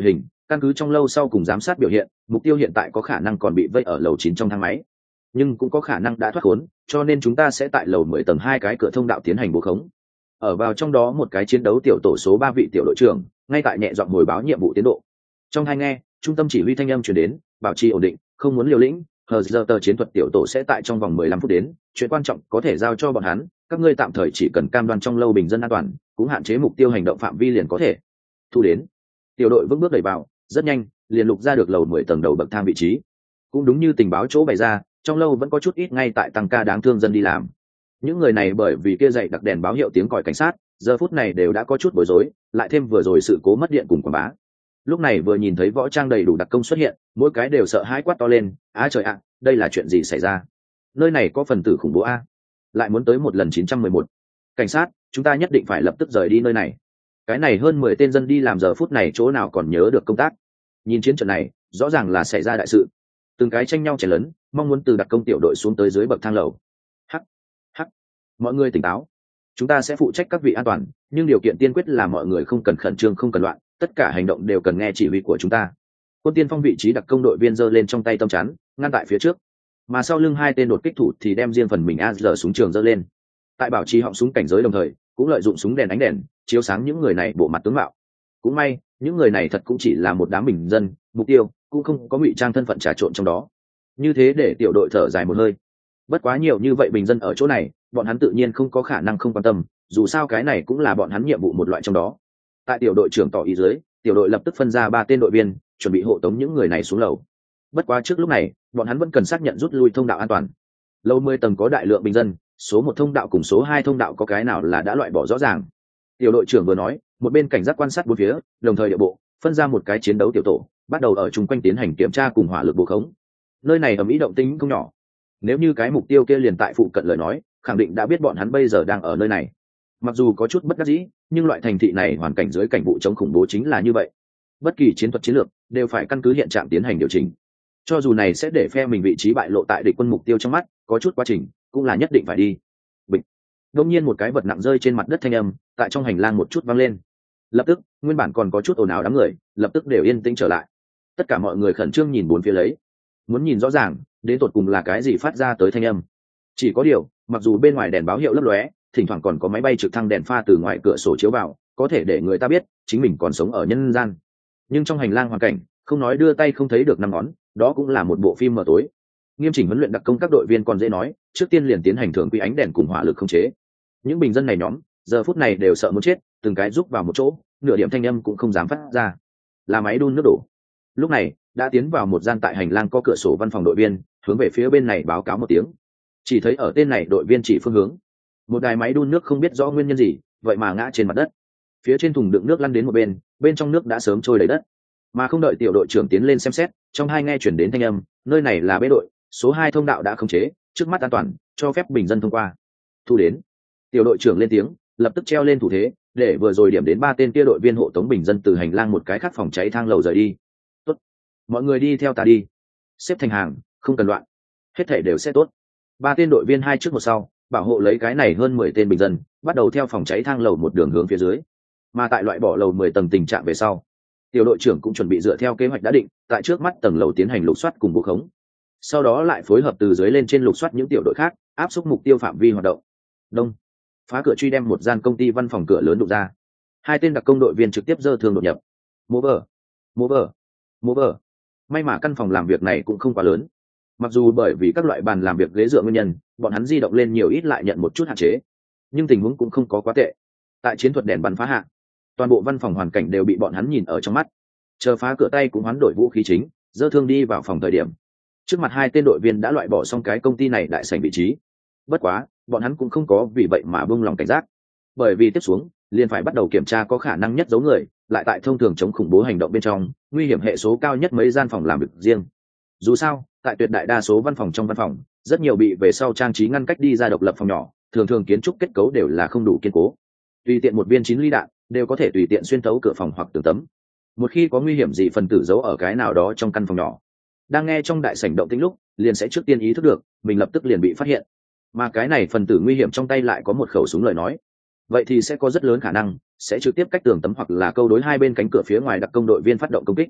căn cứ trong lâu sau cùng giám sát biểu hiện, mục tiêu hiện tại có khả năng còn bị vây ở lầu chín trong thang máy, nhưng cũng có khả năng đã thoát khốn, cho nên chúng ta sẽ tại lầu mười tầng hai cái cửa thông đạo tiến hành bố khống. Ở vào trong đó một cái chiến đấu tiểu tổ số ba vị tiểu đội trưởng ngay tại nhẹ giọng hồi báo nhiệm vụ tiến độ. Trong hai nghe, trung tâm chỉ huy thanh âm truyền đến, bảo trì ổn định, không muốn liều lĩnh, hờ giờ tờ chiến thuật tiểu tổ sẽ tại trong vòng mười lăm phút đến, chuyện quan trọng có thể giao cho bọn hắn, các ngươi tạm thời chỉ cần cam đoan trong lâu bình dân an toàn, cũng hạn chế mục tiêu hành động phạm vi liền có thể. Thu đến. Tiểu đội vững bước đẩy vào, rất nhanh, liền lục ra được lầu mười tầng đầu bậc thang vị trí. Cũng đúng như tình báo chỗ bày ra, trong lâu vẫn có chút ít ngay tại tăng ca đáng thương dân đi làm. Những người này bởi vì kia dậy đặc đèn báo hiệu tiếng còi cảnh sát, giờ phút này đều đã có chút bối rối, lại thêm vừa rồi sự cố mất điện cùng quảng bá. Lúc này vừa nhìn thấy võ trang đầy đủ đặc công xuất hiện, mỗi cái đều sợ hãi quát to lên, á trời ạ, đây là chuyện gì xảy ra? Nơi này có phần tử khủng bố a, lại muốn tới một lần chín trăm mười một. Cảnh sát, chúng ta nhất định phải lập tức rời đi nơi này. Cái này hơn mười tên dân đi làm giờ phút này chỗ nào còn nhớ được công tác. Nhìn chiến trận này, rõ ràng là xảy ra đại sự. Từng cái tranh nhau chẻ lớn, mong muốn từ đặc công tiểu đội xuống tới dưới bậc thang lầu. Hắc, hắc, mọi người tỉnh táo. Chúng ta sẽ phụ trách các vị an toàn, nhưng điều kiện tiên quyết là mọi người không cần khẩn trương, không cần loạn, tất cả hành động đều cần nghe chỉ huy của chúng ta. Quân tiên phong vị trí đặc công đội viên giơ lên trong tay tấm chắn, ngăn tại phía trước, mà sau lưng hai tên đột kích thủ thì đem riêng phần mình a rờ súng trường giơ lên. Tại bảo trì họng súng cảnh giới đồng thời, cũng lợi dụng súng đèn ánh đèn chiếu sáng những người này bộ mặt tướng mạo. Cũng may, những người này thật cũng chỉ là một đám bình dân, mục tiêu cũng không có ngụy trang thân phận trà trộn trong đó. Như thế để tiểu đội thở dài một hơi. Bất quá nhiều như vậy bình dân ở chỗ này, bọn hắn tự nhiên không có khả năng không quan tâm, dù sao cái này cũng là bọn hắn nhiệm vụ một loại trong đó. Tại tiểu đội trưởng tỏ ý dưới, tiểu đội lập tức phân ra ba tên đội viên, chuẩn bị hộ tống những người này xuống lầu. Bất quá trước lúc này, bọn hắn vẫn cần xác nhận rút lui thông đạo an toàn. Lầu mười tầng có đại lượng bình dân, số một thông đạo cùng số hai thông đạo có cái nào là đã loại bỏ rõ ràng. Tiểu đội trưởng vừa nói, một bên cảnh giác quan sát bốn phía, đồng thời địa bộ, phân ra một cái chiến đấu tiểu tổ, bắt đầu ở chung quanh tiến hành kiểm tra cùng hỏa lực bổ khống. Nơi này ầm ĩ động tĩnh không nhỏ. Nếu như cái mục tiêu kia liền tại phụ cận lời nói, khẳng định đã biết bọn hắn bây giờ đang ở nơi này. Mặc dù có chút bất đắc dĩ, nhưng loại thành thị này hoàn cảnh dưới cảnh vụ chống khủng bố chính là như vậy. Bất kỳ chiến thuật chiến lược đều phải căn cứ hiện trạng tiến hành điều chỉnh. Cho dù này sẽ để phe mình vị trí bại lộ tại địch quân mục tiêu trong mắt, có chút quá trình cũng là nhất định phải đi. Bịch. Đột nhiên một cái vật nặng rơi trên mặt đất, thanh âm tại trong hành lang một chút vang lên. Lập tức, nguyên bản còn có chút ồn ào đám người, lập tức đều yên tĩnh trở lại. Tất cả mọi người khẩn trương nhìn bốn phía lấy, muốn nhìn rõ ràng đến tột cùng là cái gì phát ra tới thanh âm. Chỉ có điều, mặc dù bên ngoài đèn báo hiệu lấp lóe, thỉnh thoảng còn có máy bay trực thăng đèn pha từ ngoài cửa sổ chiếu vào, có thể để người ta biết chính mình còn sống ở nhân gian. Nhưng trong hành lang hoàn cảnh, không nói đưa tay không thấy được năm ngón, đó cũng là một bộ phim mờ tối. Nghiêm chỉnh huấn luyện đặc công các đội viên còn dễ nói, trước tiên liền tiến hành thường quy ánh đèn cùng hỏa lực khống chế. Những bình dân này nhóm, giờ phút này đều sợ muốn chết, từng cái rúc vào một chỗ, nửa điểm thanh âm cũng không dám phát ra. Là máy đun nước đổ. Lúc này, đã tiến vào một gian tại hành lang có cửa sổ văn phòng đội viên, hướng về phía bên này báo cáo một tiếng. Chỉ thấy ở tên này đội viên chỉ phương hướng, một đài máy đun nước không biết rõ nguyên nhân gì, vậy mà ngã trên mặt đất. Phía trên thùng đựng nước lăn đến một bên, bên trong nước đã sớm trôi đầy đất. Mà không đợi tiểu đội trưởng tiến lên xem xét, trong hai nghe chuyển đến thanh âm, nơi này là bê đội, số hai thông đạo đã khống chế, trước mắt an toàn, cho phép bình dân thông qua. Thu đến. Tiểu đội trưởng lên tiếng, lập tức treo lên thủ thế, để vừa rồi điểm đến ba tên kia đội viên hộ tống bình dân từ hành lang một cái khác phòng cháy thang lầu rời đi. Tốt, mọi người đi theo ta đi, xếp thành hàng, không cần loạn, hết thảy đều sẽ tốt. Ba tên đội viên hai trước một sau, bảo hộ lấy cái này hơn mười tên bình dân, bắt đầu theo phòng cháy thang lầu một đường hướng phía dưới. Mà tại loại bỏ lầu mười tầng tình trạng về sau, tiểu đội trưởng cũng chuẩn bị dựa theo kế hoạch đã định, tại trước mắt tầng lầu tiến hành lục soát cùng bố khống. Sau đó lại phối hợp từ dưới lên trên lục soát những tiểu đội khác, áp xúc mục tiêu phạm vi hoạt động. Đông, phá cửa truy đem một gian công ty văn phòng cửa lớn đụng ra. Hai tên đặc công đội viên trực tiếp giơ thương đột nhập. Mô vờ, mô vờ, mô vờ. May mà căn phòng làm việc này cũng không quá lớn. Mặc dù bởi vì các loại bàn làm việc ghế dựa nguyên nhân, bọn hắn di động lên nhiều ít lại nhận một chút hạn chế, nhưng tình huống cũng không có quá tệ. Tại chiến thuật đèn bắn phá hạ, toàn bộ văn phòng hoàn cảnh đều bị bọn hắn nhìn ở trong mắt. Chờ phá cửa tay cũng hoán đổi vũ khí chính, giơ thương đi vào phòng thời điểm, trước mặt hai tên đội viên đã loại bỏ xong cái công ty này đại sảnh vị trí. Bất quá, bọn hắn cũng không có vì vậy mà buông lòng cảnh giác, bởi vì tiếp xuống liền phải bắt đầu kiểm tra có khả năng nhất giấu người lại tại thông thường chống khủng bố hành động bên trong nguy hiểm hệ số cao nhất mấy gian phòng làm việc riêng. Dù sao, tại tuyệt đại đa số văn phòng trong văn phòng, rất nhiều bị về sau trang trí ngăn cách đi ra độc lập phòng nhỏ, thường thường kiến trúc kết cấu đều là không đủ kiên cố, tùy tiện một viên chín ly đạn đều có thể tùy tiện xuyên thấu cửa phòng hoặc tường tấm. Một khi có nguy hiểm gì phần tử giấu ở cái nào đó trong căn phòng nhỏ, đang nghe trong đại sảnh động tĩnh lúc, liền sẽ trước tiên ý thức được mình lập tức liền bị phát hiện. Mà cái này phần tử nguy hiểm trong tay lại có một khẩu súng lời nói, vậy thì sẽ có rất lớn khả năng sẽ trực tiếp cách tường tấm hoặc là câu đối hai bên cánh cửa phía ngoài đặc công đội viên phát động công kích.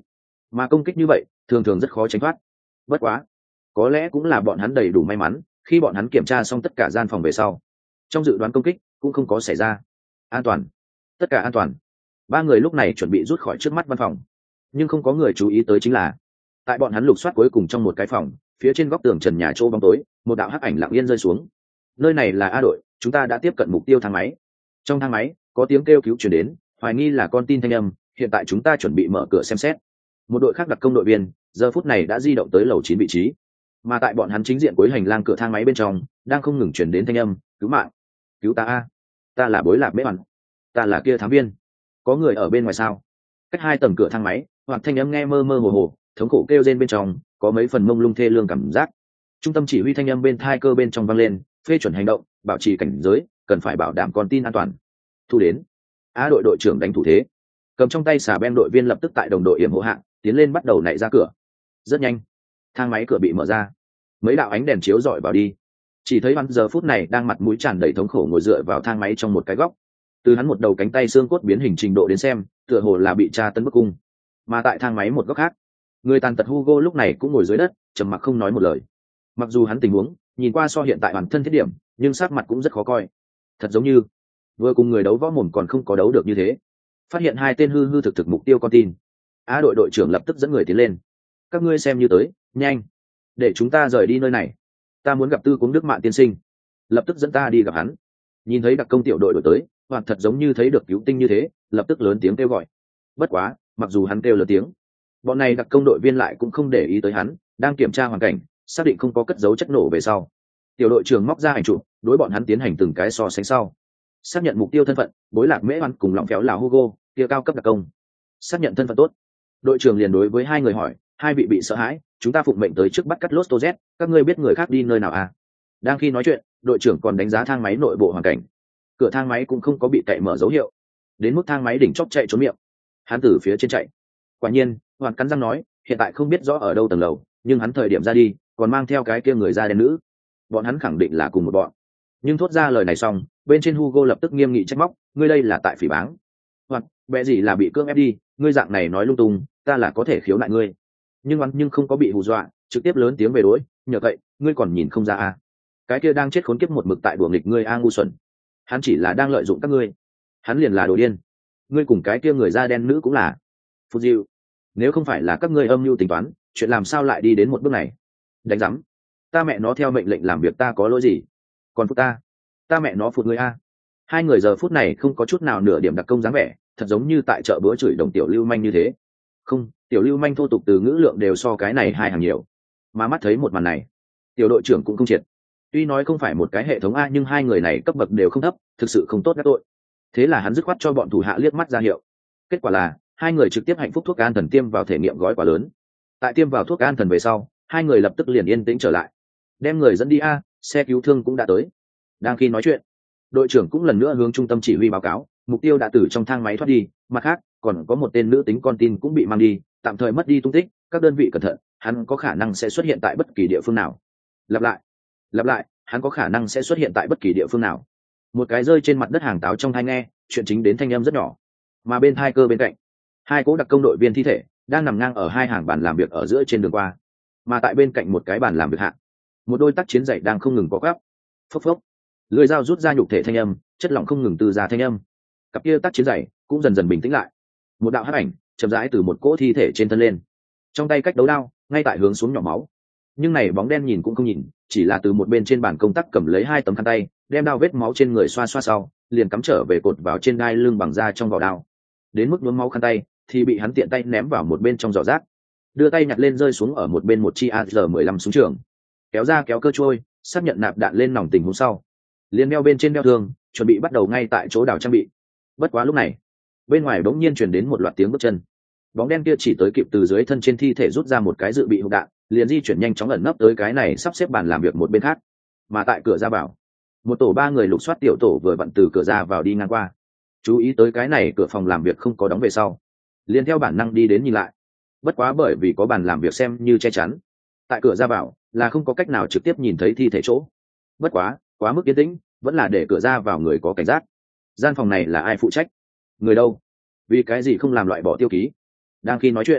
mà công kích như vậy thường thường rất khó tránh thoát. Bất quá có lẽ cũng là bọn hắn đầy đủ may mắn, khi bọn hắn kiểm tra xong tất cả gian phòng về sau, trong dự đoán công kích cũng không có xảy ra. An toàn, tất cả an toàn. Ba người lúc này chuẩn bị rút khỏi trước mắt văn phòng, nhưng không có người chú ý tới chính là tại bọn hắn lục soát cuối cùng trong một cái phòng, phía trên góc tường trần nhà chỗ bóng tối, một đạo hắc ảnh lặng yên rơi xuống. Nơi này là A đội, chúng ta đã tiếp cận mục tiêu thang máy. Trong thang máy có tiếng kêu cứu chuyển đến, hoài nghi là con tin thanh âm, hiện tại chúng ta chuẩn bị mở cửa xem xét. Một đội khác đặc công đội viên giờ phút này đã di động tới lầu chín vị trí, mà tại bọn hắn chính diện cuối hành lang cửa thang máy bên trong đang không ngừng chuyển đến thanh âm cứu mạng, cứu ta a, ta là bối lạc bế hoàn, ta là kia thám viên, có người ở bên ngoài sao? Cách hai tầng cửa thang máy, hoặc thanh âm nghe mơ mơ hồ hồ, thống khổ kêu rên bên trong có mấy phần mông lung thê lương cảm giác. Trung tâm chỉ huy thanh âm bên thai cơ bên trong vang lên, phê chuẩn hành động, bảo trì cảnh giới, cần phải bảo đảm con tin an toàn. Thu đến. Á đội đội trưởng đánh thủ thế, cầm trong tay xà beng đội viên lập tức tại đồng đội yểm hộ hạng tiến lên bắt đầu nảy ra cửa. Rất nhanh, thang máy cửa bị mở ra, mấy đạo ánh đèn chiếu rọi vào đi. Chỉ thấy hắn giờ phút này đang mặt mũi tràn đầy thống khổ ngồi dựa vào thang máy trong một cái góc. Từ hắn một đầu cánh tay xương cốt biến hình trình độ đến xem, tựa hồ là bị tra tấn bức cung. Mà tại thang máy một góc khác, người tàn tật Hugo lúc này cũng ngồi dưới đất, trầm mặc không nói một lời. Mặc dù hắn tình huống nhìn qua so hiện tại bản thân thiết điểm, nhưng sắc mặt cũng rất khó coi. Thật giống như vừa cùng người đấu võ mồm còn không có đấu được như thế. Phát hiện hai tên hư hư thực thực mục tiêu con tin, Á đội đội trưởng lập tức dẫn người tiến lên. Các ngươi xem như tới, nhanh, để chúng ta rời đi nơi này. Ta muốn gặp Tư Cuống Đức Mạn tiên sinh, lập tức dẫn ta đi gặp hắn. Nhìn thấy đặc công tiểu đội đổi tới, hoặc thật giống như thấy được cứu tinh như thế, lập tức lớn tiếng kêu gọi. Bất quá, mặc dù hắn kêu lớn tiếng, bọn này đặc công đội viên lại cũng không để ý tới hắn, đang kiểm tra hoàn cảnh, xác định không có cất dấu chất nổ về sau. Tiểu đội trưởng móc ra ảnh chụp, đối bọn hắn tiến hành từng cái so sánh sau. Xác nhận mục tiêu thân phận, bối lạc mễ hoan cùng lọng phéo là Hugo, kia cao cấp đặc công. Xác nhận thân phận tốt. Đội trưởng liền đối với hai người hỏi, hai vị bị sợ hãi, chúng ta phụng mệnh tới trước bắt cắt Losto Z, các ngươi biết người khác đi nơi nào à? Đang khi nói chuyện, đội trưởng còn đánh giá thang máy nội bộ hoàn cảnh. Cửa thang máy cũng không có bị cậy mở dấu hiệu. Đến mức thang máy đỉnh chóp chạy trốn miệng. Hắn từ phía trên chạy. Quả nhiên, Hoàn cắn răng nói, hiện tại không biết rõ ở đâu tầng lầu, nhưng hắn thời điểm ra đi, còn mang theo cái kia người da đen nữ. Bọn hắn khẳng định là cùng một bọn. Nhưng thốt ra lời này xong, bên trên Hugo lập tức nghiêm nghị trách móc, ngươi đây là tại phỉ báng. Hoặc, bẽ gì là bị cưỡng ép đi, ngươi dạng này nói lung tung, ta là có thể khiếu nại ngươi. Nhưng hắn nhưng không có bị hù dọa, trực tiếp lớn tiếng về đối, nhờ vậy, ngươi còn nhìn không ra à? Cái kia đang chết khốn kiếp một mực tại đùa nghịch ngươi a ngu xuẩn. Hắn chỉ là đang lợi dụng các ngươi. Hắn liền là đồ điên. Ngươi cùng cái kia người da đen nữ cũng là. Phù Diệu, nếu không phải là các ngươi âm mưu tính toán, chuyện làm sao lại đi đến một bước này? Đánh rắm. Ta mẹ nó theo mệnh lệnh làm việc, ta có lỗi gì? Còn phút ta, ta mẹ nó phụt ngươi a. Hai người giờ phút này không có chút nào nửa điểm đặc công dáng vẻ, thật giống như tại chợ bữa chửi đồng tiểu lưu manh như thế. Không, tiểu lưu manh thô tục từ ngữ lượng đều so cái này hai hàng nhiều. Mà mắt thấy một màn này, tiểu đội trưởng cũng không triệt. Tuy nói không phải một cái hệ thống a, nhưng hai người này cấp bậc đều không thấp, thực sự không tốt các tội. Thế là hắn dứt khoát cho bọn thủ hạ liếc mắt ra hiệu. Kết quả là hai người trực tiếp hạnh phúc thuốc an thần tiêm vào thể nghiệm gói quá lớn. Tại tiêm vào thuốc an thần về sau, hai người lập tức liền yên tĩnh trở lại. Đem người dẫn đi a, xe cứu thương cũng đã tới. Đang khi nói chuyện, đội trưởng cũng lần nữa hướng trung tâm chỉ huy báo cáo, mục tiêu đã từ trong thang máy thoát đi, mặt khác còn có một tên nữ tính con tin cũng bị mang đi, tạm thời mất đi tung tích, các đơn vị cẩn thận, hắn có khả năng sẽ xuất hiện tại bất kỳ địa phương nào. Lặp lại, lặp lại, hắn có khả năng sẽ xuất hiện tại bất kỳ địa phương nào. Một cái rơi trên mặt đất hàng táo trong thai nghe, chuyện chính đến thanh âm rất nhỏ. Mà bên thai cơ bên cạnh, hai cố đặc công đội viên thi thể đang nằm ngang ở hai hàng bàn làm việc ở giữa trên đường qua. Mà tại bên cạnh một cái bàn làm việc hạng, một đôi tác chiến dày đang không ngừng có gắp. Phốc phốc, lưỡi dao rút ra nhục thể thanh âm, chất lỏng không ngừng từ ra thanh âm. Cặp kia tác chiến dày cũng dần dần bình tĩnh lại. Một đạo hắc ảnh chậm rãi từ một cỗ thi thể trên thân lên, trong tay cách đấu đao ngay tại hướng xuống nhỏ máu. Nhưng này bóng đen nhìn cũng không nhìn, chỉ là từ một bên trên bàn công tác cầm lấy hai tấm khăn tay, đem đao vết máu trên người xoa xoa sau, liền cắm trở về cột vào trên đai lưng bằng da trong vỏ đao. Đến mức nhuốm máu khăn tay thì bị hắn tiện tay ném vào một bên trong giỏ rác, đưa tay nhặt lên rơi xuống ở một bên một chi A R mười lăm súng trường, kéo ra kéo cơ trôi, xác nhận nạp đạn lên nòng tình huống sau, liền đeo bên trên đeo thương, chuẩn bị bắt đầu ngay tại chỗ đào trang bị. Bất quá lúc này, bên ngoài bỗng nhiên truyền đến một loạt tiếng bước chân. Bóng đen kia chỉ tới kịp từ dưới thân trên thi thể rút ra một cái dự bị hộp đạn, liền di chuyển nhanh chóng ẩn nấp tới cái này sắp xếp bàn làm việc một bên khác. Mà tại cửa ra vào, một tổ ba người lục soát tiểu tổ vừa vặn từ cửa ra vào đi ngang qua, chú ý tới cái này cửa phòng làm việc không có đóng về sau, liền theo bản năng đi đến nhìn lại. Bất quá bởi vì có bàn làm việc xem như che chắn, tại cửa ra vào là không có cách nào trực tiếp nhìn thấy thi thể chỗ. Bất quá quá mức yên tĩnh, vẫn là để cửa ra vào người có cảnh giác. Gian phòng này là ai phụ trách? Người đâu? Vì cái gì không làm loại bỏ tiêu ký? Đang khi nói chuyện,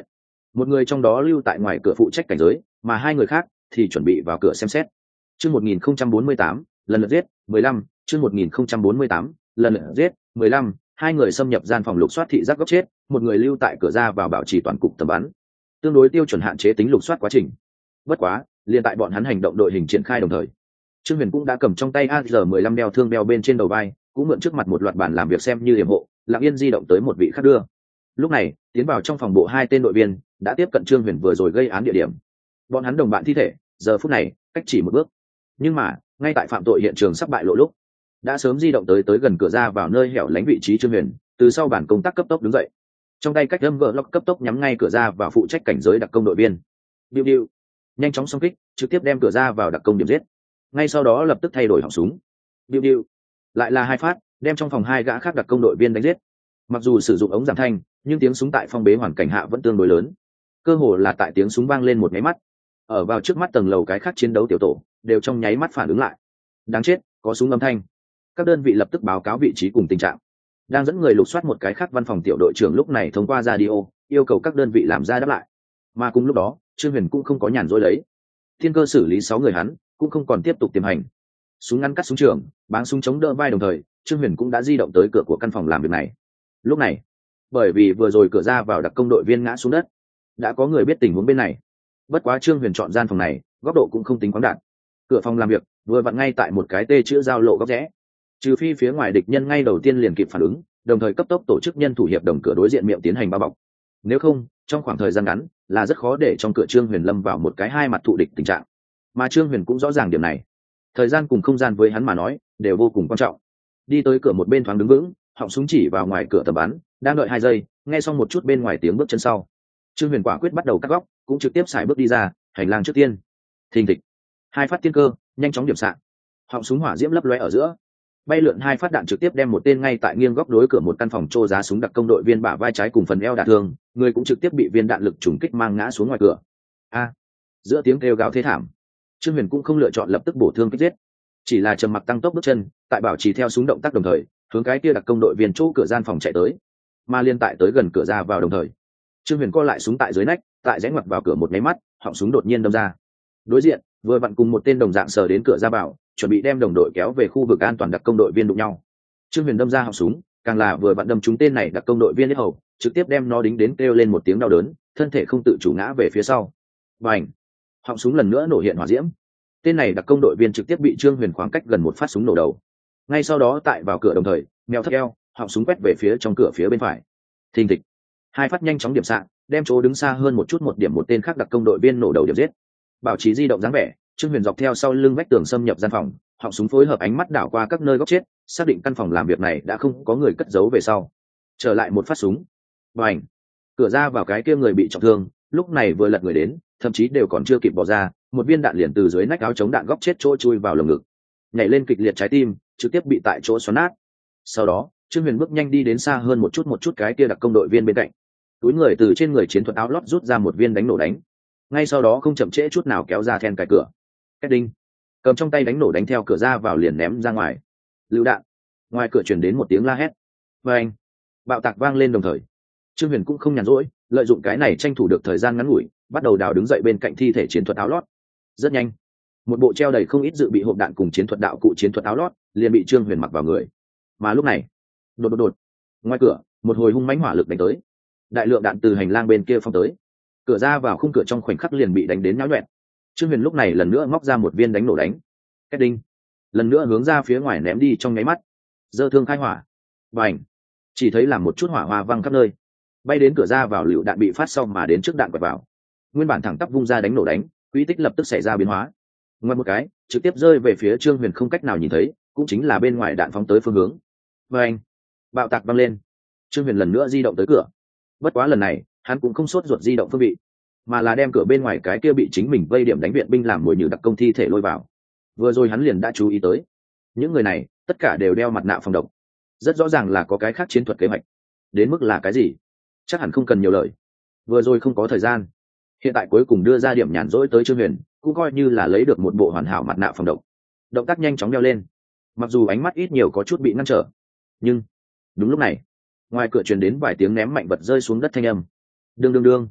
một người trong đó lưu tại ngoài cửa phụ trách cảnh giới, mà hai người khác thì chuẩn bị vào cửa xem xét. Chương một nghìn không trăm bốn mươi tám, lần lượt giết, mười lăm, chương một nghìn không trăm bốn mươi tám, lần lượt giết, mười lăm, hai người xâm nhập gian phòng lục soát thị giác góc chết, một người lưu tại cửa ra vào bảo trì toàn cục tầm bắn. Tương đối tiêu chuẩn hạn chế tính lục soát quá trình. Bất quá, liền tại bọn hắn hành động đội hình triển khai đồng thời, Trương Huyền cũng đã cầm trong tay A R mười lăm đeo thương đeo bên trên đầu vai, cũng mượn trước mặt một loạt bản làm việc xem như yểm hộ, lặng yên di động tới một vị khác đưa. Lúc này, tiến vào trong phòng bộ hai tên đội viên đã tiếp cận Trương Huyền vừa rồi gây án địa điểm. Bọn hắn đồng bạn thi thể, giờ phút này, cách chỉ một bước. Nhưng mà, ngay tại phạm tội hiện trường sắp bại lộ lúc, đã sớm di động tới tới gần cửa ra vào nơi hẻo lánh vị trí Trương Huyền, từ sau bản công tác cấp tốc đứng dậy. Trong tay cách âm gỡ lock cấp tốc nhắm ngay cửa ra vào phụ trách cảnh giới đặc công đội viên. Biu biu, nhanh chóng xung kích, trực tiếp đem cửa ra vào đặc công điểm giết. Ngay sau đó lập tức thay đổi họng súng. Biu biu, lại là hai phát, đem trong phòng hai gã khác đặc công đội viên đánh giết. Mặc dù sử dụng ống giảm thanh, nhưng tiếng súng tại phong bế hoàn cảnh hạ vẫn tương đối lớn. Cơ hồ là tại tiếng súng vang lên một máy mắt, ở vào trước mắt tầng lầu cái khác chiến đấu tiểu tổ đều trong nháy mắt phản ứng lại. Đáng chết, có súng âm thanh. Các đơn vị lập tức báo cáo vị trí cùng tình trạng. Đang dẫn người lục soát một cái khác văn phòng tiểu đội trưởng lúc này thông qua radio yêu cầu các đơn vị làm ra đáp lại. Mà cùng lúc đó, Trương Huyền cũng không có nhàn rỗi lấy. Thiên cơ xử lý sáu người hắn, cũng không còn tiếp tục tiềm hành. Súng ngắn cắt súng trường, báng súng chống đỡ vai đồng thời, Trương Huyền cũng đã di động tới cửa của căn phòng làm việc này. Lúc này, bởi vì vừa rồi cửa ra vào đặc công đội viên ngã xuống đất, đã có người biết tình huống bên này. Bất quá Trương Huyền chọn gian phòng này, góc độ cũng không tính khoáng đạt. Cửa phòng làm việc vừa vặn ngay tại một cái tê chữ giao lộ góc rẽ. Trừ phi phía ngoài địch nhân ngay đầu tiên liền kịp phản ứng, đồng thời cấp tốc tổ chức nhân thủ hiệp đồng cửa đối diện miệng tiến hành bao bọc. Nếu không, trong khoảng thời gian ngắn là rất khó để trong cửa Trương Huyền lâm vào một cái hai mặt thụ địch tình trạng. Mà Trương Huyền cũng rõ ràng điểm này. Thời gian cùng không gian với hắn mà nói đều vô cùng quan trọng. Đi tới cửa một bên thoáng đứng vững, họng súng chỉ vào ngoài cửa tầm bắn, đang đợi hai giây, nghe xong một chút bên ngoài tiếng bước chân sau, Trương Huyền quả quyết bắt đầu cắt góc, cũng trực tiếp xài bước đi ra hành lang trước tiên. Thình thịch, hai phát tiên cơ nhanh chóng điểm xạ, họng súng hỏa diễm lấp lóe ở giữa, bay lượn hai phát đạn trực tiếp đem một tên ngay tại nghiêng góc đối cửa một căn phòng trô giá súng đặc công đội viên bả vai trái cùng phần eo đả thương, người cũng trực tiếp bị viên đạn lực trùng kích mang ngã xuống ngoài cửa. A, giữa tiếng kêu gào thê thảm, Trương Huyền cũng không lựa chọn lập tức bổ thương kích giết, chỉ là trầm mặc tăng tốc bước chân, tại bảo trì theo súng động tác đồng thời, hướng cái kia đặc công đội viên chỗ cửa gian phòng chạy tới. Mà liên tại tới gần cửa ra vào đồng thời, Trương Huyền co lại súng tại dưới nách, tại rẽ ngoặt vào cửa một máy mắt, họng súng đột nhiên đâm ra. Đối diện, vừa vặn cùng một tên đồng dạng sờ đến cửa ra vào, chuẩn bị đem đồng đội kéo về khu vực an toàn đặc công đội viên đụng nhau. Trương Huyền đâm ra họng súng, càng là vừa vặn đâm trúng tên này đặc công đội viên hết hầu, trực tiếp đem nó đính đến kêu lên một tiếng đau đớn, thân thể không tự chủ ngã về phía sau. Bành! Họng súng lần nữa nổ hiện hỏa diễm. Tên này đặc công đội viên trực tiếp bị Trương Huyền khoảng cách gần một phát súng nổ đầu. Ngay sau đó tại vào cửa đồng thời, mèo thấp eo, họng súng quét về phía trong cửa phía bên phải. Thình thịch, hai phát nhanh chóng điểm xạ, đem chỗ đứng xa hơn một chút một điểm một tên khác đặc công đội viên nổ đầu điểm giết. Bảo trì di động dáng vẻ, Trương Huyền dọc theo sau lưng vách tường xâm nhập gian phòng, họng súng phối hợp ánh mắt đảo qua các nơi góc chết, xác định căn phòng làm việc này đã không có người cất giấu về sau, trở lại một phát súng. Bành! Cửa ra vào cái kia người bị trọng thương, lúc này vừa lật người đến, thậm chí đều còn chưa kịp bỏ ra, một viên đạn liền từ dưới nách áo chống đạn góc chết chỗ chui vào lồng ngực, nhảy lên kịch liệt trái tim, trực tiếp bị tại chỗ xoắn nát. Sau đó, Trương Huyền bước nhanh đi đến xa hơn một chút một chút cái kia đặc công đội viên bên cạnh, túi người từ trên người chiến thuật áo lót rút ra một viên đánh nổ đánh, ngay sau đó không chậm trễ chút nào kéo ra then cài cửa, két đinh, cầm trong tay đánh nổ đánh theo cửa ra vào liền ném ra ngoài. Lựu đạn. Ngoài cửa truyền đến một tiếng la hét, và anh, bạo tạc vang lên đồng thời, Trương Huyền cũng không nhàn rỗi, lợi dụng cái này tranh thủ được thời gian ngắn ngủi, bắt đầu đào đứng dậy bên cạnh thi thể chiến thuật áo lót. Rất nhanh, một bộ treo đầy không ít dự bị hộp đạn cùng chiến thuật đạo cụ chiến thuật áo lót liền bị Trương Huyền mặc vào người. Mà lúc này, đột đột đột, ngoài cửa một hồi hung mãnh hỏa lực đánh tới, đại lượng đạn từ hành lang bên kia phong tới, cửa ra vào khung cửa trong khoảnh khắc liền bị đánh đến nhão nhoẹn. Trương Huyền lúc này lần nữa móc ra một viên đánh nổ đánh, két đinh, lần nữa hướng ra phía ngoài ném đi trong nháy mắt, giơ thương khai hỏa, bành, chỉ thấy làm một chút hỏa hoa văng khắp nơi, bay đến cửa ra vào lựu đạn bị phát sau mà đến trước đạn quẹt vào, nguyên bản thẳng tắp vung ra đánh nổ đánh, quỹ tích lập tức xảy ra biến hóa, ngoặt một cái trực tiếp rơi về phía Trương Huyền không cách nào nhìn thấy, cũng chính là bên ngoài đạn phóng tới phương hướng. Bành, bạo tạc văng lên, Trương Huyền lần nữa di động tới cửa. Bất quá lần này hắn cũng không sốt ruột di động phương vị, mà là đem cửa bên ngoài cái kia bị chính mình vây điểm đánh viện binh làm mồi nhử đặc công thi thể lôi vào. Vừa rồi hắn liền đã chú ý tới, những người này tất cả đều đeo mặt nạ phòng độc, rất rõ ràng là có cái khác chiến thuật kế hoạch. Đến mức là cái gì, chắc hẳn không cần nhiều lời. Vừa rồi không có thời gian, hiện tại cuối cùng đưa ra điểm nhàn rỗi tới Trương Huyền, cũng coi như là lấy được một bộ hoàn hảo mặt nạ phòng độc. Động tác nhanh chóng đeo lên, mặc dù ánh mắt ít nhiều có chút bị ngăn trở, nhưng đúng lúc này, ngoài cửa truyền đến vài tiếng ném mạnh vật rơi xuống đất thanh âm. Đương đương đương,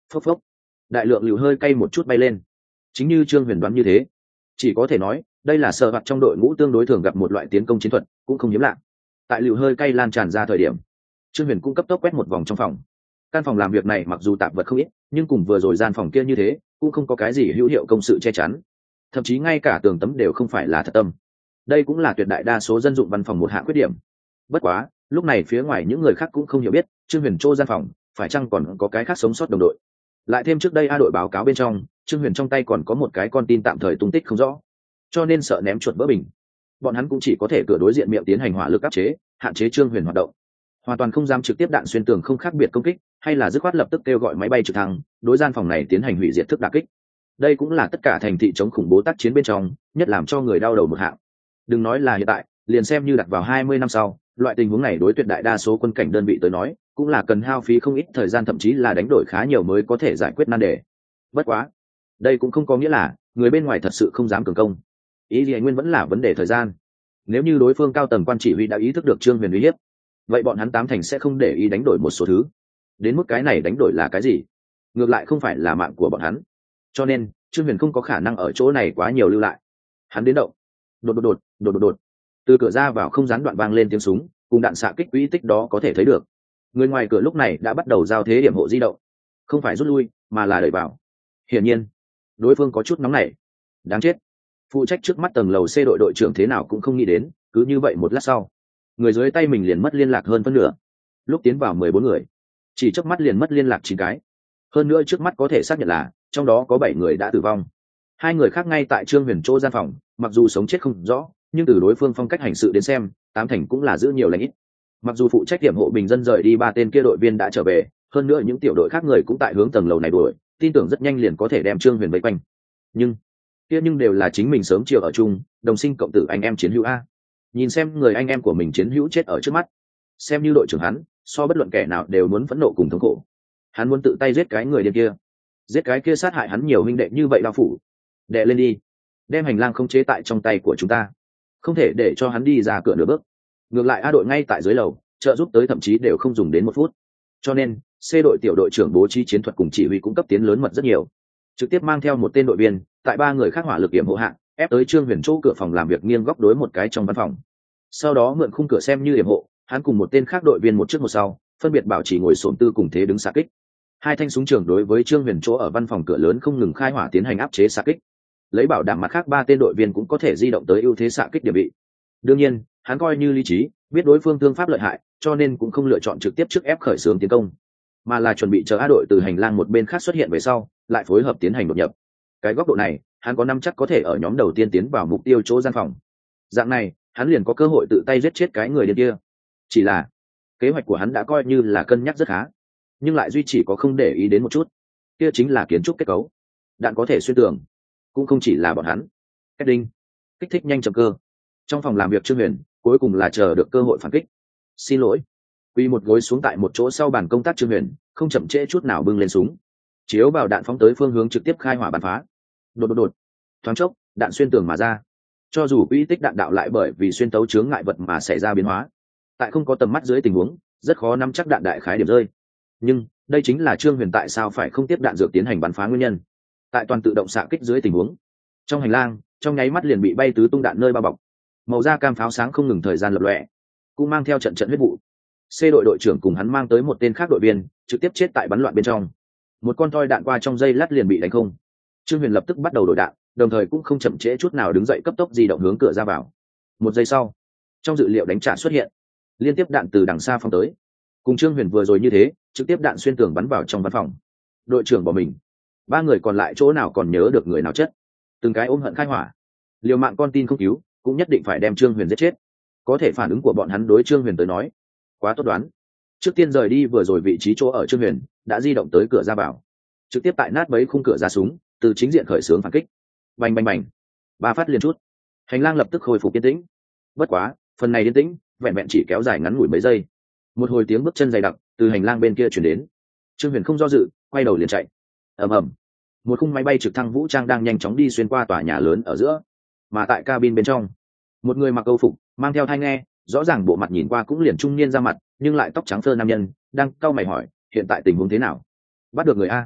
Phốc phốc, đại lượng liều hơi cay một chút bay lên. Chính như Trương Huyền đoán như thế, chỉ có thể nói đây là sợ hoặc trong đội ngũ tương đối thường gặp một loại tiến công chiến thuật, cũng không hiếm lạ. Tại liều hơi cay lan tràn ra thời điểm, Trương Huyền cũng cấp tốc quét một vòng trong phòng. Căn phòng làm việc này mặc dù tạp vật không ít, nhưng cùng vừa rồi gian phòng kia như thế, cũng không có cái gì hữu hiệu công sự che chắn, thậm chí ngay cả tường tấm đều không phải là thật tâm. Đây cũng là tuyệt đại đa số dân dụng văn phòng một hạng khuyết điểm. Bất quá lúc này phía ngoài những người khác cũng không hiểu biết Trương Huyền Châu gian phòng phải chăng còn có cái khác sống sót đồng đội. Lại thêm trước đây A đội báo cáo bên trong Trương Huyền trong tay còn có một cái con tin tạm thời tung tích không rõ, cho nên sợ ném chuột vỡ bình, bọn hắn cũng chỉ có thể cửa đối diện miệng tiến hành hỏa lực áp chế, hạn chế Trương Huyền hoạt động, hoàn toàn không dám trực tiếp đạn xuyên tường không khác biệt công kích, hay là dứt khoát lập tức kêu gọi máy bay trực thăng đối gian phòng này tiến hành hủy diệt thức đả kích. Đây cũng là tất cả thành thị chống khủng bố tác chiến bên trong nhất làm cho người đau đầu một hạng. Đừng nói là hiện tại, liền xem như đặt vào hai mươi năm sau, loại tình huống này đối tuyệt đại đa số quân cảnh đơn vị tới nói cũng là cần hao phí không ít thời gian, thậm chí là đánh đổi khá nhiều mới có thể giải quyết nan đề. Bất quá đây cũng không có nghĩa là người bên ngoài thật sự không dám cường công, ý gì nguyên vẫn là vấn đề thời gian. Nếu như đối phương cao tầng quan chỉ huy đã ý thức được Trương Huyền uy hiếp, vậy bọn hắn tám thành sẽ không để ý đánh đổi một số thứ. Đến mức cái này đánh đổi là cái gì, ngược lại không phải là mạng của bọn hắn, cho nên Trương Huyền không có khả năng ở chỗ này quá nhiều lưu lại. Hắn đến động, đột đột đột đột đột đột từ cửa ra vào không gián đoạn vang lên tiếng súng cùng đạn xạ kích quỹ tích đó có thể thấy được. Người ngoài cửa lúc này đã bắt đầu giao thế điểm hộ di động, không phải rút lui mà là đẩy vào. Hiển nhiên đối phương có chút nóng nảy. Đáng chết, phụ trách trước mắt tầng lầu C đội đội trưởng thế nào cũng không nghĩ đến, cứ như vậy một lát sau người dưới tay mình liền mất liên lạc hơn phân nửa. Lúc tiến vào mười bốn người, chỉ chớp mắt liền mất liên lạc chín cái, hơn nữa trước mắt có thể xác nhận là trong đó có bảy người đã tử vong. Hai người khác ngay tại Trương Huyền chỗ gian phòng, mặc dù sống chết không rõ, nhưng từ đối phương phong cách hành sự đến xem tám thành cũng là giữ nhiều lãnh ít. Mặc dù phụ trách điểm hộ bình dân rời đi, ba tên kia đội viên đã trở về, hơn nữa những tiểu đội khác người cũng tại hướng tầng lầu này đuổi, tin tưởng rất nhanh liền có thể đem Trương Huyền vây quanh. Nhưng kia nhưng đều là chính mình sớm chiều ở chung, đồng sinh cộng tử anh em chiến hữu a. Nhìn xem người anh em của mình chiến hữu chết ở trước mắt, xem như đội trưởng hắn so bất luận kẻ nào đều muốn phẫn nộ cùng thống khổ. Hắn muốn tự tay giết cái người điên kia, giết cái kia sát hại hắn nhiều huynh đệ như vậy đao phủ. Đệ lên đi, đem hành lang không chế tại trong tay của chúng ta, không thể để cho hắn đi ra cửa nửa bước. Ngược lại A đội ngay tại dưới lầu trợ giúp tới thậm chí đều không dùng đến một phút, cho nên C đội tiểu đội trưởng bố trí chiến thuật cùng chỉ huy cũng cấp tiến lớn mật rất nhiều, trực tiếp mang theo một tên đội viên tại ba người khác hỏa lực điểm hộ hạng ép tới Trương Huyền chỗ cửa phòng làm việc nghiêng góc đối một cái trong văn phòng, sau đó mượn khung cửa xem như điểm hộ, hắn cùng một tên khác đội viên một trước một sau phân biệt bảo trì ngồi xổm tư cùng thế đứng xạ kích. Hai thanh súng trường đối với Trương Huyền chỗ ở văn phòng cửa lớn không ngừng khai hỏa tiến hành áp chế xạ kích, lấy bảo đảm mặt khác ba tên đội viên cũng có thể di động tới ưu thế xạ kích địa vị. Đương nhiên hắn coi như lý trí, biết đối phương thương pháp lợi hại, cho nên cũng không lựa chọn trực tiếp trước ép khởi xướng tiến công, mà là chuẩn bị chờ A đội từ hành lang một bên khác xuất hiện về sau lại phối hợp tiến hành đột nhập. Cái góc độ này hắn có nắm chắc có thể ở nhóm đầu tiên tiến vào mục tiêu chỗ gian phòng, dạng này hắn liền có cơ hội tự tay giết chết cái người điên kia. Chỉ là kế hoạch của hắn đã coi như là cân nhắc rất khá, nhưng lại duy chỉ có không để ý đến một chút, kia chính là kiến trúc kết cấu. Đạn có thể xuyên tường, cũng không chỉ là bọn hắn. Kết đinh, kích thích nhanh chậm cơ. Trong phòng làm việc Trương Huyền cuối cùng là chờ được cơ hội phản kích. Xin lỗi. Quy một gối xuống tại một chỗ sau bàn công tác Trương Huyền không chậm trễ chút nào bưng lên súng, chiếu vào đạn phóng tới phương hướng trực tiếp khai hỏa bắn phá. Đột đột đột, thoáng chốc đạn xuyên tường mà ra. Cho dù quỹ tích đạn đạo lại bởi vì xuyên tấu chướng ngại vật mà xảy ra biến hóa, tại không có tầm mắt dưới tình huống rất khó nắm chắc đạn đại khái điểm rơi. Nhưng đây chính là Trương Huyền tại sao phải không tiếp đạn dược tiến hành bắn phá nguyên nhân. Tại toàn tự động xạ kích dưới tình huống, trong hành lang trong nháy mắt liền bị bay tứ tung đạn nơi bao bọc, màu da cam pháo sáng không ngừng thời gian lập lòe, cũng mang theo trận trận huyết vụ. C đội đội trưởng cùng hắn mang tới một tên khác đội viên trực tiếp chết tại bắn loạn bên trong. Một con toi đạn qua trong giây lát liền bị đánh không. Trương Huyền lập tức bắt đầu đổi đạn, đồng thời cũng không chậm trễ chút nào đứng dậy cấp tốc di động hướng cửa ra vào. Một giây sau, trong dự liệu đánh trả xuất hiện, liên tiếp đạn từ đằng xa phóng tới, cùng Trương Huyền vừa rồi như thế, trực tiếp đạn xuyên tường bắn vào trong văn phòng. Đội trưởng bỏ mình, ba người còn lại chỗ nào còn nhớ được người nào chết, từng cái ôm hận khai hỏa, liều mạng con tin không cứu cũng nhất định phải đem Trương Huyền giết chết. Có thể phản ứng của bọn hắn đối Trương Huyền tới nói quá tốt đoán. Trước tiên rời đi vừa rồi vị trí chỗ ở Trương Huyền đã di động tới cửa ra vào, trực tiếp tại nát bấy khung cửa ra súng, từ chính diện khởi xướng phản kích. Bành bành bành, ba phát liên chút, hành lang lập tức khôi phục yên tĩnh. Bất quá phần này yên tĩnh vẹn vẹn chỉ kéo dài ngắn ngủi mấy giây, một hồi tiếng bước chân dày đặc từ hành lang bên kia chuyển đến. Trương Huyền không do dự, quay đầu liền chạy. ầm ầm, một khung máy bay trực thăng vũ trang đang nhanh chóng đi xuyên qua tòa nhà lớn ở giữa, mà tại cabin bên trong, một người mặc âu phục, mang theo thai nghe, rõ ràng bộ mặt nhìn qua cũng liền trung niên ra mặt, nhưng lại tóc trắng phơ nam nhân đang cau mày hỏi, hiện tại tình huống thế nào? Bắt được người a?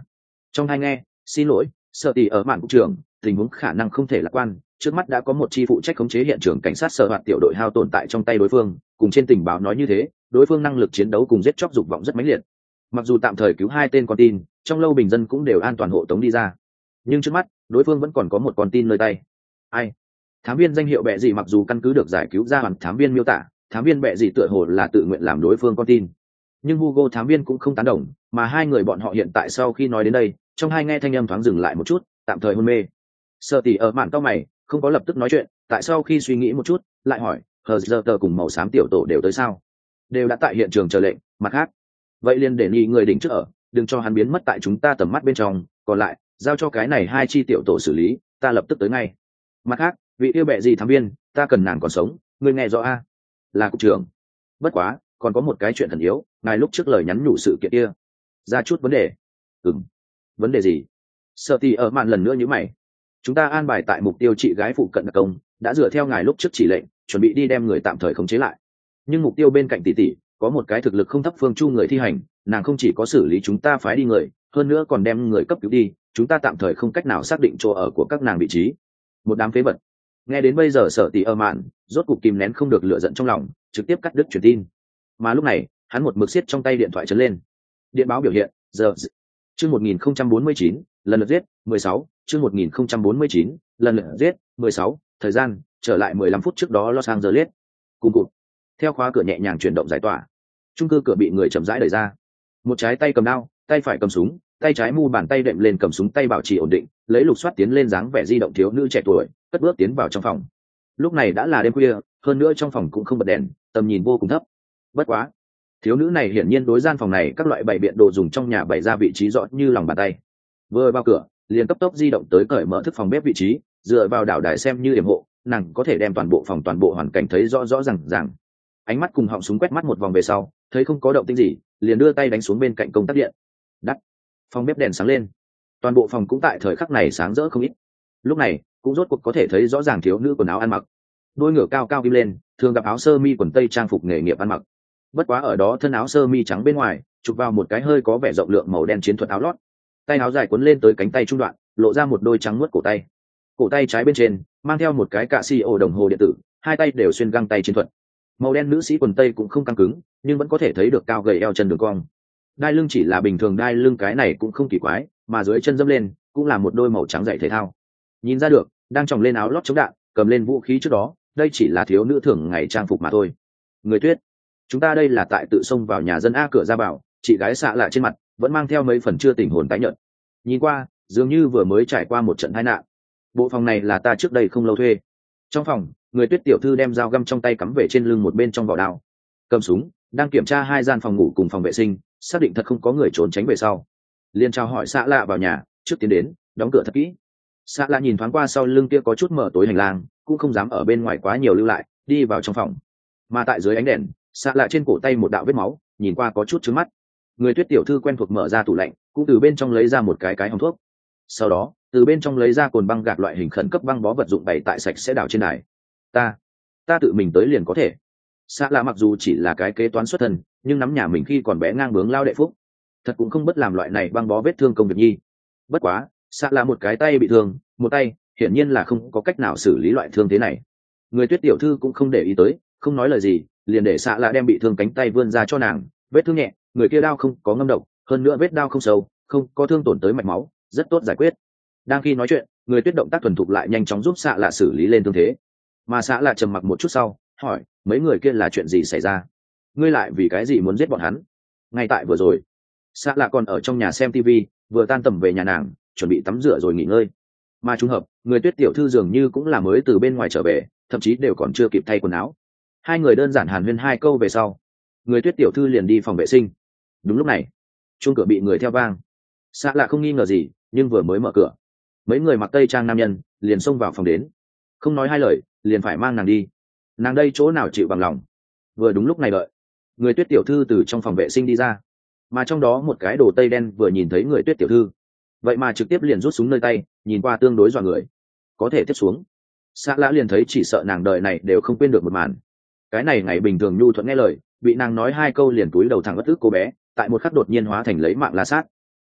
Trong hai nghe, xin lỗi, sợ tỷ ở mạn cục trưởng, tình huống khả năng không thể lạc quan, trước mắt đã có một chi phụ trách khống chế hiện trường cảnh sát sở hoạt tiểu đội hao tồn tại trong tay đối phương, cùng trên tình báo nói như thế, đối phương năng lực chiến đấu cùng giết chóc dục vọng rất mãnh liệt. Mặc dù tạm thời cứu hai tên con tin, trong lâu bình dân cũng đều an toàn hộ tống đi ra, nhưng trước mắt đối phương vẫn còn có một con tin nơi tay. Ai? Thám viên danh hiệu bệ gì mặc dù căn cứ được giải cứu ra hoàn thám viên miêu tả, thám viên bệ gì tựa hồ là tự nguyện làm đối phương con tin, nhưng Hugo thám viên cũng không tán đồng, mà hai người bọn họ hiện tại sau khi nói đến đây, trong hai nghe thanh âm thoáng dừng lại một chút, tạm thời hôn mê. Sợ tỷ ở mạn cao mày, không có lập tức nói chuyện, tại sau khi suy nghĩ một chút, lại hỏi, hờ giờ tờ cùng màu xám tiểu tổ đều tới sao? Đều đã tại hiện trường chờ lệnh. Mặt khác, vậy liền để nghi người đỉnh trước ở, đừng cho hắn biến mất tại chúng ta tầm mắt bên trong, còn lại giao cho cái này hai chi tiểu tổ xử lý, ta lập tức tới ngay. Mặt khác, vị yêu bệ gì thám viên, ta cần nàng còn sống, ngươi nghe rõ a? Là cục trưởng. Bất quá, còn có một cái chuyện thần yếu, ngài lúc trước lời nhắn nhủ sự kiện kia ra chút vấn đề. Ừm, vấn đề gì? Sợ tỷ ở mạn lần nữa như mày. Chúng ta an bài tại mục tiêu chị gái phụ cận đặc công, đã dựa theo ngài lúc trước chỉ lệnh, chuẩn bị đi đem người tạm thời khống chế lại. Nhưng mục tiêu bên cạnh tỷ tỷ có một cái thực lực không thấp phương chu người thi hành, nàng không chỉ có xử lý chúng ta phái đi người, hơn nữa còn đem người cấp cứu đi, chúng ta tạm thời không cách nào xác định chỗ ở của các nàng vị trí. Một đám phế vật. Nghe đến bây giờ Sở tỷ ở mạn rốt cục kìm nén không được lửa giận trong lòng, trực tiếp cắt đứt truyền tin. Mà lúc này, hắn một mực siết trong tay điện thoại chấn lên. Điện báo biểu hiện, giờ chương một nghìn không trăm bốn mươi chín, lần lượt giết, mười sáu, chương một nghìn không trăm bốn mươi chín, lần lượt giết, mười sáu, thời gian trở lại mười lăm phút trước đó Los Angeles. Cùng cụt. Theo khóa cửa nhẹ nhàng chuyển động giải tỏa, chung cư cửa bị người chậm rãi đẩy ra. Một trái tay cầm đao, tay phải cầm súng, tay trái mu bàn tay đệm lên cầm súng tay bảo trì ổn định, lấy lục soát tiến lên dáng vẻ di động thiếu nữ trẻ tuổi, cất bước tiến vào trong phòng. Lúc này đã là đêm khuya, hơn nữa trong phòng cũng không bật đèn, tầm nhìn vô cùng thấp. Bất quá, thiếu nữ này hiển nhiên đối gian phòng này các loại bày biện đồ dùng trong nhà bày ra vị trí rõ như lòng bàn tay. Vừa vào cửa, liền cấp tốc di động tới cởi mở thức phòng bếp vị trí, dựa vào đảo đài xem như yểm hộ, nàng có thể đem toàn bộ phòng toàn bộ hoàn cảnh thấy rõ rõ ràng ràng. Ánh mắt cùng họng súng quét mắt một vòng về sau, thấy không có động tĩnh gì, liền đưa tay đánh xuống bên cạnh công tắc điện. Đắt. Phòng bếp đèn sáng lên, toàn bộ phòng cũng tại thời khắc này sáng rỡ không ít. Lúc này cũng rốt cuộc có thể thấy rõ ràng thiếu nữ quần áo ăn mặc, đôi ngựa cao cao kim lên, thường gặp áo sơ mi quần tây trang phục nghề nghiệp ăn mặc. Bất quá ở đó thân áo sơ mi trắng bên ngoài chụp vào một cái hơi có vẻ rộng lượng màu đen chiến thuật áo lót, tay áo dài cuốn lên tới cánh tay trung đoạn, lộ ra một đôi trắng muốt cổ tay. Cổ tay trái bên trên mang theo một cái cạ xi ô đồng hồ điện tử, hai tay đều xuyên găng tay chiến thuật. Màu đen nữ sĩ quần tây cũng không căng cứng, nhưng vẫn có thể thấy được cao gầy eo chân đường cong. Đai lưng chỉ là bình thường đai lưng, cái này cũng không kỳ quái, mà dưới chân dẫm lên cũng là một đôi màu trắng giày thể thao. Nhìn ra được, đang tròng lên áo lót chống đạn, cầm lên vũ khí trước đó, đây chỉ là thiếu nữ thường ngày trang phục mà thôi. Người Tuyết, chúng ta đây là tại tự xông vào nhà dân a. Cửa ra bảo, chị gái xạ lạ trên mặt vẫn mang theo mấy phần chưa tỉnh hồn tái nhợt, nhìn qua dường như vừa mới trải qua một trận tai nạn. Bộ phòng này là ta trước đây không lâu thuê. Trong phòng, Người Tuyết tiểu thư đem dao găm trong tay cắm về trên lưng một bên trong vỏ đao, cầm súng đang kiểm tra hai gian phòng ngủ cùng phòng vệ sinh, xác định thật không có người trốn tránh về sau, liền chào hỏi xạ lạ vào nhà, trước tiến đến đóng cửa thật kỹ. Xạ lạ nhìn thoáng qua sau lưng kia có chút mở tối hành lang, cũng không dám ở bên ngoài quá nhiều lưu lại, đi vào trong phòng. Mà tại dưới ánh đèn, xạ lạ trên cổ tay một đạo vết máu, nhìn qua có chút trướng mắt. Người Tuyết tiểu thư quen thuộc mở ra tủ lạnh, cũng từ bên trong lấy ra một cái cái hòm thuốc, sau đó từ bên trong lấy ra cồn băng gạc loại hình khẩn cấp băng bó vật dụng bày tại sạch sẽ đảo trên đài. ta ta tự mình tới liền có thể. Xạ lạ mặc dù chỉ là cái kế toán xuất thân, nhưng nắm nhà mình khi còn bé ngang bướng lao đệ phúc, thật cũng không bất làm loại này băng bó vết thương công việc nhi. Bất quá xạ lạ một cái tay bị thương, một tay hiển nhiên là không có cách nào xử lý loại thương thế này. Người Tuyết tiểu thư cũng không để ý tới, không nói lời gì, liền để xạ lạ đem bị thương cánh tay vươn ra cho nàng. Vết thương nhẹ, người kia đao không có ngâm độc, hơn nữa vết đao không sâu, không có thương tổn tới mạch máu, rất tốt giải quyết. Đang khi nói chuyện, Người Tuyết động tác thuần thục lại nhanh chóng giúp xạ lạ xử lý lên thương thế. Mà xạ lạ trầm mặc một chút sau hỏi, mấy người kia là chuyện gì xảy ra? Ngươi lại vì cái gì muốn giết bọn hắn? Ngay tại vừa rồi, xạ lạ còn ở trong nhà xem tivi, vừa tan tầm về nhà nàng, chuẩn bị tắm rửa rồi nghỉ ngơi. Mà trùng hợp, Người Tuyết tiểu thư dường như cũng là mới từ bên ngoài trở về, thậm chí đều còn chưa kịp thay quần áo. Hai người đơn giản hàn huyên hai câu về sau, Người Tuyết tiểu thư liền đi phòng vệ sinh. Đúng lúc này, chuông cửa bị người theo vang. Xạ lạ không nghi ngờ gì, nhưng vừa mới mở cửa, mấy người mặc tây trang nam nhân liền xông vào phòng đến, không nói hai lời liền phải mang nàng đi. Nàng đây chỗ nào chịu bằng lòng. Vừa đúng lúc này đợi, Người Tuyết tiểu thư từ trong phòng vệ sinh đi ra, mà trong đó một cái đồ tây đen vừa nhìn thấy Người Tuyết tiểu thư, vậy mà trực tiếp liền rút súng nơi tay, nhìn qua tương đối dọa người. Có thể tiếp xuống, Xạ lạ liền thấy chỉ sợ nàng đời này đều không quên được một màn. Cái này ngày bình thường nhu thuận nghe lời, bị nàng nói hai câu liền túi đầu thẳng bất tức cô bé, tại một khắc đột nhiên hóa thành lấy mạng la sát.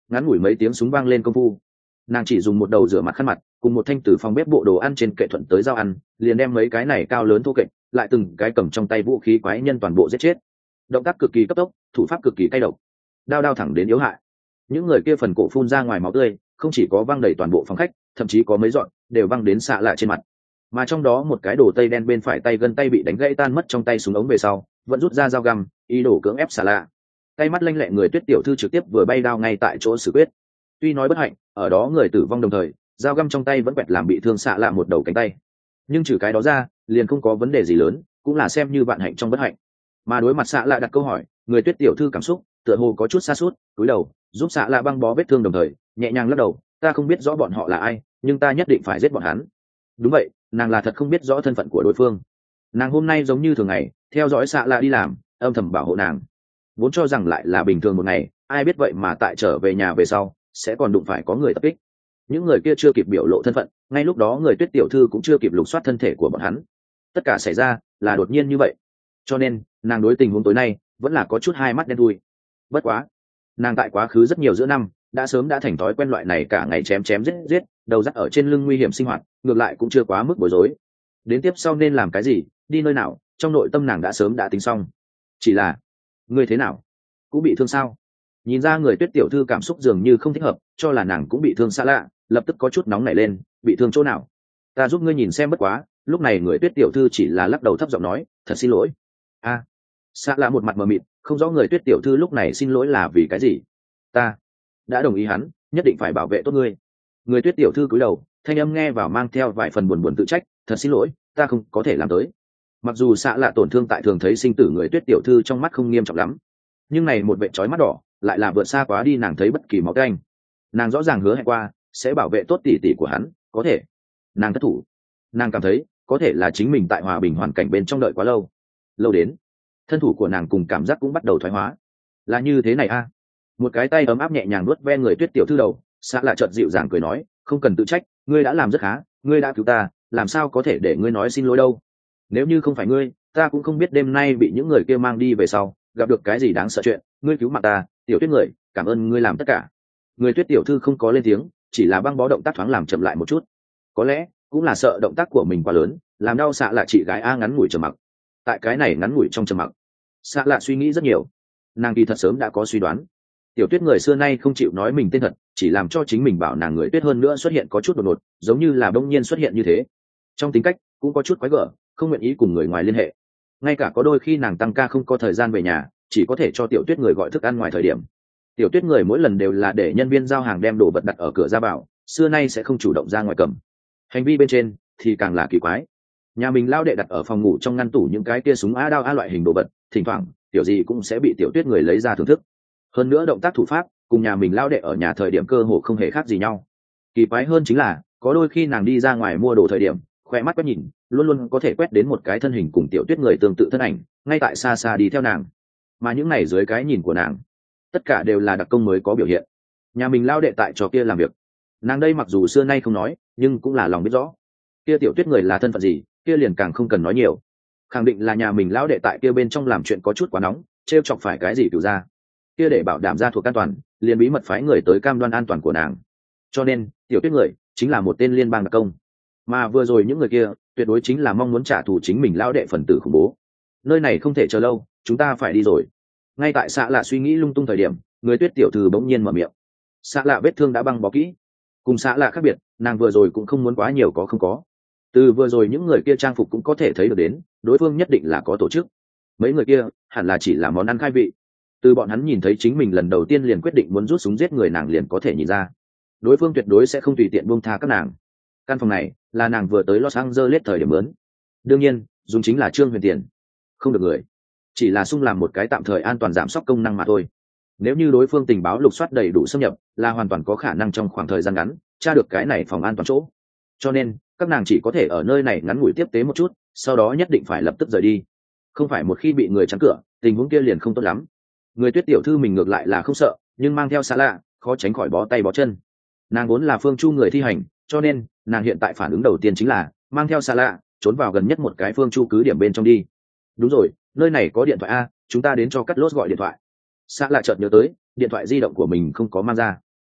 ngắn ngủi mấy tiếng súng vang lên công phu, nàng chỉ dùng một đầu rửa mặt khăn mặt cùng một thanh từ phòng bếp bộ đồ ăn trên kệ thuận tới dao ăn, liền đem mấy cái này cao lớn thô kệch lại từng cái cầm trong tay vũ khí quái nhân toàn bộ giết chết. Động tác cực kỳ cấp tốc, thủ pháp cực kỳ cay độc, đao đao thẳng đến yếu hại. Những người kia phần cổ phun ra ngoài máu tươi, không chỉ có văng đầy toàn bộ phòng khách, thậm chí có mấy dọn đều văng đến xạ lạ trên mặt. Mà trong đó một cái đồ tây đen bên phải tay gân tay bị đánh gãy tan mất trong tay súng ống về sau, vẫn rút ra dao găm, ý đồ cưỡng ép xạ lạ. Tay mắt lanh lẹ người Tuyết tiểu thư trực tiếp vừa bay đao ngay tại chỗ xử quyết. Tuy nói bất hạnh, ở đó người tử vong đồng thời, dao găm trong tay vẫn quẹt làm bị thương xạ lạ một đầu cánh tay. Nhưng trừ cái đó ra, liền không có vấn đề gì lớn, cũng là xem như vạn hạnh trong bất hạnh. Mà đối mặt xạ lạ đặt câu hỏi, người Tuyết tiểu thư cảm xúc tựa hồ có chút xa suốt, cúi đầu giúp xạ lạ băng bó vết thương đồng thời nhẹ nhàng lắc đầu, ta không biết rõ bọn họ là ai, nhưng ta nhất định phải giết bọn hắn. Đúng vậy, nàng là thật không biết rõ thân phận của đối phương. Nàng hôm nay giống như thường ngày theo dõi xạ lạ đi làm, âm thầm bảo hộ nàng, vốn cho rằng lại là bình thường một ngày, ai biết vậy mà tại trở về nhà về sau sẽ còn đụng phải có người tập kích. Những người kia chưa kịp biểu lộ thân phận, ngay lúc đó người Tuyết tiểu thư cũng chưa kịp lục soát thân thể của bọn hắn. Tất cả xảy ra là đột nhiên như vậy, cho nên nàng đối tình huống tối nay vẫn là có chút hai mắt đen thui. Bất quá, nàng tại quá khứ rất nhiều giữa năm đã sớm đã thành thói quen loại này cả ngày chém chém giết giết, đầu dắt ở trên lưng nguy hiểm sinh hoạt, ngược lại cũng chưa quá mức bối rối. Đến tiếp sau nên làm cái gì, đi nơi nào, trong nội tâm nàng đã sớm đã tính xong. Chỉ là, ngươi thế nào, cũng bị thương sao? Nhìn ra người Tuyết tiểu thư cảm xúc dường như không thích hợp, cho là nàng cũng bị thương xa lạ, lập tức có chút nóng nảy lên, bị thương chỗ nào? Ta giúp ngươi nhìn xem bất quá. Lúc này người Tuyết tiểu thư chỉ là lắc đầu thấp giọng nói, thật xin lỗi. A, à, xa lạ một mặt mờ mịt, không rõ người Tuyết tiểu thư lúc này xin lỗi là vì cái gì. Ta đã đồng ý hắn, nhất định phải bảo vệ tốt ngươi. Người Tuyết tiểu thư cúi đầu, thanh âm nghe vào mang theo vài phần buồn buồn tự trách, thật xin lỗi, ta không có thể làm tới. Mặc dù xạ lạ tổn thương tại thường thấy sinh tử người Tuyết tiểu thư trong mắt không nghiêm trọng lắm, nhưng này một vệ trói mắt đỏ lại là vượt xa quá đi nàng thấy bất kỳ máu canh. Nàng rõ ràng hứa hẹn qua sẽ bảo vệ tốt tỷ tỷ của hắn, có thể nàng thất thủ. Nàng cảm thấy có thể là chính mình tại hòa bình hoàn cảnh bên trong đợi quá lâu, lâu đến thân thủ của nàng cùng cảm giác cũng bắt đầu thoái hóa. Là như thế này a à? Một cái tay ấm áp nhẹ nhàng nuốt ve người Tuyết tiểu thư đầu, xạ lạ chợt dịu dàng cười nói, không cần tự trách, ngươi đã làm rất khá, ngươi đã cứu ta, làm sao có thể để ngươi nói xin lỗi đâu. Nếu như không phải ngươi, ta cũng không biết đêm nay bị những người kia mang đi về sau gặp được cái gì đáng sợ chuyện. Ngươi cứu mạng ta, tiểu Tuyết người, cảm ơn ngươi làm tất cả. Người Tuyết tiểu thư không có lên tiếng, chỉ là băng bó động tác thoáng làm chậm lại một chút. Có lẽ cũng là sợ động tác của mình quá lớn làm đau xạ lạ chị gái a ngắn ngủi trầm mặc. Tại cái này ngắn ngủi trong trầm mặc, xạ lạ suy nghĩ rất nhiều. Nàng kỳ thật sớm đã có suy đoán, tiểu Tuyết người xưa nay không chịu nói mình tên thật, chỉ làm cho chính mình bảo nàng người Tuyết hơn nữa xuất hiện có chút đột ngột, giống như là đông nhiên xuất hiện như thế. Trong tính cách cũng có chút quái gở, không nguyện ý cùng người ngoài liên hệ. Ngay cả có đôi khi nàng tăng ca không có thời gian về nhà, chỉ có thể cho tiểu Tuyết người gọi thức ăn ngoài thời điểm. Tiểu Tuyết người mỗi lần đều là để nhân viên giao hàng đem đồ vật đặt ở cửa ra vào, xưa nay sẽ không chủ động ra ngoài cầm. Hành vi bên trên thì càng là kỳ quái. Nhà mình lao đệ đặt ở phòng ngủ trong ngăn tủ những cái kia súng a đao a loại hình đồ vật, thỉnh thoảng tiểu gì cũng sẽ bị tiểu Tuyết người lấy ra thưởng thức. Hơn nữa động tác thủ pháp cùng nhà mình lao đệ ở nhà thời điểm cơ hồ không hề khác gì nhau. Kỳ quái hơn chính là có đôi khi nàng đi ra ngoài mua đồ thời điểm, khoe mắt quét nhìn luôn luôn có thể quét đến một cái thân hình cùng tiểu Tuyết người tương tự thân ảnh ngay tại xa xa đi theo nàng. Mà những này dưới cái nhìn của nàng, tất cả đều là đặc công mới có biểu hiện. Nhà mình lao đệ tại trò kia làm việc, nàng đây mặc dù xưa nay không nói, nhưng cũng là lòng biết rõ. Kia tiểu Tuyết người là thân phận gì, kia liền càng không cần nói nhiều. Khẳng định là nhà mình lao đệ tại kia bên trong làm chuyện có chút quá nóng, trêu chọc phải cái gì cửu ra. Kia để bảo đảm ra thuộc an toàn, liền bí mật phái người tới cam đoan an toàn của nàng. Cho nên tiểu Tuyết người chính là một tên liên bang đặc công, mà vừa rồi những người kia tuyệt đối chính là mong muốn trả thù chính mình lao đệ phần tử khủng bố. Nơi này không thể chờ lâu, chúng ta phải đi rồi. Ngay tại xạ lạ suy nghĩ lung tung thời điểm, người Tuyết tiểu thư bỗng nhiên mở miệng. Xạ lạ vết thương đã băng bó kỹ, cùng xạ lạ khác biệt, nàng vừa rồi cũng không muốn quá nhiều có không có. Từ vừa rồi những người kia trang phục cũng có thể thấy được đến, đối phương nhất định là có tổ chức. Mấy người kia hẳn là chỉ là món ăn khai vị. Từ bọn hắn nhìn thấy chính mình lần đầu tiên liền quyết định muốn rút súng giết người nàng liền có thể nhìn ra, đối phương tuyệt đối sẽ không tùy tiện buông tha các nàng. Căn phòng này là nàng vừa tới Los Angeles thời điểm mướn, đương nhiên dùng chính là Trương Huyền tiền, không được người, chỉ là sung làm một cái tạm thời an toàn giảm sóc công năng mà thôi. Nếu như đối phương tình báo lục soát đầy đủ xâm nhập, là hoàn toàn có khả năng trong khoảng thời gian ngắn tra được cái này phòng an toàn chỗ. Cho nên các nàng chỉ có thể ở nơi này ngắn ngủi tiếp tế một chút, sau đó nhất định phải lập tức rời đi. Không phải một khi bị người chắn cửa, tình huống kia liền không tốt lắm. Người Tuyết tiểu thư mình ngược lại là không sợ, nhưng mang theo xa lạ khó tránh khỏi bó tay bó chân. Nàng vốn là phương chu người thi hành, cho nên nàng hiện tại phản ứng đầu tiên chính là mang theo xa lạ trốn vào gần nhất một cái phương chu cứ điểm bên trong đi. Đúng rồi, nơi này có điện thoại a, chúng ta đến cho cắt lốt gọi điện thoại. Xa lạ chợt nhớ tới điện thoại di động của mình không có mang ra.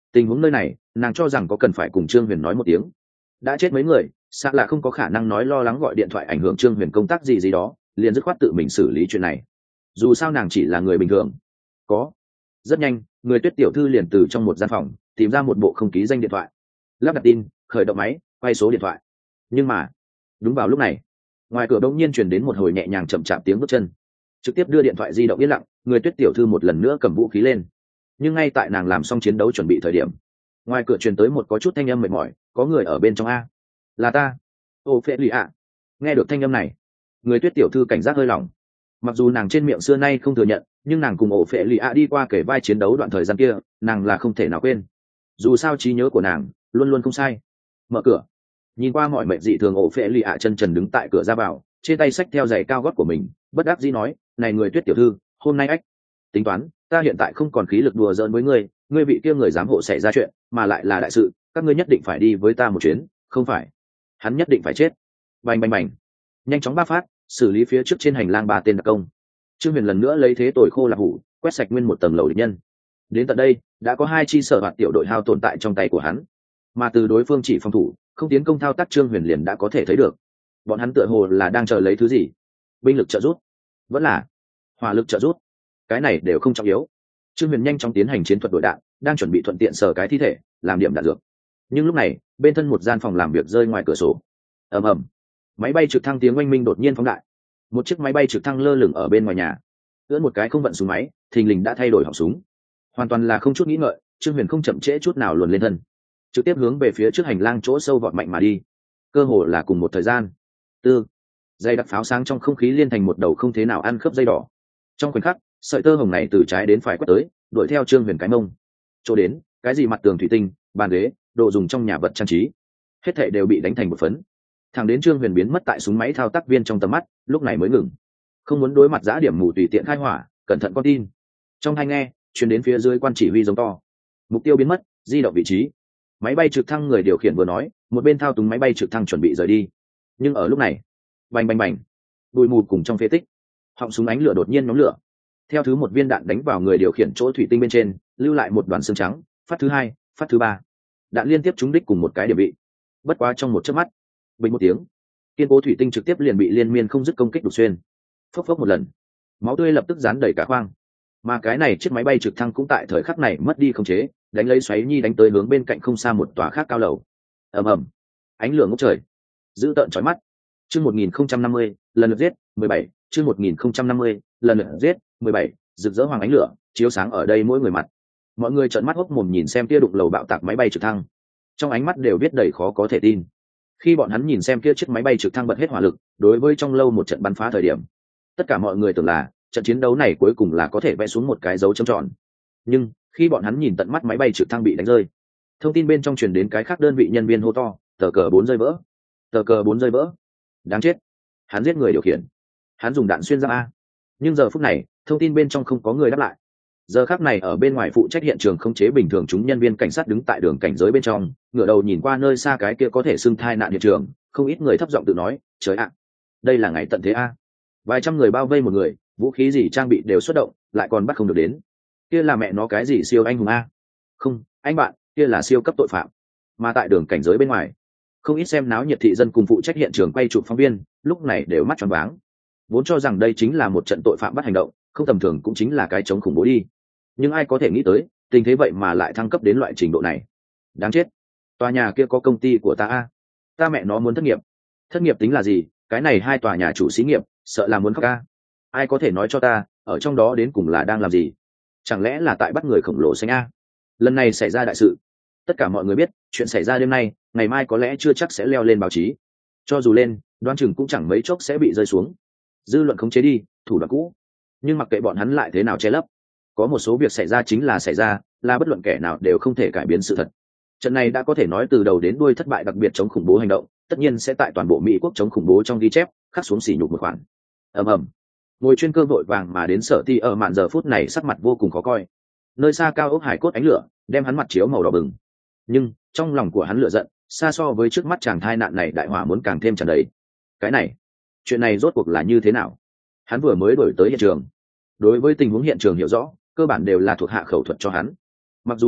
Tình huống nơi này nàng cho rằng có cần phải cùng Trương Huyền nói một tiếng. Đã chết mấy người, xác là không có khả năng nói lo lắng gọi điện thoại ảnh hưởng Trương Huyền công tác gì gì đó, liền dứt khoát tự mình xử lý chuyện này. Dù sao nàng chỉ là người bình thường. Có. Rất nhanh, người Tuyết tiểu thư liền từ trong một gian phòng tìm ra một bộ không ký danh điện thoại, lắp đặt tin, khởi động máy, quay số điện thoại. Nhưng mà đúng vào lúc này, ngoài cửa đột nhiên truyền đến một hồi nhẹ nhàng chậm chạp tiếng bước chân, trực tiếp đưa điện thoại di động yên lặng. Người Tuyết tiểu thư một lần nữa cầm vũ khí lên, nhưng ngay tại nàng làm xong chiến đấu chuẩn bị thời điểm, ngoài cửa truyền tới một có chút thanh âm mệt mỏi, có người ở bên trong a. Là ta. Ô phệ lì ạ. Nghe được thanh âm này, người Tuyết tiểu thư cảnh giác hơi lỏng. Mặc dù nàng trên miệng xưa nay không thừa nhận, nhưng nàng cùng ổ phệ lì ạ đi qua kể vai chiến đấu đoạn thời gian kia, nàng là không thể nào quên. Dù sao trí nhớ của nàng luôn luôn không sai. Mở cửa, nhìn qua mọi mệnh dị thường, ổ phệ lì ạ chân trần đứng tại cửa ra vào, trên tay xách theo giày cao gót của mình, bất đắc dĩ nói, này người Tuyết tiểu thư, hôm nay ách tính toán, ta hiện tại không còn khí lực đùa giỡn với ngươi, ngươi bị kia người giám hộ xảy ra chuyện, mà lại là đại sự, các ngươi nhất định phải đi với ta một chuyến, không phải hắn nhất định phải chết. Bành bành bành, nhanh chóng ba phát xử lý phía trước trên hành lang ba tên đặc công. Trương Huyền lần nữa lấy thế tồi khô là hủ, quét sạch nguyên một tầng lầu địch nhân. Đến tận đây đã có hai chi sở hoạt tiểu đội hao tồn tại trong tay của hắn, mà từ đối phương chỉ phòng thủ không tiến công thao tác, Trương Huyền liền đã có thể thấy được bọn hắn tựa hồ là đang chờ lấy thứ gì. Binh lực trợ giúp, vẫn là hỏa lực trợ giúp, cái này đều không trọng yếu. Trương Huyền nhanh chóng tiến hành chiến thuật đội đạn, đang chuẩn bị thuận tiện sờ cái thi thể làm điểm đạn dược. Nhưng lúc này bên thân một gian phòng làm việc rơi ngoài cửa sổ, ầm ầm, máy bay trực thăng tiếng oanh minh đột nhiên phóng đại. Một chiếc máy bay trực thăng lơ lửng ở bên ngoài nhà, ưỡn một cái không vận súng máy, thình lình đã thay đổi họng súng. Hoàn toàn là không chút nghĩ ngợi, Trương Huyền không chậm trễ chút nào luồn lên thân, trực tiếp hướng về phía trước hành lang chỗ sâu vọt mạnh mà đi. Cơ hồ là cùng một thời gian, tư dây đặc pháo sáng trong không khí liên thành một đầu không thế nào ăn khớp dây đỏ. Trong khoảnh khắc, sợi tơ hồng này từ trái đến phải quét tới, đuổi theo Trương Huyền cái mông chỗ đến, cái gì mặt tường thủy tinh, bàn ghế, đồ dùng trong nhà vật trang trí, hết thảy đều bị đánh thành một phấn. Thẳng đến Trương Huyền biến mất tại súng máy thao tác viên trong tầm mắt, lúc này mới ngừng. Không muốn đối mặt giã điểm mù tùy tiện khai hỏa, cẩn thận con tin. Trong hai nghe truyền đến phía dưới quan chỉ huy giống to, mục tiêu biến mất, di động vị trí. Máy bay trực thăng người điều khiển vừa nói, một bên thao túng máy bay trực thăng chuẩn bị rời đi. Nhưng ở lúc này, bành bành bành, bụi mù cùng trong phế tích, họng súng ánh lửa đột nhiên nhóm lửa. Theo thứ một viên đạn đánh vào người điều khiển chỗ thủy tinh bên trên, lưu lại một đoàn xương trắng. Phát thứ hai, phát thứ ba, đạn liên tiếp trúng đích cùng một cái điểm vị. Bất quá trong một chớp mắt, bình một tiếng, kiên cố thủy tinh trực tiếp liền bị liên miên không dứt công kích đục xuyên. Phốc phốc một lần, máu tươi lập tức dán đầy cả khoang. Mà cái này chiếc máy bay trực thăng cũng tại thời khắc này mất đi khống chế, đánh lấy xoáy nhi đánh tới hướng bên cạnh không xa một tòa khác cao lầu. Ầm ầm, ánh lửa ngút trời, dữ tợn chói mắt. Chương một nghìn không trăm năm mươi, lần lượt giết, mười bảy, chương một nghìn không trăm năm mươi, lần lượt giết, mười bảy, rực rỡ hoàng ánh lửa, chiếu sáng ở đây mỗi người mặt. Mọi người trợn mắt hốc mồm nhìn xem kia đụng lầu bạo tạc máy bay trực thăng, trong ánh mắt đều viết đầy khó có thể tin. Khi bọn hắn nhìn xem kia chiếc máy bay trực thăng bật hết hỏa lực, đối với trong lâu một trận bắn phá thời điểm, tất cả mọi người tưởng là trận chiến đấu này cuối cùng là có thể vẽ xuống một cái dấu chấm tròn. Nhưng khi bọn hắn nhìn tận mắt máy bay trực thăng bị đánh rơi, thông tin bên trong truyền đến cái khác đơn vị nhân viên hô to, tờ cờ bốn rơi vỡ, tờ cờ bốn rơi vỡ, đáng chết, hắn giết người điều khiển, hắn dùng đạn xuyên giáp a. Nhưng giờ phút này thông tin bên trong không có người đáp lại. Giờ khắc này ở bên ngoài phụ trách hiện trường khống chế bình thường chúng nhân viên cảnh sát đứng tại đường cảnh giới bên trong, ngửa đầu nhìn qua nơi xa cái kia có thể xưng thai nạn hiện trường, không ít người thấp giọng tự nói, trời ạ, đây là ngày tận thế a. Vài trăm người bao vây một người, vũ khí gì trang bị đều xuất động, lại còn bắt không được đến. Kia là mẹ nó cái gì siêu anh hùng a? Không, anh bạn, kia là siêu cấp tội phạm. Mà tại đường cảnh giới bên ngoài, không ít xem náo nhiệt thị dân cùng phụ trách hiện trường quay chụp phóng viên, lúc này đều mắt tròn váng. Vốn cho rằng đây chính là một trận tội phạm bắt hành động, không tầm thường cũng chính là cái chống khủng bố đi. Nhưng ai có thể nghĩ tới, tình thế vậy mà lại thăng cấp đến loại trình độ này. Đáng chết, tòa nhà kia có công ty của ta a, ta mẹ nó muốn thất nghiệp. Thất nghiệp tính là gì, cái này hai tòa nhà chủ xí nghiệp, sợ là muốn khóc a. Ai có thể nói cho ta, ở trong đó đến cùng là đang làm gì? Chẳng lẽ là tại bắt người khổng lồ xanh a? Lần này xảy ra đại sự, tất cả mọi người biết, chuyện xảy ra đêm nay, ngày mai có lẽ chưa chắc sẽ leo lên báo chí. Cho dù lên, đoán chừng cũng chẳng mấy chốc sẽ bị rơi xuống. Dư luận khống chế đi, thủ đoạn cũ. Nhưng mặc kệ bọn hắn lại thế nào che lấp, có một số việc xảy ra chính là xảy ra, là bất luận kẻ nào đều không thể cải biến sự thật. Trận này đã có thể nói từ đầu đến đuôi thất bại, đặc biệt chống khủng bố hành động, tất nhiên sẽ tại toàn bộ Mỹ quốc chống khủng bố trong ghi chép khắc xuống sỉ nhục một khoản. Ầm ầm, ngồi chuyên cơ vội vàng mà đến sở ti ở mạn giờ phút này sắc mặt vô cùng khó coi. Nơi xa cao ốc hải cốt ánh lửa đem hắn mặt chiếu màu đỏ bừng, nhưng trong lòng của hắn lửa giận xa so với trước mắt chàng thai nạn này đại hỏa muốn càng thêm tràn đầy. Cái này, chuyện này rốt cuộc là như thế nào? Hắn vừa mới đổi tới hiện trường, đối với tình huống hiện trường hiểu rõ, cơ bản đều là thuộc hạ khẩu thuật cho hắn. Mặc dù nghe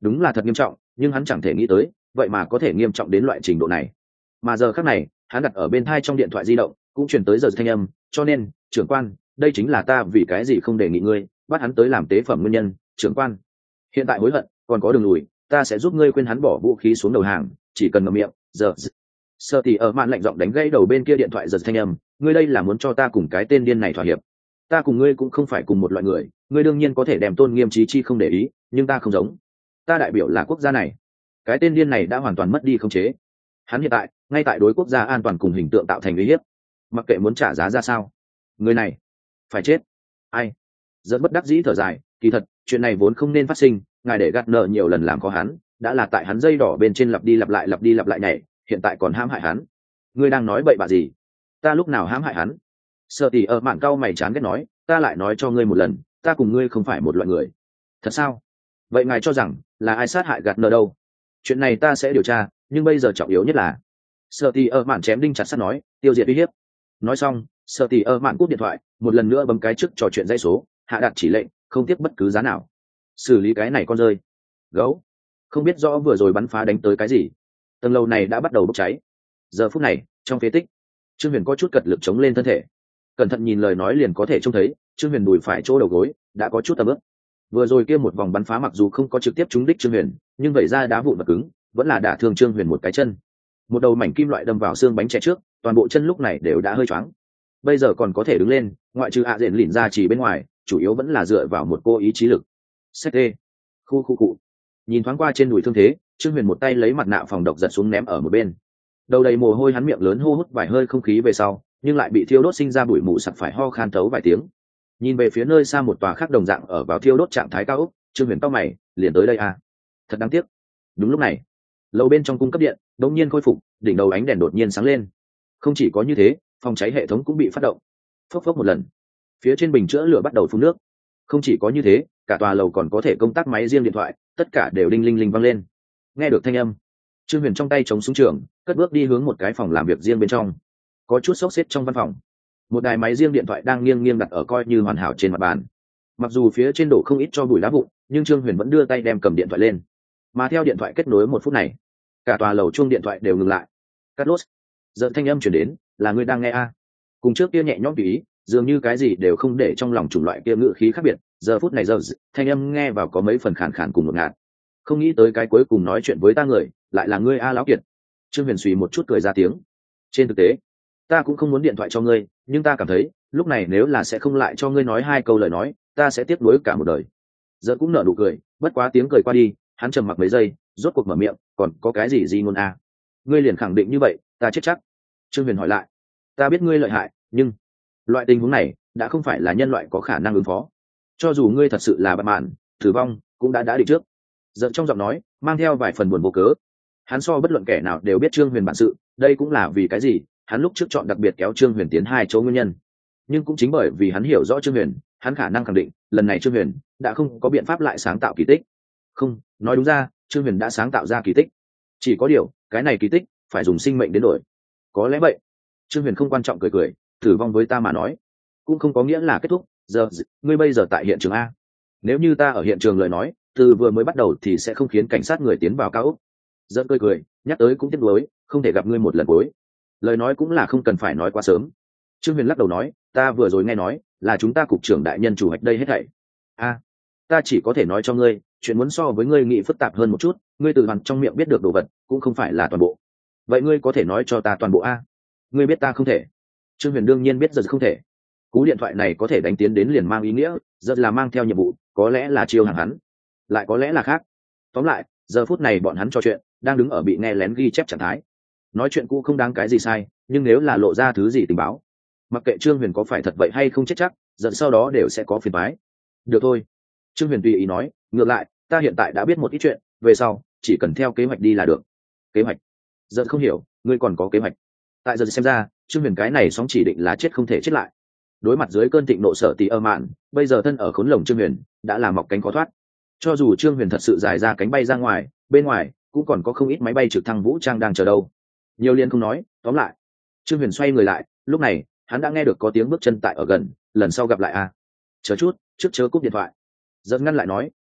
đúng là thật nghiêm trọng, nhưng hắn chẳng thể nghĩ tới vậy mà có thể nghiêm trọng đến loại trình độ này. Mà giờ khắc này hắn đặt ở bên thai trong điện thoại di động cũng truyền tới giờ thanh âm, cho nên trưởng quan, đây chính là ta vì cái gì không đề nghị ngươi bắt hắn tới làm tế phẩm nguyên nhân. Trưởng quan hiện tại hối hận còn có đường lùi, ta sẽ giúp ngươi khuyên hắn bỏ vũ khí xuống đầu hàng, chỉ cần ngậm miệng. Giờ sợ thì ở mạn lạnh giọng đánh gãy đầu bên kia điện thoại giật thanh âm, ngươi đây là muốn cho ta cùng cái tên điên này thỏa hiệp? Ta cùng ngươi cũng không phải cùng một loại người, ngươi đương nhiên có thể đem tôn nghiêm trí chi không để ý, nhưng ta không giống, ta đại biểu là quốc gia này. Cái tên điên này đã hoàn toàn mất đi khống chế, hắn hiện tại ngay tại đối quốc gia an toàn cùng hình tượng tạo thành uy hiếp, mặc kệ muốn trả giá ra sao, người này phải chết. Ai rất bất đắc dĩ thở dài, kỳ thật chuyện này vốn không nên phát sinh, ngài để gạt nợ nhiều lần làm khó hắn, đã là tại hắn dây đỏ bên trên lặp đi lặp lại lặp đi lặp lại nhảy, hiện tại còn hãm hại hắn. Ngươi đang nói bậy bạ gì? Ta lúc nào hãm hại hắn? Sợ tỉ ở mạn cau mày chán ghét nói, ta lại nói cho ngươi một lần, ta cùng ngươi không phải một loại người. Thật sao? Vậy ngài cho rằng là ai sát hại gạt nợ đâu? Chuyện này ta sẽ điều tra, nhưng bây giờ trọng yếu nhất là sợ tỉ ở mạn chém đinh chặt sắt nói, tiêu diệt uy hiếp. Nói xong sợ tỉ ở mạn cúp điện thoại, một lần nữa bấm cái trước trò chuyện dãy số, hạ đạt chỉ lệnh, không tiếc bất cứ giá nào xử lý cái này con rơi gấu. Không biết rõ vừa rồi bắn phá đánh tới cái gì, tầng lầu này đã bắt đầu bốc cháy. Giờ phút này trong phế tích, trương huyền có chút cật lực chống lên thân thể, cẩn thận nhìn lời nói liền có thể trông thấy trương huyền đùi phải chỗ đầu gối đã có chút tầm ướp. Vừa rồi kia một vòng bắn phá mặc dù không có trực tiếp trúng đích trương huyền, nhưng vẩy ra đá vụn và cứng vẫn là đả thương trương huyền một cái chân. Một đầu mảnh kim loại đâm vào xương bánh trẻ trước, toàn bộ chân lúc này đều đã hơi choáng. Bây giờ còn có thể đứng lên, ngoại trừ ạ diện lìn ra chỉ bên ngoài, chủ yếu vẫn là dựa vào một cô ý chí lực. Xét đê khu khu cụ nhìn thoáng qua trên đùi thương thế, trương huyền một tay lấy mặt nạ phòng độc giật xuống ném ở một bên. Đầu đầy mồ hôi, hắn miệng lớn hô hút vài hơi không khí về sau, nhưng lại bị thiêu đốt sinh ra bụi mù sặc phải ho khan thấu vài tiếng. Nhìn về phía nơi xa một tòa khác đồng dạng ở vào thiêu đốt trạng thái cao ốc, trương huyền cao mày, liền tới đây à? Thật đáng tiếc. Đúng lúc này lầu bên trong cung cấp điện đột nhiên khôi phục, đỉnh đầu ánh đèn đột nhiên sáng lên. Không chỉ có như thế, phòng cháy hệ thống cũng bị phát động. Phốc phốc một lần, phía trên bình chữa lửa bắt đầu phun nước. Không chỉ có như thế, cả tòa lầu còn có thể công tắc máy riêng điện thoại, tất cả đều đinh linh linh vang lên. Nghe được thanh âm, trương huyền trong tay chống súng trường, cất bước đi hướng một cái phòng làm việc riêng bên trong. Có chút sốc xếp trong văn phòng, một đài máy riêng điện thoại đang nghiêng nghiêng đặt ở coi như hoàn hảo trên mặt bàn. Mặc dù phía trên đổ không ít cho bụi đá vụn, nhưng trương huyền vẫn đưa tay đem cầm điện thoại lên. Mà theo điện thoại kết nối một phút này, cả tòa lầu chuông điện thoại đều ngừng lại. Cắt lốt, giờ thanh âm chuyển đến, là người đang nghe a? À? Cùng trước kia nhẹ nhõm tùy ý, dường như cái gì đều không để trong lòng, chủng loại kia ngữ khí khác biệt. Giờ phút này giờ thanh âm nghe vào có mấy phần khàn khàn cùng ngột ngạt. Không nghĩ tới cái cuối cùng nói chuyện với ta người lại là ngươi a lão kiệt. Trương huyền suy một chút cười ra tiếng. Trên thực tế ta cũng không muốn điện thoại cho ngươi, nhưng ta cảm thấy lúc này nếu là sẽ không lại cho ngươi nói hai câu lời nói, ta sẽ tiếc nuối cả một đời. Giờ cũng nở nụ cười, bất quá tiếng cười qua đi, hắn trầm mặc mấy giây, rốt cuộc mở miệng, còn có cái gì gì ngôn a? Ngươi liền khẳng định như vậy ta chết chắc? Trương huyền hỏi lại. Ta biết ngươi lợi hại, nhưng loại tình huống này đã không phải là nhân loại có khả năng ứng phó. Cho dù ngươi thật sự là bạn mạn, tử vong cũng đã đã định trước. Giờ trong giọng nói mang theo vài phần buồn vô cớ. Hắn so bất luận kẻ nào đều biết trương huyền bản sự, đây cũng là vì cái gì hắn lúc trước chọn đặc biệt kéo trương huyền tiến hai chỗ nguyên nhân. Nhưng cũng chính bởi vì hắn hiểu rõ trương huyền, hắn khả năng khẳng định lần này trương huyền đã không có biện pháp lại sáng tạo kỳ tích. Không, nói đúng ra trương huyền đã sáng tạo ra kỳ tích, chỉ có điều cái này kỳ tích phải dùng sinh mệnh đến đổi. Có lẽ vậy. Trương huyền không quan trọng cười cười, tử vong với ta mà nói cũng không có nghĩa là kết thúc. Giờ ngươi bây giờ tại hiện trường a? Nếu như ta ở hiện trường lời nói, từ vừa mới bắt đầu thì sẽ không khiến cảnh sát người tiến vào cao ốc. Dẫn cười cười, nhắc tới cũng tiếc nuối, không thể gặp ngươi một lần cuối. Lời nói cũng là không cần phải nói quá sớm. Trương huyền lắc đầu nói, ta vừa rồi nghe nói là chúng ta cục trưởng đại nhân chủ hoạch đây hết thảy. A, ta chỉ có thể nói cho ngươi, chuyện muốn so với ngươi nghĩ phức tạp hơn một chút, ngươi từ hoàn trong miệng biết được đồ vật cũng không phải là toàn bộ. Vậy ngươi có thể nói cho ta toàn bộ a? Ngươi biết ta không thể. Trương huyền đương nhiên biết giờ không thể. Cú điện thoại này có thể đánh tiến đến liền mang ý nghĩa giờ là mang theo nhiệm vụ, có lẽ là chiêu hàng hắn, lại có lẽ là khác. Tóm lại giờ phút này bọn hắn trò chuyện đang đứng ở bị nghe lén ghi chép trạng thái. Nói chuyện cũ không đáng cái gì sai, nhưng nếu là lộ ra thứ gì tình báo, mặc kệ trương huyền có phải thật vậy hay không chết chắc, dẫn sau đó đều sẽ có phiền phái. Được thôi, trương huyền tùy ý nói, ngược lại ta hiện tại đã biết một ít chuyện, về sau chỉ cần theo kế hoạch đi là được. Kế hoạch? Dẫn không hiểu, ngươi còn có kế hoạch? Tại giờ xem ra trương huyền cái này sóng chỉ định là chết không thể chết lại. Đối mặt dưới cơn thịnh nộ sở tỷ ơ mạn, bây giờ thân ở khốn lồng trương huyền đã là mọc cánh khó thoát. Cho dù trương huyền thật sự dài ra cánh bay ra ngoài, bên ngoài cũng còn có không ít máy bay trực thăng vũ trang đang chờ đâu. Nhiều liên không nói, tóm lại trương huyền xoay người lại, lúc này hắn đã nghe được có tiếng bước chân tại ở gần, lần sau gặp lại a. Chờ chút, trước chớ cúp điện thoại. Dẫn ngăn lại nói,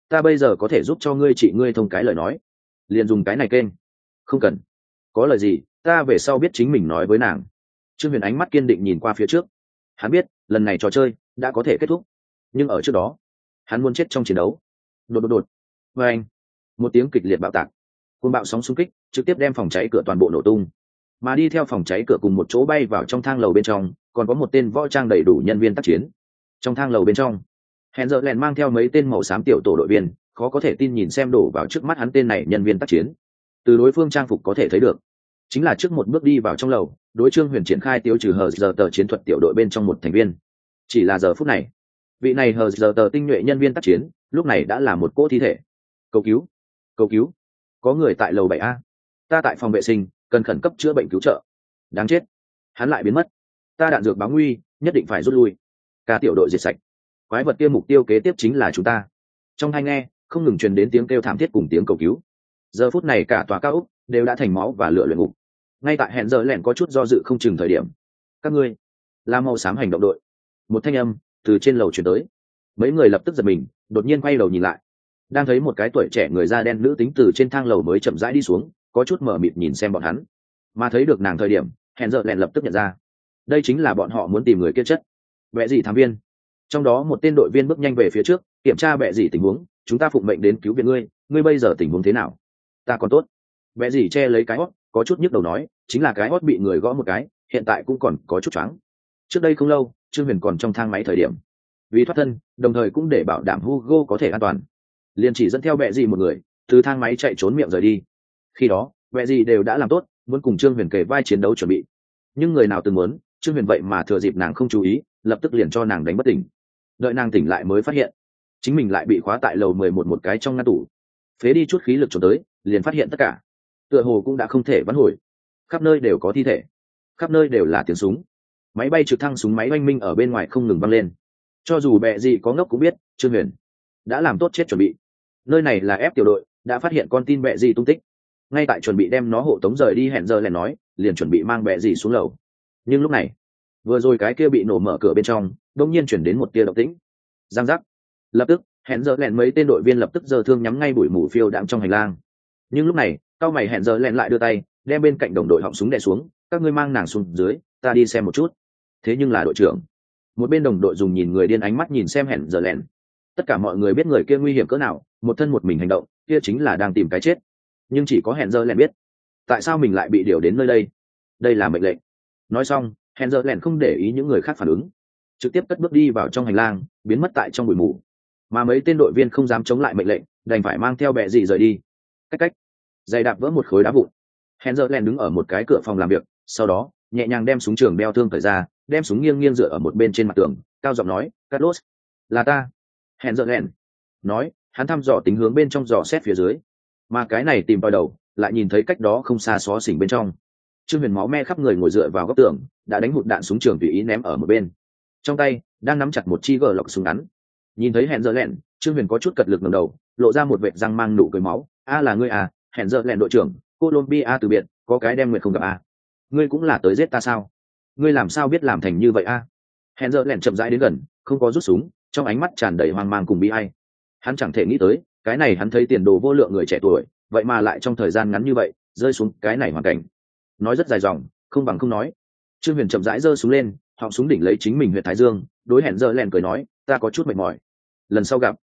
ta bây giờ có thể giúp cho ngươi chị ngươi thông cái lời nói, liền dùng cái này kênh. Không cần, có lời gì ta về sau biết chính mình nói với nàng. Trương Huyền ánh mắt kiên định nhìn qua phía trước, hắn biết lần này trò chơi đã có thể kết thúc, nhưng ở trước đó hắn muốn chết trong chiến đấu. Đột đột đột và anh, một tiếng kịch liệt bạo tạc, cơn bạo sóng xung kích trực tiếp đem phòng cháy cửa toàn bộ nổ tung, mà đi theo phòng cháy cửa cùng một chỗ bay vào trong thang lầu bên trong còn có một tên võ trang đầy đủ nhân viên tác chiến. Trong thang lầu bên trong, hẹn giờ lẹn mang theo mấy tên màu xám tiểu tổ đội viên, khó có thể tin nhìn xem đổ vào trước mắt hắn tên này nhân viên tác chiến. Từ đối phương trang phục có thể thấy được, chính là trước một bước đi vào trong lầu đối Trương Huyền triển khai tiêu trừ hờ giờ tờ chiến thuật tiểu đội bên trong một thành viên. Chỉ là giờ phút này, vị này hờ giờ tờ tinh nhuệ nhân viên tác chiến lúc này đã là một cỗ thi thể. Cầu cứu, cầu cứu, có người tại lầu bảy a, ta tại phòng vệ sinh cần khẩn cấp chữa bệnh cứu trợ. Đáng chết, hắn lại biến mất, ta đạn dược báo nguy, nhất định phải rút lui. Cả tiểu đội diệt sạch, quái vật kia mục tiêu kế tiếp chính là chúng ta. Trong hai nghe không ngừng truyền đến tiếng kêu thảm thiết cùng tiếng cầu cứu. Giờ phút này cả tòa cao ốc đều đã thành máu và lửa luyện ngục. Ngay tại hẹn giờ lẹn có chút do dự không chừng thời điểm, các ngươi là màu xám hành động đội. Một thanh âm từ trên lầu truyền tới. Mấy người lập tức giật mình, đột nhiên quay đầu nhìn lại, đang thấy một cái tuổi trẻ người da đen nữ tính từ trên thang lầu mới chậm rãi đi xuống, có chút mở mịt nhìn xem bọn hắn. Mà thấy được nàng thời điểm, hẹn giờ lẹn lập tức nhận ra, đây chính là bọn họ muốn tìm người kia chất. Bệ gì thám viên. Trong đó một tên đội viên bước nhanh về phía trước, kiểm tra bệ gì tình huống, chúng ta phụng mệnh đến cứu viện ngươi, ngươi bây giờ tình huống thế nào? Ta còn tốt. Bệ gì che lấy cái hót, có chút nhức đầu nói, chính là cái hót bị người gõ một cái, hiện tại cũng còn có chút choáng. Trước đây không lâu, Trương Huyền còn trong thang máy thời điểm, vì thoát thân, đồng thời cũng để bảo đảm Hugo có thể an toàn, liền chỉ dẫn theo bệ gì một người từ thang máy chạy trốn miệng rời đi. Khi đó bệ gì đều đã làm tốt muốn cùng Trương Huyền kề vai chiến đấu chuẩn bị, nhưng người nào từng muốn Trương Huyền vậy mà thừa dịp nàng không chú ý, lập tức liền cho nàng đánh bất tỉnh. Đợi nàng tỉnh lại mới phát hiện chính mình lại bị khóa tại lầu mười một một cái trong ngăn tủ, phế đi chút khí lực trốn tới, liền phát hiện tất cả tựa hồ cũng đã không thể vãn hồi. Khắp nơi đều có thi thể, khắp nơi đều là tiếng súng, máy bay trực thăng súng máy oanh minh ở bên ngoài không ngừng văng lên. Cho dù bệ gì có ngốc cũng biết Trương Huyền đã làm tốt chết chuẩn bị. Nơi này là ép tiểu đội đã phát hiện con tin bệ gì tung tích, ngay tại chuẩn bị đem nó hộ tống rời đi. Hẹn giờ lẹn nói liền chuẩn bị mang bệ gì xuống lầu, nhưng lúc này vừa rồi cái kia bị nổ mở cửa bên trong đông nhiên chuyển đến một tia động tĩnh. Giang giác, lập tức hẹn giờ lẹn mấy tên đội viên lập tức giơ thương nhắm ngay bụi mù phiêu đạm trong hành lang. Nhưng lúc này cao mày hẹn giờ lẹn lại đưa tay đem bên cạnh đồng đội họng súng đè xuống, các ngươi mang nàng xuống dưới, ta đi xem một chút. Thế nhưng là đội trưởng. Một bên đồng đội dùng nhìn người điên ánh mắt nhìn xem hẹn giờ lẹn. Tất cả mọi người biết người kia nguy hiểm cỡ nào, một thân một mình hành động kia chính là đang tìm cái chết, nhưng chỉ có hẹn giờ lẹn biết tại sao mình lại bị điều đến nơi đây. Đây là mệnh lệnh. Nói xong hẹn giờ lẹn không để ý những người khác phản ứng, trực tiếp cất bước đi vào trong hành lang, biến mất tại trong bụi mù. Mà mấy tên đội viên không dám chống lại mệnh lệnh, đành phải mang theo bệ gì rời đi. Cách cách giày đạp vỡ một khối đá vụn. Hẹn giờ lẹn đứng ở một cái cửa phòng làm việc, sau đó nhẹ nhàng đem súng trường đeo thương cởi ra, đem súng nghiêng nghiêng dựa ở một bên trên mặt tường, cao giọng nói, Carlos, là ta. Hẹn giờ lẹn nói, hắn thăm dò tính hướng bên trong dò xét phía dưới, mà cái này tìm vào đầu lại nhìn thấy cách đó không xa xó xỉnh bên trong Trương Huyền máu me khắp người ngồi dựa vào góc tường, đã đánh hụt đạn súng trường tùy ý ném ở một bên, trong tay đang nắm chặt một chi gờ lọc súng ngắn. Nhìn thấy hẹn giờ lẹn, Trương Huyền có chút cật lực ngẩng đầu, lộ ra một vệt răng mang nụ cười máu. A là ngươi à? Hẹn giờ lẹn đội trưởng, Colombia từ biệt, có cái đem nguyệt không gặp à? Ngươi cũng là tới giết ta sao? Ngươi làm sao biết làm thành như vậy a? Hẹn giờ lẹn chậm rãi đến gần, không có rút súng, trong ánh mắt tràn đầy hoang mang cùng bi ai. Hắn chẳng thể nghĩ tới, cái này hắn thấy tiền đồ vô lượng người trẻ tuổi, vậy mà lại trong thời gian ngắn như vậy rơi xuống cái này hoàn cảnh. Nói rất dài dòng, không bằng không nói. Trương Huyền chậm rãi giơ súng lên, họng súng đỉnh lấy chính mình huyệt thái dương, đối hẹn giờ lẹn cười nói, ta có chút mệt mỏi, lần sau gặp